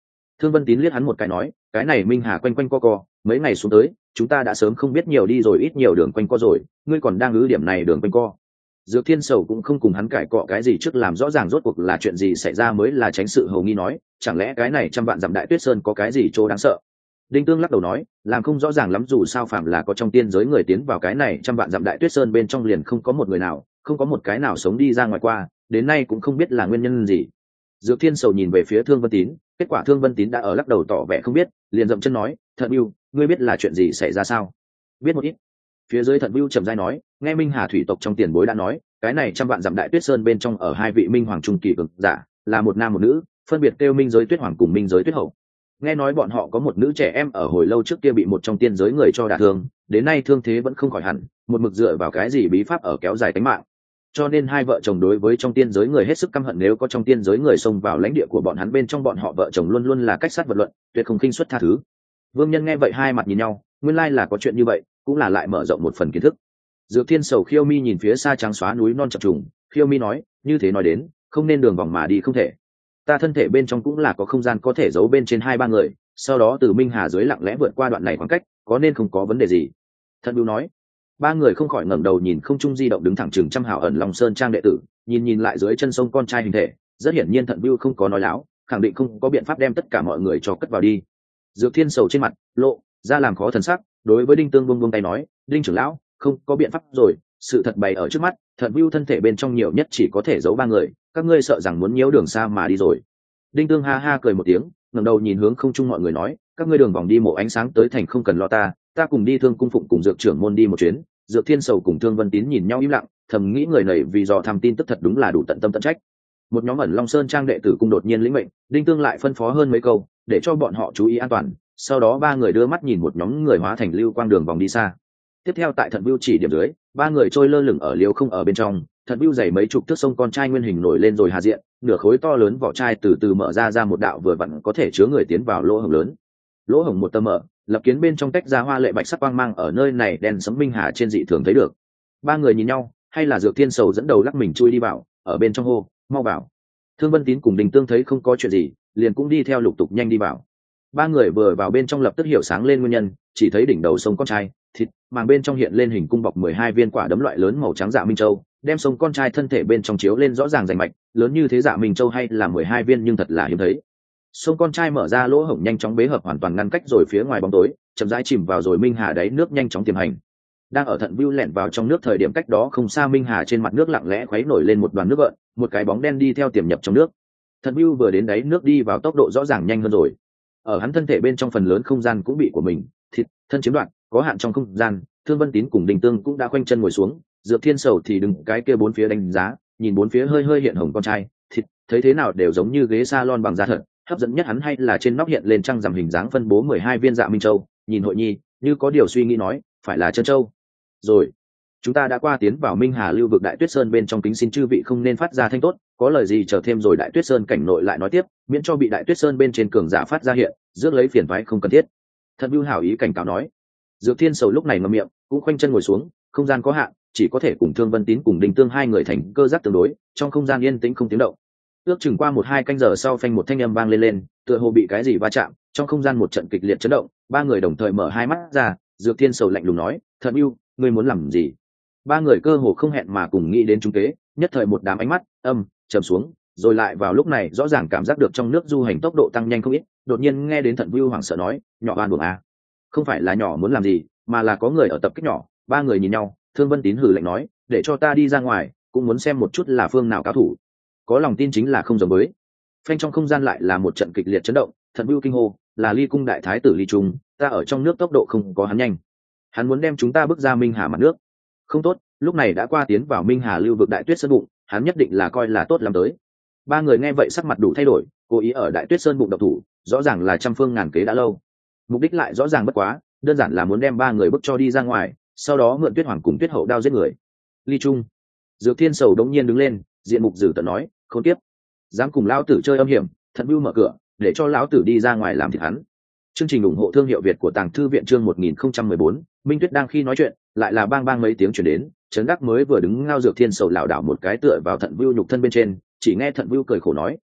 Thương Vân Tín liếc hắn một cái nói, cái này Minh Hà quanh quanh co co, mấy ngày xuống tới chúng ta đã sớm không biết nhiều đi rồi ít nhiều đường quanh co rồi, ngươi còn đang ứ điểm này đường quanh co. Dược Thiên Sầu cũng không cùng hắn cãi cọ cái gì trước làm rõ ràng rốt cuộc là chuyện gì xảy ra mới là tránh sự hầu nghi nói, chẳng lẽ cái này trăm vạn dặm Đại Tuyết Sơn có cái gì chỗ đáng sợ. Đinh Tương lắc đầu nói, làm không rõ ràng lắm, dù sao phạm là có trong tiên giới người tiến vào cái này trăm vạn dặm Đại Tuyết Sơn bên trong liền không có một người nào, không có một cái nào sống đi ra ngoài qua, đến nay cũng không biết là nguyên nhân gì. Dược Thiên Sầu nhìn về phía Thương Vân Tín, kết quả Thương Vân Tín đã ở lắc đầu tỏ vẻ không biết, liền dậm chân nói, Thận Bưu, ngươi biết là chuyện gì xảy ra sao? Biết một ít. Phía dưới Thận Bưu trầm dai nói, nghe Minh Hà thủy tộc trong tiền bối đã nói, cái này trăm vạn dặm Đại Tuyết Sơn bên trong ở hai vị minh hoàng trung kỳ cường giả, là một nam một nữ, phân biệt kêu Minh giới Tuyết Hoàng cùng Minh giới Tuyết Hậu. Nghe nói bọn họ có một nữ trẻ em ở hồi lâu trước kia bị một trong tiên giới người cho đả thương, đến nay thương thế vẫn không khỏi hẳn, một mực dựa vào cái gì bí pháp ở kéo dài tính mạng. Cho nên hai vợ chồng đối với trong tiên giới người hết sức căm hận, nếu có trong tiên giới người xông vào lãnh địa của bọn hắn bên trong, bọn họ vợ chồng luôn luôn là cách sát vật luận, tuyệt không khinh suất tha thứ. Vương Nhân nghe vậy hai mặt nhìn nhau, nguyên lai là có chuyện như vậy, cũng là lại mở rộng một phần kiến thức. Dược Thiên Sầu khiêu mi nhìn phía xa trắng xóa núi non chập trùng, khiêu mi nói, như thế nói đến, không nên đường vòng mà đi không thể. Ta thân thể bên trong cũng là có không gian có thể giấu bên trên hai ba người, sau đó từ Minh Hà dưới lặng lẽ vượt qua đoạn này khoảng cách, có nên không có vấn đề gì. Thận Bưu nói. Ba người không khỏi ngẩng đầu nhìn không trung di động đứng thẳng chừng trăm hào ẩn Long Sơn trang đệ tử, nhìn nhìn lại dưới chân sông con trai hình thể, rất hiển nhiên Thận Bưu không có nói láo, khẳng định không có biện pháp đem tất cả mọi người cho cất vào đi. Dược Thiên Sầu trên mặt lộ ra làm khó thần sắc, đối với Đinh Tương buông buông tay nói, Đinh trưởng lão, không có biện pháp rồi, sự thật bày ở trước mắt, Thận Bưu thân thể bên trong nhiều nhất chỉ có thể giấu ba người, các ngươi sợ rằng muốn nhiễu đường xa mà đi rồi. Đinh Tương ha ha cười một tiếng, ngẩng đầu nhìn hướng không trung mọi người nói, các ngươi đường vòng đi mộ ánh sáng tới thành không cần lo ta, ta cùng đi Thương cung phụng cùng dược trưởng môn đi một chuyến. Dược Thiên Sầu cùng Thương Vân Tín nhìn nhau im lặng, thầm nghĩ người này vì dò tham tin tức thật đúng là đủ tận tâm tận trách. Một nhóm ẩn Long Sơn trang đệ tử cung đột nhiên lĩnh mệnh, Đinh Tương lại phân phó hơn mấy câu, để cho bọn họ chú ý an toàn. Sau đó ba người đưa mắt nhìn một nhóm người hóa thành lưu quang đường vòng đi xa. Tiếp theo tại Thận Bưu chỉ điểm dưới, ba người trôi lơ lửng ở liều không ở bên trong. Thận Bưu dày mấy chục thước sông con trai nguyên hình nổi lên rồi hà diện, nửa khối to lớn vỏ chai từ từ mở ra ra một đạo vừa vặn có thể chứa người tiến vào lỗ hổng lớn. Lỗ hổng một tơ mở, lập kiến bên trong tách ra hoa lệ bạch sắc quang mang, ở nơi này đèn sấm Minh Hà trên dị thường thấy được. Ba người nhìn nhau, hay là Dược Thiên Sầu dẫn đầu lắc mình chui đi vào, ở bên trong hô, mau vào. Thương Vân Tín cùng Đình Tương thấy không có chuyện gì, liền cũng đi theo lục tục nhanh đi vào. Ba người vừa vào bên trong lập tức hiểu sáng lên nguyên nhân, chỉ thấy đỉnh đầu sông con trai, thịt, màng bên trong hiện lên hình cung bọc mười hai viên quả đấm loại lớn màu trắng dạ minh châu, đem sông con trai thân thể bên trong chiếu lên rõ ràng rành mạch, lớn như thế dạ minh châu hay là mười hai viên nhưng thật là hiếm thấy. Sông con trai mở ra lỗ hổng nhanh chóng bế hợp hoàn toàn ngăn cách rồi phía ngoài bóng tối, chậm rãi chìm vào rồi Minh Hà đáy nước nhanh chóng tiềm hành. Đang ở Thận Bưu lẻn vào trong nước thời điểm, cách đó không xa Minh Hà trên mặt nước lặng lẽ khuấy nổi lên một đoàn nước gợn, một cái bóng đen đi theo tiềm nhập trong nước. Thận Bưu vừa đến đáy nước đi vào tốc độ rõ ràng nhanh hơn rồi. Ở hắn thân thể bên trong phần lớn không gian cũng bị của mình thịt thân chiếm đoạt, có hạn trong không gian. Thương Vân Tín cùng Đình Tương cũng đã khoanh chân ngồi xuống, Dược Thiên Sầu thì đứng cái kia bốn phía đánh giá, nhìn bốn phía hơi hơi hiện hồng con trai thịt, thấy thế nào đều giống như ghế salon bằng da thật. Hấp dẫn nhất hắn hay là trên nóc hiện lên trăng rằm hình dáng phân bố mười hai viên dạ minh châu, nhìn Hội Nhi như có điều suy nghĩ nói, phải là chân châu rồi. Chúng ta đã qua tiến vào Minh Hà lưu vực Đại Tuyết Sơn bên trong, kính xin chư vị không nên phát ra thanh tốt, có lời gì chờ thêm rồi Đại Tuyết Sơn cảnh nội lại nói tiếp, miễn cho bị Đại Tuyết Sơn bên trên cường giả phát ra hiện, rước lấy phiền toái không cần thiết. Thận Bưu hảo ý cảnh cáo nói. Dược Thiên Sầu lúc này ngậm miệng, cũng khoanh chân ngồi xuống, không gian có hạn, chỉ có thể cùng Thương Vân Tín cùng Đình Tương hai người thành cơ giác tương đối, trong không gian yên tĩnh không tiếng động. Ước chừng qua một hai canh giờ sau, phanh một thanh âm vang lên lên, tựa hồ bị cái gì va chạm, trong không gian một trận kịch liệt chấn động, ba người đồng thời mở hai mắt ra. Dược Thiên Sầu lạnh lùng nói, Thận Bưu, ngươi muốn làm gì? Ba người cơ hồ không hẹn mà cùng nghĩ đến chúng kế, nhất thời một đám ánh mắt âm trầm xuống, rồi lại vào lúc này rõ ràng cảm giác được trong nước du hành tốc độ tăng nhanh không ít. Đột nhiên nghe đến Thận Bưu hoảng sợ nói, nhỏ oan buồng à? Không phải là nhỏ muốn làm gì, mà là có người ở tập kích nhỏ. Ba người nhìn nhau, Thương Vân Tín hừ lạnh nói, để cho ta đi ra ngoài, cũng muốn xem một chút là phương nào cao thủ. Có lòng tin chính là không giống với. Phanh trong không gian lại là một trận kịch liệt chấn động, Thận Bưu kinh hô, là Ly cung đại thái tử Ly Trung, ta ở trong nước tốc độ không có hắn nhanh, hắn muốn đem chúng ta bước ra Minh Hà mặt nước. Không tốt, lúc này đã qua tiến vào Minh Hà lưu vực Đại Tuyết Sơn bụng, hắn nhất định là coi là tốt lắm tới. Ba người nghe vậy sắc mặt đủ thay đổi, cố ý ở Đại Tuyết Sơn bụng độc thủ, rõ ràng là trăm phương ngàn kế đã lâu, mục đích lại rõ ràng bất quá, đơn giản là muốn đem ba người bước cho đi ra ngoài, sau đó mượn Tuyết Hoàng cùng Tuyết Hậu đao giết người. Ly Trung. Dược Thiên Sầu đống nhiên đứng lên, diện mục dữ tợn nói, khốn kiếp, dám cùng lão tử chơi âm hiểm. Thận Bưu mở cửa, để cho lão tử đi ra ngoài làm thịt hắn. Chương trình ủng hộ thương hiệu Việt của Tàng Thư viện chương một nghìn không trăm mười bốn, Minh Tuyết đang khi nói chuyện, lại là bang bang mấy tiếng truyền đến, Trấn Đắc mới vừa đứng ngao Dược Thiên Sầu lảo đảo một cái tựa vào Thận Bưu nhục thân bên trên, chỉ nghe Thận Bưu cười khổ nói,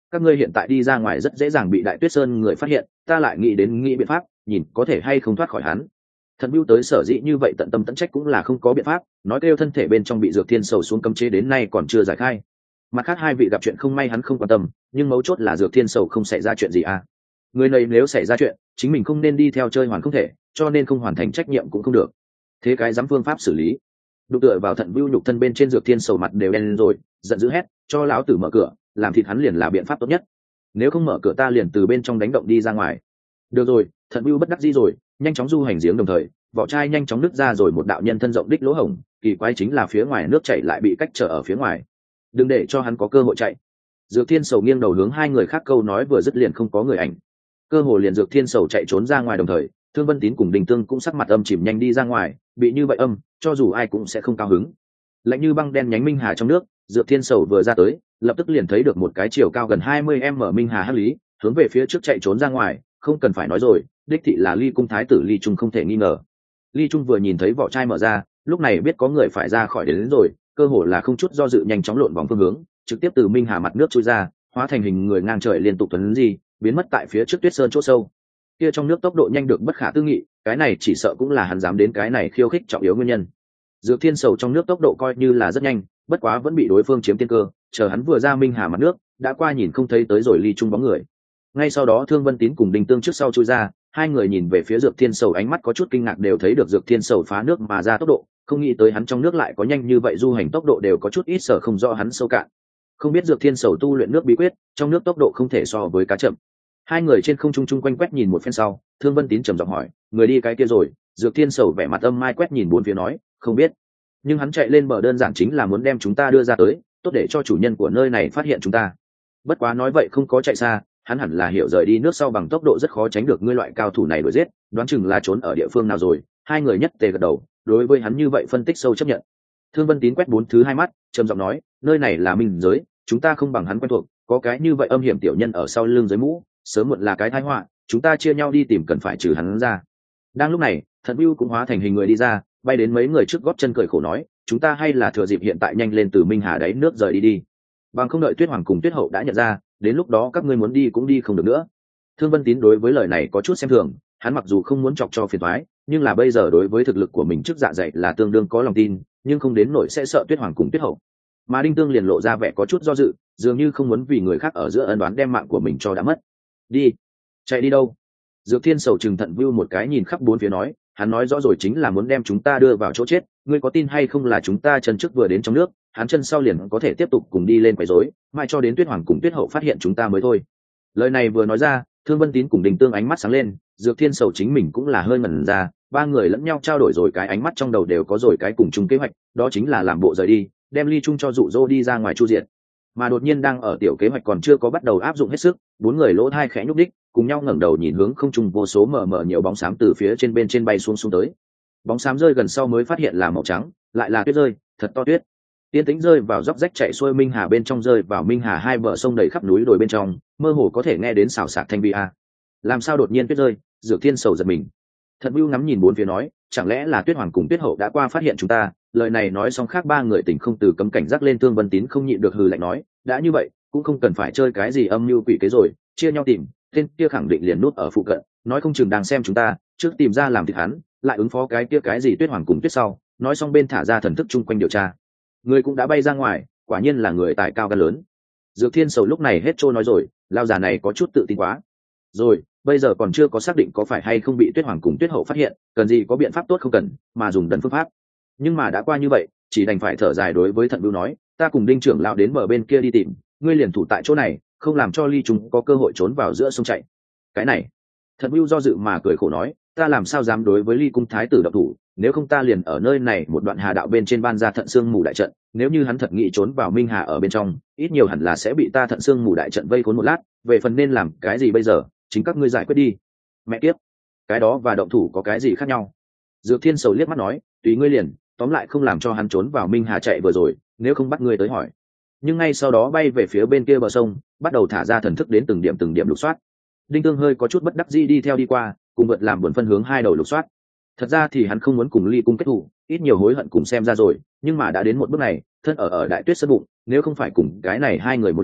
các ngươi hiện tại đi ra ngoài rất dễ dàng bị Đại Tuyết Sơn người phát hiện, ta lại nghĩ đến nghĩ biện pháp, nhìn có thể hay không thoát khỏi hắn. Thận Bưu tới sở dĩ như vậy tận tâm tận trách cũng là không có biện pháp, nói kêu thân thể bên trong bị Dược Thiên Sầu xuống cấm chế đến nay còn chưa giải khai. Mặt khác hai vị gặp chuyện không may hắn không quan tâm, nhưng mấu chốt là Dược Thiên Sầu không xảy ra chuyện gì à. Người này nếu xảy ra chuyện, chính mình không nên đi theo chơi hoàn không thể, cho nên không hoàn thành trách nhiệm cũng không được. Thế cái dám phương pháp xử lý. Đụng tựa vào Thận Bưu nhục thân bên trên Dược Thiên Sầu mặt đều đen lên rồi, giận dữ hét, cho lão tử mở cửa, làm thịt hắn liền là biện pháp tốt nhất. Nếu không mở cửa ta liền từ bên trong đánh động đi ra ngoài. Được rồi, Thận Bưu bất đắc dĩ rồi, nhanh chóng du hành giếng đồng thời, vỏ chai nhanh chóng nứt ra rồi một đạo nhân thân rộng đích lỗ hổng, kỳ quái chính là phía ngoài nước chảy lại bị cách trở ở phía ngoài. Đừng để cho hắn có cơ hội chạy. Dược Thiên Sầu nghiêng đầu hướng hai người khác câu nói vừa dứt liền không có người ảnh. Cơ hồ liền Dược Thiên Sầu chạy trốn ra ngoài đồng thời, Thương Vân Tín cùng Đình Tương cũng sắc mặt âm chìm nhanh đi ra ngoài, bị như vậy âm, cho dù ai cũng sẽ không cao hứng. Lạnh như băng đen nhánh minh hà trong nước, Dược Thiên Sầu vừa ra tới, lập tức liền thấy được một cái chiều cao gần hai mươi mét minh hà hắc lý, hướng về phía trước chạy trốn ra ngoài, không cần phải nói rồi, đích thị là Ly cung thái tử Ly Trung không thể nghi ngờ. Ly Trung vừa nhìn thấy vỏ chai mở ra, lúc này biết có người phải ra khỏi đến, đến rồi, cơ hồ là không chút do dự nhanh chóng lộn vòng phương hướng, trực tiếp từ minh hà mặt nước trôi ra, hóa thành hình người ngang trời liên tục tuấn di, biến mất tại phía trước Tuyết Sơn chỗ sâu. Kia trong nước tốc độ nhanh được bất khả tư nghị, cái này chỉ sợ cũng là hắn dám đến cái này khiêu khích trọng yếu nguyên nhân. Dược Thiên Sầu trong nước tốc độ coi như là rất nhanh, bất quá vẫn bị đối phương chiếm tiên cơ, chờ hắn vừa ra minh hà mặt nước, đã qua nhìn không thấy tới rồi Ly Trung bóng người. Ngay sau đó Thương Vân Tín cùng Đình Tương trước sau chui ra, hai người nhìn về phía Dược Thiên Sầu ánh mắt có chút kinh ngạc, đều thấy được Dược Thiên Sầu phá nước mà ra tốc độ, không nghĩ tới hắn trong nước lại có nhanh như vậy, du hành tốc độ đều có chút ít sở không rõ hắn sâu cạn. Không biết Dược Thiên Sầu tu luyện nước bí quyết, trong nước tốc độ không thể so với cá chậm. Hai người trên không trung chung quanh quét nhìn một phen sau, Thương Vân Tín trầm giọng hỏi, người đi cái kia rồi? Dược Thiên Sầu vẻ mặt âm mai quét nhìn bốn phía nói, không biết. Nhưng hắn chạy lên bờ đơn giản chính là muốn đem chúng ta đưa ra tới, tốt để cho chủ nhân của nơi này phát hiện chúng ta. Bất quá nói vậy không có chạy xa, hắn hẳn là hiểu rời đi nước sau bằng tốc độ rất khó tránh được ngươi loại cao thủ này đuổi giết, đoán chừng là trốn ở địa phương nào rồi. Hai người nhất tề gật đầu, đối với hắn như vậy phân tích sâu chấp nhận. Thương Vân Tín quét bốn thứ hai mắt, trầm giọng nói, nơi này là minh giới, chúng ta không bằng hắn quen thuộc, có cái như vậy âm hiểm tiểu nhân ở sau lưng dưới mũ, sớm muộn là cái tai họa, chúng ta chia nhau đi tìm cần phải trừ hắn ra. Đang lúc này, Thận Bưu cũng hóa thành hình người đi ra, bay đến mấy người trước gót chân cười khổ nói, chúng ta hay là thừa dịp hiện tại nhanh lên từ minh hà đáy nước rời đi đi, bằng không đợi Tuyết Hoàng cùng Tuyết Hậu đã nhận ra, đến lúc đó các ngươi muốn đi cũng đi không được nữa. Thương Vân Tín đối với lời này có chút xem thường, hắn mặc dù không muốn chọc cho phiền toái, nhưng là bây giờ đối với thực lực của mình trước dạ dày là tương đương có lòng tin, nhưng không đến nỗi sẽ sợ Tuyết Hoàng cùng Tuyết Hậu. Mà Đinh Tương liền lộ ra vẻ có chút do dự, dường như không muốn vì người khác ở giữa ân đoán đem mạng của mình cho đã mất. Đi, chạy đi đâu? Dược Thiên Sầu trừng Thận Bưu một cái nhìn khắp bốn phía nói, hắn nói rõ rồi chính là muốn đem chúng ta đưa vào chỗ chết, ngươi có tin hay không là chúng ta chân trước vừa đến trong nước, hắn chân sau liền có thể tiếp tục cùng đi lên quấy rối, mai cho đến Tuyết Hoàng cùng Tuyết Hậu phát hiện chúng ta mới thôi. Lời này vừa nói ra, Thương Vân Tín cùng Đình Tương ánh mắt sáng lên, Dược Thiên Sầu chính mình cũng là hơi ngẩn ra, ba người lẫn nhau trao đổi rồi cái ánh mắt trong đầu đều có rồi cái cùng chung kế hoạch, đó chính là làm bộ rời đi, đem Ly Trung cho dụ dỗ đi ra ngoài chu diệt. Mà đột nhiên đang ở tiểu kế hoạch còn chưa có bắt đầu áp dụng hết sức, bốn người lỗ tai khẽ nhúc đích, cùng nhau ngẩng đầu nhìn hướng không trung, vô số mờ mờ nhiều bóng xám từ phía trên bên trên bay xuống xuống tới. Bóng xám rơi gần sau mới phát hiện là màu trắng, lại là tuyết rơi, thật to tuyết. Tiên tĩnh rơi vào dốc rách chạy xuôi minh hà bên trong, rơi vào minh hà hai bờ sông đầy khắp núi đồi bên trong, mơ hồ có thể nghe đến xào xạc thanh bi a. Làm sao đột nhiên tuyết rơi? Dược Thiên Sầu giật mình. Thận Bưu ngắm nhìn bốn phía nói, chẳng lẽ là Tuyết Hoàng cùng Tuyết Hậu đã qua phát hiện chúng ta? Lời này nói xong khác ba người tỉnh không từ cấm cảnh giác lên. Thương Vân Tín không nhịn được hừ lạnh nói, đã như vậy cũng không cần phải chơi cái gì âm mưu quỷ kế rồi, chia nhau tìm, tên kia khẳng định liền nút ở phụ cận, nói không chừng đang xem chúng ta, trước tìm ra làm thịt hắn, lại ứng phó cái kia cái gì Tuyết Hoàng cùng Tuyết sau. Nói xong bên thả ra thần thức chung quanh điều tra. Người cũng đã bay ra ngoài, quả nhiên là người tài cao gan lớn. Dược Thiên Sầu lúc này hết trôi nói rồi, lao già này có chút tự tin quá. Rồi, bây giờ còn chưa có xác định có phải hay không bị Tuyết Hoàng cùng Tuyết Hậu phát hiện, cần gì có biện pháp tốt không cần, mà dùng đần phương pháp. Nhưng mà đã qua như vậy, chỉ đành phải thở dài đối với Thận Bưu nói, ta cùng Đinh trưởng lão đến bờ bên kia đi tìm, ngươi liền thủ tại chỗ này, không làm cho Ly Trung có cơ hội trốn vào giữa sông chạy. Cái này, Thận Bưu do dự mà cười khổ nói, ta làm sao dám đối với Ly cung thái tử động thủ, nếu không ta liền ở nơi này một đoạn hà đạo bên trên ban ra thận xương mù đại trận, nếu như hắn thật nghĩ trốn vào minh hà ở bên trong, ít nhiều hẳn là sẽ bị ta thận xương mù đại trận vây khốn một lát, về phần nên làm cái gì bây giờ, chính các ngươi giải quyết đi. Mẹ kiếp, cái đó và động thủ có cái gì khác nhau? Dược Thiên Sầu liếc mắt nói, tùy ngươi liền, tóm lại không làm cho hắn trốn vào minh hà chạy vừa rồi, nếu không bắt ngươi tới hỏi. Nhưng ngay sau đó bay về phía bên kia bờ sông, bắt đầu thả ra thần thức đến từng điểm từng điểm lục soát. Đinh Tương hơi có chút bất đắc dĩ đi theo đi qua, cùng vượt làm buồn phân hướng hai đầu lục soát. Thật ra thì hắn không muốn cùng Ly cung kết thù, ít nhiều hối hận cùng xem ra rồi, nhưng mà đã đến một bước này, thân ở ở Đại Tuyết Sơn bụng, nếu không phải cùng cái này hai người một lòng,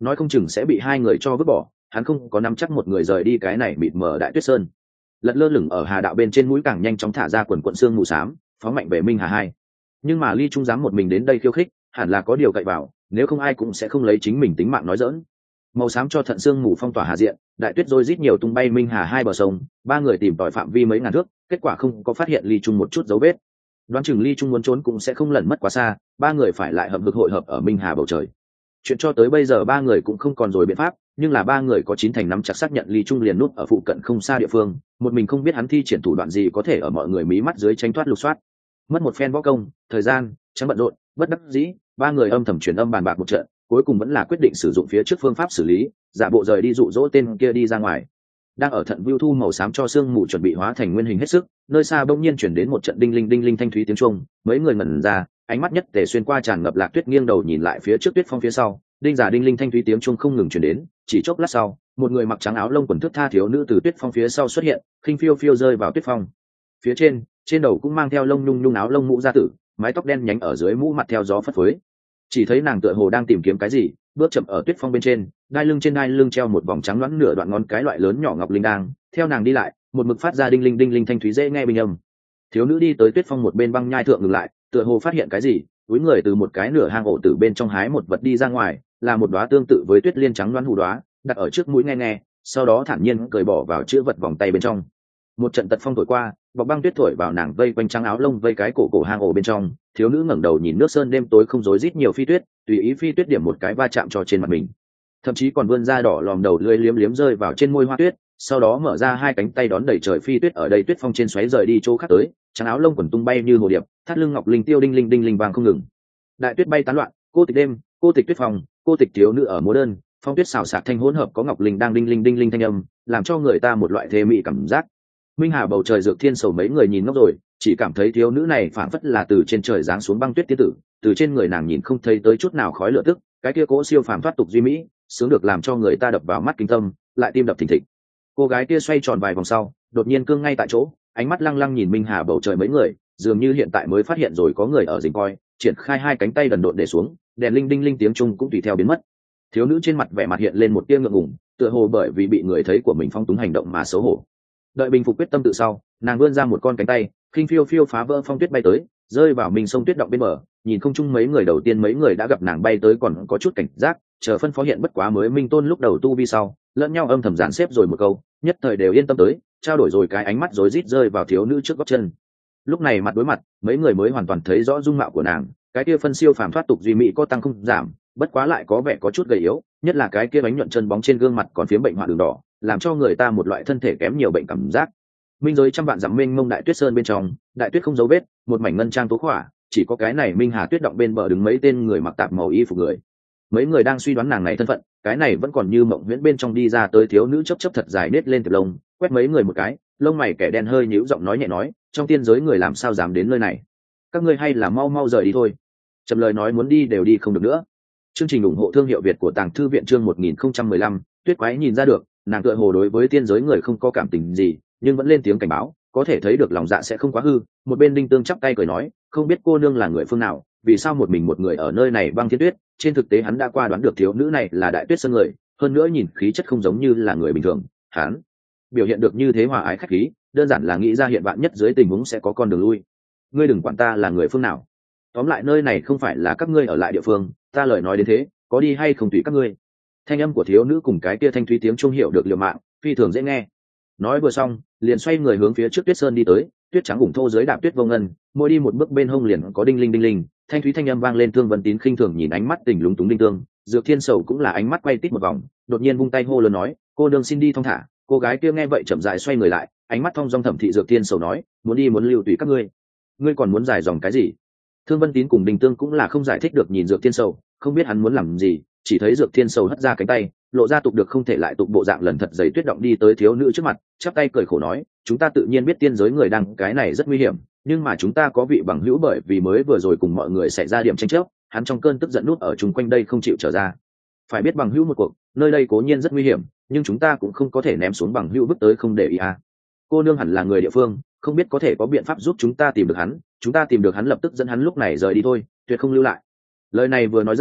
nói không chừng sẽ bị hai người cho vứt bỏ, hắn không có nắm chắc một người rời đi cái này mịt mờ Đại Tuyết Sơn. Lật lơ lửng ở hà đạo bên trên mũi càng nhanh chóng thả ra quần quận xương mù xám, phóng mạnh về Minh Hà hai. Nhưng mà Ly Trung dám một mình đến đây khiêu khích, hẳn là có điều cậy vào, nếu không ai cũng sẽ không lấy chính mình tính mạng nói dỡn. Màu xám cho thận xương mù phong tỏa hà diện, đại tuyết rơi rít nhiều tung bay Minh Hà hai bờ sông, ba người tìm tòi phạm vi mấy ngàn thước, kết quả không có phát hiện Ly Trung một chút dấu vết. Đoán chừng Ly Trung muốn trốn cũng sẽ không lẩn mất quá xa, ba người phải lại hợp lực hội hợp ở Minh Hà bầu trời. Chuyện cho tới bây giờ ba người cũng không còn rồi biện pháp, nhưng là ba người có chín thành nắm chặt xác nhận Ly Trung liền nút ở phụ cận không xa địa phương, một mình không biết hắn thi triển thủ đoạn gì có thể ở mọi người mí mắt dưới tránh thoát lục soát. Mất một phen võ công, thời gian, chẳng bận rộn, bất đắc dĩ, ba người âm thầm truyền âm bàn bạc một trận, cuối cùng vẫn là quyết định sử dụng phía trước phương pháp xử lý, giả bộ rời đi dụ dỗ tên kia đi ra ngoài. Đang ở thận view thu màu xám cho xương mù chuẩn bị hóa thành nguyên hình hết sức, nơi xa bỗng nhiên chuyển đến một trận đinh linh đinh linh thanh thúy tiếng chuông, mấy người ngẩn ra, ánh mắt nhất tề xuyên qua tràn ngập lạc tuyết, nghiêng đầu nhìn lại phía trước tuyết phong phía sau, đinh giả đinh linh thanh thúy tiếng chuông không ngừng chuyển đến, chỉ chốc lát sau, một người mặc trắng áo lông quần thước tha thiếu nữ từ tuyết phong phía sau xuất hiện, khinh phiêu phiêu rơi vào tuyết phong. Phía trên, trên đầu cũng mang theo lông nhung nhung áo lông mũ gia tử, mái tóc đen nhánh ở dưới mũ mặt theo gió phất phới. Chỉ thấy nàng tựa hồ đang tìm kiếm cái gì, bước chậm ở tuyết phong bên trên, đai lưng trên đai lưng treo một vòng trắng loãng nửa đoạn ngón cái loại lớn nhỏ ngọc linh đang theo nàng đi lại, một mực phát ra đinh linh đinh linh thanh thúy dễ nghe bình âm. Thiếu nữ đi tới tuyết phong một bên băng nhai thượng ngừng lại, tựa hồ phát hiện cái gì, túi người từ một cái nửa hang ổ từ bên trong hái một vật đi ra ngoài, là một đóa tương tự với tuyết liên trắng loãng hù đóa, đặt ở trước mũi nghe nghe, sau đó thản nhiên cởi bỏ vào chữ vật vòng tay bên trong. Một trận tật phong thổi qua, bọc băng tuyết thổi vào nàng vây quanh trắng áo lông vây cái cổ cổ hang ổ bên trong, thiếu nữ ngẩng đầu nhìn nước sơn đêm tối không rối rít nhiều phi tuyết, tùy ý phi tuyết điểm một cái va chạm cho trên mặt mình, thậm chí còn vươn ra đỏ lòm đầu lưỡi liếm liếm rơi vào trên môi hoa tuyết, sau đó mở ra hai cánh tay đón đẩy trời phi tuyết ở đây tuyết phong trên xoáy rời đi chỗ khác tới, trắng áo lông quần tung bay như hồ điệp, thắt lưng ngọc linh tiêu đinh linh đinh linh vàng không ngừng. Đại tuyết bay tán loạn, cô tịch đêm, cô tịch tuyết phong, cô tịch thiếu nữ ở múa đơn, phong tuyết xào xạc thanh hỗn hợp có ngọc linh đang đinh linh đinh linh thanh âm, làm cho người ta một loại thê mị cảm giác. Minh Hà bầu trời dược thiên sầu mấy người nhìn ngốc rồi, chỉ cảm thấy thiếu nữ này phảng phất là từ trên trời giáng xuống băng tuyết tiên tử, từ trên người nàng nhìn không thấy tới chút nào khói lửa tức, cái kia cố siêu phàm thoát tục duy mỹ, sướng được làm cho người ta đập vào mắt kinh tâm, lại tim đập thình thịch. Cô gái kia xoay tròn vài vòng sau, đột nhiên cương ngay tại chỗ, ánh mắt lăng lăng nhìn Minh Hà bầu trời mấy người, dường như hiện tại mới phát hiện rồi có người ở rình coi, triển khai hai cánh tay đần độn để xuống, đèn linh đinh linh tiếng trung cũng tùy theo biến mất. Thiếu nữ trên mặt vẻ mặt hiện lên một tia ngượng ngùng, tựa hồ bởi vì bị người thấy của mình phong túng hành động mà xấu hổ. Đợi bình phục quyết tâm tự sau, nàng vươn ra một con cánh tay, khinh phiêu phiêu phá vỡ phong tuyết bay tới, rơi vào mình sông tuyết động bên bờ. Nhìn không chung mấy người đầu tiên mấy người đã gặp nàng bay tới còn có chút cảnh giác, chờ phân phó hiện bất quá mới minh tôn lúc đầu tu vi sau, lẫn nhau âm thầm dàn xếp rồi một câu, nhất thời đều yên tâm tới, trao đổi rồi cái ánh mắt rối rít rơi vào thiếu nữ trước góc chân. Lúc này mặt đối mặt, mấy người mới hoàn toàn thấy rõ dung mạo của nàng, cái kia phân siêu phàm thoát tục duy mỹ có tăng không giảm, bất quá lại có vẻ có chút gầy yếu, nhất là cái kia bánh nhuận chân bóng trên gương mặt còn phiếm bệnh hoạn đường đỏ, làm cho người ta một loại thân thể kém nhiều bệnh cảm giác. Minh giới trăm vạn dặm mênh mông đại tuyết sơn bên trong, đại tuyết không dấu vết, một mảnh ngân trang tố khỏa, chỉ có cái này Minh Hà tuyết động bên bờ đứng mấy tên người mặc tạp màu y phục người. Mấy người đang suy đoán nàng này thân phận, cái này vẫn còn như mộng huyễn bên trong đi ra tới thiếu nữ chấp chấp thật dài nết lên từ lông, quét mấy người một cái, lông mày kẻ đen hơi nhíu giọng nói nhẹ nói, trong tiên giới người làm sao dám đến nơi này? Các ngươi hay là mau mau rời đi thôi. Chậm lời nói muốn đi đều đi không được nữa. Chương trình ủng hộ thương hiệu Việt của Tàng Thư viện chương một nghìn không trăm mười lăm, Tuyết Quái nhìn ra được, nàng tựa hồ đối với tiên giới người không có cảm tình gì, nhưng vẫn lên tiếng cảnh báo, có thể thấy được lòng dạ sẽ không quá hư. Một bên Đinh Tương chắp tay cười nói, không biết cô nương là người phương nào, vì sao một mình một người ở nơi này băng thiên tuyết? Trên thực tế hắn đã qua đoán được thiếu nữ này là Đại Tuyết Sơn người, hơn nữa nhìn khí chất không giống như là người bình thường, hắn biểu hiện được như thế hòa ái khách khí, đơn giản là nghĩ ra hiện vạn nhất dưới tình huống sẽ có con đường lui. Ngươi đừng quản ta là người phương nào, tóm lại nơi này không phải là các ngươi ở lại địa phương, ta lời nói đến thế, có đi hay không tùy các ngươi. Thanh âm của thiếu nữ cùng cái kia thanh thúy tiếng trung hiểu được liều mạng, phi thường dễ nghe. Nói vừa xong, liền xoay người hướng phía trước Tuyết Sơn đi tới, tuyết trắng ủng thô dưới đạp tuyết vô ngân, mỗi đi một bước bên hông liền có đinh linh đinh linh, thanh thúy thanh âm vang lên. Thương Vân Tín khinh thường nhìn ánh mắt tình lúng túng Đinh Tương, Dược Thiên Sầu cũng là ánh mắt quay tít một vòng, đột nhiên vung tay hô lớn nói, cô đương xin đi thong thả. Cô gái kia nghe vậy chậm rãi xoay người lại, ánh mắt thong dong thẩm thị Dược Thiên Sầu nói, muốn đi muốn lưu tùy các ngươi. Ngươi còn muốn dài dòng cái gì? Thương Vân Tín cùng Đinh Tương cũng là không giải thích được nhìn Dược Thiên Sầu, không biết hắn muốn làm gì, chỉ thấy Dược Thiên Sầu hất ra cánh tay, lộ ra tục được không thể lại tục bộ dạng lần thật dày tuyết động đi tới thiếu nữ trước mặt, chắp tay cười khổ nói, chúng ta tự nhiên biết tiên giới người đang cái này rất nguy hiểm, nhưng mà chúng ta có vị bằng hữu bởi vì mới vừa rồi cùng mọi người xảy ra điểm tranh chấp, hắn trong cơn tức giận nút ở chung quanh đây không chịu trở ra. Phải biết bằng hữu một cuộc, nơi đây cố nhiên rất nguy hiểm, nhưng chúng ta cũng không có thể ném xuống bằng hữu bước tới không để ý à. Cô nương hẳn là người địa phương, không biết có thể có biện pháp giúp chúng ta tìm được hắn, chúng ta tìm được hắn lập tức dẫn hắn lúc này rời đi thôi, tuyệt không lưu lại. Lời này vừa nói ra,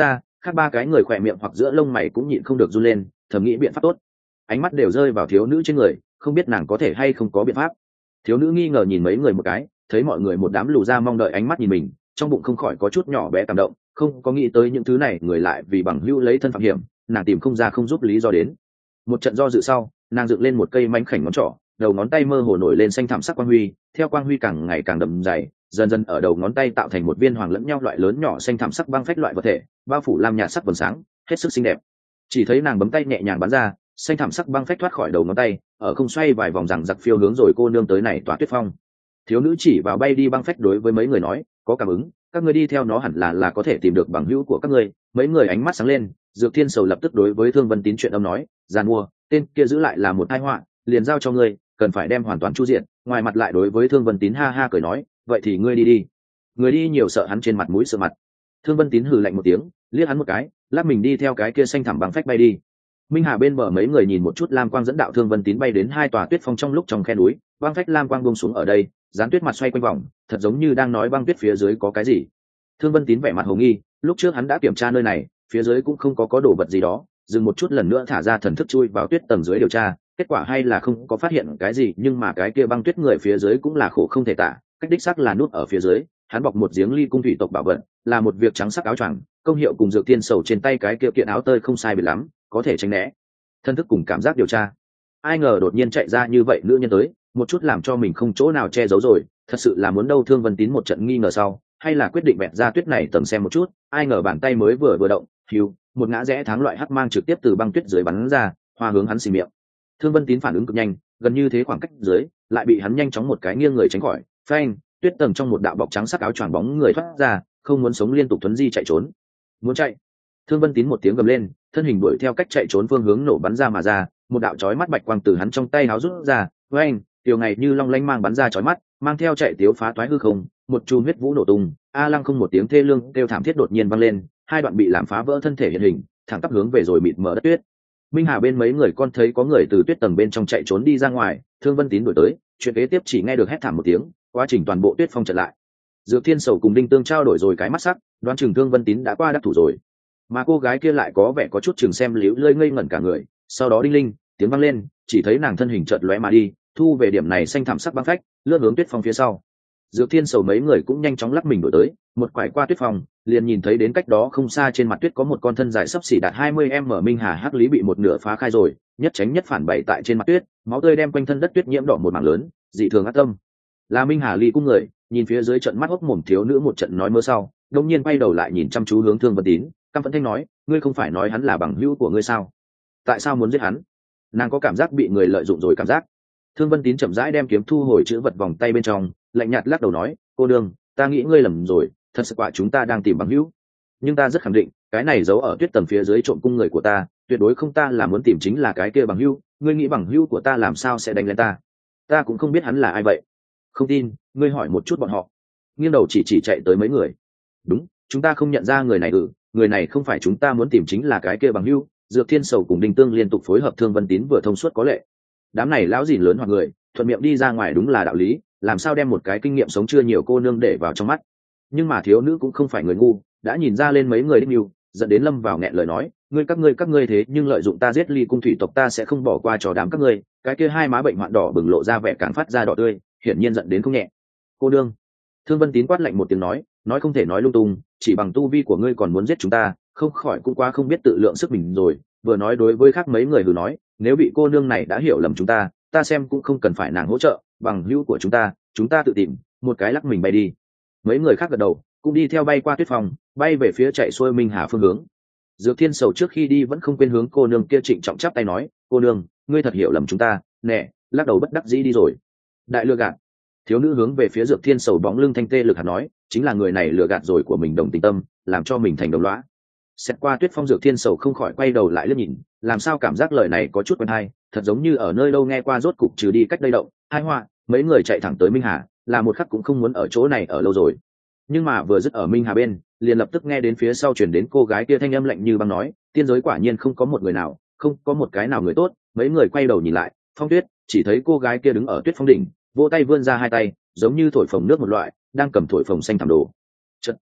khác ba cái người khỏe miệng hoặc giữa lông mày cũng nhịn không được run lên, thầm nghĩ biện pháp tốt. Ánh mắt đều rơi vào thiếu nữ trên người, không biết nàng có thể hay không có biện pháp. Thiếu nữ nghi ngờ nhìn mấy người một cái, thấy mọi người một đám lù ra mong đợi ánh mắt nhìn mình, trong bụng không khỏi có chút nhỏ bé cảm động, không có nghĩ tới những thứ này người lại vì bằng hữu lấy thân phạm hiểm, nàng tìm không ra không giúp lý do đến. Một trận do dự sau, nàng dựng lên một cây mảnh khảnh ngón trỏ, đầu ngón tay mơ hồ nổi lên xanh thẳm sắc quang huy, theo quang huy càng ngày càng đậm dày, dần dần ở đầu ngón tay tạo thành một viên hoàng lẫn nhau loại lớn nhỏ xanh thẳm sắc băng phách loại vật thể, bao phủ lam nhạt sắc vầng sáng, hết sức xinh đẹp. Chỉ thấy nàng bấm tay nhẹ nhàng bắn ra, xanh thẳm sắc băng phách thoát khỏi đầu ngón tay, ở không xoay vài vòng rằng giặc phiêu hướng rồi cô nương tới này tỏa tuyết phong. Thiếu nữ chỉ vào bay đi băng phách đối với mấy người nói, có cảm ứng, các ngươi đi theo nó hẳn là là có thể tìm được bằng hữu của các ngươi. Mấy người ánh mắt sáng lên, Dược Thiên Sầu lập tức đối với Thương Vân Tín chuyện âm nói, giàn mua, tên kia giữ lại là một tai họa, liền giao cho ngươi, cần phải đem hoàn toàn chu diện. Ngoài mặt lại đối với Thương Vân Tín ha ha cười nói, vậy thì ngươi đi đi. Người đi nhiều sợ hắn trên mặt mũi sợ mặt. Thương Vân Tín hừ lạnh một tiếng, liếc hắn một cái, lát mình đi theo cái kia xanh thẳm băng phách bay đi. Minh Hà bên bờ mấy người nhìn một chút lam quang dẫn đạo Thương Vân Tín bay đến hai tòa tuyết phong trong lúc trong khe núi, băng phách lam quang buông xuống ở đây, dán tuyết mặt xoay quanh vòng, thật giống như đang nói băng tuyết phía dưới có cái gì. Thương Vân Tín vẻ mặt hồ nghi, lúc trước hắn đã kiểm tra nơi này, phía dưới cũng không có có đồ vật gì đó, dừng một chút lần nữa thả ra thần thức chui vào tuyết tầng dưới điều tra, kết quả hay là không có phát hiện cái gì, nhưng mà cái kia băng tuyết người phía dưới cũng là khổ không thể tả, cách đích xác là nút ở phía dưới, hắn bọc một giếng ly cung thủy tộc bảo vật, là một việc trắng sắc áo choàng, công hiệu cùng Dược Tiên Sầu trên tay cái kia kiện áo tơi không sai biệt lắm, có thể tránh né. Thân thức cùng cảm giác điều tra, ai ngờ đột nhiên chạy ra như vậy nữ nhân tới, một chút làm cho mình không chỗ nào che giấu rồi, thật sự là muốn đâu. Thương Vân Tín một trận nghi ngờ sau, hay là quyết định bẹt ra tuyết này tầm xem một chút, ai ngờ bàn tay mới vừa vừa động, hiu, một ngã rẽ tháng loại hắc mang trực tiếp từ băng tuyết dưới bắn ra, hoa hướng hắn xì miệng. Thương Vân Tín phản ứng cực nhanh, gần như thế khoảng cách dưới, lại bị hắn nhanh chóng một cái nghiêng người tránh khỏi, phanh, tuyết tầng trong một đạo bọc trắng sắc áo choàng bóng người thoát ra, không muốn sống liên tục thuấn di chạy trốn. Muốn chạy. Thương Vân Tín một tiếng gầm lên, thân hình đuổi theo cách chạy trốn phương hướng nổ bắn ra mà ra, một đạo chói mắt bạch quang từ hắn trong tay háo rút ra, phanh, tiểu ngày như long lanh mang bắn ra chói mắt, mang theo chạy tiếu phá toái hư không, một chùm huyết vũ nổ tung, a lăng không một tiếng thê lương kêu thảm thiết đột nhiên vang lên, hai đoạn bị làm phá vỡ thân thể hiện hình, thẳng tắp hướng về rồi mịt mờ đất tuyết. Minh Hà bên mấy người con thấy có người từ tuyết tầng bên trong chạy trốn đi ra ngoài, Thương Vân Tín đuổi tới, chuyện kế tiếp chỉ nghe được hét thảm một tiếng, quá trình toàn bộ tuyết phong trận lại. Dược Thiên Sầu cùng Đinh Tương trao đổi rồi cái mắt sắc, đoán chừng Thương Vân Tín đã qua đắc thủ rồi, mà cô gái kia lại có vẻ có chút chừng xem liễu lơi ngây ngẩn cả người. Sau đó đinh linh tiếng vang lên, chỉ thấy nàng thân hình chợt lóe mà đi, thu về điểm này xanh thảm sắc băng phách, lướt hướng tuyết phong phía sau. Dược Thiên Sầu mấy người cũng nhanh chóng lắc mình đổi tới, một quải qua tuyết phong, liền nhìn thấy đến cách đó không xa trên mặt tuyết có một con thân dài sấp xỉ đạt hai mươi mét. Minh Hà hắc lý bị một nửa phá khai rồi, nhất tránh nhất phản bày tại trên mặt tuyết, máu tươi đem quanh thân đất tuyết nhiễm đỏ một mảng lớn, dị thường ác tâm. Là Minh Hà ly cung người, nhìn phía dưới trận mắt hốc mồm thiếu nữ một trận nói mơ sau, đột nhiên quay đầu lại nhìn chăm chú hướng Thương Vân Tín, căm phẫn thanh nói, ngươi không phải nói hắn là bằng hữu của ngươi sao? Tại sao muốn giết hắn? Nàng có cảm giác bị người lợi dụng rồi cảm giác. Thương Vân Tín chậm rãi đem kiếm thu hồi chữ vật vòng tay bên trong, lạnh nhạt lắc đầu nói, cô đương, ta nghĩ ngươi lầm rồi, thật sự quả chúng ta đang tìm bằng hữu, nhưng ta rất khẳng định, cái này giấu ở tuyết tầng phía dưới trộm cung người của ta, tuyệt đối không ta là muốn tìm chính là cái kia bằng hữu. Ngươi nghĩ bằng hữu của ta làm sao sẽ đánh lên ta? Ta cũng không biết hắn là ai vậy. Không tin, ngươi hỏi một chút bọn họ. Nghiêng đầu chỉ chỉ chạy tới mấy người. Đúng, chúng ta không nhận ra người này. Ừ, người này không phải chúng ta muốn tìm chính là cái kia bằng hữu. Dược Thiên Sầu cùng Đinh Tương liên tục phối hợp, Thương Vân Tín vừa thông suốt có lệ. Đám này lão gìn lớn hoặc người thuận miệng đi ra ngoài đúng là đạo lý, làm sao đem một cái kinh nghiệm sống chưa nhiều cô nương để vào trong mắt. Nhưng mà thiếu nữ cũng không phải người ngu, đã nhìn ra lên mấy người đích mưu, dẫn đến lâm vào nghẹn lời nói, ngươi các ngươi các ngươi thế nhưng lợi dụng ta giết ly cung thủy tộc, ta sẽ không bỏ qua trò đám các ngươi. Cái kia hai má bệnh hoạn đỏ bừng lộ ra vẻ càng phát ra đỏ tươi, hiển nhiên giận đến không nhẹ. Cô nương. Thương Vân Tín quát lạnh một tiếng nói, nói không thể nói lung tung, chỉ bằng tu vi của ngươi còn muốn giết chúng ta, không khỏi cũng quá không biết tự lượng sức mình rồi. Vừa nói đối với khác mấy người hừ nói, nếu bị cô nương này đã hiểu lầm chúng ta, ta xem cũng không cần phải nàng hỗ trợ, bằng hữu của chúng ta, chúng ta tự tìm, một cái lắc mình bay đi. Mấy người khác gật đầu, cũng đi theo bay qua tuyết phòng, bay về phía chạy xuôi Minh Hà phương hướng. Dược Thiên Sầu trước khi đi vẫn không quên hướng cô nương kia trịnh trọng chắp tay nói, cô nương, ngươi thật hiểu lầm chúng ta, nè, lắc đầu bất đắc dĩ đi rồi. Đại lừa gạt. Thiếu nữ hướng về phía Dược Thiên Sầu bóng lưng thanh tê lực hạt nói, chính là người này lừa gạt rồi của mình đồng tình tâm, làm cho mình thành đồng lõa. Xét qua tuyết phong, Dược Thiên Sầu không khỏi quay đầu lại liếc nhìn, làm sao cảm giác lời này có chút quen hay, thật giống như ở nơi đâu nghe qua, rốt cục trừ đi cách đây động hai hoa, mấy người chạy thẳng tới Minh Hà, là một khắc cũng không muốn ở chỗ này ở lâu rồi. Nhưng mà vừa dứt ở Minh Hà bên, liền lập tức nghe đến phía sau truyền đến cô gái kia thanh âm lạnh như băng nói, tiên giới quả nhiên không có một người nào, không có một cái nào người tốt. Mấy người quay đầu nhìn lại, phong tuyết, chỉ thấy cô gái kia đứng ở tuyết phong đỉnh, vỗ tay vươn ra hai tay, giống như thổi phồng nước một loại, đang cầm thổi phồng xanh thảm đồ. Chật,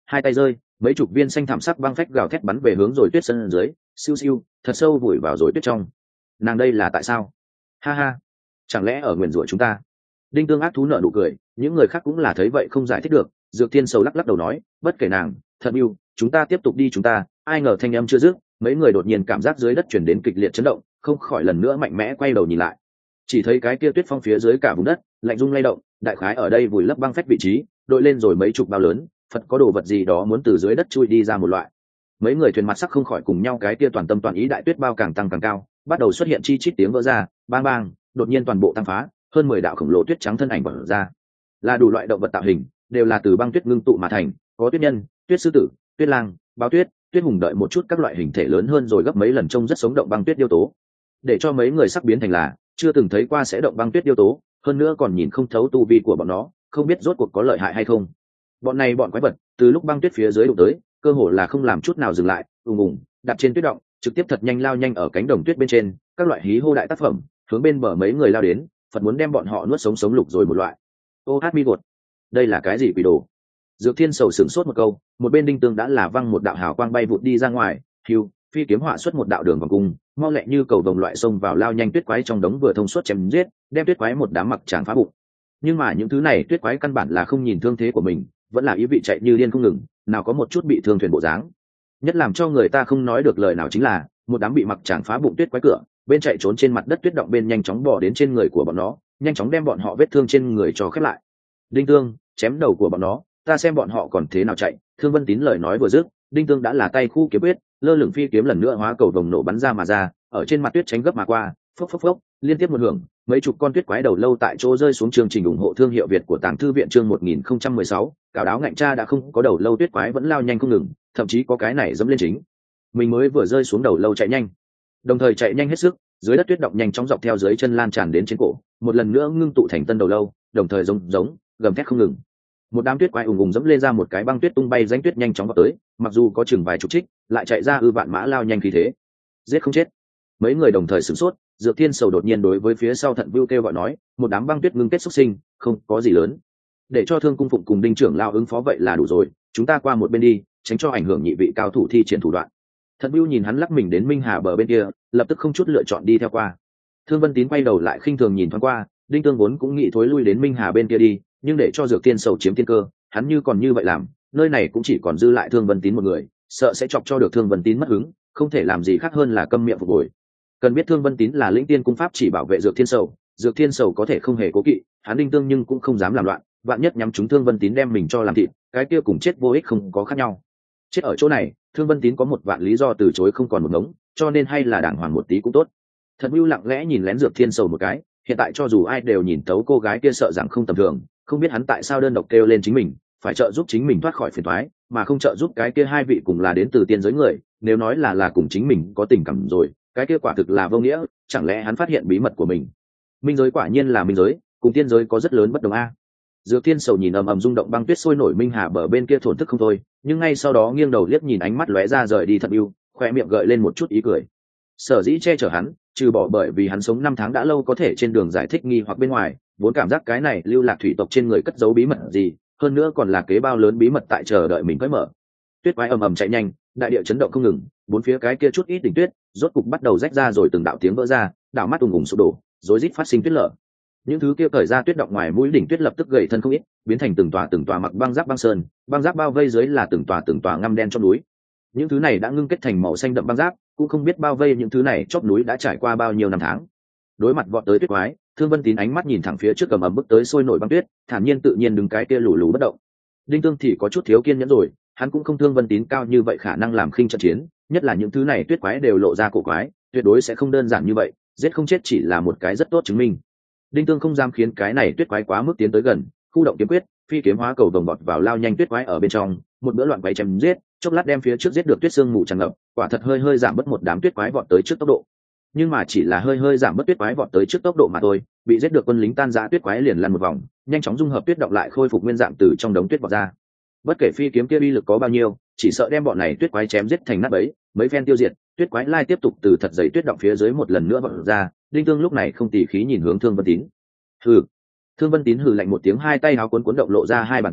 hai tay rơi, mấy chục viên xanh thảm sắc băng phách gào thét bắn về hướng rồi tuyết sân dưới, siêu siêu thật sâu vùi vào rồi tuyết trong. Nàng đây là tại sao? Ha ha, chẳng lẽ ở nguyền rủa chúng ta? Đinh Tương ác thú nở nụ cười, những người khác cũng là thấy vậy không giải thích được. Dược Thiên Sầu lắc lắc đầu nói, bất kể nàng, thật yêu, chúng ta tiếp tục đi chúng ta. Ai ngờ thanh âm chưa dứt, mấy người đột nhiên cảm giác dưới đất chuyển đến kịch liệt chấn động, không khỏi lần nữa mạnh mẽ quay đầu nhìn lại. Chỉ thấy cái kia tuyết phong phía dưới cả vùng đất lạnh rung lay động, đại khái ở đây vùi lấp băng phách vị trí, đội lên rồi mấy chục bao lớn, phật có đồ vật gì đó muốn từ dưới đất chui đi ra một loại. Mấy người thuyền mặt sắc không khỏi cùng nhau cái kia toàn tâm toàn ý đại tuyết bao càng tăng càng cao, bắt đầu xuất hiện chi chít tiếng vỡ ra, bang bang, đột nhiên toàn bộ tăng phá, hơn mười đạo khổng lồ tuyết trắng thân ảnh bật ra, là đủ loại động vật tạo hình, đều là từ băng tuyết ngưng tụ mà thành, có tuyết nhân, tuyết sư tử, tuyết lang, báo tuyết, tuyết hùng đợi một chút các loại hình thể lớn hơn rồi gấp mấy lần trông rất sống động băng tuyết điêu tố, để cho mấy người sắc biến thành là chưa từng thấy qua sẽ động băng tuyết điêu tố, hơn nữa còn nhìn không thấu tu vi của bọn nó, không biết rốt cuộc có lợi hại hay không. Bọn này bọn quái vật từ lúc băng tuyết phía dưới đụng tới, cơ hồ là không làm chút nào dừng lại, ùng ùng đặt trên tuyết động, trực tiếp thật nhanh lao nhanh ở cánh đồng tuyết bên trên, các loại hí hô đại tác phẩm hướng bên bờ mấy người lao đến, phật muốn đem bọn họ nuốt sống sống lục rồi một loại. Ô hát mi gột, đây là cái gì quỷ đồ? Dược Thiên Sầu sửng sốt một câu, một bên Đinh Tương đã là văng một đạo hào quang bay vụt đi ra ngoài, hưu phi kiếm họa xuất một đạo đường vòng cung, mau lẹ như cầu vồng loại xông vào lao nhanh tuyết quái trong đống vừa thông suốt chém giết, đem tuyết quái một đám mặc tràng phá bụng. Nhưng mà những thứ này tuyết quái căn bản là không nhìn thương thế của mình, vẫn là ý vị chạy như điên không ngừng, nào có một chút bị thương thuyền bộ dáng. Nhất làm cho người ta không nói được lời nào chính là một đám bị mặc tràng phá bụng tuyết quái cửa bên chạy trốn trên mặt đất tuyết động bên nhanh chóng bò đến trên người của bọn nó, nhanh chóng đem bọn họ vết thương trên người cho khép lại. Đinh Tương, chém đầu của bọn nó, ta xem bọn họ còn thế nào chạy. Thương Vân Tín lời nói vừa dứt, Đinh Tương đã là tay khu kiếm quyết, lơ lửng phi kiếm lần nữa hóa cầu vồng nổ bắn ra mà ra, ở trên mặt tuyết tránh gấp mà qua, phốc phốc phốc, liên tiếp một hưởng, mấy chục con tuyết quái đầu lâu tại chỗ rơi xuống. Chương trình ủng hộ thương hiệu Việt của Tàng Thư viện chương một nghìn không trăm mười sáu, cào đáo ngạnh cha đã không có đầu lâu tuyết quái vẫn lao nhanh không ngừng, thậm chí có cái này dẫm lên chính mình mới vừa rơi xuống đầu lâu chạy nhanh, đồng thời chạy nhanh hết sức, dưới đất tuyết động nhanh chóng dọc theo dưới chân lan tràn đến trên cổ, một lần nữa ngưng tụ thành tân đầu lâu, đồng thời giống giống gầm thét không ngừng. Một đám tuyết quái ùng ùng dẫm lên ra một cái băng tuyết tung bay rãnh tuyết nhanh chóng vào tới, mặc dù có chừng vài chục trích, lại chạy ra ư vạn mã lao nhanh khí thế, giết không chết. Mấy người đồng thời sửng sốt, Dược Thiên Sầu đột nhiên đối với phía sau Thận Vưu kêu gọi nói, một đám băng tuyết ngưng kết xuất sinh, không có gì lớn, để cho Thương Cung Phụng cùng Đinh trưởng lao ứng phó vậy là đủ rồi, chúng ta qua một bên đi, tránh cho ảnh hưởng nhị vị cao thủ thi triển thủ đoạn. Thận Vưu nhìn hắn lắc mình đến Minh Hà bờ bên kia, lập tức không chút lựa chọn đi theo qua. Thương Vân Tín quay đầu lại khinh thường nhìn thoáng qua, Đinh Tương vốn cũng nghĩ thối lui đến Minh Hà bên kia đi, nhưng để cho Dược Thiên Sầu chiếm tiên cơ, hắn như còn như vậy làm, nơi này cũng chỉ còn dư lại Thương Vân Tín một người, sợ sẽ chọc cho được Thương Vân Tín mất hứng, không thể làm gì khác hơn là câm miệng phục hồi. Cần biết Thương Vân Tín là lĩnh tiên cung pháp chỉ bảo vệ Dược Thiên Sầu, Dược Thiên Sầu có thể không hề cố kỵ, hắn Đinh Tương nhưng cũng không dám làm loạn, vạn nhất nhắm chúng Thương Vân Tín đem mình cho làm thịt, cái kia cùng chết vô ích không có khác nhau. Chết ở chỗ này, Thương Vân Tín có một vạn lý do từ chối không còn một ngống, cho nên hay là đàng hoàng một tí cũng tốt. Thật Vưu lặng lẽ nhìn lén Dược Thiên Sầu một cái, hiện tại cho dù ai đều nhìn tấu cô gái kia sợ rằng không tầm thường, không biết hắn tại sao đơn độc kêu lên chính mình, phải trợ giúp chính mình thoát khỏi phiền toái, mà không trợ giúp cái kia hai vị cùng là đến từ tiên giới người, nếu nói là là cùng chính mình có tình cảm rồi, cái kia quả thực là vô nghĩa, chẳng lẽ hắn phát hiện bí mật của mình. Minh giới quả nhiên là minh giới, cùng tiên giới có rất lớn bất đồng a. Dược Thiên Sầu nhìn ầm ầm rung động băng tuyết sôi nổi Minh Hà bờ bên kia thổn thức không thôi, nhưng ngay sau đó nghiêng đầu liếc nhìn ánh mắt lóe ra rời đi Thật Vưu, khoe miệng gợi lên một chút ý cười. Sở dĩ che chở hắn, trừ bỏ bởi vì hắn sống năm tháng đã lâu có thể trên đường giải thích nghi hoặc bên ngoài, vốn cảm giác cái này lưu lạc thủy tộc trên người cất giấu bí mật gì, hơn nữa còn là kế bao lớn bí mật tại chờ đợi mình cởi mở. Tuyết quái ầm ầm chạy nhanh, đại địa chấn động không ngừng, bốn phía cái kia chút ít đỉnh tuyết, rốt cục bắt đầu rách ra rồi từng đạo tiếng vỡ ra, đảo mắt ùng ùng sụp đổ, rối rít phát sinh tuyết lở. Những thứ kia cởi ra tuyết động ngoài mũi đỉnh tuyết lập tức gầy thân không ít, biến thành từng tòa từng tòa mặc băng giáp băng sơn, băng giáp bao vây dưới là từng tòa từng tòa ngăm đen trong núi. Những thứ này đã ngưng kết thành màu xanh đậm băng giáp, cũng không biết bao vây những thứ này chóp núi đã trải qua bao nhiêu năm tháng. Đối mặt vọt tới tuyết quái, Thương Vân Tín ánh mắt nhìn thẳng phía trước cầm ầm bước tới sôi nổi băng tuyết, thản nhiên tự nhiên đứng cái kia lù lù bất động. Đinh Tương thì có chút thiếu kiên nhẫn rồi, hắn cũng không Thương Vân Tín cao như vậy khả năng làm khinh trận chiến, nhất là những thứ này tuyết quái đều lộ ra cổ quái, tuyệt đối sẽ không đơn giản như vậy, giết không chết chỉ là một cái rất tốt chứng minh. Đinh Tương không dám khiến cái này tuyết quái quá mức tiến tới gần, khu động kiếm quyết, phi kiếm hóa cầu vồng bọt vào lao nhanh tuyết quái ở bên trong, một bữa loạn quái chém giết, chốc lát đem phía trước giết được tuyết sương mù tràn ngập, quả thật hơi hơi giảm bớt một đám tuyết quái vọt tới trước tốc độ. Nhưng mà chỉ là hơi hơi giảm bớt tuyết quái vọt tới trước tốc độ mà thôi, bị giết được quân lính tan rã tuyết quái liền lăn một vòng, nhanh chóng dung hợp tuyết động lại khôi phục nguyên dạng từ trong đống tuyết vọt ra. Bất kể phi kiếm kia uy lực có bao nhiêu, chỉ sợ đem bọn này tuyết quái chém giết thành nát bấy, mấy phen tiêu diệt, tuyết quái lai tiếp tục từ thật dày tuyết động phía dưới một lần nữa vọt ra. Đinh Tương lúc này không tỉ khí nhìn hướng Thương Vân Tín. Hừ. Thương Vân Tín hừ lạnh một tiếng, hai tay áo cuốn cuốn động lộ ra hai bàn tay,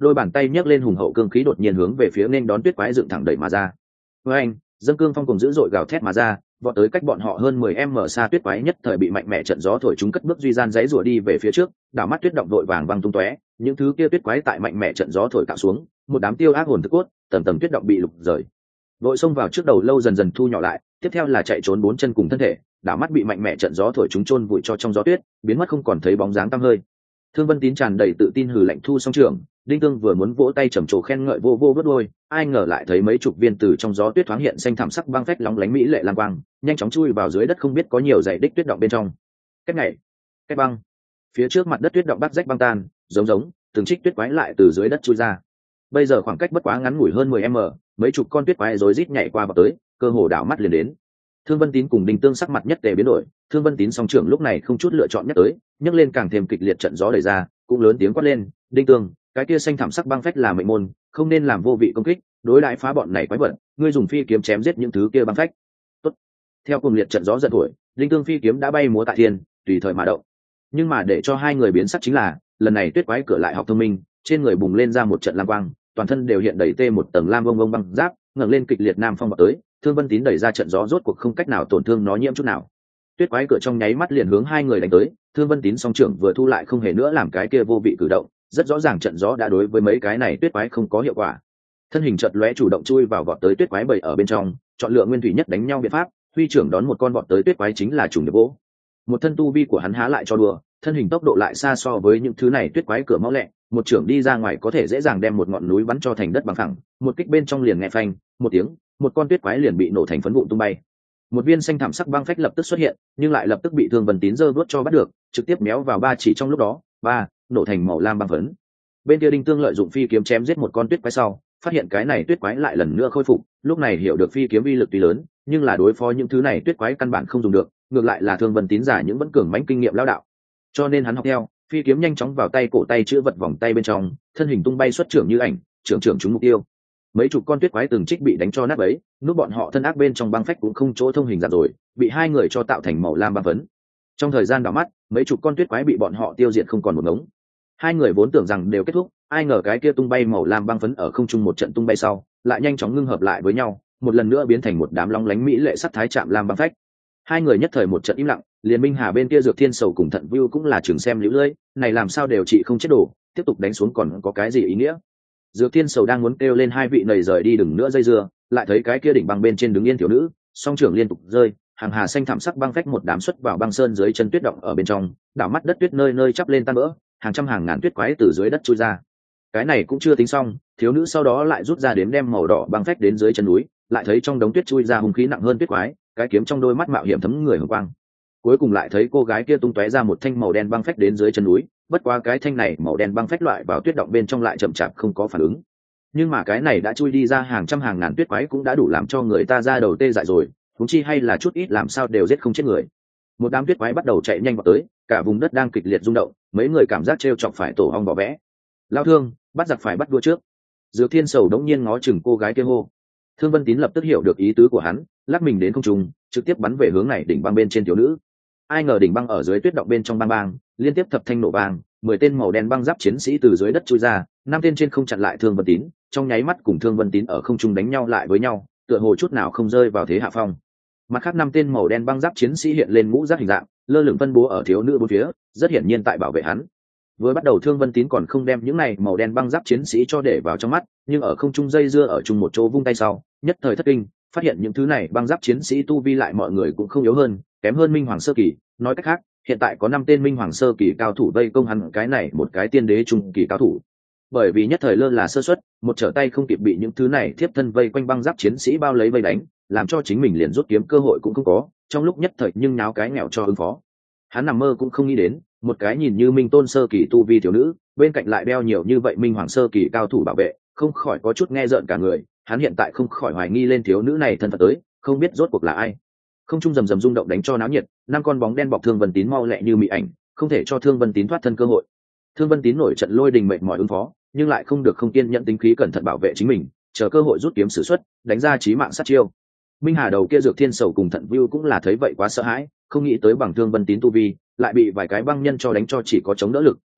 đôi bàn tay nhấc lên hùng hậu cương khí đột nhiên hướng về phía nên đón tuyết quái dựng thẳng đẩy mà ra. Với anh, dâng cương phong cùng dữ dội gào thét mà ra, vọt tới cách bọn họ hơn mười mét xa tuyết quái nhất thời bị mạnh mẽ trận gió thổi chúng cất bước duy gian giãy rủa đi về phía trước, đảo mắt tuyết động đội vàng văng tung tóe, những thứ kia tuyết quái tại mạnh mẽ trận gió thổi cạo xuống, một đám tiêu ác hồn thức cốt, tầm tầm tuyết động bị lục rời. Đội xông vào trước đầu lâu dần dần thu nhỏ lại, tiếp theo là chạy trốn bốn chân cùng thân thể, đảo mắt bị mạnh mẽ trận gió thổi chúng chôn vùi cho trong gió tuyết, biến mất không còn thấy bóng dáng tăm hơi. Thương Vân Tín tràn đầy tự tin hừ lạnh thu song trường, Đinh Tương vừa muốn vỗ tay trầm trồ khen ngợi vô vô vớt đôi, ai ngờ lại thấy mấy chục viên từ trong gió tuyết thoáng hiện xanh thảm sắc băng phách lóng lánh mỹ lệ lang quang, nhanh chóng chui vào dưới đất không biết có nhiều dày đích tuyết động bên trong. Cách này, cách băng, phía trước mặt đất tuyết động bắt rách băng tan, giống giống, từng trích tuyết quái lại từ dưới đất chui ra. Bây giờ khoảng cách bất quá ngắn ngủi hơn mười mét, mấy chục con tuyết quái rối rít nhảy qua vào tới, cơ hồ đảo mắt liền đến. Thương Vân Tín cùng Đinh Tương sắc mặt nhất tề biến đổi, Thương Vân Tín song trưởng lúc này không chút lựa chọn nhắc tới, nhấc lên càng thêm kịch liệt trận gió đẩy ra, cũng lớn tiếng quát lên, "Đinh Tương, cái kia xanh thảm sắc băng phách là mệnh môn, không nên làm vô vị công kích, đối đãi phá bọn này quái vật, ngươi dùng phi kiếm chém giết những thứ kia băng phách." Tốt. Theo cùng liệt trận gió giật thổi, Đinh Tương phi kiếm đã bay múa tại thiên, tùy thời mà động. Nhưng mà để cho hai người biến sắc chính là, lần này tuyết quái cửa lại học thông minh, trên người bùng lên ra một trận lam quang, toàn thân đều hiện đầy tê một tầng lam vông vông băng giáp, ngẩng lên kịch liệt nam phong bọc tới. Thương Vân Tín đẩy ra trận gió rốt cuộc không cách nào tổn thương nó nhiễm chút nào. Tuyết quái cửa trong nháy mắt liền hướng hai người đánh tới, Thương Vân Tín song trưởng vừa thu lại không hề nữa làm cái kia vô vị cử động, rất rõ ràng trận gió đã đối với mấy cái này tuyết quái không có hiệu quả. Thân hình chợt lóe chủ động chui vào vọt tới tuyết quái bầy ở bên trong, chọn lựa nguyên thủy nhất đánh nhau biện pháp, huy trưởng đón một con vọt tới tuyết quái chính là trùng điệp vỗ. Một thân tu vi của hắn há lại cho đùa, thân hình tốc độ lại xa so với những thứ này tuyết quái cửa mau lẹ, một trưởng đi ra ngoài có thể dễ dàng đem một ngọn núi bắn cho thành đất bằng phẳng, một kích bên trong liền nghe phanh, một tiếng, một con tuyết quái liền bị nổ thành phấn vụn tung bay. Một viên xanh thảm sắc băng phách lập tức xuất hiện, nhưng lại lập tức bị Thương Vân Tín giơ vuốt cho bắt được, trực tiếp méo vào ba chỉ trong lúc đó, ba, nổ thành màu lam băng phấn. Bên kia Đinh Tương lợi dụng phi kiếm chém giết một con tuyết quái sau, phát hiện cái này tuyết quái lại lần nữa khôi phục, lúc này hiểu được phi kiếm uy lực tuy lớn, nhưng là đối phó những thứ này tuyết quái căn bản không dùng được, ngược lại là Thương Vân Tín giả những vẫn cường mãnh kinh nghiệm lão đạo. Cho nên hắn học theo, phi kiếm nhanh chóng vào tay cổ tay chữ vật vòng tay bên trong, thân hình tung bay xuất trưởng như ảnh, trưởng trưởng trúng mục tiêu. Mấy chục con tuyết quái từng trích bị đánh cho nát bấy, núp bọn họ thân ác bên trong băng phách cũng không chỗ thông hình dạng rồi, bị hai người cho tạo thành màu lam băng phấn. Trong thời gian đảo mắt, mấy chục con tuyết quái bị bọn họ tiêu diệt không còn một ngống. Hai người vốn tưởng rằng đều kết thúc, ai ngờ cái kia tung bay màu lam băng phấn ở không trung một trận tung bay sau, lại nhanh chóng ngưng hợp lại với nhau, một lần nữa biến thành một đám long lánh mỹ lệ sắt thái chạm lam băng phách. Hai người nhất thời một trận im lặng, liền Minh Hà bên kia Dược Thiên Sầu cùng Thận Vưu cũng là trường xem liễu lưỡi, này làm sao đều trị không chết đổ, tiếp tục đánh xuống còn có cái gì ý nghĩa? Dược Thiên Sầu đang muốn kêu lên hai vị nầy rời đi đừng nữa dây dưa, lại thấy cái kia đỉnh băng bên trên đứng yên thiếu nữ, song trưởng liên tục rơi, hàng hà xanh thảm sắc băng phách một đám xuất vào băng sơn dưới chân tuyết động ở bên trong, đảo mắt đất tuyết nơi nơi chắp lên tan vỡ, hàng trăm hàng ngàn tuyết quái từ dưới đất chui ra. Cái này cũng chưa tính xong, thiếu nữ sau đó lại rút ra đếm đem màu đỏ băng phách đến dưới chân núi, lại thấy trong đống tuyết chui ra hung khí nặng hơn tuyết quái, cái kiếm trong đôi mắt mạo hiểm thấm người hồng quang. Cuối cùng lại thấy cô gái kia tung tóe ra một thanh màu đen băng phách đến dưới chân núi, bất quá cái thanh này màu đen băng phách loại vào tuyết động bên trong lại chậm chạp không có phản ứng. Nhưng mà cái này đã chui đi ra hàng trăm hàng ngàn tuyết quái cũng đã đủ làm cho người ta ra đầu tê dại rồi, huống chi hay là chút ít làm sao đều giết không chết người. Một đám tuyết quái bắt đầu chạy nhanh vào tới, cả vùng đất đang kịch liệt rung động, mấy người cảm giác trêu chọc phải tổ ong vỏ vẽ. Lao Thương, bắt giặc phải bắt đua trước. Dược Thiên Sầu đống nhiên ngó chừng cô gái kia hô. Thương Vân Tín lập tức hiểu được ý tứ của hắn, lắc mình đến không trung, trực tiếp bắn về hướng này đỉnh băng bên trên thiếu nữ. Ai ngờ đỉnh băng ở dưới tuyết động bên trong băng băng, liên tiếp thập thanh nổ vang, mười tên màu đen băng giáp chiến sĩ từ dưới đất chui ra, năm tên trên không chặn lại Thương Vân Tín, trong nháy mắt cùng Thương Vân Tín ở không trung đánh nhau lại với nhau, tựa hồ chút nào không rơi vào thế hạ phong. Mặt khác năm tên màu đen băng giáp chiến sĩ hiện lên mũ giáp hình dạng, lơ lửng phân bố ở thiếu nữ bốn phía, rất hiển nhiên tại bảo vệ hắn. Vừa bắt đầu Thương Vân Tín còn không đem những này màu đen băng giáp chiến sĩ cho để vào trong mắt, nhưng ở không trung dây dưa ở chung một chỗ vung tay sau, nhất thời thất kinh, phát hiện những thứ này băng giáp chiến sĩ tu vi lại mọi người cũng không yếu hơn, kém hơn Minh Hoàng sơ kỳ, nói cách khác, hiện tại có năm tên Minh Hoàng sơ kỳ cao thủ vây công hắn cái này một cái tiên đế trung kỳ cao thủ. Bởi vì nhất thời lơ là sơ suất, một trở tay không kịp bị những thứ này thiếp thân vây quanh băng giáp chiến sĩ bao lấy vây đánh, làm cho chính mình liền rút kiếm cơ hội cũng không có, trong lúc nhất thời nhưng náo cái nghèo cho ứng phó. Hắn nằm mơ cũng không nghĩ đến, một cái nhìn như Minh Tôn sơ kỳ tu vi thiếu nữ, bên cạnh lại đeo nhiều như vậy Minh Hoàng sơ kỳ cao thủ bảo vệ, không khỏi có chút nghe rợn cả người. Hắn hiện tại không khỏi hoài nghi lên thiếu nữ này thân phận tới, không biết rốt cuộc là ai. Không trung rầm rầm rung động đánh cho náo nhiệt, năm con bóng đen bọc Thương Vân Tín mau lẹ như mị ảnh, không thể cho Thương Vân Tín thoát thân cơ hội. Thương Vân Tín nổi trận lôi đình mệt mỏi ứng phó, nhưng lại không được không kiên nhẫn tính khí cẩn thận bảo vệ chính mình, chờ cơ hội rút kiếm sử xuất, đánh ra chí mạng sát chiêu. Minh Hà đầu kia Dược Thiên Sầu cùng Thận Vưu cũng là thấy vậy quá sợ hãi, không nghĩ tới bằng Thương Vân Tín tu vi, lại bị vài cái băng nhân cho đánh cho chỉ có chống đỡ lực,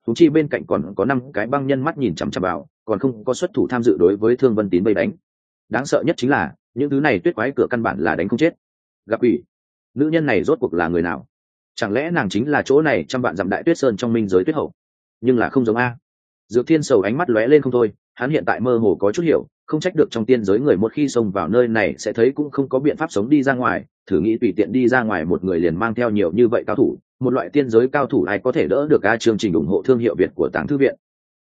thú chi bên cạnh còn có năm cái băng nhân mắt nhìn chằm chằm vào, còn không có xuất thủ tham dự đối với Thương Vân Tín vây đánh. Đáng sợ nhất chính là những thứ này tuyết quái cửa căn bản là đánh không chết. Gặp ủy, nữ nhân này rốt cuộc là người nào? Chẳng lẽ nàng chính là chỗ này trăm vạn dặm đại tuyết sơn trong minh giới tuyết hậu? Nhưng là không giống a. Dược Thiên Sầu ánh mắt lóe lên không thôi, hắn hiện tại mơ hồ có chút hiểu, không trách được trong tiên giới người một khi xông vào nơi này sẽ thấy cũng không có biện pháp sống đi ra ngoài, thử nghĩ tùy tiện đi ra ngoài một người liền mang theo nhiều như vậy cao thủ, một loại tiên giới cao thủ ai có thể đỡ được a. Chương trình ủng hộ thương hiệu Việt của Táng Thư viện,